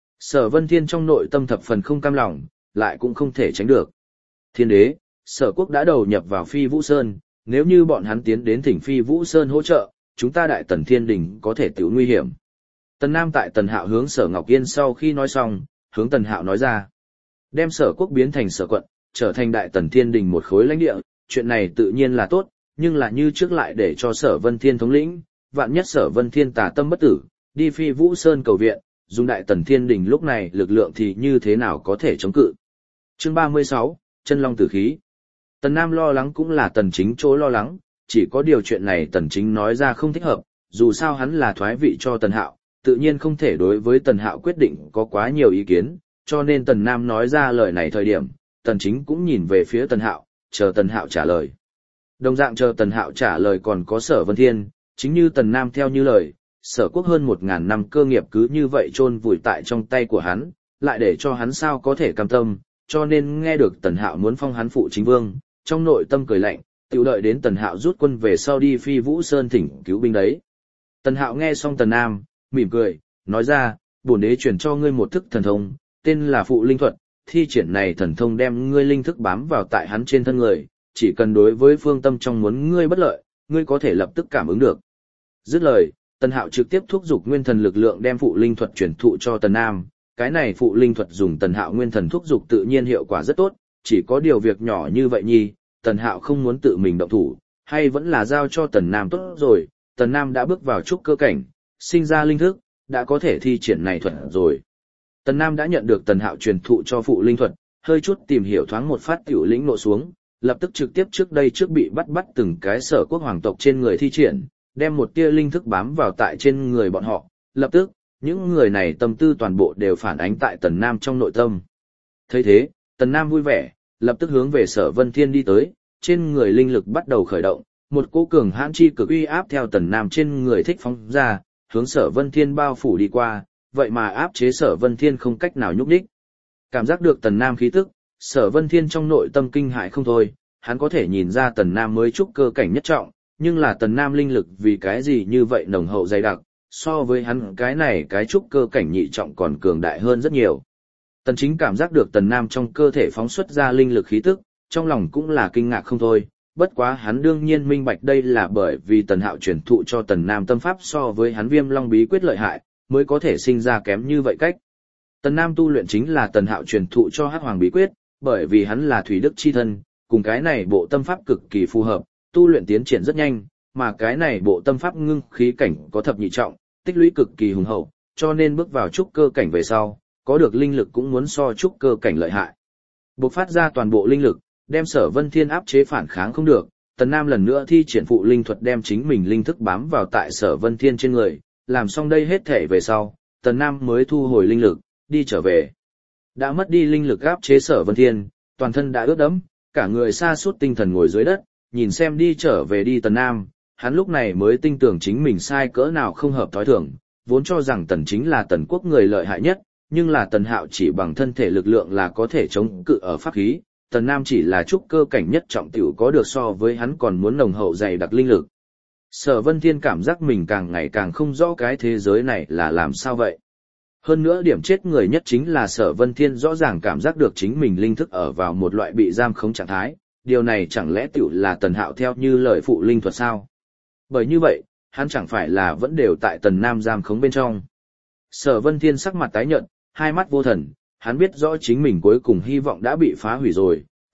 Sở Vân Thiên trong nội tâm thập phần không cam lòng, lại cũng không thể tránh được. Thiên đế, sở quốc đã đầu nhập vào Phi Vũ Sơn, nếu như bọn hắn tiến đến thỉnh Phi Vũ Sơn hỗ trợ, chúng ta đại tần thiên đình có thể tiểu nguy hiểm. Tần Nam tại Tần Hạo hướng Sở Ngọc Yên sau khi nói xong, hướng Tần Hạo nói ra. Đem sở quốc biến thành sở quận, trở thành đại tần thiên đình một khối lãnh địa, chuyện này tự nhiên là tốt, nhưng là như trước lại để cho Sở Vân Thiên thống lĩnh, vạn nhất Sở Vân Thiên tà tâm bất tử, đi Phi Vũ Sơn cầu viện, dùng đại tần thiên đình lúc này lực lượng thì như thế nào có thể chống cự. Chương ba mươi sáu, Chân Long Tử Khí. Tần Nam lo lắng cũng là Tần Chính chỗ lo lắng, chỉ có điều chuyện này Tần Chính nói ra không thích hợp, dù sao hắn là thoái vị cho Tần Hạo, tự nhiên không thể đối với Tần Hạo quyết định có quá nhiều ý kiến, cho nên Tần Nam nói ra lời này thời điểm, Tần Chính cũng nhìn về phía Tần Hạo, chờ Tần Hạo trả lời. Đồng dạng chờ Tần Hạo trả lời còn có Sở Vân Thiên, chính như Tần Nam theo như lời, sở quốc hơn một ngàn năm cơ nghiệp cứ như vậy chôn vùi tại trong tay của hắn, lại để cho hắn sao có thể cam tâm, cho nên nghe được Tần Hạo muốn phong hắn phụ chính vương, trong nội tâm cười lạnh, tiểu đợi đến Tần Hạo rút quân về sau đi Phi Vũ Sơn thỉnh cứu binh đấy. Tần Hạo nghe xong Tần Nam, mỉm cười, nói ra, bổn đế truyền cho ngươi một thức thần thông, tên là Phụ Linh Thuật, thi triển này thần thông đem ngươi linh thức bám vào tại hắn trên thân người, chỉ cần đối với phương tâm trong muốn ngươi bất lợi, ngươi có thể lập tức cảm ứng được. Dứt lời, Tần Hạo trực tiếp thúc giục nguyên thần lực lượng đem Phụ Linh Thuật truyền thụ cho Tần Nam, cái này Phụ Linh Thuật dùng Tần Hạo nguyên thần thúc giục tự nhiên hiệu quả rất tốt, chỉ có điều việc nhỏ như vậy nhi, Tần Hạo không muốn tự mình động thủ, hay vẫn là giao cho Tần Nam tốt rồi, Tần Nam đã bước vào trúc cơ cảnh, sinh ra linh thức, đã có thể thi triển này thuật rồi. Tần Nam đã nhận được Tần Hạo truyền thụ cho Phụ Linh Thuật, hơi chút tìm hiểu thoáng một phát tiểu lĩnh nộ xuống, lập tức trực tiếp trước đây trước bị bắt bắt từng cái sở quốc hoàng tộc trên người thi triển, đem một tia linh thức bám vào tại trên người bọn họ, lập tức, những người này tâm tư toàn bộ đều phản ánh tại Tần Nam trong nội tâm. Thấy thế, Tần Nam vui vẻ, lập tức hướng về Sở Vân Thiên đi tới, trên người linh lực bắt đầu khởi động, một cỗ cường hãn chi cực uy áp theo Tần Nam trên người thích phóng ra, hướng Sở Vân Thiên bao phủ đi qua, vậy mà áp chế Sở Vân Thiên không cách nào nhúc nhích. Cảm giác được Tần Nam khí tức, Sở Vân Thiên trong nội tâm kinh hãi không thôi, hắn có thể nhìn ra Tần Nam mới trúc cơ cảnh nhất trọng, nhưng là Tần Nam linh lực vì cái gì như vậy nồng hậu dày đặc, so với hắn cái này cái trúc cơ cảnh nhị trọng còn cường đại hơn rất nhiều. Tần Chính cảm giác được Tần Nam trong cơ thể phóng xuất ra linh lực khí tức, trong lòng cũng là kinh ngạc không thôi, bất quá hắn đương nhiên minh bạch đây là bởi vì Tần Hạo truyền thụ cho Tần Nam tâm pháp so với hắn Viêm Long bí quyết lợi hại, mới có thể sinh ra kém như vậy cách. Tần Nam tu luyện chính là Tần Hạo truyền thụ cho Hắc Hoàng bí quyết, bởi vì hắn là thủy đức chi thân, cùng cái này bộ tâm pháp cực kỳ phù hợp, tu luyện tiến triển rất nhanh, mà cái này bộ tâm pháp ngưng khí cảnh có thập nhị trọng, tích lũy cực kỳ hùng hậu, cho nên bước vào trúc cơ cảnh về sau, có được linh lực cũng muốn so trúc cơ cảnh lợi hại. Bộc phát ra toàn bộ linh lực, đem Sở Vân Thiên áp chế phản kháng không được, Tần Nam lần nữa thi triển Phụ Linh Thuật đem chính mình linh thức bám vào tại Sở Vân Thiên trên người, làm xong đây hết thể về sau, Tần Nam mới thu hồi linh lực, đi trở về. Đã mất đi linh lực áp chế Sở Vân Thiên, toàn thân đã ướt đẫm, cả người sa sút tinh thần ngồi dưới đất, nhìn xem đi trở về đi Tần Nam, hắn lúc này mới tin tưởng chính mình sai cỡ nào không hợp thói thường, vốn cho rằng Tần Chính là Tần quốc người lợi hại nhất, nhưng là Tần Hạo chỉ bằng thân thể lực lượng là có thể chống cự ở pháp khí, Tần Nam chỉ là trúc cơ cảnh nhất trọng tiểu có được so với hắn còn muốn nồng hậu dày đặc linh lực. Sở Vân Thiên cảm giác mình càng ngày càng không rõ cái thế giới này là làm sao vậy. Hơn nữa điểm chết người nhất chính là Sở Vân Thiên rõ ràng cảm giác được chính mình linh thức ở vào một loại bị giam khống trạng thái, điều này chẳng lẽ tiểu là Tần Hạo theo như lời Phụ Linh Thuật sao? Bởi như vậy, hắn chẳng phải là vẫn đều tại Tần Nam giam khống bên trong. Sở Vân Thiên sắc mặt tái nhợt, hai mắt vô thần, hắn biết rõ chính mình cuối cùng hy vọng đã bị phá hủy rồi,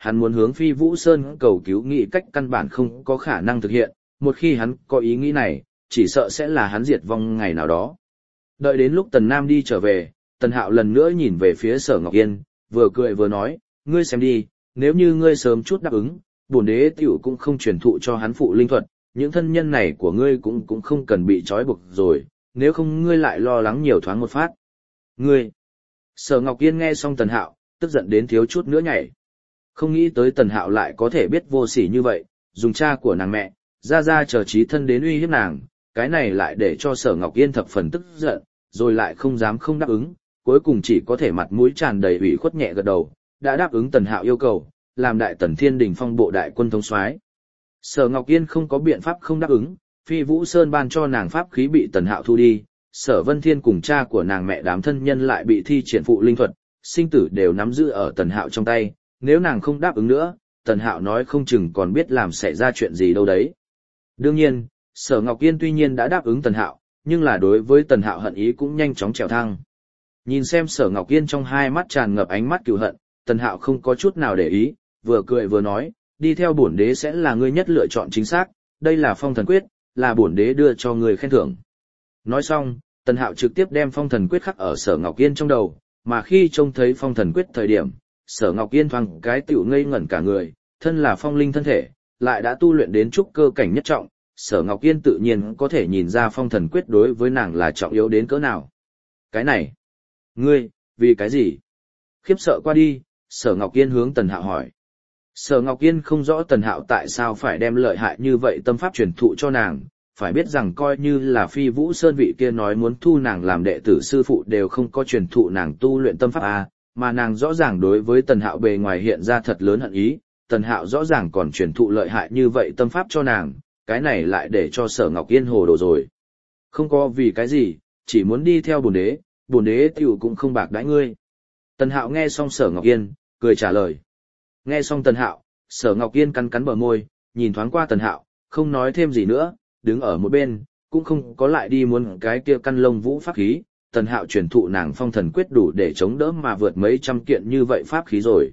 hắn muốn hướng Phi Vũ Sơn cầu cứu nghị cách căn bản không có khả năng thực hiện, một khi hắn có ý nghĩ này, chỉ sợ sẽ là hắn diệt vong ngày nào đó. Đợi đến lúc Tần Nam đi trở về, Tần Hạo lần nữa nhìn về phía Sở Ngọc Yên, vừa cười vừa nói, ngươi xem đi, nếu như ngươi sớm chút đáp ứng, bổn đế tiểu cũng không truyền thụ cho hắn phụ linh thuật, những thân nhân này của ngươi cũng cũng không cần bị trói buộc rồi, nếu không ngươi lại lo lắng nhiều thoáng một phát. Ngươi! Sở Ngọc Yên nghe xong Tần Hạo, tức giận đến thiếu chút nữa nhảy. Không nghĩ tới Tần Hạo lại có thể biết vô sỉ như vậy, dùng cha của nàng mẹ, ra ra chờ trí thân đến uy hiếp nàng, cái này lại để cho Sở Ngọc Yên thập phần tức giận, rồi lại không dám không đáp ứng, cuối cùng chỉ có thể mặt mũi tràn đầy ủy khuất nhẹ gật đầu, đã đáp ứng Tần Hạo yêu cầu, làm đại Tần Thiên Đình phong bộ đại quân thống soái. Sở Ngọc Yên không có biện pháp không đáp ứng, Phi Vũ Sơn ban cho nàng pháp khí bị Tần Hạo thu đi, Sở Vân Thiên cùng cha của nàng mẹ đám thân nhân lại bị thi triển phụ linh thuật, sinh tử đều nắm giữ ở Tần Hạo trong tay, nếu nàng không đáp ứng nữa, Tần Hạo nói không chừng còn biết làm xảy ra chuyện gì đâu đấy. Đương nhiên, Sở Ngọc Yên tuy nhiên đã đáp ứng Tần Hạo, nhưng là đối với Tần Hạo hận ý cũng nhanh chóng trèo thăng. Nhìn xem Sở Ngọc Yên trong hai mắt tràn ngập ánh mắt cừu hận, Tần Hạo không có chút nào để ý, vừa cười vừa nói, đi theo bổn đế sẽ là ngươi nhất lựa chọn chính xác, đây là phong thần quyết, là bổn đế đưa cho ngươi khen thưởng. Nói xong, Tần Hạo trực tiếp đem phong thần quyết khắc ở Sở Ngọc Yên trong đầu, mà khi trông thấy phong thần quyết thời điểm, Sở Ngọc Yên thoáng cái tiểu ngây ngẩn cả người, thân là phong linh thân thể, lại đã tu luyện đến trúc cơ cảnh nhất trọng, Sở Ngọc Yên tự nhiên có thể nhìn ra phong thần quyết đối với nàng là trọng yếu đến cỡ nào. Cái này, ngươi, vì cái gì? Khiếp sợ qua đi, Sở Ngọc Yên hướng Tần Hạo hỏi. Sở Ngọc Yên không rõ Tần Hạo tại sao phải đem lợi hại như vậy tâm pháp truyền thụ cho nàng, phải biết rằng coi như là Phi Vũ Sơn vị kia nói muốn thu nàng làm đệ tử sư phụ đều không có truyền thụ nàng tu luyện tâm pháp a, mà nàng rõ ràng đối với Tần Hạo bề ngoài hiện ra thật lớn hận ý, Tần Hạo rõ ràng còn truyền thụ lợi hại như vậy tâm pháp cho nàng, cái này lại để cho Sở Ngọc Yên hồ đồ rồi. Không có vì cái gì, chỉ muốn đi theo bổn đế, bổn đế tiểu cũng không bạc đãi ngươi. Tần Hạo nghe xong Sở Ngọc Yên, cười trả lời. Nghe xong Tần Hạo, Sở Ngọc Yên cắn cắn bờ môi, nhìn thoáng qua Tần Hạo, không nói thêm gì nữa, đứng ở một bên, cũng không có lại đi muốn cái kia căn lông vũ pháp khí. Tần Hạo truyền thụ nàng phong thần quyết đủ để chống đỡ mà vượt mấy trăm kiện như vậy pháp khí rồi.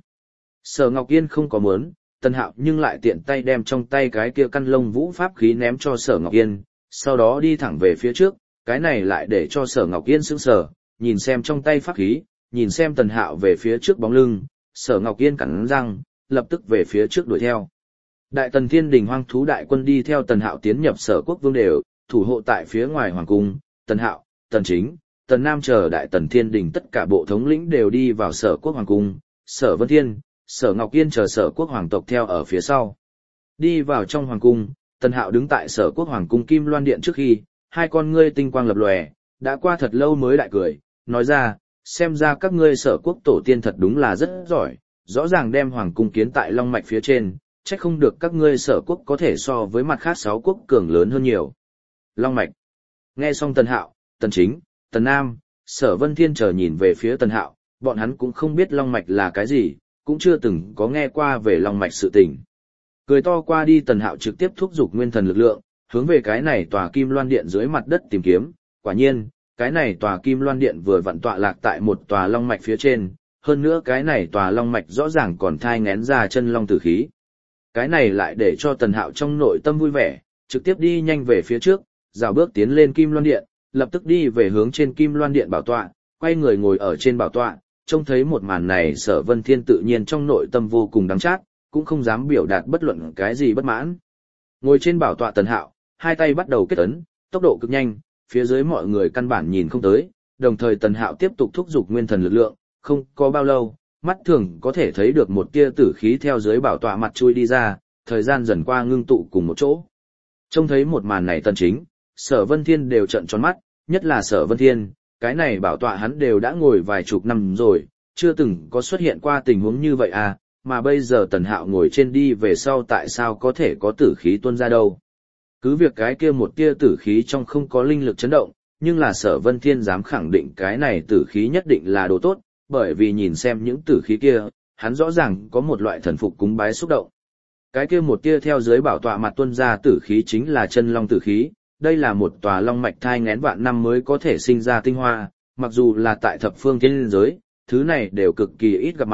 Sở Ngọc Yên không có muốn, Tần Hạo nhưng lại tiện tay đem trong tay cái kia căn lông vũ pháp khí ném cho Sở Ngọc Yên, sau đó đi thẳng về phía trước, cái này lại để cho Sở Ngọc Yên sững sờ, nhìn xem trong tay pháp khí, nhìn xem Tần Hạo về phía trước bóng lưng, Sở Ngọc Yên cắn răng, lập tức về phía trước đuổi theo. Đại Tần Thiên Đình hoang thú đại quân đi theo Tần Hạo tiến nhập Sở Quốc Vương đều, thủ hộ tại phía ngoài hoàng cung, Tần Hạo, Tần Chính, Tần Nam chờ Đại Tần Thiên Đình tất cả bộ thống lĩnh đều đi vào Sở Quốc hoàng cung, Sở Vân Thiên, Sở Ngọc Yên chờ Sở Quốc hoàng tộc theo ở phía sau. Đi vào trong hoàng cung, Tần Hạo đứng tại Sở Quốc hoàng cung Kim Loan Điện trước khi, hai con ngươi tinh quang lập lòe, đã qua thật lâu mới đại cười, nói ra, xem ra các ngươi Sở Quốc tổ tiên thật đúng là rất giỏi, rõ ràng đem hoàng cung kiến tại long mạch phía trên, trách không được các ngươi Sở Quốc có thể so với mặt khác sáu quốc cường lớn hơn nhiều. Long mạch. Nghe xong Tần Hạo, Tần Chính, Tần Nam, Sở Vân Thiên chờ nhìn về phía Tần Hạo, bọn hắn cũng không biết long mạch là cái gì, cũng chưa từng có nghe qua về long mạch sự tình. Cười to qua đi, Tần Hạo trực tiếp thúc giục nguyên thần lực lượng, hướng về cái này tòa Kim Loan Điện dưới mặt đất tìm kiếm. Quả nhiên, cái này tòa Kim Loan Điện vừa vặn tọa lạc tại một tòa long mạch phía trên, hơn nữa cái này tòa long mạch rõ ràng còn thai nghén ra chân long tử khí. Cái này lại để cho Tần Hạo trong nội tâm vui vẻ, trực tiếp đi nhanh về phía trước, dạo bước tiến lên Kim Loan Điện, lập tức đi về hướng trên Kim Loan Điện bảo tọa, quay người ngồi ở trên bảo tọa, trông thấy một màn này Sở Vân Thiên tự nhiên trong nội tâm vô cùng đắng chát, cũng không dám biểu đạt bất luận cái gì bất mãn. Ngồi trên bảo tọa Tần Hạo, hai tay bắt đầu kết ấn, tốc độ cực nhanh, phía dưới mọi người căn bản nhìn không tới, đồng thời Tần Hạo tiếp tục thúc giục nguyên thần lực lượng, không có bao lâu, mắt thường có thể thấy được một tia tử khí theo dưới bảo tọa mặt chui đi ra, thời gian dần qua ngưng tụ cùng một chỗ. Trông thấy một màn này Tần Chính, Sở Vân Thiên đều trợn tròn mắt, nhất là Sở Vân Thiên, cái này bảo tọa hắn đều đã ngồi vài chục năm rồi, chưa từng có xuất hiện qua tình huống như vậy à, mà bây giờ Tần Hạo ngồi trên đi về sau tại sao có thể có tử khí tuôn ra đâu. Cứ việc cái kia một tia tử khí trong không có linh lực chấn động, nhưng là Sở Vân Thiên dám khẳng định cái này tử khí nhất định là đồ tốt, bởi vì nhìn xem những tử khí kia, hắn rõ ràng có một loại thần phục cúng bái xúc động. Cái kia một tia theo dưới bảo tọa mặt tuôn ra tử khí chính là chân long tử khí, đây là một tòa long mạch thai nghén vạn năm mới có thể sinh ra tinh hoa, mặc dù là tại thập phương thiên giới, thứ này đều cực kỳ ít gặp mặt,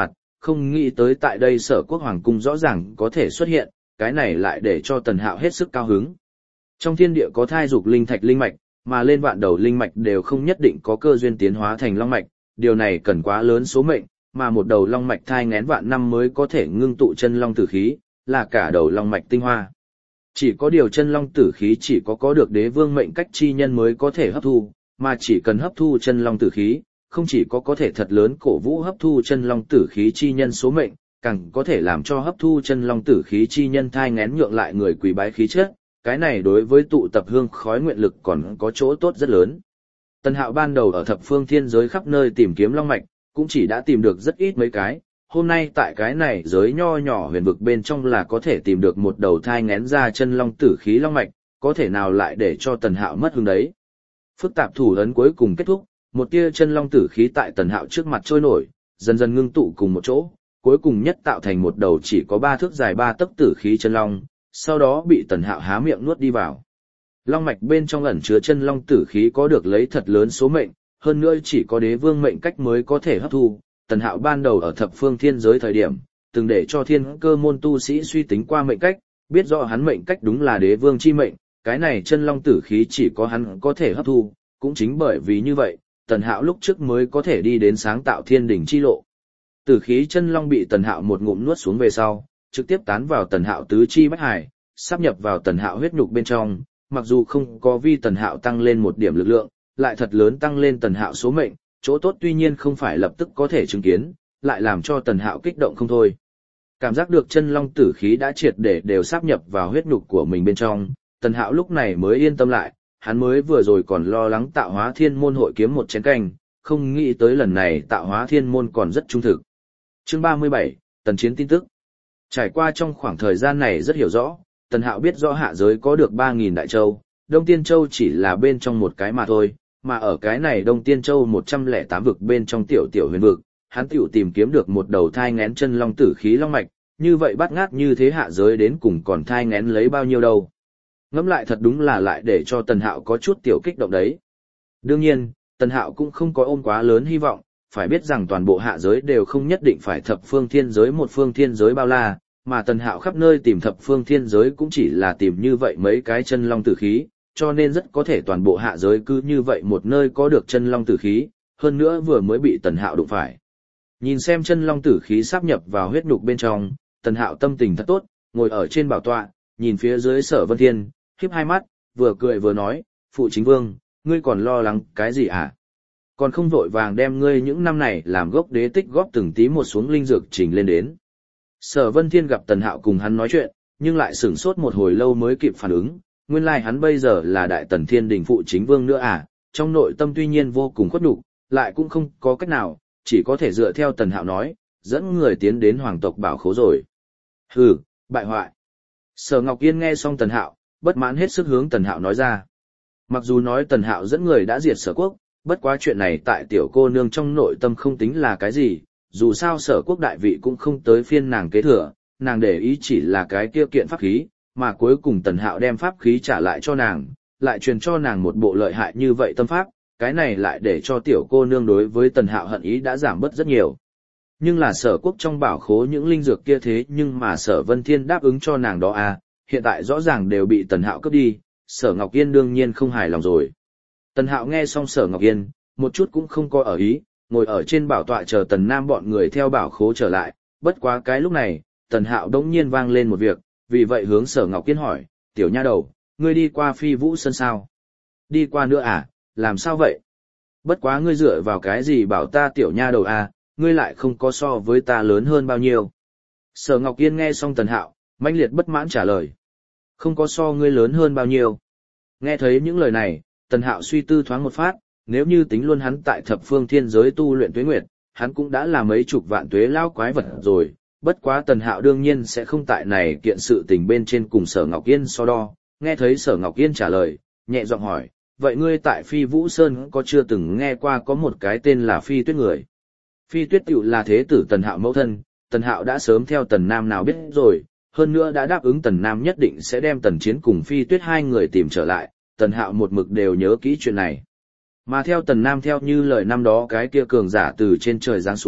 không nghĩ tới tại đây Sở Quốc Hoàng cung rõ ràng có thể xuất hiện, cái này lại để cho Tần Hạo hết sức cao hứng. Trong thiên địa có thai dục linh thạch linh mạch, mà lên vạn đầu linh mạch đều không nhất định có cơ duyên tiến hóa thành long mạch, điều này cần quá lớn số mệnh, mà một đầu long mạch thai nghén vạn năm mới có thể ngưng tụ chân long tử khí, là cả đầu long mạch tinh hoa. Chỉ có điều chân long tử khí chỉ có có được đế vương mệnh cách chi nhân mới có thể hấp thu, mà chỉ cần hấp thu chân long tử khí, không chỉ có có thể thật lớn cổ vũ hấp thu chân long tử khí chi nhân số mệnh, càng có thể làm cho hấp thu chân long tử khí chi nhân thai nghén nhượng lại người quý bái khí chất, cái này đối với tụ tập hương khói nguyện lực còn có chỗ tốt rất lớn. Tần Hạo ban đầu ở thập phương thiên giới khắp nơi tìm kiếm long mạch, cũng chỉ đã tìm được rất ít mấy cái, hôm nay tại cái này giới nho nhỏ huyền vực bên trong là có thể tìm được một đầu thai nghén ra chân long tử khí long mạch, có thể nào lại để cho Tần Hạo mất hứng đấy. Phức tạp thủ ấn cuối cùng kết thúc, một tia chân long tử khí tại Tần Hạo trước mặt trôi nổi, dần dần ngưng tụ cùng một chỗ, cuối cùng nhất tạo thành một đầu chỉ có ba thước dài ba tấc tử khí chân long, sau đó bị Tần Hạo há miệng nuốt đi vào. Long mạch bên trong ẩn chứa chân long tử khí có được lấy thật lớn số mệnh, hơn nữa chỉ có đế vương mệnh cách mới có thể hấp thu. Tần Hạo ban đầu ở thập phương thiên giới thời điểm, từng để cho thiên cơ môn tu sĩ suy tính qua mệnh cách, biết rõ hắn mệnh cách đúng là đế vương chi mệnh, cái này chân long tử khí chỉ có hắn có thể hấp thu, cũng chính bởi vì như vậy, Tần Hạo lúc trước mới có thể đi đến sáng tạo thiên đỉnh chi lộ. Tử khí chân long bị Tần Hạo một ngụm nuốt xuống về sau, trực tiếp tán vào Tần Hạo tứ chi bách hải, sáp nhập vào Tần Hạo huyết nhục bên trong, mặc dù không có vi Tần Hạo tăng lên một điểm lực lượng, lại thật lớn tăng lên Tần Hạo số mệnh, chỗ tốt tuy nhiên không phải lập tức có thể chứng kiến, lại làm cho Tần Hạo kích động không thôi. Cảm giác được chân long tử khí đã triệt để đều sáp nhập vào huyết nhục của mình bên trong, Tần Hạo lúc này mới yên tâm lại, hắn mới vừa rồi còn lo lắng tạo hóa thiên môn hội kiếm một chén canh, không nghĩ tới lần này tạo hóa thiên môn còn rất trung thực. Chương ba mươi bảy, Tần Chiến tin tức. Trải qua trong khoảng thời gian này rất hiểu rõ, Tần Hạo biết rõ hạ giới có được ba nghìn đại châu, Đông Tiên Châu chỉ là bên trong một cái mà thôi, mà ở cái này Đông Tiên Châu một trăm lẻ tám vực bên trong tiểu tiểu huyền vực, hắn tiểu tìm kiếm được một đầu thai ngén chân long tử khí long mạch, như vậy bắt ngát như thế hạ giới đến cùng còn thai ngén lấy bao nhiêu đâu. Ngẫm lại thật đúng là lại để cho Tần Hạo có chút tiểu kích động đấy. Đương nhiên, Tần Hạo cũng không có ôm quá lớn hy vọng, phải biết rằng toàn bộ hạ giới đều không nhất định phải thập phương thiên giới một phương thiên giới bao la, mà Tần Hạo khắp nơi tìm thập phương thiên giới cũng chỉ là tìm như vậy mấy cái chân long tử khí, cho nên rất có thể toàn bộ hạ giới cứ như vậy một nơi có được chân long tử khí, hơn nữa vừa mới bị Tần Hạo đụng phải. Nhìn xem chân long tử khí sáp nhập vào huyết nhục bên trong, Tần Hạo tâm tình thật tốt, ngồi ở trên bảo tọa, nhìn phía dưới Sở Vân Thiên, híp hai mắt, vừa cười vừa nói, phụ chính vương, ngươi còn lo lắng cái gì à? Còn không vội vàng đem ngươi những năm này làm gốc đế tích góp từng tí một xuống linh dược trình lên đến. Sở Vân Thiên gặp Tần Hạo cùng hắn nói chuyện, nhưng lại sửng sốt một hồi lâu mới kịp phản ứng, nguyên lai hắn bây giờ là Đại Tần Thiên Đình phụ chính vương nữa à, trong nội tâm tuy nhiên vô cùng khuất nhục, lại cũng không có cách nào, chỉ có thể dựa theo Tần Hạo nói, dẫn người tiến đến hoàng tộc bảo khố rồi. Hừ, bại hoại. Sở Ngọc Yên nghe xong Tần Hạo, bất mãn hết sức hướng Tần Hạo nói ra. Mặc dù nói Tần Hạo dẫn người đã diệt Sở Quốc, bất quá chuyện này tại tiểu cô nương trong nội tâm không tính là cái gì, dù sao Sở Quốc đại vị cũng không tới phiên nàng kế thừa, nàng để ý chỉ là cái kia kiện pháp khí, mà cuối cùng Tần Hạo đem pháp khí trả lại cho nàng, lại truyền cho nàng một bộ lợi hại như vậy tâm pháp, cái này lại để cho tiểu cô nương đối với Tần Hạo hận ý đã giảm bớt rất nhiều. Nhưng là Sở Quốc trong bảo khố những linh dược kia thế nhưng mà Sở Vân Thiên đáp ứng cho nàng đó à, hiện tại rõ ràng đều bị Tần Hạo cướp đi, Sở Ngọc Yên đương nhiên không hài lòng rồi. Tần Hạo nghe xong Sở Ngọc Yên, một chút cũng không có ở ý, ngồi ở trên bảo tọa chờ Tần Nam bọn người theo bảo khố trở lại, bất quá cái lúc này, Tần Hạo đống nhiên vang lên một việc, vì vậy hướng Sở Ngọc Yên hỏi, tiểu nha đầu, ngươi đi qua Phi Vũ Sơn sao? Đi qua nữa à, làm sao vậy? Bất quá ngươi dựa vào cái gì bảo ta tiểu nha đầu à, ngươi lại không có so với ta lớn hơn bao nhiêu. Sở Ngọc Yên nghe xong Tần Hạo, mãnh liệt bất mãn trả lời. Không có so ngươi lớn hơn bao nhiêu. Nghe thấy những lời này, Tần Hạo suy tư thoáng một phát, nếu như tính luôn hắn tại thập phương thiên giới tu luyện tuế nguyệt, hắn cũng đã là mấy chục vạn tuế lao quái vật rồi. Bất quá Tần Hạo đương nhiên sẽ không tại này kiện sự tình bên trên cùng Sở Ngọc Yên so đo. Nghe thấy Sở Ngọc Yên trả lời, nhẹ giọng hỏi, vậy ngươi tại Phi Vũ Sơn có chưa từng nghe qua có một cái tên là Phi Tuyết người? Phi Tuyết tiểu là thế tử Tần Hạo mẫu thân, Tần Hạo đã sớm theo Tần Nam nào biết rồi, hơn nữa đã đáp ứng Tần Nam nhất định sẽ đem Tần Chiến cùng Phi Tuyết hai người tìm trở lại, Tần Hạo một mực đều nhớ kỹ chuyện này. Mà theo Tần Nam theo như lời năm đó cái kia cường giả từ trên trời giáng xuống,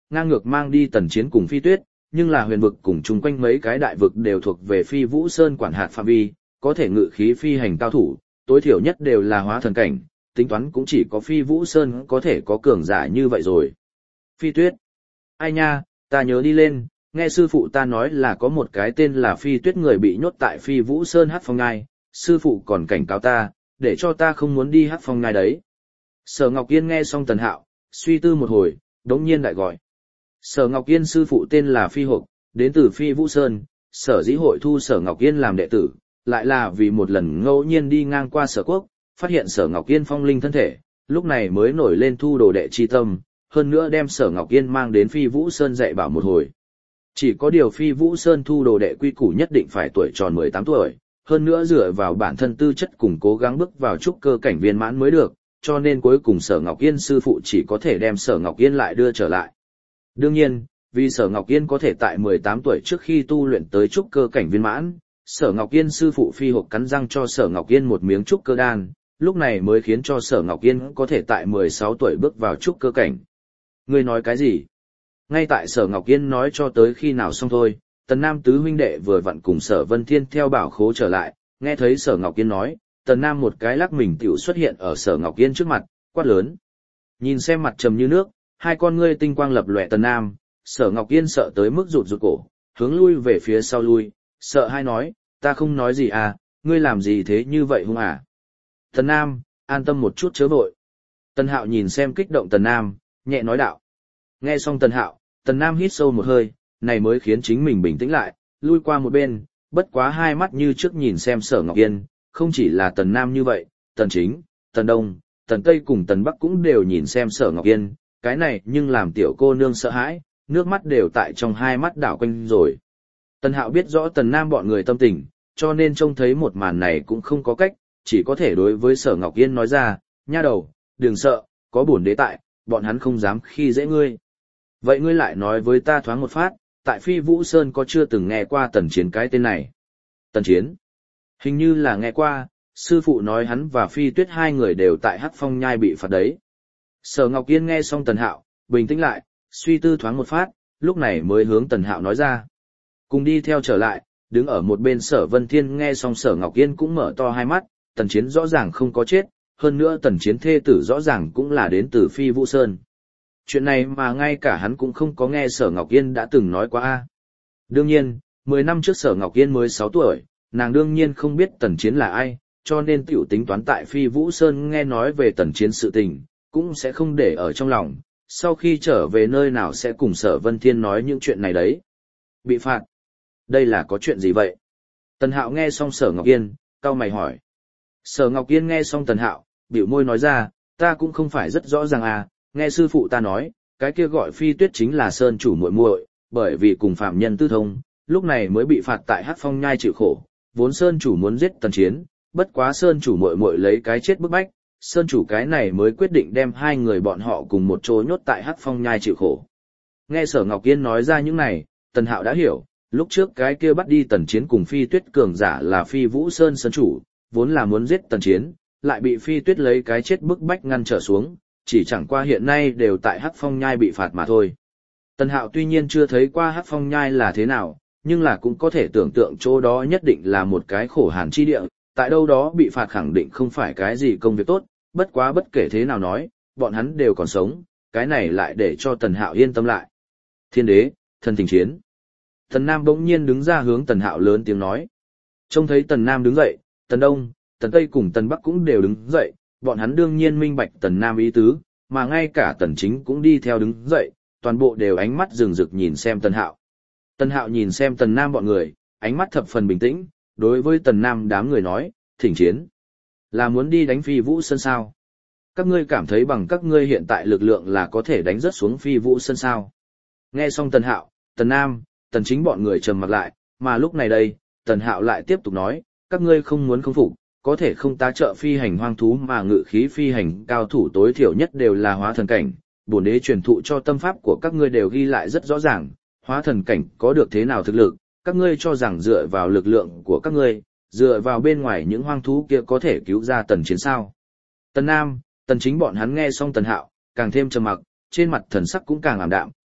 ngang ngược mang đi Tần Chiến cùng Phi Tuyết, nhưng là huyền vực cùng chung quanh mấy cái đại vực đều thuộc về Phi Vũ Sơn quản hạt phạm vi, có thể ngự khí phi hành cao thủ, tối thiểu nhất đều là hóa thần cảnh, tính toán cũng chỉ có Phi Vũ Sơn có thể có cường giả như vậy rồi. Phi Tuyết, ai nha, ta nhớ đi lên, nghe sư phụ ta nói là có một cái tên là Phi Tuyết người bị nhốt tại Phi Vũ Sơn Hắc Phong Ngai, sư phụ còn cảnh cáo ta, để cho ta không muốn đi Hắc Phong Ngai đấy. Sở Ngọc Yên nghe xong Tần Hạo, suy tư một hồi, đống nhiên đại gọi. Sở Ngọc Yên sư phụ tên là Phi Hộp, đến từ Phi Vũ Sơn, sở dĩ hội thu Sở Ngọc Yên làm đệ tử, lại là vì một lần ngẫu nhiên đi ngang qua Sở Quốc, phát hiện Sở Ngọc Yên phong linh thân thể, lúc này mới nổi lên thu đồ đệ chi tâm, hơn nữa đem Sở Ngọc Yên mang đến Phi Vũ Sơn dạy bảo một hồi. Chỉ có điều Phi Vũ Sơn thu đồ đệ quy củ nhất định phải tuổi tròn mười tám tuổi, hơn nữa dựa vào bản thân tư chất cùng cố gắng bước vào trúc cơ cảnh viên mãn mới được, cho nên cuối cùng Sở Ngọc Yên sư phụ chỉ có thể đem Sở Ngọc Yên lại đưa trở lại. Đương nhiên, vì Sở Ngọc Yên có thể tại mười tám tuổi trước khi tu luyện tới trúc cơ cảnh viên mãn, Sở Ngọc Yên sư phụ Phi Hộp cắn răng cho Sở Ngọc Yên một miếng trúc cơ đan, lúc này mới khiến cho Sở Ngọc Yên có thể tại mười sáu tuổi bước vào trúc cơ cảnh. Ngươi nói cái gì? Ngay tại Sở Ngọc Yên nói cho tới khi nào xong thôi, Tần Nam tứ huynh đệ vừa vặn cùng Sở Vân Thiên theo bảo khố trở lại, nghe thấy Sở Ngọc Yên nói, Tần Nam một cái lắc mình tiểu xuất hiện ở Sở Ngọc Yên trước mặt, quát lớn. Nhìn xem mặt trầm như nước, hai con ngươi tinh quang lập lòe Tần Nam, Sở Ngọc Yên sợ tới mức rụt rụt cổ, hướng lui về phía sau lui, sợ hai nói, ta không nói gì à, ngươi làm gì thế như vậy hung à? Tần Nam, an tâm một chút chớ vội. Tần Hạo nhìn xem kích động Tần Nam, nhẹ nói đạo. Nghe xong Tần Hạo, Tần Nam hít sâu một hơi, này mới khiến chính mình bình tĩnh lại, lui qua một bên, bất quá hai mắt như trước nhìn xem Sở Ngọc Yên, không chỉ là Tần Nam như vậy, Tần Chính, Tần Đông, Tần Tây cùng Tần Bắc cũng đều nhìn xem Sở Ngọc Yên, cái này nhưng làm tiểu cô nương sợ hãi, nước mắt đều tại trong hai mắt đảo quanh rồi. Tần Hạo biết rõ Tần Nam bọn người tâm tình, cho nên trông thấy một màn này cũng không có cách, chỉ có thể đối với Sở Ngọc Yên nói ra, nha đầu, đừng sợ, có bổn đế tại, bọn hắn không dám khi dễ ngươi. Vậy ngươi lại nói với ta thoáng một phát, tại Phi Vũ Sơn có chưa từng nghe qua Tần Chiến cái tên này? Tần Chiến? Hình như là nghe qua, sư phụ nói hắn và Phi Tuyết hai người đều tại Hắc Phong Nhai bị phạt đấy. Sở Ngọc Yên nghe xong Tần Hạo, bình tĩnh lại, suy tư thoáng một phát, lúc này mới hướng Tần Hạo nói ra. Cùng đi theo trở lại, đứng ở một bên Sở Vân Thiên nghe xong Sở Ngọc Yên cũng mở to hai mắt, Tần Chiến rõ ràng không có chết, hơn nữa Tần Chiến thê tử rõ ràng cũng là đến từ Phi Vũ Sơn. Chuyện này mà ngay cả hắn cũng không có nghe Sở Ngọc Yên đã từng nói qua a. Đương nhiên, mười năm trước Sở Ngọc Yên mới sáu tuổi, nàng đương nhiên không biết Tần Chiến là ai, cho nên tiểu tính toán tại Phi Vũ Sơn nghe nói về Tần Chiến sự tình, cũng sẽ không để ở trong lòng, sau khi trở về nơi nào sẽ cùng Sở Vân Thiên nói những chuyện này đấy. Bị phạt? Đây là có chuyện gì vậy? Tần Hạo nghe xong Sở Ngọc Yên, cau mày hỏi. Sở Ngọc Yên nghe xong Tần Hạo, bĩu môi nói ra, ta cũng không phải rất rõ ràng à, nghe sư phụ ta nói, cái kia gọi Phi Tuyết chính là Sơn chủ muội muội, bởi vì cùng phạm nhân tư thông, lúc này mới bị phạt tại Hắc Phong Nhai chịu khổ, vốn Sơn chủ muốn giết Tần Chiến, bất quá Sơn chủ muội muội lấy cái chết bức bách, Sơn chủ cái này mới quyết định đem hai người bọn họ cùng một chỗ nhốt tại Hắc Phong Nhai chịu khổ. Nghe Sở Ngọc Yên nói ra những này, Tần Hạo đã hiểu, lúc trước cái kia bắt đi Tần Chiến cùng Phi Tuyết cường giả là Phi Vũ Sơn Sơn chủ, vốn là muốn giết Tần Chiến, lại bị Phi Tuyết lấy cái chết bức bách ngăn trở xuống, chỉ chẳng qua hiện nay đều tại Hắc Phong Nhai bị phạt mà thôi. Tần Hạo tuy nhiên chưa thấy qua Hắc Phong Nhai là thế nào, nhưng là cũng có thể tưởng tượng chỗ đó nhất định là một cái khổ hàn chi địa, tại đâu đó bị phạt khẳng định không phải cái gì công việc tốt, bất quá bất kể thế nào nói, bọn hắn đều còn sống, cái này lại để cho Tần Hạo yên tâm lại. Thiên đế, thần tình chiến. Tần Nam bỗng nhiên đứng ra hướng Tần Hạo lớn tiếng nói. Trông thấy Tần Nam đứng dậy, Tần Đông, Tần Tây cùng Tần Bắc cũng đều đứng dậy, bọn hắn đương nhiên minh bạch Tần Nam ý tứ, mà ngay cả Tần Chính cũng đi theo đứng dậy, toàn bộ đều ánh mắt rừng rực nhìn xem Tần Hạo. Tần Hạo nhìn xem Tần Nam bọn người, ánh mắt thập phần bình tĩnh, đối với Tần Nam đám người nói, thỉnh chiến. Là muốn đi đánh Phi Vũ Sơn sao? Các ngươi cảm thấy bằng các ngươi hiện tại lực lượng là có thể đánh rớt xuống Phi Vũ Sơn sao? Nghe xong Tần Hạo, Tần Nam, Tần Chính bọn người trầm mặt lại, mà lúc này đây, Tần Hạo lại tiếp tục nói, các ngươi không muốn không phục, có thể không tá trợ phi hành hoang thú mà ngự khí phi hành cao thủ tối thiểu nhất đều là hóa thần cảnh, bổn đế truyền thụ cho tâm pháp của các ngươi đều ghi lại rất rõ ràng, hóa thần cảnh có được thế nào thực lực, các ngươi cho rằng dựa vào lực lượng của các ngươi, dựa vào bên ngoài những hoang thú kia có thể cứu ra Tần Chiến sao? Tần Nam, Tần Chính bọn hắn nghe xong Tần Hạo, càng thêm trầm mặc, trên mặt thần sắc cũng càng ảm đạm,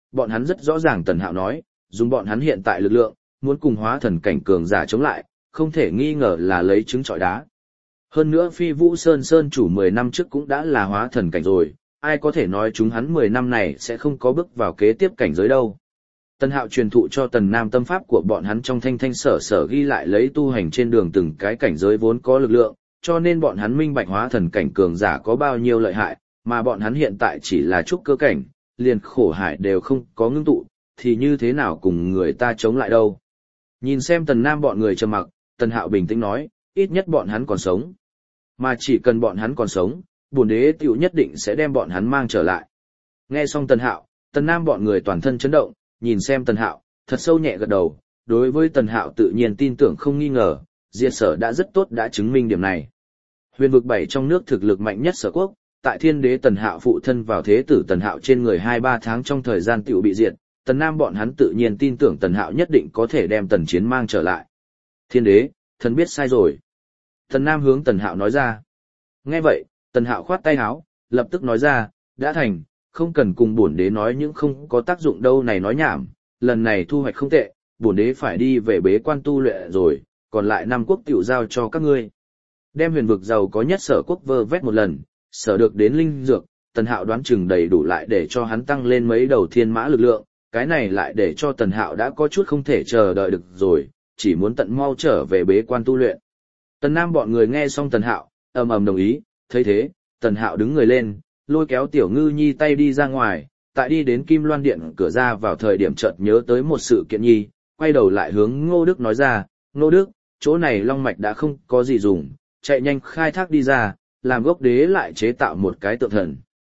bọn hắn rất rõ ràng Tần Hạo nói, dùng bọn hắn hiện tại lực lượng, muốn cùng hóa thần cảnh cường giả chống lại, không thể nghi ngờ là lấy trứng trọi đá. Hơn nữa Phi Vũ Sơn Sơn chủ mười năm trước cũng đã là hóa thần cảnh rồi, ai có thể nói chúng hắn mười năm này sẽ không có bước vào kế tiếp cảnh giới đâu. Tần Hạo truyền thụ cho Tần Nam tâm pháp của bọn hắn trong thanh thanh sở sở ghi lại lấy tu hành trên đường từng cái cảnh giới vốn có lực lượng, cho nên bọn hắn minh bạch hóa thần cảnh cường giả có bao nhiêu lợi hại, mà bọn hắn hiện tại chỉ là trúc cơ cảnh, liền khổ hải đều không có ngưng tụ, thì như thế nào cùng người ta chống lại đâu. Nhìn xem Tần Nam bọn người trầm mặc, Tần Hạo bình tĩnh nói, ít nhất bọn hắn còn sống. Mà chỉ cần bọn hắn còn sống, bổn đế tiểu nhất định sẽ đem bọn hắn mang trở lại. Nghe xong Tần Hạo, Tần Nam bọn người toàn thân chấn động, nhìn xem Tần Hạo, thật sâu nhẹ gật đầu, đối với Tần Hạo tự nhiên tin tưởng không nghi ngờ, Diệt Sở đã rất tốt đã chứng minh điểm này. Huyền vực bảy trong nước thực lực mạnh nhất Sở quốc, tại Thiên Đế Tần Hạo phụ thân vào thế tử Tần Hạo trên người hai ba tháng trong thời gian tiểu bị diệt, Tần Nam bọn hắn tự nhiên tin tưởng Tần Hạo nhất định có thể đem Tần Chiến mang trở lại. Thiên Đế, thần biết sai rồi. Tần Nam hướng Tần Hạo nói ra. Nghe vậy, Tần Hạo khoát tay áo, lập tức nói ra, đã thành, không cần cùng bổn đế nói những không có tác dụng đâu này nói nhảm, lần này thu hoạch không tệ, bổn đế phải đi về bế quan tu luyện rồi, còn lại năm quốc tiểu giao cho các ngươi. Đem huyền vực giàu có nhất Sở quốc vơ vét một lần, sở được đến linh dược, Tần Hạo đoán chừng đầy đủ lại để cho hắn tăng lên mấy đầu thiên mã lực lượng, cái này lại để cho Tần Hạo đã có chút không thể chờ đợi được rồi, chỉ muốn tận mau trở về bế quan tu luyện. Tần Nam bọn người nghe xong Tần Hạo, ầm ầm đồng ý, thấy thế, Tần Hạo đứng người lên, lôi kéo Tiểu Ngư Nhi tay đi ra ngoài, tại đi đến Kim Loan Điện cửa ra vào thời điểm chợt nhớ tới một sự kiện nhi, quay đầu lại hướng Ngô Đức nói ra, Ngô Đức, chỗ này long mạch đã không có gì dùng, chạy nhanh khai thác đi ra, làm gốc đế lại chế tạo một cái tượng thần.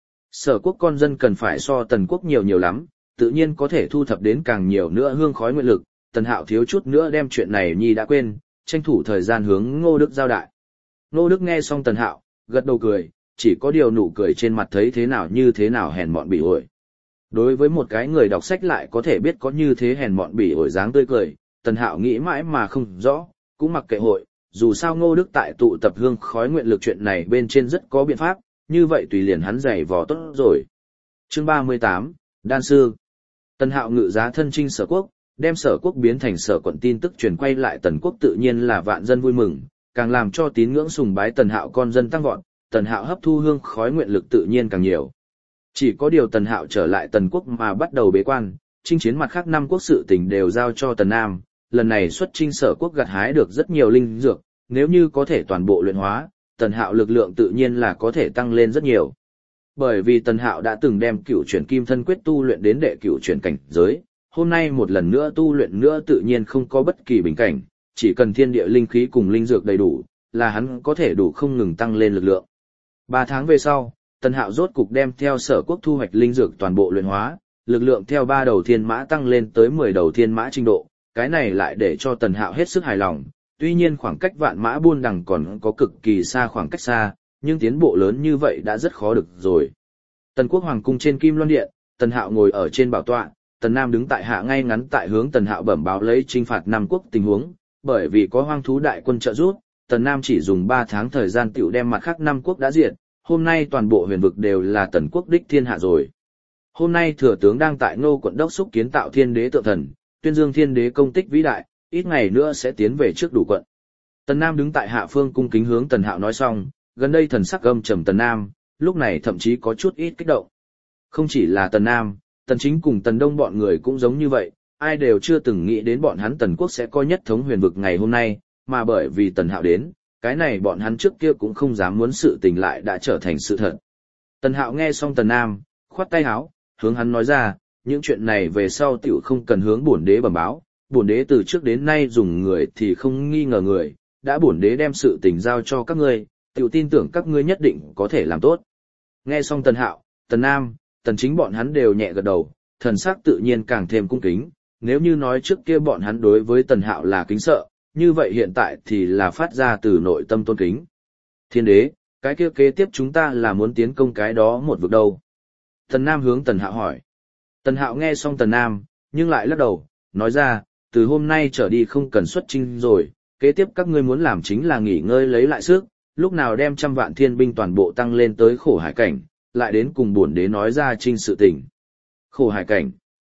Sở quốc con dân cần phải so Tần quốc nhiều nhiều lắm, tự nhiên có thể thu thập đến càng nhiều nữa hương khói nguyện lực, Tần Hạo thiếu chút nữa đem chuyện này nhi đã quên, tranh thủ thời gian hướng Ngô Đức giao đại. Ngô Đức nghe xong Tần Hạo, gật đầu cười, chỉ có điều nụ cười trên mặt thấy thế nào như thế nào hèn mọn bỉ ổi. Đối với một cái người đọc sách lại có thể biết có như thế hèn mọn bỉ ổi dáng tươi cười, Tần Hạo nghĩ mãi mà không rõ, cũng mặc kệ hội, dù sao Ngô Đức tại tụ tập hương khói nguyện lực chuyện này bên trên rất có biện pháp, như vậy tùy liền hắn giày vò tốt rồi. Chương ba mươi tám, Đan Sư. Tần Hạo ngự giá thân chinh Sở quốc, đem Sở quốc biến thành Sở quận tin tức truyền quay lại Tần quốc tự nhiên là vạn dân vui mừng, càng làm cho tín ngưỡng sùng bái Tần Hạo con dân tăng vọt, Tần Hạo hấp thu hương khói nguyện lực tự nhiên càng nhiều. Chỉ có điều Tần Hạo trở lại Tần quốc mà bắt đầu bế quan, chinh chiến mặt khác năm quốc sự tình đều giao cho Tần Nam, lần này xuất chinh Sở quốc gặt hái được rất nhiều linh dược, nếu như có thể toàn bộ luyện hóa, Tần Hạo lực lượng tự nhiên là có thể tăng lên rất nhiều. Bởi vì Tần Hạo đã từng đem Cửu Chuyển Kim Thân Quyết tu luyện đến đệ cửu chuyển cảnh giới, hôm nay một lần nữa tu luyện nữa tự nhiên không có bất kỳ bình cảnh, chỉ cần thiên địa linh khí cùng linh dược đầy đủ, là hắn có thể đủ không ngừng tăng lên lực lượng. Ba tháng về sau, Tần Hạo rốt cục đem theo Sở quốc thu hoạch linh dược toàn bộ luyện hóa, lực lượng theo ba đầu thiên mã tăng lên tới mười đầu thiên mã trình độ, cái này lại để cho Tần Hạo hết sức hài lòng. Tuy nhiên khoảng cách vạn mã buôn đằng còn có cực kỳ xa khoảng cách xa, nhưng tiến bộ lớn như vậy đã rất khó được rồi. Tần quốc hoàng cung trên Kim Loan Điện, Tần Hạo ngồi ở trên bảo tọa, Tần Nam đứng tại hạ ngay ngắn tại hướng Tần Hạo bẩm báo lấy chinh phạt Nam quốc tình huống, bởi vì có hoang thú đại quân trợ giúp, Tần Nam chỉ dùng ba tháng thời gian tiểu đem mặt khác năm quốc đã diệt, hôm nay toàn bộ huyền vực đều là Tần quốc đích thiên hạ rồi. Hôm nay thừa tướng đang tại Ngô quận đốc xúc kiến tạo Thiên Đế tượng thần, tuyên dương Thiên Đế công tích vĩ đại, ít ngày nữa sẽ tiến về trước đủ quận. Tần Nam đứng tại hạ phương cung kính hướng Tần Hạo nói xong, gần đây thần sắc âm trầm Tần Nam, lúc này thậm chí có chút ít kích động. Không chỉ là Tần Nam, Tần Chính cùng Tần Đông bọn người cũng giống như vậy, ai đều chưa từng nghĩ đến bọn hắn Tần quốc sẽ có nhất thống huyền vực ngày hôm nay, mà bởi vì Tần Hạo đến, cái này bọn hắn trước kia cũng không dám muốn sự tình lại đã trở thành sự thật. Tần Hạo nghe xong Tần Nam, khoát tay áo, hướng hắn nói ra, những chuyện này về sau tiểu không cần hướng bổn đế bẩm báo, bổn đế từ trước đến nay dùng người thì không nghi ngờ người, đã bổn đế đem sự tình giao cho các ngươi, tiểu tin tưởng các ngươi nhất định có thể làm tốt. Nghe xong Tần Hạo, Tần Nam, Tần Chính bọn hắn đều nhẹ gật đầu, thần sắc tự nhiên càng thêm cung kính, nếu như nói trước kia bọn hắn đối với Tần Hạo là kính sợ, như vậy hiện tại thì là phát ra từ nội tâm tôn kính. Thiên đế, cái kia kế tiếp chúng ta là muốn tiến công cái đó một vực đâu? Tần Nam hướng Tần Hạo hỏi. Tần Hạo nghe xong Tần Nam, nhưng lại lắc đầu, nói ra, từ hôm nay trở đi không cần xuất chinh rồi, kế tiếp các ngươi muốn làm chính là nghỉ ngơi lấy lại sức, lúc nào đem trăm vạn thiên binh toàn bộ tăng lên tới khổ hải cảnh, lại đến cùng bổn đế nói ra chinh sự tình. Khổ hải cảnh.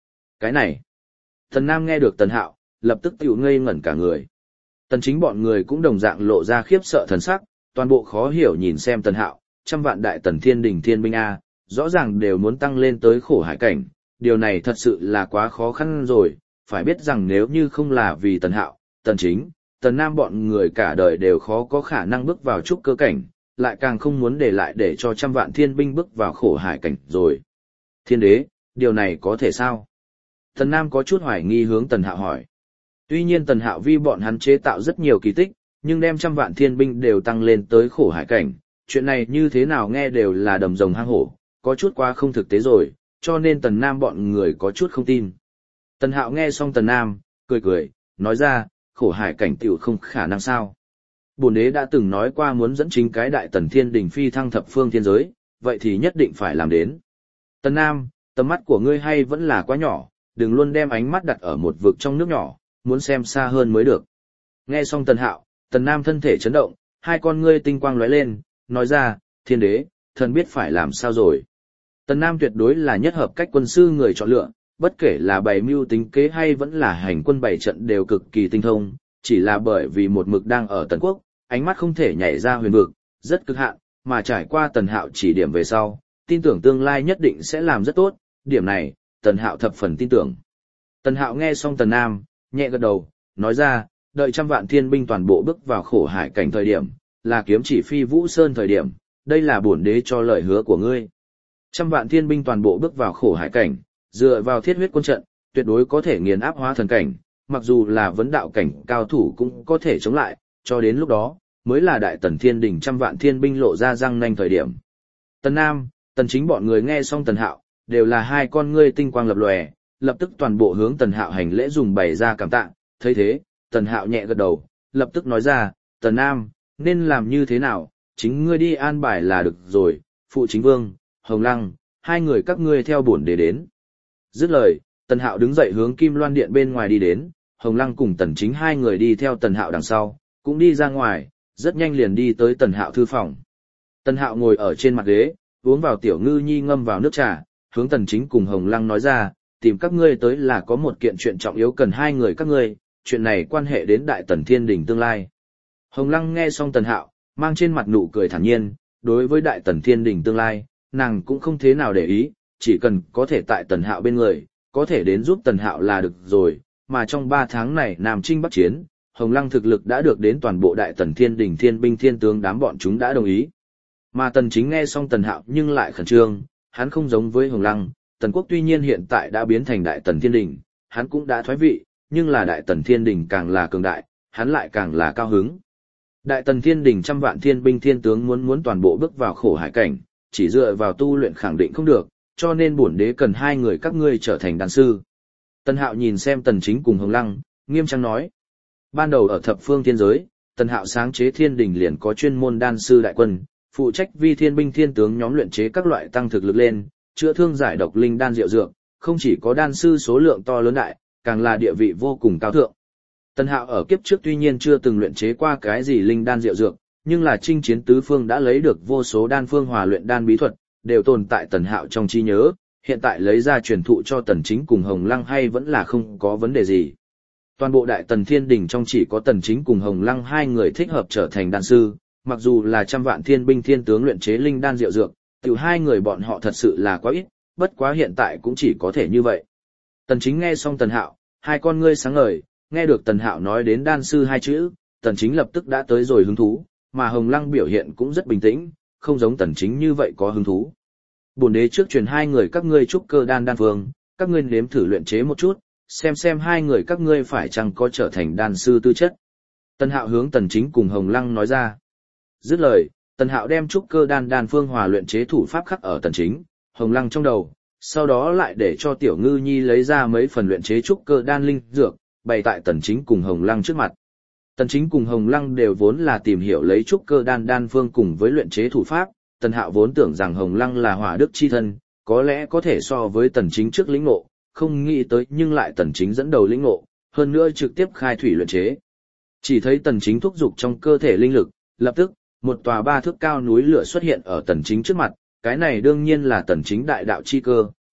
Cái này. Tần Nam nghe được Tần Hạo, lập tức tiểu ngây ngẩn cả người. Tần Chính bọn người cũng đồng dạng lộ ra khiếp sợ thần sắc, toàn bộ khó hiểu nhìn xem Tần Hạo, trăm vạn đại tần thiên đình thiên binh A, rõ ràng đều muốn tăng lên tới khổ hải cảnh, điều này thật sự là quá khó khăn rồi, phải biết rằng nếu như không là vì Tần Hạo, Tần Chính, Tần Nam bọn người cả đời đều khó có khả năng bước vào trúc cơ cảnh, lại càng không muốn để lại để cho trăm vạn thiên binh bước vào khổ hải cảnh rồi. Thiên đế, điều này có thể sao? Tần Nam có chút hoài nghi hướng Tần Hạo hỏi. Tuy nhiên Tần Hạo vì bọn hắn chế tạo rất nhiều kỳ tích, nhưng đem trăm vạn thiên binh đều tăng lên tới khổ hải cảnh, chuyện này như thế nào nghe đều là đầm rồng hang hổ, có chút quá không thực tế rồi, cho nên Tần Nam bọn người có chút không tin. Tần Hạo nghe xong Tần Nam, cười cười, nói ra, khổ hải cảnh tiểu không khả năng sao. Bổn đế đã từng nói qua muốn dẫn chính cái đại tần thiên đỉnh phi thăng thập phương thiên giới, vậy thì nhất định phải làm đến. Tần Nam, tầm mắt của ngươi hay vẫn là quá nhỏ, đừng luôn đem ánh mắt đặt ở một vực trong nước nhỏ, muốn xem xa hơn mới được. Nghe xong Tần Hạo, Tần Nam thân thể chấn động, hai con ngươi tinh quang lóe lên, nói ra, thiên đế, thần biết phải làm sao rồi. Tần Nam tuyệt đối là nhất hợp cách quân sư người chọn lựa, bất kể là bày mưu tính kế hay vẫn là hành quân bày trận đều cực kỳ tinh thông, chỉ là bởi vì một mực đang ở Tần Quốc, ánh mắt không thể nhảy ra huyền vực, rất cực hạn, mà trải qua Tần Hạo chỉ điểm về sau, tin tưởng tương lai nhất định sẽ làm rất tốt, điểm này, Tần Hạo thập phần tin tưởng. Tần Hạo nghe xong Tần Nam, nhẹ gật đầu, nói ra, đợi trăm vạn thiên binh toàn bộ bước vào khổ hải cảnh thời điểm, là kiếm chỉ phi Vũ Sơn thời điểm, đây là bổn đế cho lời hứa của ngươi. Trăm vạn thiên binh toàn bộ bước vào khổ hải cảnh, dựa vào thiết huyết quân trận, tuyệt đối có thể nghiền áp hóa thần cảnh, mặc dù là vấn đạo cảnh cao thủ cũng có thể chống lại, cho đến lúc đó, mới là đại tần thiên đỉnh trăm vạn thiên binh lộ ra răng nanh thời điểm. Tần Nam, Tần Chính bọn người nghe xong Tần Hạo, đều là hai con ngươi tinh quang lập lòe, lập tức toàn bộ hướng Tần Hạo hành lễ dùng bày ra cảm tạ, thấy thế, Tần Hạo nhẹ gật đầu, lập tức nói ra, Tần Nam, nên làm như thế nào, chính ngươi đi an bài là được rồi, phụ chính vương, Hồng Lăng, hai người các ngươi theo bổn đế đến. Dứt lời, Tần Hạo đứng dậy hướng Kim Loan Điện bên ngoài đi đến, Hồng Lăng cùng Tần Chính hai người đi theo Tần Hạo đằng sau, cũng đi ra ngoài, rất nhanh liền đi tới Tần Hạo thư phòng. Tần Hạo ngồi ở trên mặt ghế, uống vào tiểu ngư nhi ngâm vào nước trà, hướng Tần Chính cùng Hồng Lăng nói ra, tìm các ngươi tới là có một kiện chuyện trọng yếu cần hai người các ngươi, chuyện này quan hệ đến đại tần thiên đình tương lai. Hồng Lăng nghe xong Tần Hạo, mang trên mặt nụ cười thản nhiên, đối với đại tần thiên đình tương lai, nàng cũng không thế nào để ý, chỉ cần có thể tại Tần Hạo bên người, có thể đến giúp Tần Hạo là được rồi, mà trong ba tháng này Nam Trinh Bắc Chiến, Hồng Lăng thực lực đã được đến toàn bộ đại tần thiên đình thiên binh thiên tướng đám bọn chúng đã đồng ý. Mà Tần Chính nghe xong Tần Hạo nhưng lại khẩn trương, hắn không giống với Hồng Lăng, Tần Quốc tuy nhiên hiện tại đã biến thành đại tần thiên đình, hắn cũng đã thoái vị, nhưng là đại tần thiên đình càng là cường đại, hắn lại càng là cao hứng. Đại tần thiên đình trăm vạn thiên binh thiên tướng muốn muốn toàn bộ bước vào khổ hải cảnh, chỉ dựa vào tu luyện khẳng định không được, cho nên bổn đế cần hai người các ngươi trở thành đan sư. Tần Hạo nhìn xem Tần Chính cùng Hồng Lăng, nghiêm trang nói. Ban đầu ở thập phương thiên giới, Tần Hạo sáng chế thiên đình liền có chuyên môn đan sư đại quân, phụ trách vi thiên binh thiên tướng nhóm luyện chế các loại tăng thực lực lên, chữa thương giải độc linh đan diệu dược, không chỉ có đan sư số lượng to lớn đại, càng là địa vị vô cùng cao thượng. Tần Hạo ở kiếp trước tuy nhiên chưa từng luyện chế qua cái gì linh đan diệu dược, nhưng là chinh chiến tứ phương đã lấy được vô số đan phương hòa luyện đan bí thuật, đều tồn tại Tần Hạo trong trí nhớ, hiện tại lấy ra truyền thụ cho Tần Chính cùng Hồng Lăng hay vẫn là không có vấn đề gì. Toàn bộ đại tần thiên đình trong chỉ có Tần Chính cùng Hồng Lăng hai người thích hợp trở thành đan sư, mặc dù là trăm vạn thiên binh thiên tướng luyện chế linh đan diệu dược, tiểu hai người bọn họ thật sự là quá ít, bất quá hiện tại cũng chỉ có thể như vậy. Tần Chính nghe xong Tần Hạo, hai con ngươi sáng ngời, nghe được Tần Hạo nói đến đan sư hai chữ, Tần Chính lập tức đã tới rồi hứng thú, mà Hồng Lăng biểu hiện cũng rất bình tĩnh, không giống Tần Chính như vậy có hứng thú. Bổn đế trước truyền hai người các ngươi trúc cơ đan đan phương, các ngươi nếm thử luyện chế một chút, xem xem hai người các ngươi phải chăng có trở thành đan sư tư chất. Tần Hạo hướng Tần Chính cùng Hồng Lăng nói ra. Dứt lời, Tần Hạo đem trúc cơ đan đan phương hòa luyện chế thủ pháp khắc ở Tần Chính, Hồng Lăng trong đầu, sau đó lại để cho Tiểu Ngư Nhi lấy ra mấy phần luyện chế trúc cơ đan linh dược, bày tại Tần Chính cùng Hồng Lăng trước mặt. Tần Chính cùng Hồng Lăng đều vốn là tìm hiểu lấy trúc cơ đan đan phương cùng với luyện chế thủ pháp, Tần Hạo vốn tưởng rằng Hồng Lăng là hỏa đức chi thân, có lẽ có thể so với Tần Chính trước lĩnh ngộ, không nghĩ tới nhưng lại Tần Chính dẫn đầu lĩnh ngộ, hơn nữa trực tiếp khai thủy luyện chế. Chỉ thấy Tần Chính thúc dục trong cơ thể linh lực, lập tức, một tòa ba thước cao núi lửa xuất hiện ở Tần Chính trước mặt, cái này đương nhiên là Tần Chính đại đạo chi cơ,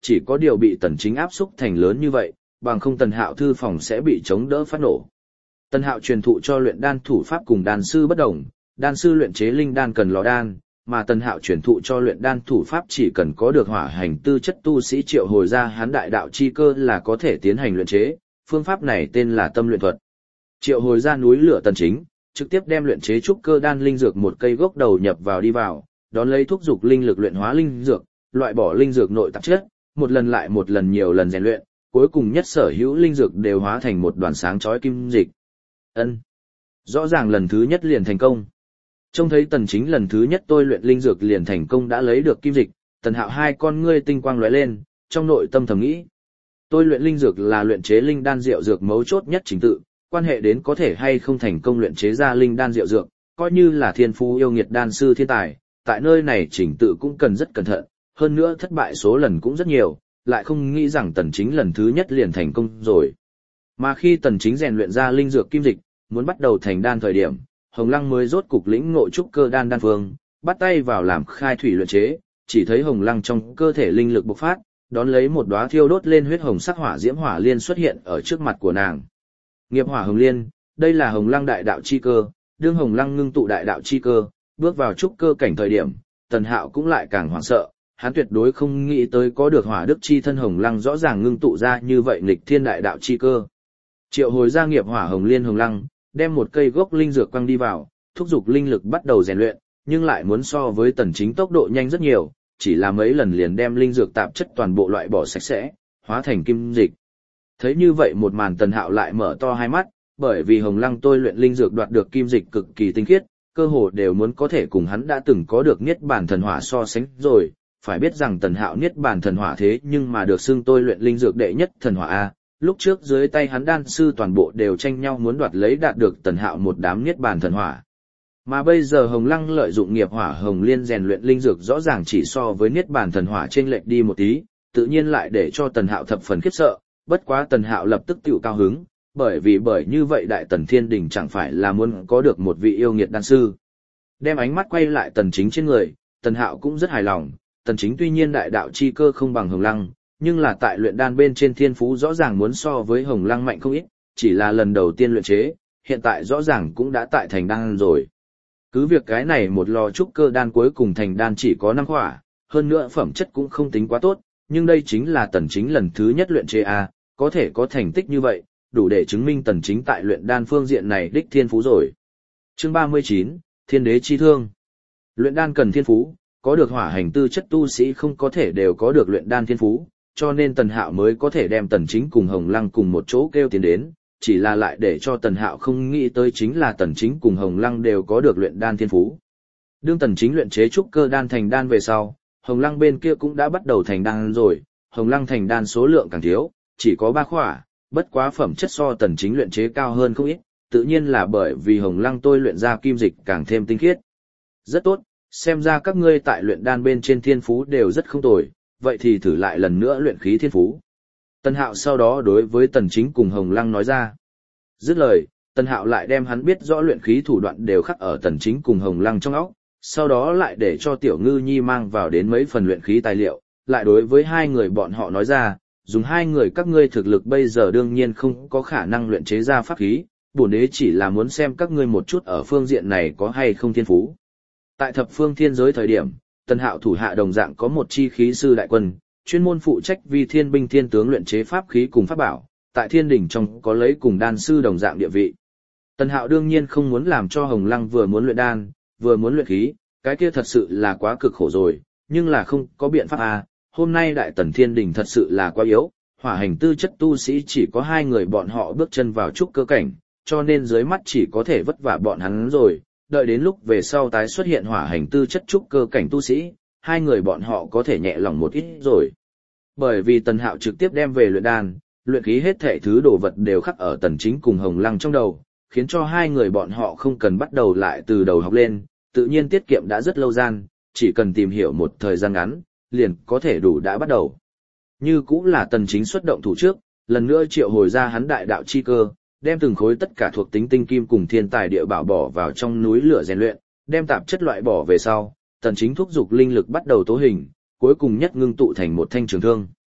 chỉ có điều bị Tần Chính áp xúc thành lớn như vậy, bằng không Tần Hạo thư phòng sẽ bị chống đỡ phát nổ. Tần Hạo truyền thụ cho luyện đan thủ pháp cùng đan sư bất đồng, đan sư luyện chế linh đan cần lò đan, mà Tần Hạo truyền thụ cho luyện đan thủ pháp chỉ cần có được hỏa hành tư chất tu sĩ triệu hồi ra hắn đại đạo chi cơ là có thể tiến hành luyện chế, phương pháp này tên là tâm luyện thuật. Triệu hồi ra núi lửa Tần Chính, trực tiếp đem luyện chế trúc cơ đan linh dược một cây gốc đầu nhập vào đi vào, đón lấy thúc dục linh lực luyện hóa linh dược, loại bỏ linh dược nội tạp chất, một lần lại một lần nhiều lần rèn luyện, cuối cùng nhất sở hữu linh dược đều hóa thành một đoàn sáng chói kim dịch. Ân, rõ ràng lần thứ nhất liền thành công. Trông thấy Tần Chính lần thứ nhất tôi luyện linh dược liền thành công đã lấy được kim dịch, Tần Hạo hai con ngươi tinh quang lóe lên, trong nội tâm thầm nghĩ. Tôi luyện linh dược là luyện chế linh đan rượu dược mấu chốt nhất trình tự, quan hệ đến có thể hay không thành công luyện chế ra linh đan rượu dược, coi như là thiên phú yêu nghiệt đan sư thiên tài, tại nơi này trình tự cũng cần rất cẩn thận, hơn nữa thất bại số lần cũng rất nhiều, lại không nghĩ rằng Tần Chính lần thứ nhất liền thành công rồi. Mà khi Tần Chính rèn luyện ra linh dược kim dịch, muốn bắt đầu thành đan thời điểm, Hồng Lăng mới rốt cục lĩnh ngộ trúc cơ đan đan phương, bắt tay vào làm khai thủy luyện chế, chỉ thấy Hồng Lăng trong cơ thể linh lực bộc phát, đón lấy một đóa thiêu đốt lên huyết hồng sắc hỏa diễm hỏa liên xuất hiện ở trước mặt của nàng. Nghiệp hỏa hồng liên, đây là Hồng Lăng đại đạo chi cơ, đương Hồng Lăng ngưng tụ đại đạo chi cơ, bước vào trúc cơ cảnh thời điểm, Tần Hạo cũng lại càng hoảng sợ, hắn tuyệt đối không nghĩ tới có được hỏa đức chi thân Hồng Lăng rõ ràng ngưng tụ ra như vậy nghịch thiên đại đạo chi cơ. Triệu hồi ra nghiệp hỏa hồng liên Hồng Lăng, đem một cây gốc linh dược quăng đi vào, thúc giục linh lực bắt đầu rèn luyện, nhưng lại muốn so với Tần Chính tốc độ nhanh rất nhiều, chỉ là mấy lần liền đem linh dược tạp chất toàn bộ loại bỏ sạch sẽ, hóa thành kim dịch. Thấy như vậy một màn Tần Hạo lại mở to hai mắt, bởi vì Hồng Lăng tôi luyện linh dược đoạt được kim dịch cực kỳ tinh khiết, cơ hồ đều muốn có thể cùng hắn đã từng có được niết bàn thần hỏa so sánh rồi, phải biết rằng Tần Hạo niết bàn thần hỏa thế nhưng mà được xưng tôi luyện linh dược đệ nhất thần hỏa a, lúc trước dưới tay hắn đan sư toàn bộ đều tranh nhau muốn đoạt lấy đạt được Tần Hạo một đám niết bàn thần hỏa. Mà bây giờ Hồng Lăng lợi dụng nghiệp hỏa hồng liên rèn luyện linh dược rõ ràng chỉ so với niết bàn thần hỏa chênh lệch đi một tí, tự nhiên lại để cho Tần Hạo thập phần khiếp sợ, bất quá Tần Hạo lập tức tiểu cao hứng, bởi vì bởi như vậy Đại Tần Thiên Đình chẳng phải là muốn có được một vị yêu nghiệt đan sư. Đem ánh mắt quay lại Tần Chính trên người, Tần Hạo cũng rất hài lòng, Tần Chính tuy nhiên đại đạo chi cơ không bằng Hồng Lăng, nhưng là tại luyện đan bên trên thiên phú rõ ràng muốn so với Hồng Lăng mạnh không ít, chỉ là lần đầu tiên luyện chế, hiện tại rõ ràng cũng đã tại thành đan rồi. Cứ việc cái này một lò trúc cơ đan cuối cùng thành đan chỉ có năm khỏa, hơn nữa phẩm chất cũng không tính quá tốt, nhưng đây chính là Tần Chính lần thứ nhất luyện chế a, có thể có thành tích như vậy, đủ để chứng minh Tần Chính tại luyện đan phương diện này đích thiên phú rồi. Chương ba mươi chín, Thiên Đế chi thương. Luyện đan cần thiên phú, có được hỏa hành tư chất tu sĩ không có thể đều có được luyện đan thiên phú, cho nên Tần Hạo mới có thể đem Tần Chính cùng Hồng Lăng cùng một chỗ kêu tiến đến, chỉ là lại để cho Tần Hạo không nghĩ tới chính là Tần Chính cùng Hồng Lăng đều có được luyện đan thiên phú. Đương Tần Chính luyện chế trúc cơ đan thành đan về sau, Hồng Lăng bên kia cũng đã bắt đầu thành đan rồi, Hồng Lăng thành đan số lượng càng thiếu, chỉ có ba khỏa, bất quá phẩm chất so Tần Chính luyện chế cao hơn không ít, tự nhiên là bởi vì Hồng Lăng tôi luyện ra kim dịch càng thêm tinh khiết. Rất tốt, xem ra các ngươi tại luyện đan bên trên thiên phú đều rất không tồi, vậy thì thử lại lần nữa luyện khí thiên phú. Tần Hạo sau đó đối với Tần Chính cùng Hồng Lăng nói ra. Dứt lời, Tần Hạo lại đem hắn biết rõ luyện khí thủ đoạn đều khắc ở Tần Chính cùng Hồng Lăng trong óc, sau đó lại để cho Tiểu Ngư Nhi mang vào đến mấy phần luyện khí tài liệu, lại đối với hai người bọn họ nói ra, dùng hai người các ngươi thực lực bây giờ đương nhiên không có khả năng luyện chế ra pháp khí, bổn đế chỉ là muốn xem các ngươi một chút ở phương diện này có hay không thiên phú. Tại thập phương thiên giới thời điểm, Tần Hạo thủ hạ đồng dạng có một chi khí sư đại quân, chuyên môn phụ trách vì thiên binh thiên tướng luyện chế pháp khí cùng pháp bảo, tại thiên đỉnh trong có lấy cùng đan sư đồng dạng địa vị. Tần Hạo đương nhiên không muốn làm cho Hồng Lăng vừa muốn luyện đan, vừa muốn luyện khí, cái kia thật sự là quá cực khổ rồi, nhưng là không có biện pháp à, hôm nay Đại Tần Thiên Đình thật sự là quá yếu, hỏa hành tư chất tu sĩ chỉ có hai người bọn họ bước chân vào trúc cơ cảnh, cho nên dưới mắt chỉ có thể vất vả bọn hắn rồi, đợi đến lúc về sau tái xuất hiện hỏa hành tư chất trúc cơ cảnh tu sĩ, hai người bọn họ có thể nhẹ lòng một ít rồi. Bởi vì Tần Hạo trực tiếp đem về luyện đan, luyện khí hết thảy thứ đồ vật đều khắc ở Tần Chính cùng Hồng Lăng trong đầu, khiến cho hai người bọn họ không cần bắt đầu lại từ đầu học lên, tự nhiên tiết kiệm đã rất lâu gian, chỉ cần tìm hiểu một thời gian ngắn, liền có thể đủ đã bắt đầu. Như cũng là Tần Chính xuất động thủ trước, lần nữa triệu hồi ra hắn đại đạo chi cơ, đem từng khối tất cả thuộc tính tinh kim cùng thiên tài địa bảo bỏ vào trong núi lửa rèn luyện, đem tạp chất loại bỏ về sau, Tần Chính thúc dục linh lực bắt đầu tố hình, cuối cùng nhất ngưng tụ thành một thanh trường thương.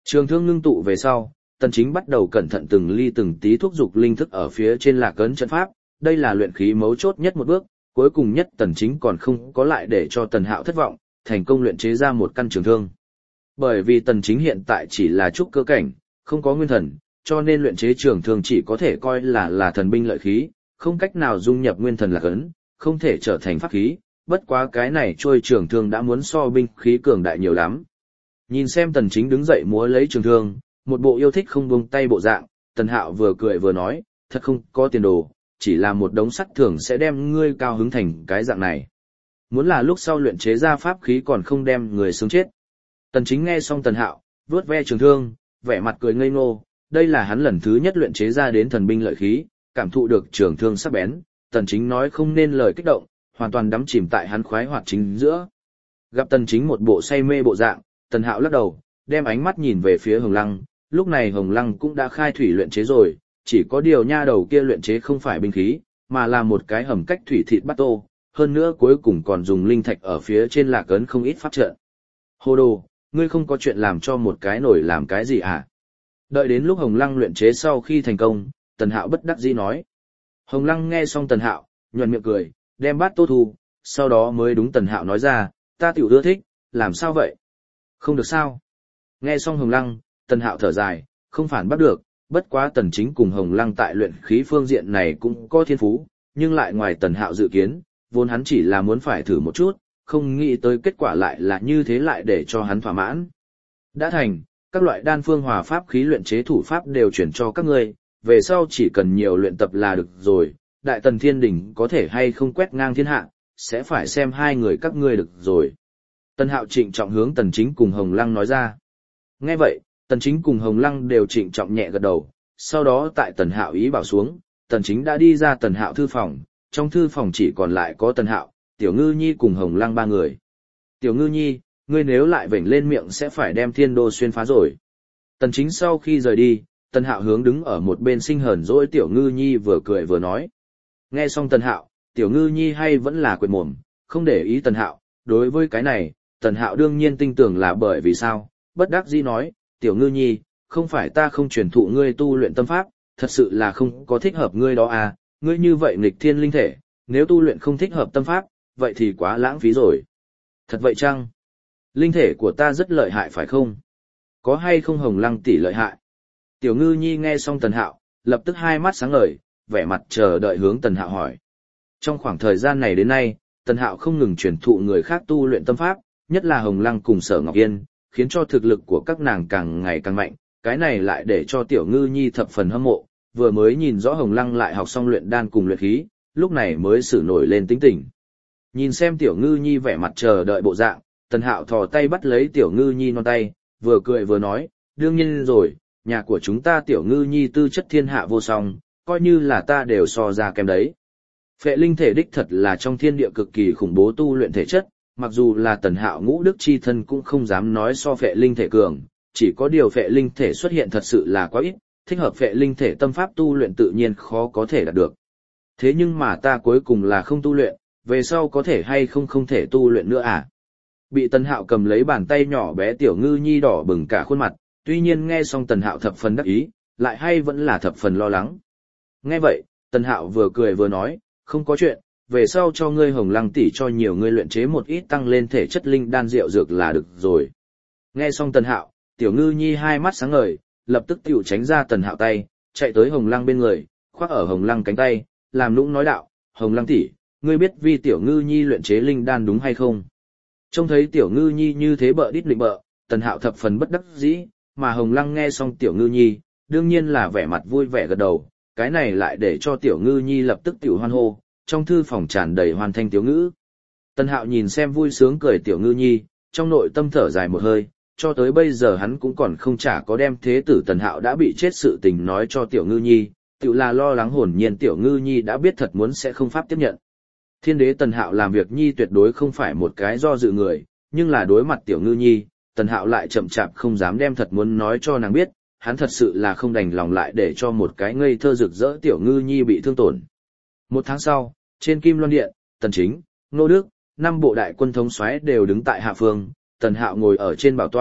Trường thương ngưng tụ về sau, Tần Chính bắt đầu cẩn thận từng ly từng tí thúc dục linh thức ở phía trên lạc ấn trận pháp, đây là luyện khí mấu chốt nhất một bước, cuối cùng nhất Tần Chính còn không có lại để cho Tần Hạo thất vọng, thành công luyện chế ra một căn trường thương. Bởi vì Tần Chính hiện tại chỉ là trúc cơ cảnh, không có nguyên thần, cho nên luyện chế trường thương chỉ có thể coi là là thần binh lợi khí, không cách nào dung nhập nguyên thần lạc ấn, không thể trở thành pháp khí, bất quá cái này trôi trường thương đã muốn so binh khí cường đại nhiều lắm. Nhìn xem Tần Chính đứng dậy múa lấy trường thương, một bộ yêu thích không buông tay bộ dạng, Tần Hạo vừa cười vừa nói, thật không có tiền đồ, chỉ là một đống sắt thường sẽ đem ngươi cao hứng thành cái dạng này. Muốn là lúc sau luyện chế ra pháp khí còn không đem người sống chết. Tần Chính nghe xong Tần Hạo, vuốt ve trường thương, vẻ mặt cười ngây ngô, đây là hắn lần thứ nhất luyện chế ra đến thần binh lợi khí, cảm thụ được trường thương sắc bén, Tần Chính nói không nên lời kích động, hoàn toàn đắm chìm tại hắn khoái hoạt chính giữa. Gặp Tần Chính một bộ say mê bộ dạng, Tần Hạo lắc đầu, đem ánh mắt nhìn về phía Hồng Lăng, lúc này Hồng Lăng cũng đã khai thủy luyện chế rồi, chỉ có điều nha đầu kia luyện chế không phải binh khí, mà là một cái hầm cách thủy thịt bát tô, hơn nữa cuối cùng còn dùng linh thạch ở phía trên lạc ấn không ít pháp trận. Hồ đồ, ngươi không có chuyện làm cho một cái nổi làm cái gì à? Đợi đến lúc Hồng Lăng luyện chế sau khi thành công, Tần Hạo bất đắc dĩ nói. Hồng Lăng nghe xong Tần Hạo, nhuận miệng cười, đem bát tô thu, sau đó mới đúng Tần Hạo nói ra, ta tiểu ưa thích, làm sao vậy? Không được sao? Nghe xong Hồng Lăng, Tần Hạo thở dài, không phản bắt được, bất quá Tần Chính cùng Hồng Lăng tại luyện khí phương diện này cũng có thiên phú, nhưng lại ngoài Tần Hạo dự kiến, vốn hắn chỉ là muốn phải thử một chút, không nghĩ tới kết quả lại là như thế lại để cho hắn thỏa mãn. Đã thành, các loại đan phương hòa pháp khí luyện chế thủ pháp đều chuyển cho các ngươi, về sau chỉ cần nhiều luyện tập là được rồi, Đại Tần Thiên Đỉnh có thể hay không quét ngang thiên hạ, sẽ phải xem hai người các ngươi được rồi. Tần Hạo trịnh trọng hướng Tần Chính cùng Hồng Lăng nói ra. Nghe vậy, Tần Chính cùng Hồng Lăng đều trịnh trọng nhẹ gật đầu, sau đó tại Tần Hạo ý bảo xuống, Tần Chính đã đi ra Tần Hạo thư phòng, trong thư phòng chỉ còn lại có Tần Hạo, Tiểu Ngư Nhi cùng Hồng Lăng ba người. Tiểu Ngư Nhi, ngươi nếu lại vểnh lên miệng sẽ phải đem thiên đô xuyên phá rồi. Tần Chính sau khi rời đi, Tần Hạo hướng đứng ở một bên sinh hờn dỗi Tiểu Ngư Nhi vừa cười vừa nói. Nghe xong Tần Hạo, Tiểu Ngư Nhi hay vẫn là quệt mồm, không để ý Tần Hạo, đối với cái này, Tần Hạo đương nhiên tin tưởng là bởi vì sao, bất đắc dĩ nói, Tiểu Ngư Nhi, không phải ta không truyền thụ ngươi tu luyện tâm pháp, thật sự là không có thích hợp ngươi đó à, ngươi như vậy nghịch thiên linh thể, nếu tu luyện không thích hợp tâm pháp, vậy thì quá lãng phí rồi. Thật vậy chăng? Linh thể của ta rất lợi hại phải không? Có hay không Hồng Lăng tỷ lợi hại? Tiểu Ngư Nhi nghe xong Tần Hạo, lập tức hai mắt sáng ngời, vẻ mặt chờ đợi hướng Tần Hạo hỏi. Trong khoảng thời gian này đến nay, Tần Hạo không ngừng truyền thụ người khác tu luyện tâm pháp, nhất là Hồng Lăng cùng Sở Ngọc Yên, khiến cho thực lực của các nàng càng ngày càng mạnh, cái này lại để cho Tiểu Ngư Nhi thập phần hâm mộ, vừa mới nhìn rõ Hồng Lăng lại học xong luyện đan cùng luyện khí, lúc này mới sử nổi lên tính tình. Nhìn xem Tiểu Ngư Nhi vẻ mặt chờ đợi bộ dạng, Tần Hạo thò tay bắt lấy Tiểu Ngư Nhi non tay, vừa cười vừa nói, đương nhiên rồi, nhà của chúng ta Tiểu Ngư Nhi tư chất thiên hạ vô song, coi như là ta đều so ra kém đấy. Phệ linh thể đích thật là trong thiên địa cực kỳ khủng bố tu luyện thể chất, mặc dù là Tần Hạo ngũ đức chi thân cũng không dám nói so phệ linh thể cường, chỉ có điều phệ linh thể xuất hiện thật sự là quá ít, thích hợp phệ linh thể tâm pháp tu luyện tự nhiên khó có thể đạt được. Thế nhưng mà ta cuối cùng là không tu luyện, về sau có thể hay không không thể tu luyện nữa à? Bị Tần Hạo cầm lấy bàn tay nhỏ bé Tiểu Ngư Nhi đỏ bừng cả khuôn mặt, tuy nhiên nghe xong Tần Hạo thập phần đắc ý, lại hay vẫn là thập phần lo lắng. Nghe vậy, Tần Hạo vừa cười vừa nói, không có chuyện, về sau cho ngươi Hồng Lăng tỷ cho nhiều ngươi luyện chế một ít tăng lên thể chất linh đan rượu dược là được rồi. Nghe xong Tần Hạo, Tiểu Ngư Nhi hai mắt sáng ngời, lập tức tiểu tránh ra Tần Hạo tay, chạy tới Hồng Lăng bên người, khoác ở Hồng Lăng cánh tay, làm nũng nói đạo, Hồng Lăng tỷ, ngươi biết vì Tiểu Ngư Nhi luyện chế linh đan đúng hay không? Trông thấy Tiểu Ngư Nhi như thế bợ đít định bợ, Tần Hạo thập phần bất đắc dĩ, mà Hồng Lăng nghe xong Tiểu Ngư Nhi, đương nhiên là vẻ mặt vui vẻ gật đầu, cái này lại để cho Tiểu Ngư Nhi lập tức tiểu hoan hô, trong thư phòng tràn đầy hoàn thanh tiểu ngữ. Tần Hạo nhìn xem vui sướng cười Tiểu Ngư Nhi, trong nội tâm thở dài một hơi, cho tới bây giờ hắn cũng còn không chả có đem thế tử Tần Hạo đã bị chết sự tình nói cho Tiểu Ngư Nhi, tự là lo lắng hồn nhiên Tiểu Ngư Nhi đã biết thật muốn sẽ không pháp tiếp nhận. Thiên đế Tần Hạo làm việc Nhi tuyệt đối không phải một cái do dự người, nhưng là đối mặt Tiểu Ngư Nhi, Tần Hạo lại chậm chạp không dám đem thật muốn nói cho nàng biết, hắn thật sự là không đành lòng lại để cho một cái ngây thơ rực rỡ Tiểu Ngư Nhi bị thương tổn. Một tháng sau, trên Kim Loan Điện, Tần Chính, Nô Đức, năm bộ đại quân thống soái đều đứng tại hạ phương, Tần Hạo ngồi ở trên bảo tọa,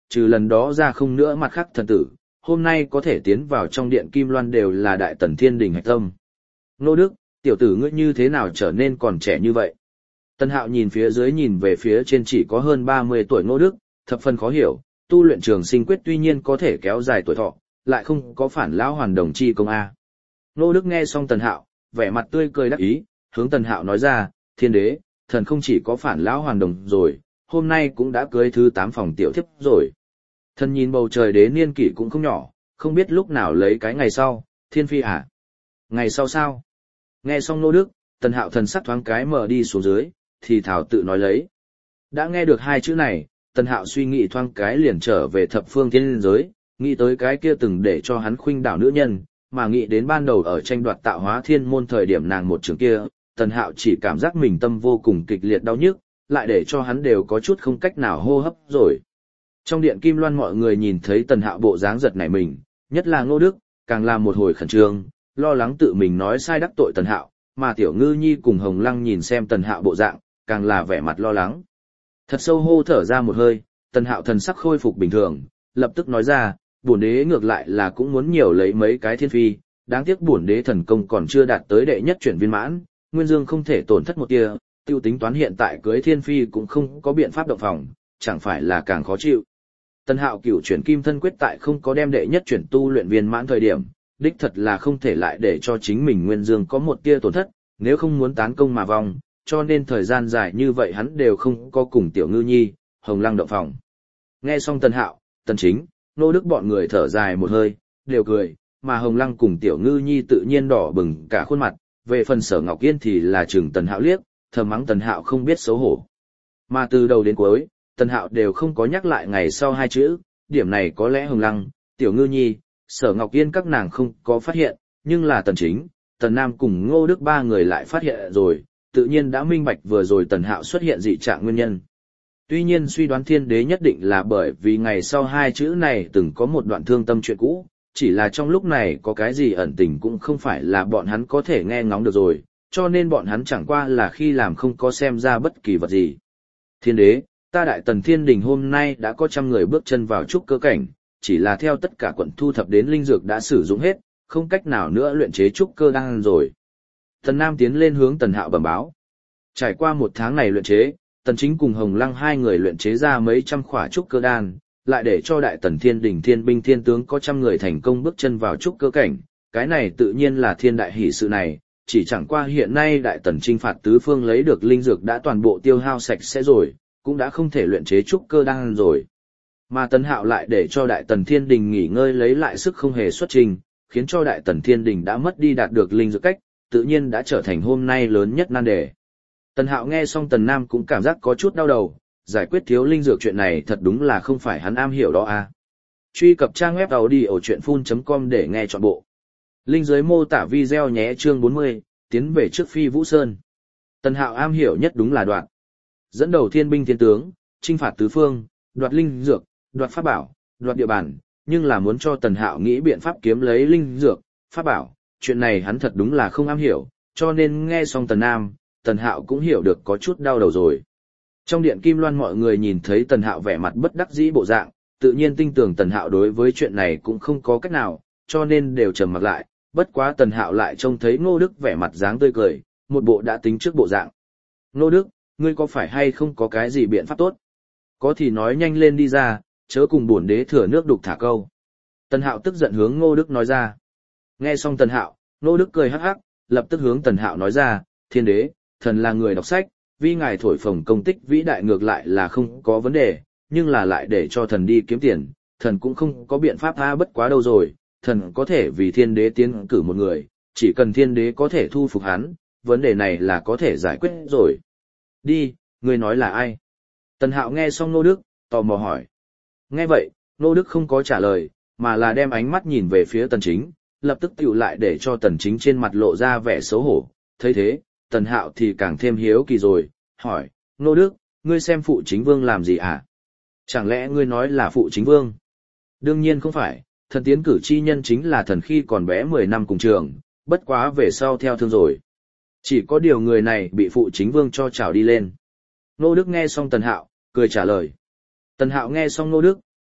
trừ lần đó ra không nữa mặt khác thần tử, hôm nay có thể tiến vào trong điện Kim Loan đều là đại tần thiên đình hạch tâm. Ngô Đức, tiểu tử ngươi như thế nào trở nên còn trẻ như vậy? Tân Hạo nhìn phía dưới nhìn về phía trên chỉ có hơn ba mươi tuổi Ngô Đức, thập phần khó hiểu, tu luyện trường sinh quyết tuy nhiên có thể kéo dài tuổi thọ, lại không có phản lão hoàn đồng chi công a. Ngô Đức nghe xong Tần Hạo, vẻ mặt tươi cười đắc ý, hướng Tần Hạo nói ra, thiên đế, thần không chỉ có phản lão hoàn đồng rồi, hôm nay cũng đã cưới thứ tám phòng tiểu thiếp rồi. Thần nhìn bầu trời đế niên kỷ cũng không nhỏ, không biết lúc nào lấy cái ngày sau, thiên phi à? Ngày sau sao? Nghe xong Ngô Đức, Tần Hạo thần sắc thoáng cái mở đi xuống dưới, thì thảo tự nói lấy. Đã nghe được hai chữ này, Tần Hạo suy nghĩ thoáng cái liền trở về thập phương thiên giới, nghĩ tới cái kia từng để cho hắn khuynh đảo nữ nhân, mà nghĩ đến ban đầu ở tranh đoạt tạo hóa thiên môn thời điểm nàng một trường kia, Tần Hạo chỉ cảm giác mình tâm vô cùng kịch liệt đau nhức, lại để cho hắn đều có chút không cách nào hô hấp rồi. Trong điện Kim Loan mọi người nhìn thấy Tần Hạo bộ dáng giật nảy mình, nhất là Ngô Đức, càng là một hồi khẩn trương, lo lắng tự mình nói sai đắc tội Tần Hạo, mà Tiểu Ngư Nhi cùng Hồng Lăng nhìn xem Tần Hạo bộ dạng, càng là vẻ mặt lo lắng. Thật sâu hô thở ra một hơi, Tần Hạo thần sắc khôi phục bình thường, lập tức nói ra, bổn đế ngược lại là cũng muốn nhiều lấy mấy cái thiên phi, đáng tiếc bổn đế thần công còn chưa đạt tới đệ nhất chuyển viên mãn, Nguyên Dương không thể tổn thất một tia, tiêu tính toán hiện tại cưới thiên phi cũng không có biện pháp động phòng, chẳng phải là càng khó chịu. Tần Hạo cửu chuyển kim thân quyết tại không có đem đệ nhất chuyển tu luyện viên mãn thời điểm, đích thật là không thể lại để cho chính mình Nguyên Dương có một tia tổn thất, nếu không muốn tán công mà vong, cho nên thời gian dài như vậy hắn đều không có cùng Tiểu Ngư Nhi, Hồng Lăng động phòng. Nghe xong Tần Hạo, Tần Chính, Ngô Đức bọn người thở dài một hơi, đều cười, mà Hồng Lăng cùng Tiểu Ngư Nhi tự nhiên đỏ bừng cả khuôn mặt, về phần Sở Ngọc Yên thì là chừng Tần Hạo liếc, thầm mắng Tần Hạo không biết xấu hổ. Mà từ đầu đến cuối, Tần Hạo đều không có nhắc lại ngày sau hai chữ, điểm này có lẽ Hồng Lăng, Tiểu Ngư Nhi, Sở Ngọc Yên các nàng không có phát hiện, nhưng là Tần Chính, Tần Nam cùng Ngô Đức ba người lại phát hiện rồi, tự nhiên đã minh bạch vừa rồi Tần Hạo xuất hiện dị trạng nguyên nhân. Tuy nhiên suy đoán thiên đế nhất định là bởi vì ngày sau hai chữ này từng có một đoạn thương tâm chuyện cũ, chỉ là trong lúc này có cái gì ẩn tình cũng không phải là bọn hắn có thể nghe ngóng được rồi, cho nên bọn hắn chẳng qua là khi làm không có xem ra bất kỳ vật gì. Thiên đế, ta đại tần thiên đình hôm nay đã có trăm người bước chân vào trúc cơ cảnh, chỉ là theo tất cả quận thu thập đến linh dược đã sử dụng hết, không cách nào nữa luyện chế trúc cơ đan rồi. Tần Nam tiến lên hướng Tần Hạo bẩm báo. Trải qua một tháng này luyện chế, Tần Chính cùng Hồng Lăng hai người luyện chế ra mấy trăm khỏa trúc cơ đan, lại để cho đại tần thiên đình thiên binh thiên tướng có trăm người thành công bước chân vào trúc cơ cảnh, cái này tự nhiên là thiên đại hỷ sự này, chỉ chẳng qua hiện nay đại tần chinh phạt tứ phương lấy được linh dược đã toàn bộ tiêu hao sạch sẽ rồi, cũng đã không thể luyện chế trúc cơ đan rồi. Mà Tần Hạo lại để cho đại tần thiên đình nghỉ ngơi lấy lại sức không hề xuất trình, khiến cho đại tần thiên đình đã mất đi đạt được linh dược cách, tự nhiên đã trở thành hôm nay lớn nhất nan đề. Tần Hạo nghe xong Tần Nam cũng cảm giác có chút đau đầu, giải quyết thiếu linh dược chuyện này thật đúng là không phải hắn am hiểu đó à. Truy cập trang web audiochuyenphun chấm com để nghe trọn bộ. Link dưới mô tả video nhé. Chương bốn mươi, tiến về trước Phi Vũ Sơn. Tần Hạo am hiểu nhất đúng là đoạt. Dẫn đầu thiên binh thiên tướng, chinh phạt tứ phương, đoạt linh dược, đoạt pháp bảo, đoạt địa bàn, nhưng là muốn cho Tần Hạo nghĩ biện pháp kiếm lấy linh dược, pháp bảo, chuyện này hắn thật đúng là không am hiểu, cho nên nghe xong Tần Nam, Tần Hạo cũng hiểu được có chút đau đầu rồi. Trong điện Kim Loan mọi người nhìn thấy Tần Hạo vẻ mặt bất đắc dĩ bộ dạng, tự nhiên tin tưởng Tần Hạo đối với chuyện này cũng không có cách nào, cho nên đều trầm mặc lại, bất quá Tần Hạo lại trông thấy Ngô Đức vẻ mặt dáng tươi cười, một bộ đã tính trước bộ dạng. Ngô Đức, ngươi có phải hay không có cái gì biện pháp tốt? Có thì nói nhanh lên đi ra, chớ cùng bổn đế thừa nước đục thả câu. Tần Hạo tức giận hướng Ngô Đức nói ra. Nghe xong Tần Hạo, Ngô Đức cười hắc hắc, lập tức hướng Tần Hạo nói ra, thiên đế, thần là người đọc sách, vì ngài thổi phồng công tích vĩ đại ngược lại là không có vấn đề, nhưng là lại để cho thần đi kiếm tiền, thần cũng không có biện pháp tha bất quá đâu rồi, thần có thể vì thiên đế tiến cử một người, chỉ cần thiên đế có thể thu phục hắn, vấn đề này là có thể giải quyết rồi. Đi, người nói là ai? Tần Hạo nghe xong Ngô Đức, tò mò hỏi. Nghe vậy, Ngô Đức không có trả lời, mà là đem ánh mắt nhìn về phía Tần Chính, lập tức tiểu lại để cho Tần Chính trên mặt lộ ra vẻ xấu hổ. Thấy thế, Tần Hạo thì càng thêm hiếu kỳ rồi, hỏi, Ngô Đức, ngươi xem phụ chính vương làm gì à? Chẳng lẽ ngươi nói là phụ chính vương? Đương nhiên không phải, thần tiến cử chi nhân chính là thần khi còn bé mười năm cùng trường, bất quá về sau theo thương rồi. Chỉ có điều người này bị phụ chính vương cho trảo đi lên. Ngô Đức nghe xong Tần Hạo, cười trả lời. Tần Hạo nghe xong Ngô Đức,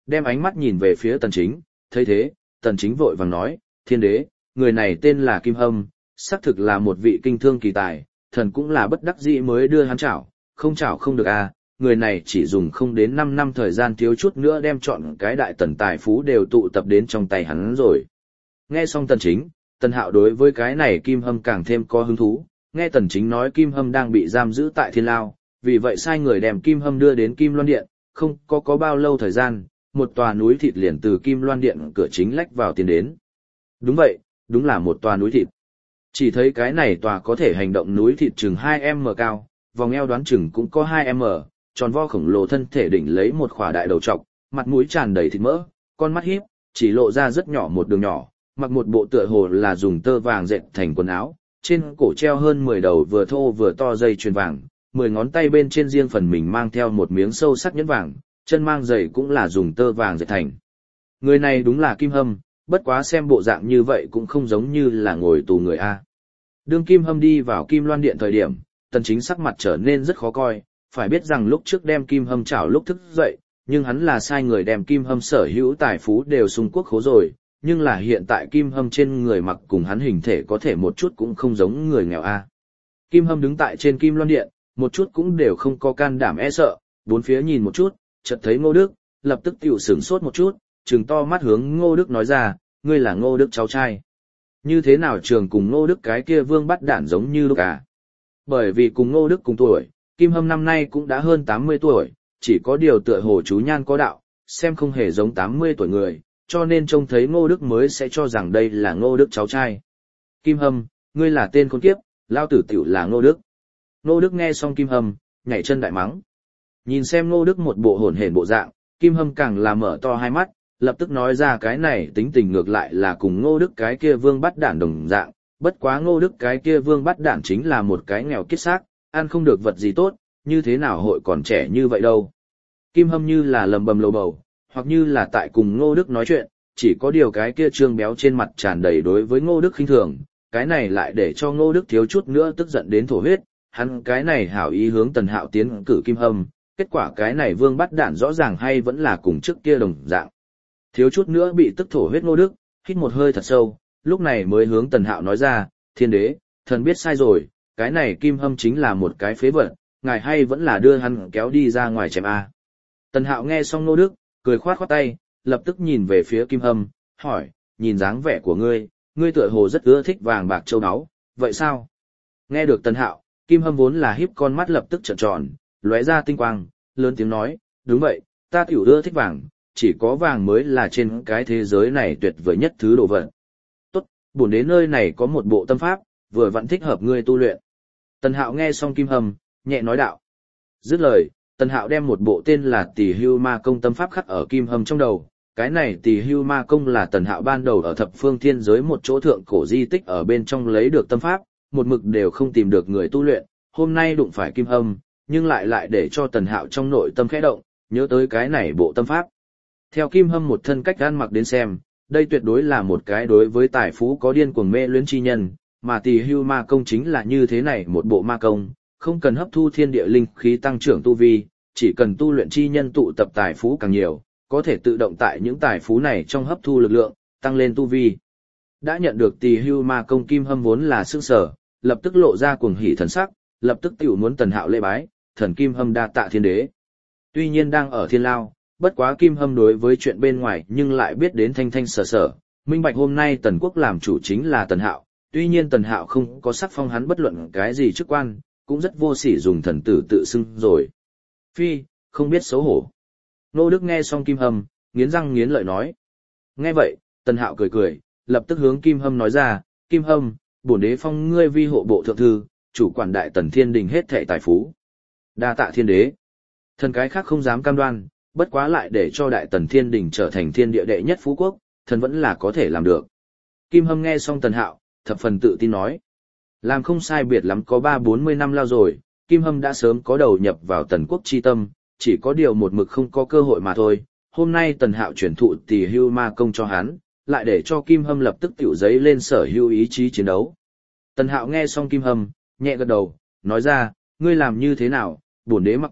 đem ánh mắt nhìn về phía Tần Chính, thấy thế, Tần Chính vội vàng nói, thiên đế, người này tên là Kim Hâm, xác thực là một vị kinh thương kỳ tài, thần cũng là bất đắc dĩ mới đưa hắn chảo, không chảo không được à, người này chỉ dùng không đến năm năm thời gian thiếu chút nữa đem chọn cái đại tần tài phú đều tụ tập đến trong tay hắn rồi. Nghe xong Tần Chính, Tần Hạo đối với cái này Kim Hâm càng thêm có hứng thú, nghe Tần Chính nói Kim Hâm đang bị giam giữ tại Thiên Lao, vì vậy sai người đem Kim Hâm đưa đến Kim Loan Điện, không có có bao lâu thời gian, một tòa núi thịt liền từ Kim Loan Điện cửa chính lách vào tiến đến. Đúng vậy, đúng là một tòa núi thịt. Chỉ thấy cái này tòa có thể hành động núi thịt chừng hai mét cao, vòng eo đoán chừng cũng có hai mét, tròn vo khổng lồ thân thể đỉnh lấy một khỏa đại đầu trọc, mặt mũi tràn đầy thịt mỡ, con mắt híp, chỉ lộ ra rất nhỏ một đường nhỏ, mặc một bộ tựa hồ là dùng tơ vàng dệt thành quần áo, trên cổ treo hơn mười đầu vừa thô vừa to dây chuyền vàng, mười ngón tay bên trên riêng phần mình mang theo một miếng sâu sắc nhẫn vàng, chân mang giày cũng là dùng tơ vàng dệt thành. Người này đúng là Kim Hâm, bất quá xem bộ dạng như vậy cũng không giống như là ngồi tù người A. Đương Kim Hâm đi vào Kim Loan Điện thời điểm, Tần Chính sắc mặt trở nên rất khó coi, phải biết rằng lúc trước đem Kim Hâm chảo lúc thức dậy, nhưng hắn là sai người đem Kim Hâm sở hữu tài phú đều xung quốc khố rồi, nhưng là hiện tại Kim Hâm trên người mặc cùng hắn hình thể có thể một chút cũng không giống người nghèo A. Kim Hâm đứng tại trên Kim Loan Điện, một chút cũng đều không có can đảm e sợ, bốn phía nhìn một chút, chợt thấy Ngô Đức, lập tức tiểu sửng sốt một chút, trừng to mắt hướng Ngô Đức nói ra, ngươi là Ngô Đức cháu trai. Như thế nào trường cùng Ngô Đức cái kia vương bắt đản giống như lúc à? Bởi vì cùng Ngô Đức cùng tuổi, Kim Hâm năm nay cũng đã hơn tám mươi tuổi, chỉ có điều tựa hồ chú nhan có đạo, xem không hề giống tám mươi tuổi người, cho nên trông thấy Ngô Đức mới sẽ cho rằng đây là Ngô Đức cháu trai. Kim Hâm, ngươi là tên khốn kiếp, lao tử tiểu là Ngô Đức. Ngô Đức nghe xong Kim Hâm, nhảy chân đại mắng. Nhìn xem Ngô Đức một bộ hồn hển bộ dạng, Kim Hâm càng là mở to hai mắt, lập tức nói ra cái này tính tình ngược lại là cùng Ngô Đức cái kia vương bắt đản đồng dạng, bất quá Ngô Đức cái kia vương bắt đản chính là một cái nghèo kiết xác, ăn không được vật gì tốt, như thế nào hội còn trẻ như vậy đâu. Kim Hâm như là lầm bầm lầu bầu, hoặc như là tại cùng Ngô Đức nói chuyện, chỉ có điều cái kia trương béo trên mặt tràn đầy đối với Ngô Đức khinh thường, cái này lại để cho Ngô Đức thiếu chút nữa tức giận đến thổ huyết, hắn cái này hảo ý hướng Tần Hạo tiến cử Kim Hâm, kết quả cái này vương bắt đản rõ ràng hay vẫn là cùng trước kia đồng dạng. Thiếu chút nữa bị tức thổ huyết Ngô Đức, hít một hơi thật sâu, lúc này mới hướng Tần Hạo nói ra, thiên đế, thần biết sai rồi, cái này Kim Hâm chính là một cái phế vật, ngài hay vẫn là đưa hắn kéo đi ra ngoài chém A. Tần Hạo nghe xong Ngô Đức, cười khoát khoát tay, lập tức nhìn về phía Kim Hâm, hỏi, nhìn dáng vẻ của ngươi, ngươi tựa hồ rất ưa thích vàng bạc châu áo, vậy sao? Nghe được Tần Hạo, Kim Hâm vốn là híp con mắt lập tức trợn tròn, lóe ra tinh quang, lớn tiếng nói, đúng vậy, ta tiểu ưa thích vàng, chỉ có vàng mới là trên cái thế giới này tuyệt vời nhất thứ đồ vật. Tốt, bổn đến nơi này có một bộ tâm pháp, vừa vặn thích hợp ngươi tu luyện. Tần Hạo nghe xong Kim Hâm, nhẹ nói đạo. Dứt lời, Tần Hạo đem một bộ tên là Tỳ Hưu Ma Công tâm pháp khắc ở Kim Hâm trong đầu. Cái này Tỳ Hưu Ma Công là Tần Hạo ban đầu ở thập phương thiên giới một chỗ thượng cổ di tích ở bên trong lấy được tâm pháp, một mực đều không tìm được người tu luyện, hôm nay đụng phải Kim Hâm, nhưng lại lại để cho Tần Hạo trong nội tâm khẽ động, nhớ tới cái này bộ tâm pháp. Theo Kim Hâm một thân cách ăn mặc đến xem, đây tuyệt đối là một cái đối với tài phú có điên cuồng mê luyến chi nhân, mà Tỳ Hưu Ma Công chính là như thế này một bộ ma công, không cần hấp thu thiên địa linh khí tăng trưởng tu vi, chỉ cần tu luyện chi nhân tụ tập tài phú càng nhiều, có thể tự động tại những tài phú này trong hấp thu lực lượng, tăng lên tu vi. Đã nhận được Tỳ Hưu Ma Công, Kim Hâm vốn là sững sờ, lập tức lộ ra cuồng hỉ thần sắc, lập tức tiểu muốn Tần Hạo lễ bái, thần Kim Hâm đa tạ thiên đế. Tuy nhiên đang ở Thiên Lao, bất quá Kim Hâm đối với chuyện bên ngoài nhưng lại biết đến thanh thanh sở sở, minh bạch hôm nay Tần Quốc làm chủ chính là Tần Hạo, tuy nhiên Tần Hạo không có sắc phong hắn bất luận cái gì chức quan, cũng rất vô sỉ dùng thần tử tự xưng rồi. Phi, không biết xấu hổ. Ngô Đức nghe xong Kim Hâm, nghiến răng nghiến lợi nói. Nghe vậy, Tần Hạo cười cười, lập tức hướng Kim Hâm nói ra, Kim Hâm, bổn đế phong ngươi vi hộ bộ thượng thư, chủ quản đại tần thiên đình hết thảy tài phú. Đa tạ thiên đế. Thần cái khác không dám cam đoan, bất quá lại để cho đại tần thiên đình trở thành thiên địa đệ nhất phú quốc, thần vẫn là có thể làm được. Kim Hâm nghe xong Tần Hạo, thập phần tự tin nói. Làm không sai biệt lắm có ba bốn mươi năm lao rồi, Kim Hâm đã sớm có đầu nhập vào tần quốc chi tâm, chỉ có điều một mực không có cơ hội mà thôi. Hôm nay Tần Hạo chuyển thụ Tỳ Hưu Ma Công cho hắn, lại để cho Kim Hâm lập tức tiểu giấy lên sở hữu ý chí chiến đấu. Tần Hạo nghe xong Kim Hâm, nhẹ gật đầu, nói ra, ngươi làm như thế nào, bổn đế mặc kệ,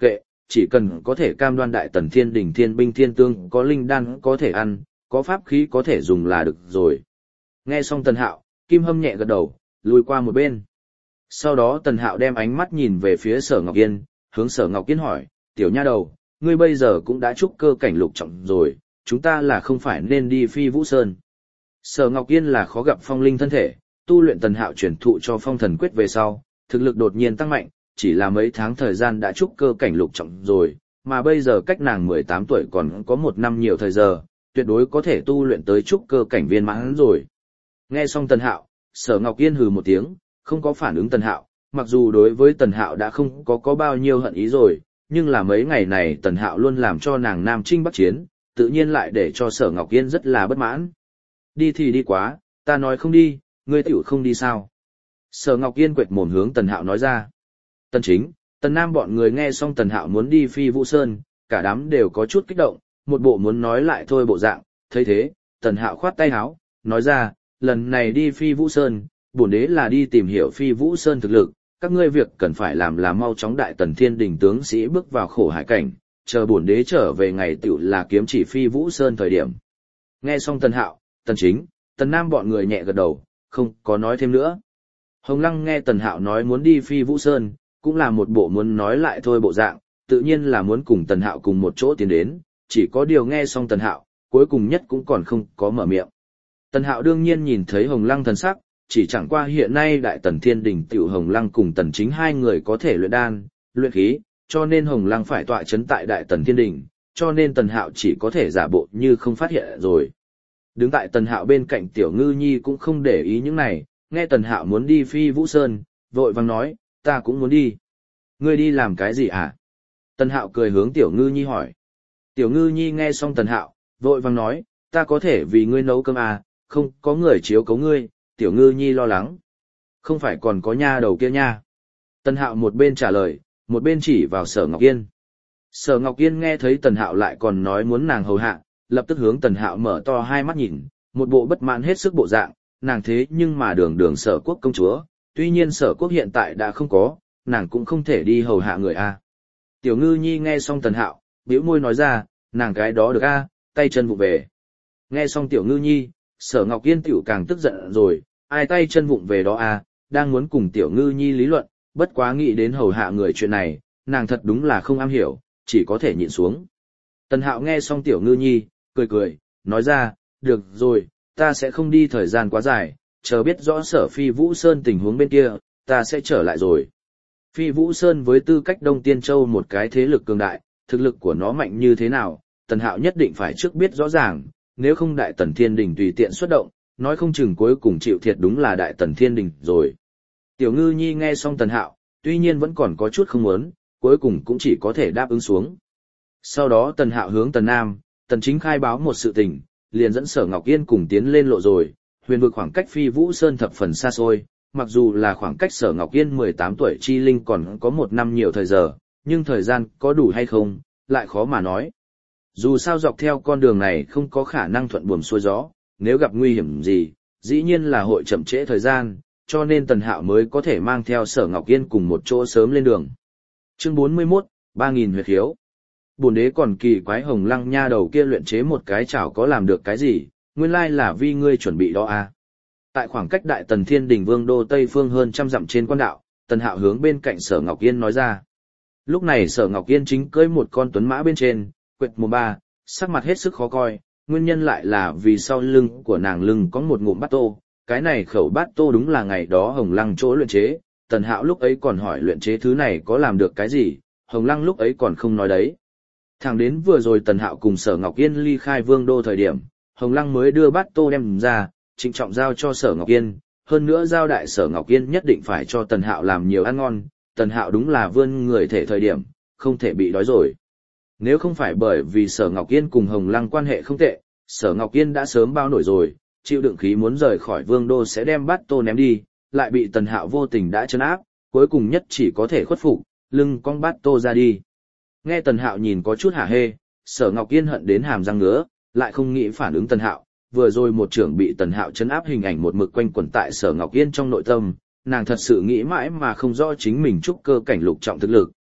chỉ cần có thể cam đoan đại tần thiên đình thiên binh thiên tương có linh đan có thể ăn, có pháp khí có thể dùng là được rồi. Nghe xong Tần Hạo, Kim Hâm nhẹ gật đầu, lùi qua một bên. Sau đó Tần Hạo đem ánh mắt nhìn về phía Sở Ngọc Yên, hướng Sở Ngọc Yên hỏi, tiểu nha đầu, ngươi bây giờ cũng đã trúc cơ cảnh lục trọng rồi, chúng ta là không phải nên đi Phi Vũ Sơn. Sở Ngọc Yên là khó gặp phong linh thân thể, tu luyện Tần Hạo chuyển thụ cho phong thần quyết về sau, thực lực đột nhiên tăng mạnh, chỉ là mấy tháng thời gian đã trúc cơ cảnh lục trọng rồi, mà bây giờ cách nàng mười tám tuổi còn có một năm nhiều thời giờ, tuyệt đối có thể tu luyện tới trúc cơ cảnh viên mãn rồi. Nghe xong Tần Hạo, Sở Ngọc Yên hừ một tiếng, không có phản ứng Tần Hạo, mặc dù đối với Tần Hạo đã không có có bao nhiêu hận ý rồi, nhưng là mấy ngày này Tần Hạo luôn làm cho nàng nam chinh bắc chiến, tự nhiên lại để cho Sở Ngọc Yên rất là bất mãn. Đi thì đi quá, ta nói không đi, ngươi tiểu không đi sao? Sở Ngọc Yên quệt mồm hướng Tần Hạo nói ra. Tần Chính, Tần Nam bọn người nghe xong Tần Hạo muốn đi Phi Vũ Sơn, cả đám đều có chút kích động, một bộ muốn nói lại thôi bộ dạng, thấy thế, Tần Hạo khoát tay áo, nói ra, lần này đi Phi Vũ Sơn, bổn đế là đi tìm hiểu Phi Vũ Sơn thực lực, các ngươi việc cần phải làm là mau chóng đại tần thiên đình tướng sĩ bước vào khổ hải cảnh, chờ bổn đế trở về ngày tiểu là kiếm chỉ Phi Vũ Sơn thời điểm. Nghe xong Tần Hạo, Tần Chính, Tần Nam bọn người nhẹ gật đầu, không có nói thêm nữa. Hồng Lăng nghe Tần Hạo nói muốn đi Phi Vũ Sơn, cũng là một bộ muốn nói lại thôi bộ dạng, tự nhiên là muốn cùng Tần Hạo cùng một chỗ tiến đến, chỉ có điều nghe xong Tần Hạo, cuối cùng nhất cũng còn không có mở miệng. Tần Hạo đương nhiên nhìn thấy Hồng Lăng thần sắc, chỉ chẳng qua hiện nay đại tần thiên đình tiểu Hồng Lăng cùng Tần Chính hai người có thể luyện đan, luyện khí, cho nên Hồng Lăng phải tọa chấn tại đại tần thiên đình, cho nên Tần Hạo chỉ có thể giả bộ như không phát hiện rồi. Đứng tại Tần Hạo bên cạnh Tiểu Ngư Nhi cũng không để ý những này, nghe Tần Hạo muốn đi Phi Vũ Sơn, vội vàng nói, ta cũng muốn đi. Ngươi đi làm cái gì hả? Tần Hạo cười hướng Tiểu Ngư Nhi hỏi. Tiểu Ngư Nhi nghe xong Tần Hạo, vội vàng nói, ta có thể vì ngươi nấu cơm à, không có người chiếu cấu ngươi. Tiểu Ngư Nhi lo lắng. Không phải còn có nha đầu kia nha. Tần Hạo một bên trả lời, một bên chỉ vào Sở Ngọc Yên. Sở Ngọc Yên nghe thấy Tần Hạo lại còn nói muốn nàng hầu hạ, lập tức hướng Tần Hạo mở to hai mắt nhìn, một bộ bất mãn hết sức bộ dạng, nàng thế nhưng mà đường đường Sở Quốc công chúa, tuy nhiên Sở Quốc hiện tại đã không có, nàng cũng không thể đi hầu hạ người a. Tiểu Ngư Nhi nghe xong Tần Hạo, bĩu môi nói ra, nàng cái đó được a, tay chân vụng về. Nghe xong Tiểu Ngư Nhi, Sở Ngọc Yên tiểu càng tức giận rồi, ai tay chân vụng về đó a, đang muốn cùng Tiểu Ngư Nhi lý luận, bất quá nghĩ đến hầu hạ người chuyện này, nàng thật đúng là không am hiểu, chỉ có thể nhịn xuống. Tần Hạo nghe xong Tiểu Ngư Nhi, cười cười, nói ra, được rồi, ta sẽ không đi thời gian quá dài, chờ biết rõ Sở Phi Vũ Sơn tình huống bên kia, ta sẽ trở lại rồi. Phi Vũ Sơn với tư cách Đông Tiên Châu một cái thế lực cường đại, thực lực của nó mạnh như thế nào, Tần Hạo nhất định phải trước biết rõ ràng, nếu không Đại Tần Thiên Đình tùy tiện xuất động, nói không chừng cuối cùng chịu thiệt đúng là Đại Tần Thiên Đình rồi. Tiểu Ngư Nhi nghe xong Tần Hạo, tuy nhiên vẫn còn có chút không muốn, cuối cùng cũng chỉ có thể đáp ứng xuống. Sau đó Tần Hạo hướng Tần Nam, Tần Chính khai báo một sự tình, liền dẫn Sở Ngọc Yên cùng tiến lên lộ rồi, huyền vực khoảng cách Phi Vũ Sơn thập phần xa xôi, mặc dù là khoảng cách Sở Ngọc Yên mười tám tuổi chi linh còn có một năm nhiều thời giờ, nhưng thời gian có đủ hay không, lại khó mà nói. Dù sao dọc theo con đường này không có khả năng thuận buồm xuôi gió, nếu gặp nguy hiểm gì, dĩ nhiên là hội chậm trễ thời gian, cho nên Tần Hạo mới có thể mang theo Sở Ngọc Yên cùng một chỗ sớm lên đường. Chương bốn mươi mốt, ba nghìn huyệt khiếu. Bổn đế còn kỳ quái Hồng Lăng nha đầu kia luyện chế một cái chảo có làm được cái gì, nguyên lai là vì ngươi chuẩn bị đó à. Tại khoảng cách Đại Tần Thiên Đình Vương đô Tây phương hơn trăm dặm trên quan đạo, Tần Hạo hướng bên cạnh Sở Ngọc Yên nói ra. Lúc này Sở Ngọc Yên chính cưỡi một con tuấn mã bên trên, quệt mồm ba, sắc mặt hết sức khó coi, nguyên nhân lại là vì sau lưng của nàng lưng có một ngụm bát tô, cái này khẩu bát tô đúng là ngày đó Hồng Lăng chỗ luyện chế, Tần Hạo lúc ấy còn hỏi luyện chế thứ này có làm được cái gì, Hồng Lăng lúc ấy còn không nói đấy. Thẳng đến vừa rồi Tần Hạo cùng Sở Ngọc Yên ly khai Vương đô thời điểm, Hồng Lăng mới đưa bát tô đem ra, trịnh trọng giao cho Sở Ngọc Yên, hơn nữa giao đại Sở Ngọc Yên nhất định phải cho Tần Hạo làm nhiều ăn ngon, Tần Hạo đúng là vươn người thể thời điểm, không thể bị đói rồi. Nếu không phải bởi vì Sở Ngọc Yên cùng Hồng Lăng quan hệ không tệ, Sở Ngọc Yên đã sớm bao nổi rồi, chịu đựng khí muốn rời khỏi Vương đô sẽ đem bát tô ném đi, lại bị Tần Hạo vô tình đã trấn áp, cuối cùng nhất chỉ có thể khuất phục, lưng cong bát tô ra đi. Nghe Tần Hạo nhìn có chút hả hê, Sở Ngọc Yên hận đến hàm răng ngứa, lại không nghĩ phản ứng Tần Hạo, vừa rồi một trưởng bị Tần Hạo trấn áp hình ảnh một mực quanh quẩn tại Sở Ngọc Yên trong nội tâm, nàng thật sự nghĩ mãi mà không rõ chính mình trúc cơ cảnh lục trọng thực lực,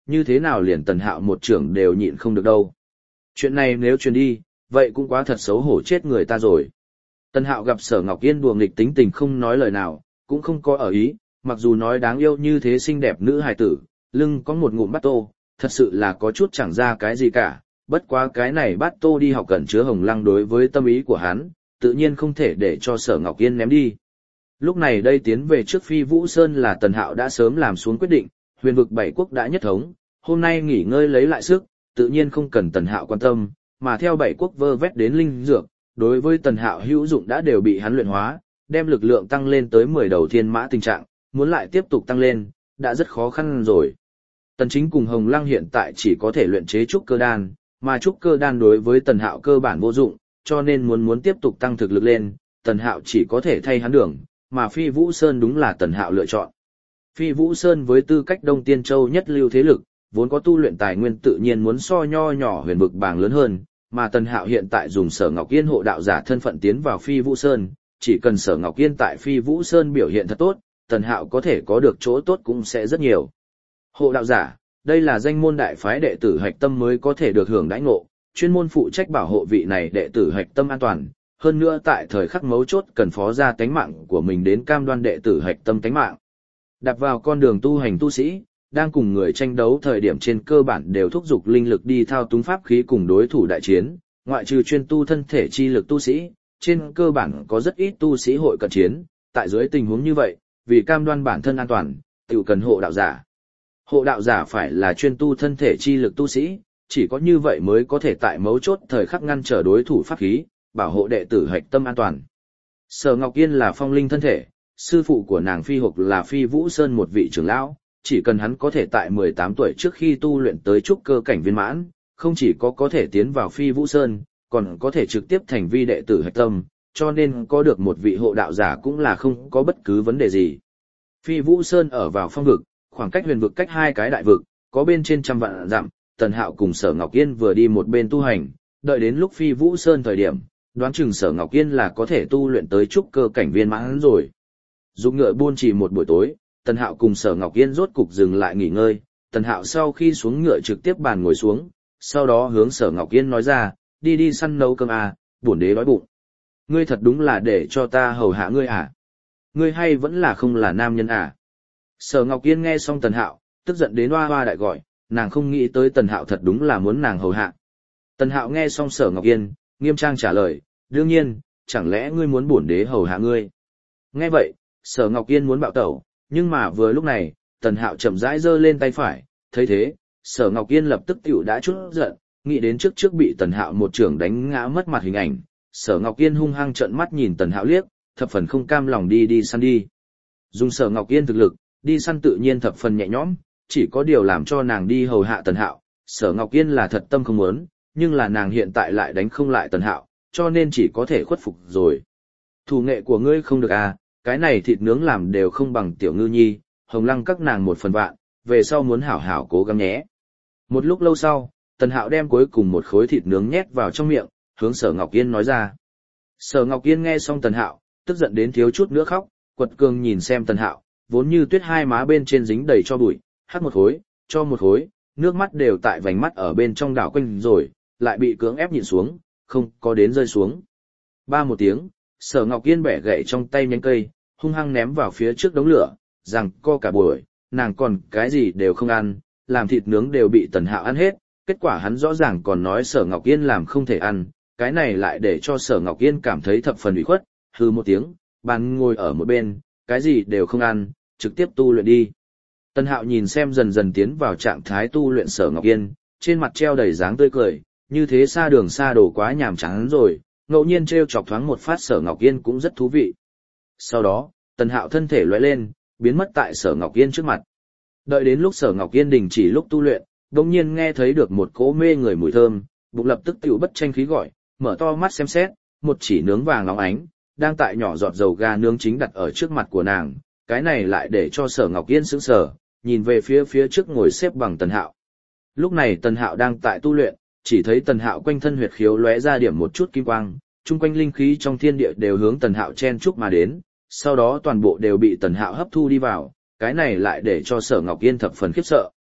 như thế nào liền Tần Hạo một trưởng đều nhịn không được đâu. Chuyện này nếu truyền đi, vậy cũng quá thật xấu hổ chết người ta rồi. Tần Hạo gặp Sở Ngọc Yên đùa nghịch tính tình không nói lời nào, cũng không có ở ý, mặc dù nói đáng yêu như thế xinh đẹp nữ hài tử, lưng có một ngụm bát tô, thật sự là có chút chẳng ra cái gì cả, bất quá cái này bát tô đi học cần chứa hồng lăng đối với tâm ý của hắn, tự nhiên không thể để cho Sở Ngọc Yên ném đi. Lúc này đây tiến về trước Phi Vũ Sơn là Tần Hạo đã sớm làm xuống quyết định, huyền vực bảy quốc đã nhất thống, hôm nay nghỉ ngơi lấy lại sức, tự nhiên không cần Tần Hạo quan tâm, mà theo bảy quốc vơ vét đến linh dược, đối với Tần Hạo hữu dụng đã đều bị hắn luyện hóa, đem lực lượng tăng lên tới mười đầu thiên mã tình trạng, muốn lại tiếp tục tăng lên, đã rất khó khăn rồi. Tần Chính cùng Hồng Lăng hiện tại chỉ có thể luyện chế trúc cơ đan, mà trúc cơ đan đối với Tần Hạo cơ bản vô dụng, cho nên muốn muốn tiếp tục tăng thực lực lên, Tần Hạo chỉ có thể thay hắn đường, mà Phi Vũ Sơn đúng là Tần Hạo lựa chọn. Phi Vũ Sơn với tư cách Đông Tiên Châu nhất lưu thế lực, vốn có tu luyện tài nguyên tự nhiên muốn so nho nhỏ huyền vực bảng lớn hơn, mà Tần Hạo hiện tại dùng Sở Ngọc Yên hộ đạo giả thân phận tiến vào Phi Vũ Sơn, chỉ cần Sở Ngọc Yên tại Phi Vũ Sơn biểu hiện thật tốt, Tần Hạo có thể có được chỗ tốt cũng sẽ rất nhiều. Hộ đạo giả, đây là danh môn đại phái đệ tử hạch tâm mới có thể được hưởng đãi ngộ, chuyên môn phụ trách bảo hộ vị này đệ tử hạch tâm an toàn, hơn nữa tại thời khắc mấu chốt cần phó ra tánh mạng của mình đến cam đoan đệ tử hạch tâm tánh mạng. Đạp vào con đường tu hành tu sĩ, đang cùng người tranh đấu thời điểm trên cơ bản đều thúc giục linh lực đi thao túng pháp khí cùng đối thủ đại chiến, ngoại trừ chuyên tu thân thể chi lực tu sĩ, trên cơ bản có rất ít tu sĩ hội cận chiến, tại dưới tình huống như vậy, vì cam đoan bản thân an toàn, tự cần hộ đạo giả. Hộ đạo giả phải là chuyên tu thân thể chi lực tu sĩ, chỉ có như vậy mới có thể tại mấu chốt thời khắc ngăn trở đối thủ pháp khí, bảo hộ đệ tử hạch tâm an toàn. Sở Ngọc Yên là phong linh thân thể, sư phụ của nàng Phi Hục là Phi Vũ Sơn một vị trưởng lão, chỉ cần hắn có thể tại mười tám tuổi trước khi tu luyện tới trúc cơ cảnh viên mãn, không chỉ có có thể tiến vào Phi Vũ Sơn, còn có thể trực tiếp thành vi đệ tử hạch tâm, cho nên có được một vị hộ đạo giả cũng là không có bất cứ vấn đề gì. Phi Vũ Sơn ở vào phong vực, khoảng cách huyền vực cách hai cái đại vực, có bên trên trăm vạn dặm, Tần Hạo cùng Sở Ngọc Yên vừa đi một bên tu hành, đợi đến lúc Phi Vũ Sơn thời điểm, đoán chừng Sở Ngọc Yên là có thể tu luyện tới trúc cơ cảnh viên mãn rồi. Dùng ngựa buôn trì một buổi tối, Tần Hạo cùng Sở Ngọc Yên rốt cục dừng lại nghỉ ngơi, Tần Hạo sau khi xuống ngựa trực tiếp bàn ngồi xuống, sau đó hướng Sở Ngọc Yên nói ra, đi đi săn nấu cơm à, bổn đế đói bụng. Ngươi thật đúng là để cho ta hầu hạ ngươi à? Ngươi hay vẫn là không là nam nhân à? Sở Ngọc Yên nghe xong Tần Hạo, tức giận đến hoa hoa đại gọi, nàng không nghĩ tới Tần Hạo thật đúng là muốn nàng hầu hạ. Tần Hạo nghe xong Sở Ngọc Yên, nghiêm trang trả lời, đương nhiên, chẳng lẽ ngươi muốn bổn đế hầu hạ ngươi? Nghe vậy, Sở Ngọc Yên muốn bạo tẩu, nhưng mà vừa lúc này, Tần Hạo chậm rãi giơ lên tay phải, thấy thế, Sở Ngọc Yên lập tức tiểu đã chút giận, nghĩ đến trước trước bị Tần Hạo một trưởng đánh ngã mất mặt hình ảnh, Sở Ngọc Yên hung hăng trợn mắt nhìn Tần Hạo liếc, thập phần không cam lòng đi đi săn đi. Dùng Sở Ngọc Yên thực lực, đi săn tự nhiên thập phần nhẹ nhõm, chỉ có điều làm cho nàng đi hầu hạ Tần Hạo, Sở Ngọc Yên là thật tâm không muốn, nhưng là nàng hiện tại lại đánh không lại Tần Hạo, cho nên chỉ có thể khuất phục rồi. Thủ nghệ của ngươi không được à, cái này thịt nướng làm đều không bằng Tiểu Ngư Nhi, Hồng Lăng các nàng một phần vạn, về sau muốn hảo hảo cố gắng nhé. Một lúc lâu sau, Tần Hạo đem cuối cùng một khối thịt nướng nhét vào trong miệng, hướng Sở Ngọc Yên nói ra. Sở Ngọc Yên nghe xong Tần Hạo, tức giận đến thiếu chút nữa khóc, quật cường nhìn xem Tần Hạo, vốn như tuyết hai má bên trên dính đầy cho bụi, hắt một khối, cho một khối, nước mắt đều tại vành mắt ở bên trong đảo quanh rồi, lại bị cưỡng ép nhịn xuống, không có đến rơi xuống. Ba một tiếng, Sở Ngọc Yên bẻ gậy trong tay nhánh cây, hung hăng ném vào phía trước đống lửa, rằng co cả buổi, nàng còn cái gì đều không ăn, làm thịt nướng đều bị Tần Hạo ăn hết, kết quả hắn rõ ràng còn nói Sở Ngọc Yên làm không thể ăn, cái này lại để cho Sở Ngọc Yên cảm thấy thập phần ủy khuất, hừ một tiếng, bàn ngồi ở một bên, cái gì đều không ăn, trực tiếp tu luyện đi. Tần Hạo nhìn xem dần dần tiến vào trạng thái tu luyện Sở Ngọc Yên, trên mặt treo đầy dáng tươi cười, như thế xa đường xa đồ quá nhàm chán rồi, ngẫu nhiên treo chọc thoáng một phát Sở Ngọc Yên cũng rất thú vị. Sau đó, Tần Hạo thân thể lóe lên, biến mất tại Sở Ngọc Yên trước mặt. Đợi đến lúc Sở Ngọc Yên đình chỉ lúc tu luyện, đột nhiên nghe thấy được một cỗ mê người mùi thơm, bụng lập tức tiểu bất tranh khí gọi, mở to mắt xem xét, một chỉ nướng vàng óng ánh, đang tại nhỏ giọt dầu gà nướng chính đặt ở trước mặt của nàng, cái này lại để cho Sở Ngọc Yên sững sờ, nhìn về phía phía trước ngồi xếp bằng Tần Hạo. Lúc này Tần Hạo đang tại tu luyện, chỉ thấy Tần Hạo quanh thân huyệt khiếu lóe ra điểm một chút kim quang, chung quanh linh khí trong thiên địa đều hướng Tần Hạo chen chúc mà đến, sau đó toàn bộ đều bị Tần Hạo hấp thu đi vào, cái này lại để cho Sở Ngọc Yên thập phần khiếp sợ.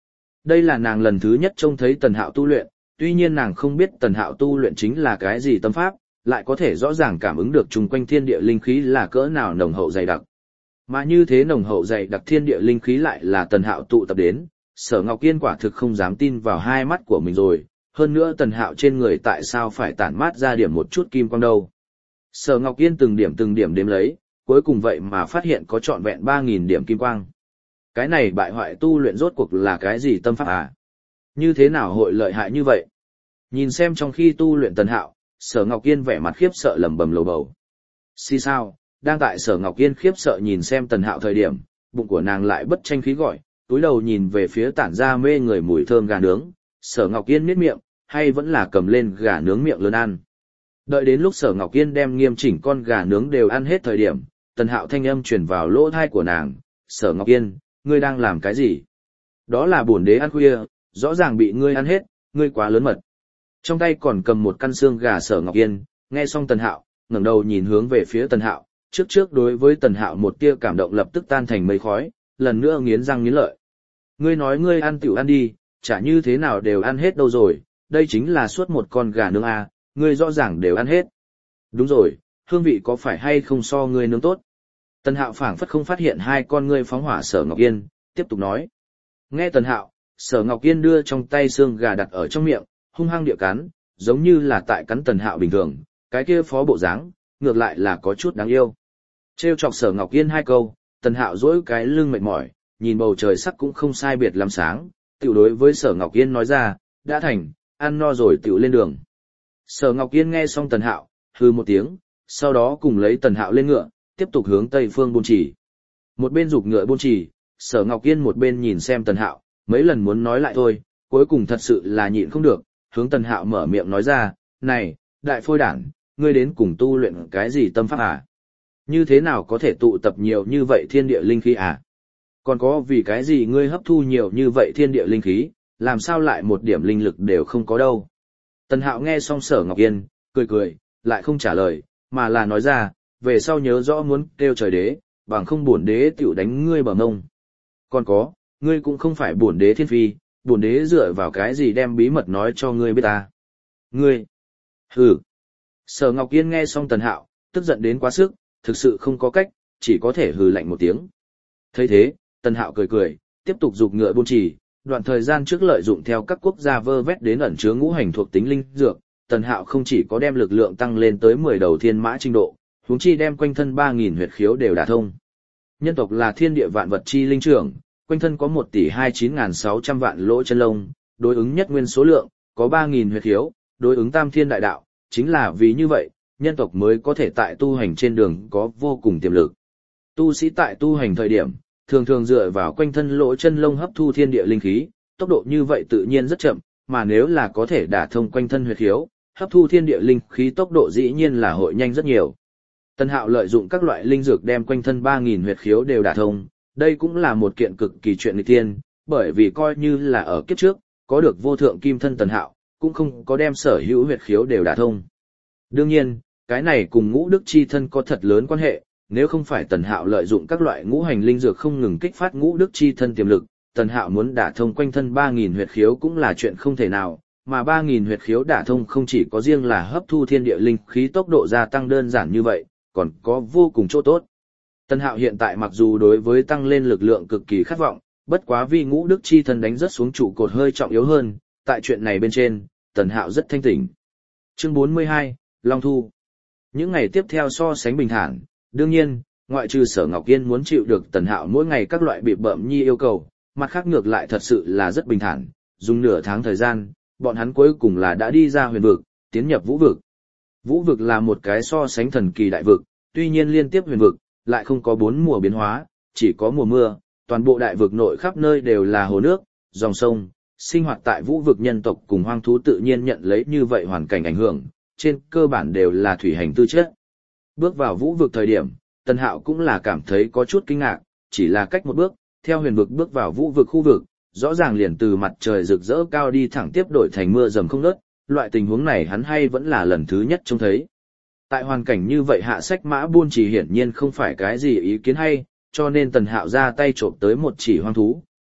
Đây là nàng lần thứ nhất trông thấy Tần Hạo tu luyện, tuy nhiên nàng không biết Tần Hạo tu luyện chính là cái gì tâm pháp, lại có thể rõ ràng cảm ứng được chung quanh thiên địa linh khí là cỡ nào nồng hậu dày đặc. Mà như thế nồng hậu dày đặc thiên địa linh khí lại là Tần Hạo tụ tập đến, Sở Ngọc Yên quả thực không dám tin vào hai mắt của mình rồi, hơn nữa Tần Hạo trên người tại sao phải tản mát ra điểm một chút kim quang đâu. Sở Ngọc Yên từng điểm từng điểm đếm lấy, cuối cùng vậy mà phát hiện có trọn vẹn ba nghìn điểm kim quang. Cái này bại hoại tu luyện rốt cuộc là cái gì tâm pháp à? Như thế nào hội lợi hại như vậy? Nhìn xem trong khi tu luyện Tần Hạo, Sở Ngọc Yên vẻ mặt khiếp sợ lẩm bẩm lầu bầu. Xì sao, đang tại Sở Ngọc Yên khiếp sợ nhìn xem Tần Hạo thời điểm, bụng của nàng lại bất tranh khí gọi, túi đầu nhìn về phía tản ra mê người mùi thơm gà nướng, Sở Ngọc Yên miết miệng, hay vẫn là cầm lên gà nướng miệng lớn ăn. Đợi đến lúc Sở Ngọc Yên đem nghiêm chỉnh con gà nướng đều ăn hết thời điểm, Tần Hạo thanh âm truyền vào lỗ tai của nàng, "Sở Ngọc Yên, ngươi đang làm cái gì?" "Đó là bổn đế ăn khuya, rõ ràng bị ngươi ăn hết, ngươi quá lớn mật." Trong tay còn cầm một căn xương gà Sở Ngọc Yên, nghe xong Tần Hạo, ngẩng đầu nhìn hướng về phía Tần Hạo, trước trước đối với Tần Hạo một tia cảm động lập tức tan thành mây khói, lần nữa nghiến răng nghiến lợi. "Ngươi nói ngươi ăn tiểu ăn đi, chả như thế nào đều ăn hết đâu rồi, đây chính là suốt một con gà nướng à, ngươi rõ ràng đều ăn hết." "Đúng rồi, hương vị có phải hay không so ngươi nướng tốt?" Tần Hạo phảng phất không phát hiện hai con ngươi phóng hỏa Sở Ngọc Yên, tiếp tục nói. Nghe Tần Hạo, Sở Ngọc Yên đưa trong tay xương gà đặt ở trong miệng, hung hăng địa cắn, giống như là tại cắn Tần Hạo bình thường, cái kia phó bộ dáng, ngược lại là có chút đáng yêu. Trêu chọc Sở Ngọc Yên hai câu, Tần Hạo duỗi cái lưng mệt mỏi, nhìn bầu trời sắc cũng không sai biệt lắm sáng, tiểu đối với Sở Ngọc Yên nói ra, "Đã thành, ăn no rồi tiểu lên đường." Sở Ngọc Yên nghe xong Tần Hạo, hừ một tiếng, sau đó cùng lấy Tần Hạo lên ngựa, tiếp tục hướng tây phương buôn chỉ. Một bên giục ngựa buôn chỉ, Sở Ngọc Yên một bên nhìn xem Tần Hạo, mấy lần muốn nói lại thôi, cuối cùng thật sự là nhịn không được, hướng Tần Hạo mở miệng nói ra, "Này, đại phôi đản, ngươi đến cùng tu luyện cái gì tâm pháp à? Như thế nào có thể tụ tập nhiều như vậy thiên địa linh khí à? Còn có vì cái gì ngươi hấp thu nhiều như vậy thiên địa linh khí, làm sao lại một điểm linh lực đều không có đâu?" Tần Hạo nghe xong Sở Ngọc Yên, cười cười, lại không trả lời, mà là nói ra, "Về sau nhớ rõ muốn kêu trời đế, bằng không bổn đế tiểu đánh ngươi bờ ngông. Còn có, ngươi cũng không phải bổn đế thiên phi, bổn đế dựa vào cái gì đem bí mật nói cho ngươi biết ta? Ngươi!" Hừ. Sở Ngọc Yên nghe xong Tần Hạo, tức giận đến quá sức, thực sự không có cách, chỉ có thể hừ lạnh một tiếng. Thấy thế, Tần Hạo cười cười, tiếp tục giục ngựa buôn chỉ, đoạn thời gian trước lợi dụng theo các quốc gia vơ vét đến ẩn chứa ngũ hành thuộc tính linh dược, Tần Hạo không chỉ có đem lực lượng tăng lên tới mười đầu thiên mã trình độ, huống chi đem quanh thân ba nghìn huyệt khiếu đều đả thông. Nhân tộc là thiên địa vạn vật chi linh trưởng, quanh thân có một tỷ hai mươi chín nghìn sáu trăm vạn lỗ chân lông, đối ứng nhất nguyên số lượng, có ba nghìn huyệt khiếu, đối ứng tam thiên đại đạo, chính là vì như vậy, nhân tộc mới có thể tại tu hành trên đường có vô cùng tiềm lực. Tu sĩ tại tu hành thời điểm, thường thường dựa vào quanh thân lỗ chân lông hấp thu thiên địa linh khí, tốc độ như vậy tự nhiên rất chậm, mà nếu là có thể đả thông quanh thân huyệt khiếu, hấp thu thiên địa linh khí tốc độ dĩ nhiên là hội nhanh rất nhiều. Tần Hạo lợi dụng các loại linh dược đem quanh thân ba nghìn huyệt khiếu đều đả thông, đây cũng là một kiện cực kỳ chuyện nghịch thiên, bởi vì coi như là ở kiếp trước, có được vô thượng kim thân Tần Hạo, cũng không có đem sở hữu huyệt khiếu đều đả thông. Đương nhiên, cái này cùng ngũ đức chi thân có thật lớn quan hệ, nếu không phải Tần Hạo lợi dụng các loại ngũ hành linh dược không ngừng kích phát ngũ đức chi thân tiềm lực, Tần Hạo muốn đả thông quanh thân ba nghìn huyệt khiếu cũng là chuyện không thể nào, mà ba nghìn huyệt khiếu đả thông không chỉ có riêng là hấp thu thiên địa linh khí tốc độ gia tăng đơn giản như vậy, còn có vô cùng chỗ tốt. Tần Hạo hiện tại mặc dù đối với tăng lên lực lượng cực kỳ khát vọng, bất quá vì ngũ đức chi thân đánh rất xuống trụ cột hơi trọng yếu hơn, tại chuyện này bên trên, Tần Hạo rất thanh tỉnh. Chương bốn mươi hai, Long Thu. Những ngày tiếp theo so sánh bình thản, đương nhiên, ngoại trừ Sở Ngọc Yên muốn chịu được Tần Hạo mỗi ngày các loại bị bợm nhi yêu cầu, mặt khác ngược lại thật sự là rất bình thản, dùng nửa tháng thời gian, bọn hắn cuối cùng là đã đi ra huyền vực, tiến nhập vũ vực. Vũ vực là một cái so sánh thần kỳ đại vực, tuy nhiên liên tiếp huyền vực, lại không có bốn mùa biến hóa, chỉ có mùa mưa, toàn bộ đại vực nội khắp nơi đều là hồ nước, dòng sông, sinh hoạt tại vũ vực nhân tộc cùng hoang thú tự nhiên nhận lấy như vậy hoàn cảnh ảnh hưởng, trên cơ bản đều là thủy hành tư chất. Bước vào vũ vực thời điểm, Tần Hạo cũng là cảm thấy có chút kinh ngạc, chỉ là cách một bước, theo huyền vực bước vào vũ vực khu vực, rõ ràng liền từ mặt trời rực rỡ cao đi thẳng tiếp đổi thành mưa dầm không ngớt, loại tình huống này hắn hay vẫn là lần thứ nhất trông thấy. Tại hoàn cảnh như vậy hạ sách mã buôn chỉ hiển nhiên không phải cái gì ý kiến hay, cho nên Tần Hạo ra tay trộm tới một chỉ hoang thú,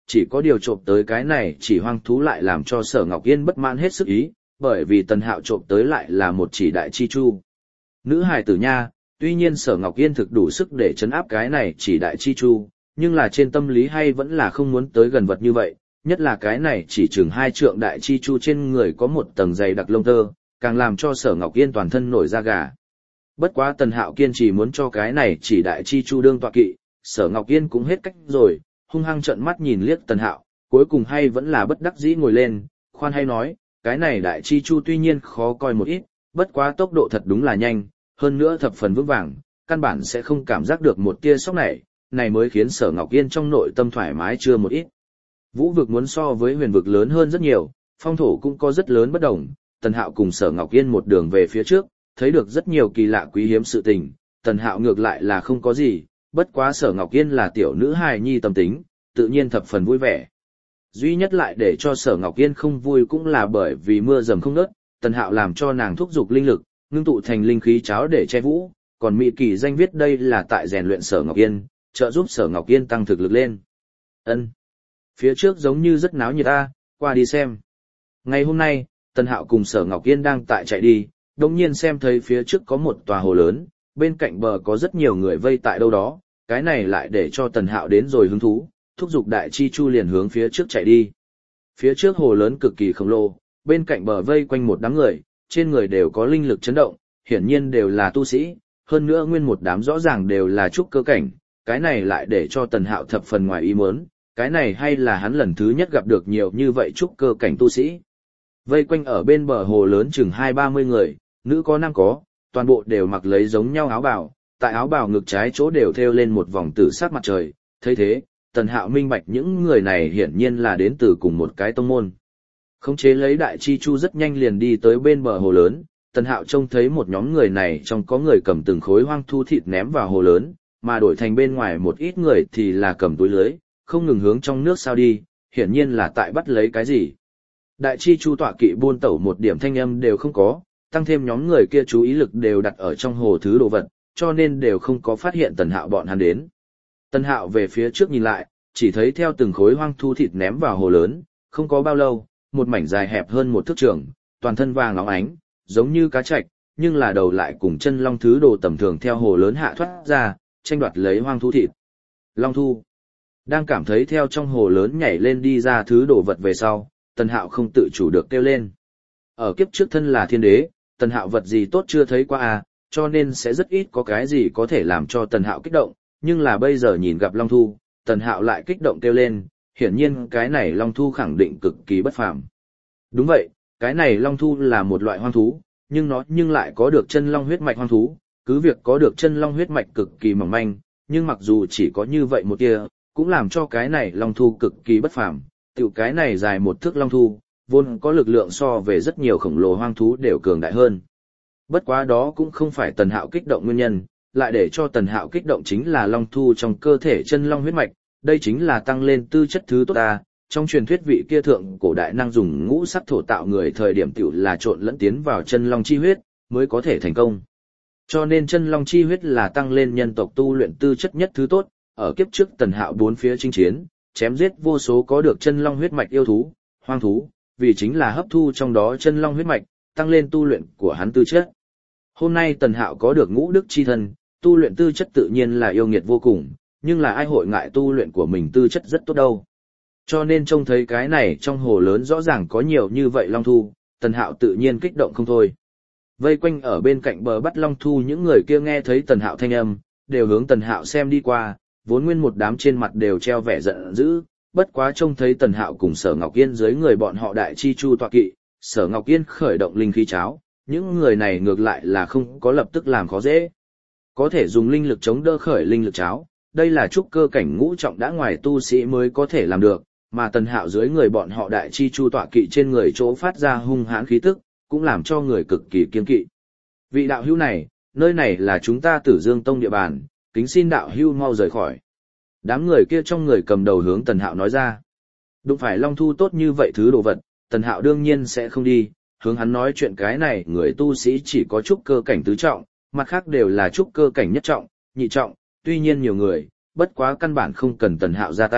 chỉ có điều trộm tới cái này chỉ hoang thú lại làm cho Sở Ngọc Yên bất mãn hết sức ý, bởi vì Tần Hạo trộm tới lại là một chỉ đại chi chu. Nữ hài tử nha, tuy nhiên Sở Ngọc Yên thực đủ sức để chấn áp cái này chỉ đại chi chu, nhưng là trên tâm lý hay vẫn là không muốn tới gần vật như vậy, nhất là cái này chỉ chừng hai trượng đại chi chu trên người có một tầng dày đặc lông tơ, càng làm cho Sở Ngọc Yên toàn thân nổi da gà. Bất quá Tần Hạo kiên trì muốn cho cái này chỉ đại chi chu đương tọa kỵ, Sở Ngọc Yên cũng hết cách rồi, hung hăng trợn mắt nhìn liếc Tần Hạo, cuối cùng hay vẫn là bất đắc dĩ ngồi lên, khoan hay nói, cái này đại chi chu tuy nhiên khó coi một ít, bất quá tốc độ thật đúng là nhanh, hơn nữa thập phần vững vàng, căn bản sẽ không cảm giác được một tia sốc này, này mới khiến Sở Ngọc Yên trong nội tâm thoải mái chưa một ít. Vũ vực muốn so với huyền vực lớn hơn rất nhiều, phong thổ cũng có rất lớn bất đồng, Tần Hạo cùng Sở Ngọc Yên một đường về phía trước, thấy được rất nhiều kỳ lạ quý hiếm sự tình, Tần Hạo ngược lại là không có gì, bất quá Sở Ngọc Yên là tiểu nữ hài nhi tâm tính, tự nhiên thập phần vui vẻ. Duy nhất lại để cho Sở Ngọc Yên không vui cũng là bởi vì mưa dầm không ngớt, Tần Hạo làm cho nàng thúc giục linh lực, ngưng tụ thành linh khí cháo để che vũ, còn Mỹ Kỳ danh viết đây là tại rèn luyện Sở Ngọc Yên, trợ giúp Sở Ngọc Yên tăng thực lực lên. Ân, phía trước giống như rất náo nhiệt ta, qua đi xem. Ngày hôm nay, Tần Hạo cùng Sở Ngọc Yên đang tại chạy đi, đồng nhiên xem thấy phía trước có một tòa hồ lớn, bên cạnh bờ có rất nhiều người vây tại đâu đó, cái này lại để cho Tần Hạo đến rồi hứng thú, thúc giục đại chi chu liền hướng phía trước chạy đi. Phía trước hồ lớn cực kỳ khổng lồ, bên cạnh bờ vây quanh một đám người, trên người đều có linh lực chấn động, hiển nhiên đều là tu sĩ, hơn nữa nguyên một đám rõ ràng đều là trúc cơ cảnh, cái này lại để cho Tần Hạo thập phần ngoài ý muốn, cái này hay là hắn lần thứ nhất gặp được nhiều như vậy trúc cơ cảnh tu sĩ. Vây quanh ở bên bờ hồ lớn chừng hai ba mươi người, nữ có nam có, toàn bộ đều mặc lấy giống nhau áo bào, tại áo bào ngực trái chỗ đều thêu lên một vòng tử sắc mặt trời, thấy thế, Tần Hạo minh bạch những người này hiển nhiên là đến từ cùng một cái tông môn. Khống chế lấy đại chi chu rất nhanh liền đi tới bên bờ hồ lớn, Tần Hạo trông thấy một nhóm người này trong có người cầm từng khối hoang thu thịt ném vào hồ lớn, mà đổi thành bên ngoài một ít người thì là cầm túi lưới, không ngừng hướng trong nước sao đi, hiển nhiên là tại bắt lấy cái gì. Đại chi chu tọa kỵ buôn tẩu một điểm thanh âm đều không có, tăng thêm nhóm người kia chú ý lực đều đặt ở trong hồ thứ đồ vật, cho nên đều không có phát hiện Tần Hạo bọn hắn đến. Tần Hạo về phía trước nhìn lại, chỉ thấy theo từng khối hoang thu thịt ném vào hồ lớn, không có bao lâu, một mảnh dài hẹp hơn một thước trường, toàn thân vàng óng ánh, giống như cá trạch, nhưng là đầu lại cùng chân long thứ đồ tầm thường theo hồ lớn hạ thoát ra, tranh đoạt lấy hoang thu thịt. Long thu đang cảm thấy theo trong hồ lớn nhảy lên đi ra thứ đồ vật về sau, Tần Hạo không tự chủ được kêu lên. Ở kiếp trước thân là thiên đế, Tần Hạo vật gì tốt chưa thấy qua à, cho nên sẽ rất ít có cái gì có thể làm cho Tần Hạo kích động, nhưng là bây giờ nhìn gặp Long Thu, Tần Hạo lại kích động kêu lên, hiển nhiên cái này Long Thu khẳng định cực kỳ bất phàm. Đúng vậy, cái này Long Thu là một loại hoang thú, nhưng nó nhưng lại có được chân long huyết mạch hoang thú, cứ việc có được chân long huyết mạch cực kỳ mỏng manh, nhưng mặc dù chỉ có như vậy một tia, cũng làm cho cái này Long Thu cực kỳ bất phàm. Tiểu cái này dài một thước Long Thu, vốn có lực lượng so về rất nhiều khổng lồ hoang thú đều cường đại hơn. Bất quá đó cũng không phải Tần Hạo kích động nguyên nhân, lại để cho Tần Hạo kích động chính là Long Thu trong cơ thể chân long huyết mạch, đây chính là tăng lên tư chất thứ tốt ta. Trong truyền thuyết vị kia thượng cổ đại năng dùng ngũ sắc thổ tạo người thời điểm tiểu là trộn lẫn tiến vào chân long chi huyết, mới có thể thành công. Cho nên chân long chi huyết là tăng lên nhân tộc tu luyện tư chất nhất thứ tốt, ở kiếp trước Tần Hạo bốn phía chinh chiến, chém giết vô số có được chân long huyết mạch yêu thú, hoang thú, vì chính là hấp thu trong đó chân long huyết mạch, tăng lên tu luyện của hắn tư chất. Hôm nay Tần Hạo có được ngũ đức chi thân, tu luyện tư chất tự nhiên là yêu nghiệt vô cùng, nhưng là ai hội ngại tu luyện của mình tư chất rất tốt đâu. Cho nên trông thấy cái này trong hồ lớn rõ ràng có nhiều như vậy long thu, Tần Hạo tự nhiên kích động không thôi. Vây quanh ở bên cạnh bờ bắt long thu những người kia nghe thấy Tần Hạo thanh âm, đều hướng Tần Hạo xem đi qua, vốn nguyên một đám trên mặt đều treo vẻ giận dữ, bất quá trông thấy Tần Hạo cùng Sở Ngọc Yên dưới người bọn họ đại chi chu tọa kỵ, Sở Ngọc Yên khởi động linh khí cháo, những người này ngược lại là không có lập tức làm khó dễ. Có thể dùng linh lực chống đỡ khởi linh lực cháo, đây là trúc cơ cảnh ngũ trọng đã ngoài tu sĩ mới có thể làm được, mà Tần Hạo dưới người bọn họ đại chi chu tọa kỵ trên người chỗ phát ra hung hãn khí tức, cũng làm cho người cực kỳ kiêng kỵ. Vị đạo hữu này, nơi này là chúng ta Tử Dương Tông địa bàn, kính xin đạo hữu mau rời khỏi. Đám người kia trong người cầm đầu hướng Tần Hạo nói ra. Đụng phải Long Thu tốt như vậy thứ đồ vật, Tần Hạo đương nhiên sẽ không đi, hướng hắn nói chuyện cái này người tu sĩ chỉ có trúc cơ cảnh tứ trọng, mặt khác đều là trúc cơ cảnh nhất trọng, nhị trọng, tuy nhiên nhiều người, bất quá căn bản không cần Tần Hạo ra tay,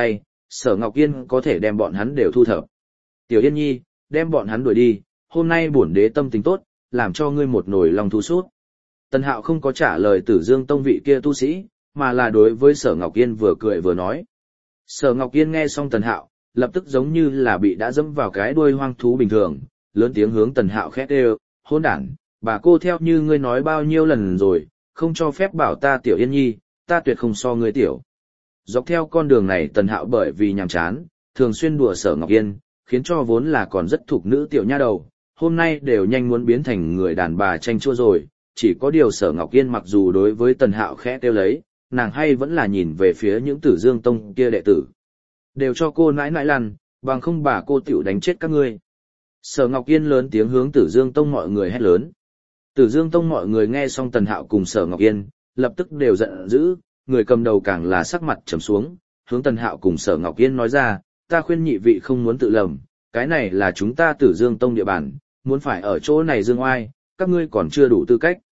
Sở Ngọc Yên có thể đem bọn hắn đều thu thập. Tiểu Yên Nhi, đem bọn hắn đuổi đi, hôm nay bổn đế tâm tình tốt, làm cho ngươi một nồi lòng thu suốt. Tần Hạo không có trả lời Tử Dương Tông vị kia tu sĩ, mà là đối với Sở Ngọc Yên vừa cười vừa nói. Sở Ngọc Yên nghe xong Tần Hạo, lập tức giống như là bị đã dẫm vào cái đuôi hoang thú bình thường, lớn tiếng hướng Tần Hạo khét đều, hôn đản, bà cô theo như ngươi nói bao nhiêu lần rồi, không cho phép bảo ta Tiểu Yên Nhi, ta tuyệt không so ngươi tiểu. Dọc theo con đường này Tần Hạo bởi vì nhàm chán, thường xuyên đùa Sở Ngọc Yên, khiến cho vốn là còn rất thục nữ tiểu nha đầu, hôm nay đều nhanh muốn biến thành người đàn bà tranh chua rồi, chỉ có điều Sở Ngọc Yên mặc dù đối với Tần Hạo khẽ tiêu lấy, nàng hay vẫn là nhìn về phía những Tử Dương Tông kia đệ tử. Đều cho cô nãi nãi lăn, bằng không bà cô tiểu đánh chết các ngươi. Sở Ngọc Yên lớn tiếng hướng Tử Dương Tông mọi người hét lớn. Tử Dương Tông mọi người nghe xong Tần Hạo cùng Sở Ngọc Yên, lập tức đều giận dữ, người cầm đầu càng là sắc mặt trầm xuống, hướng Tần Hạo cùng Sở Ngọc Yên nói ra, ta khuyên nhị vị không muốn tự lầm, cái này là chúng ta Tử Dương Tông địa bàn, muốn phải ở chỗ này dương oai, các ngươi còn chưa đủ tư cách.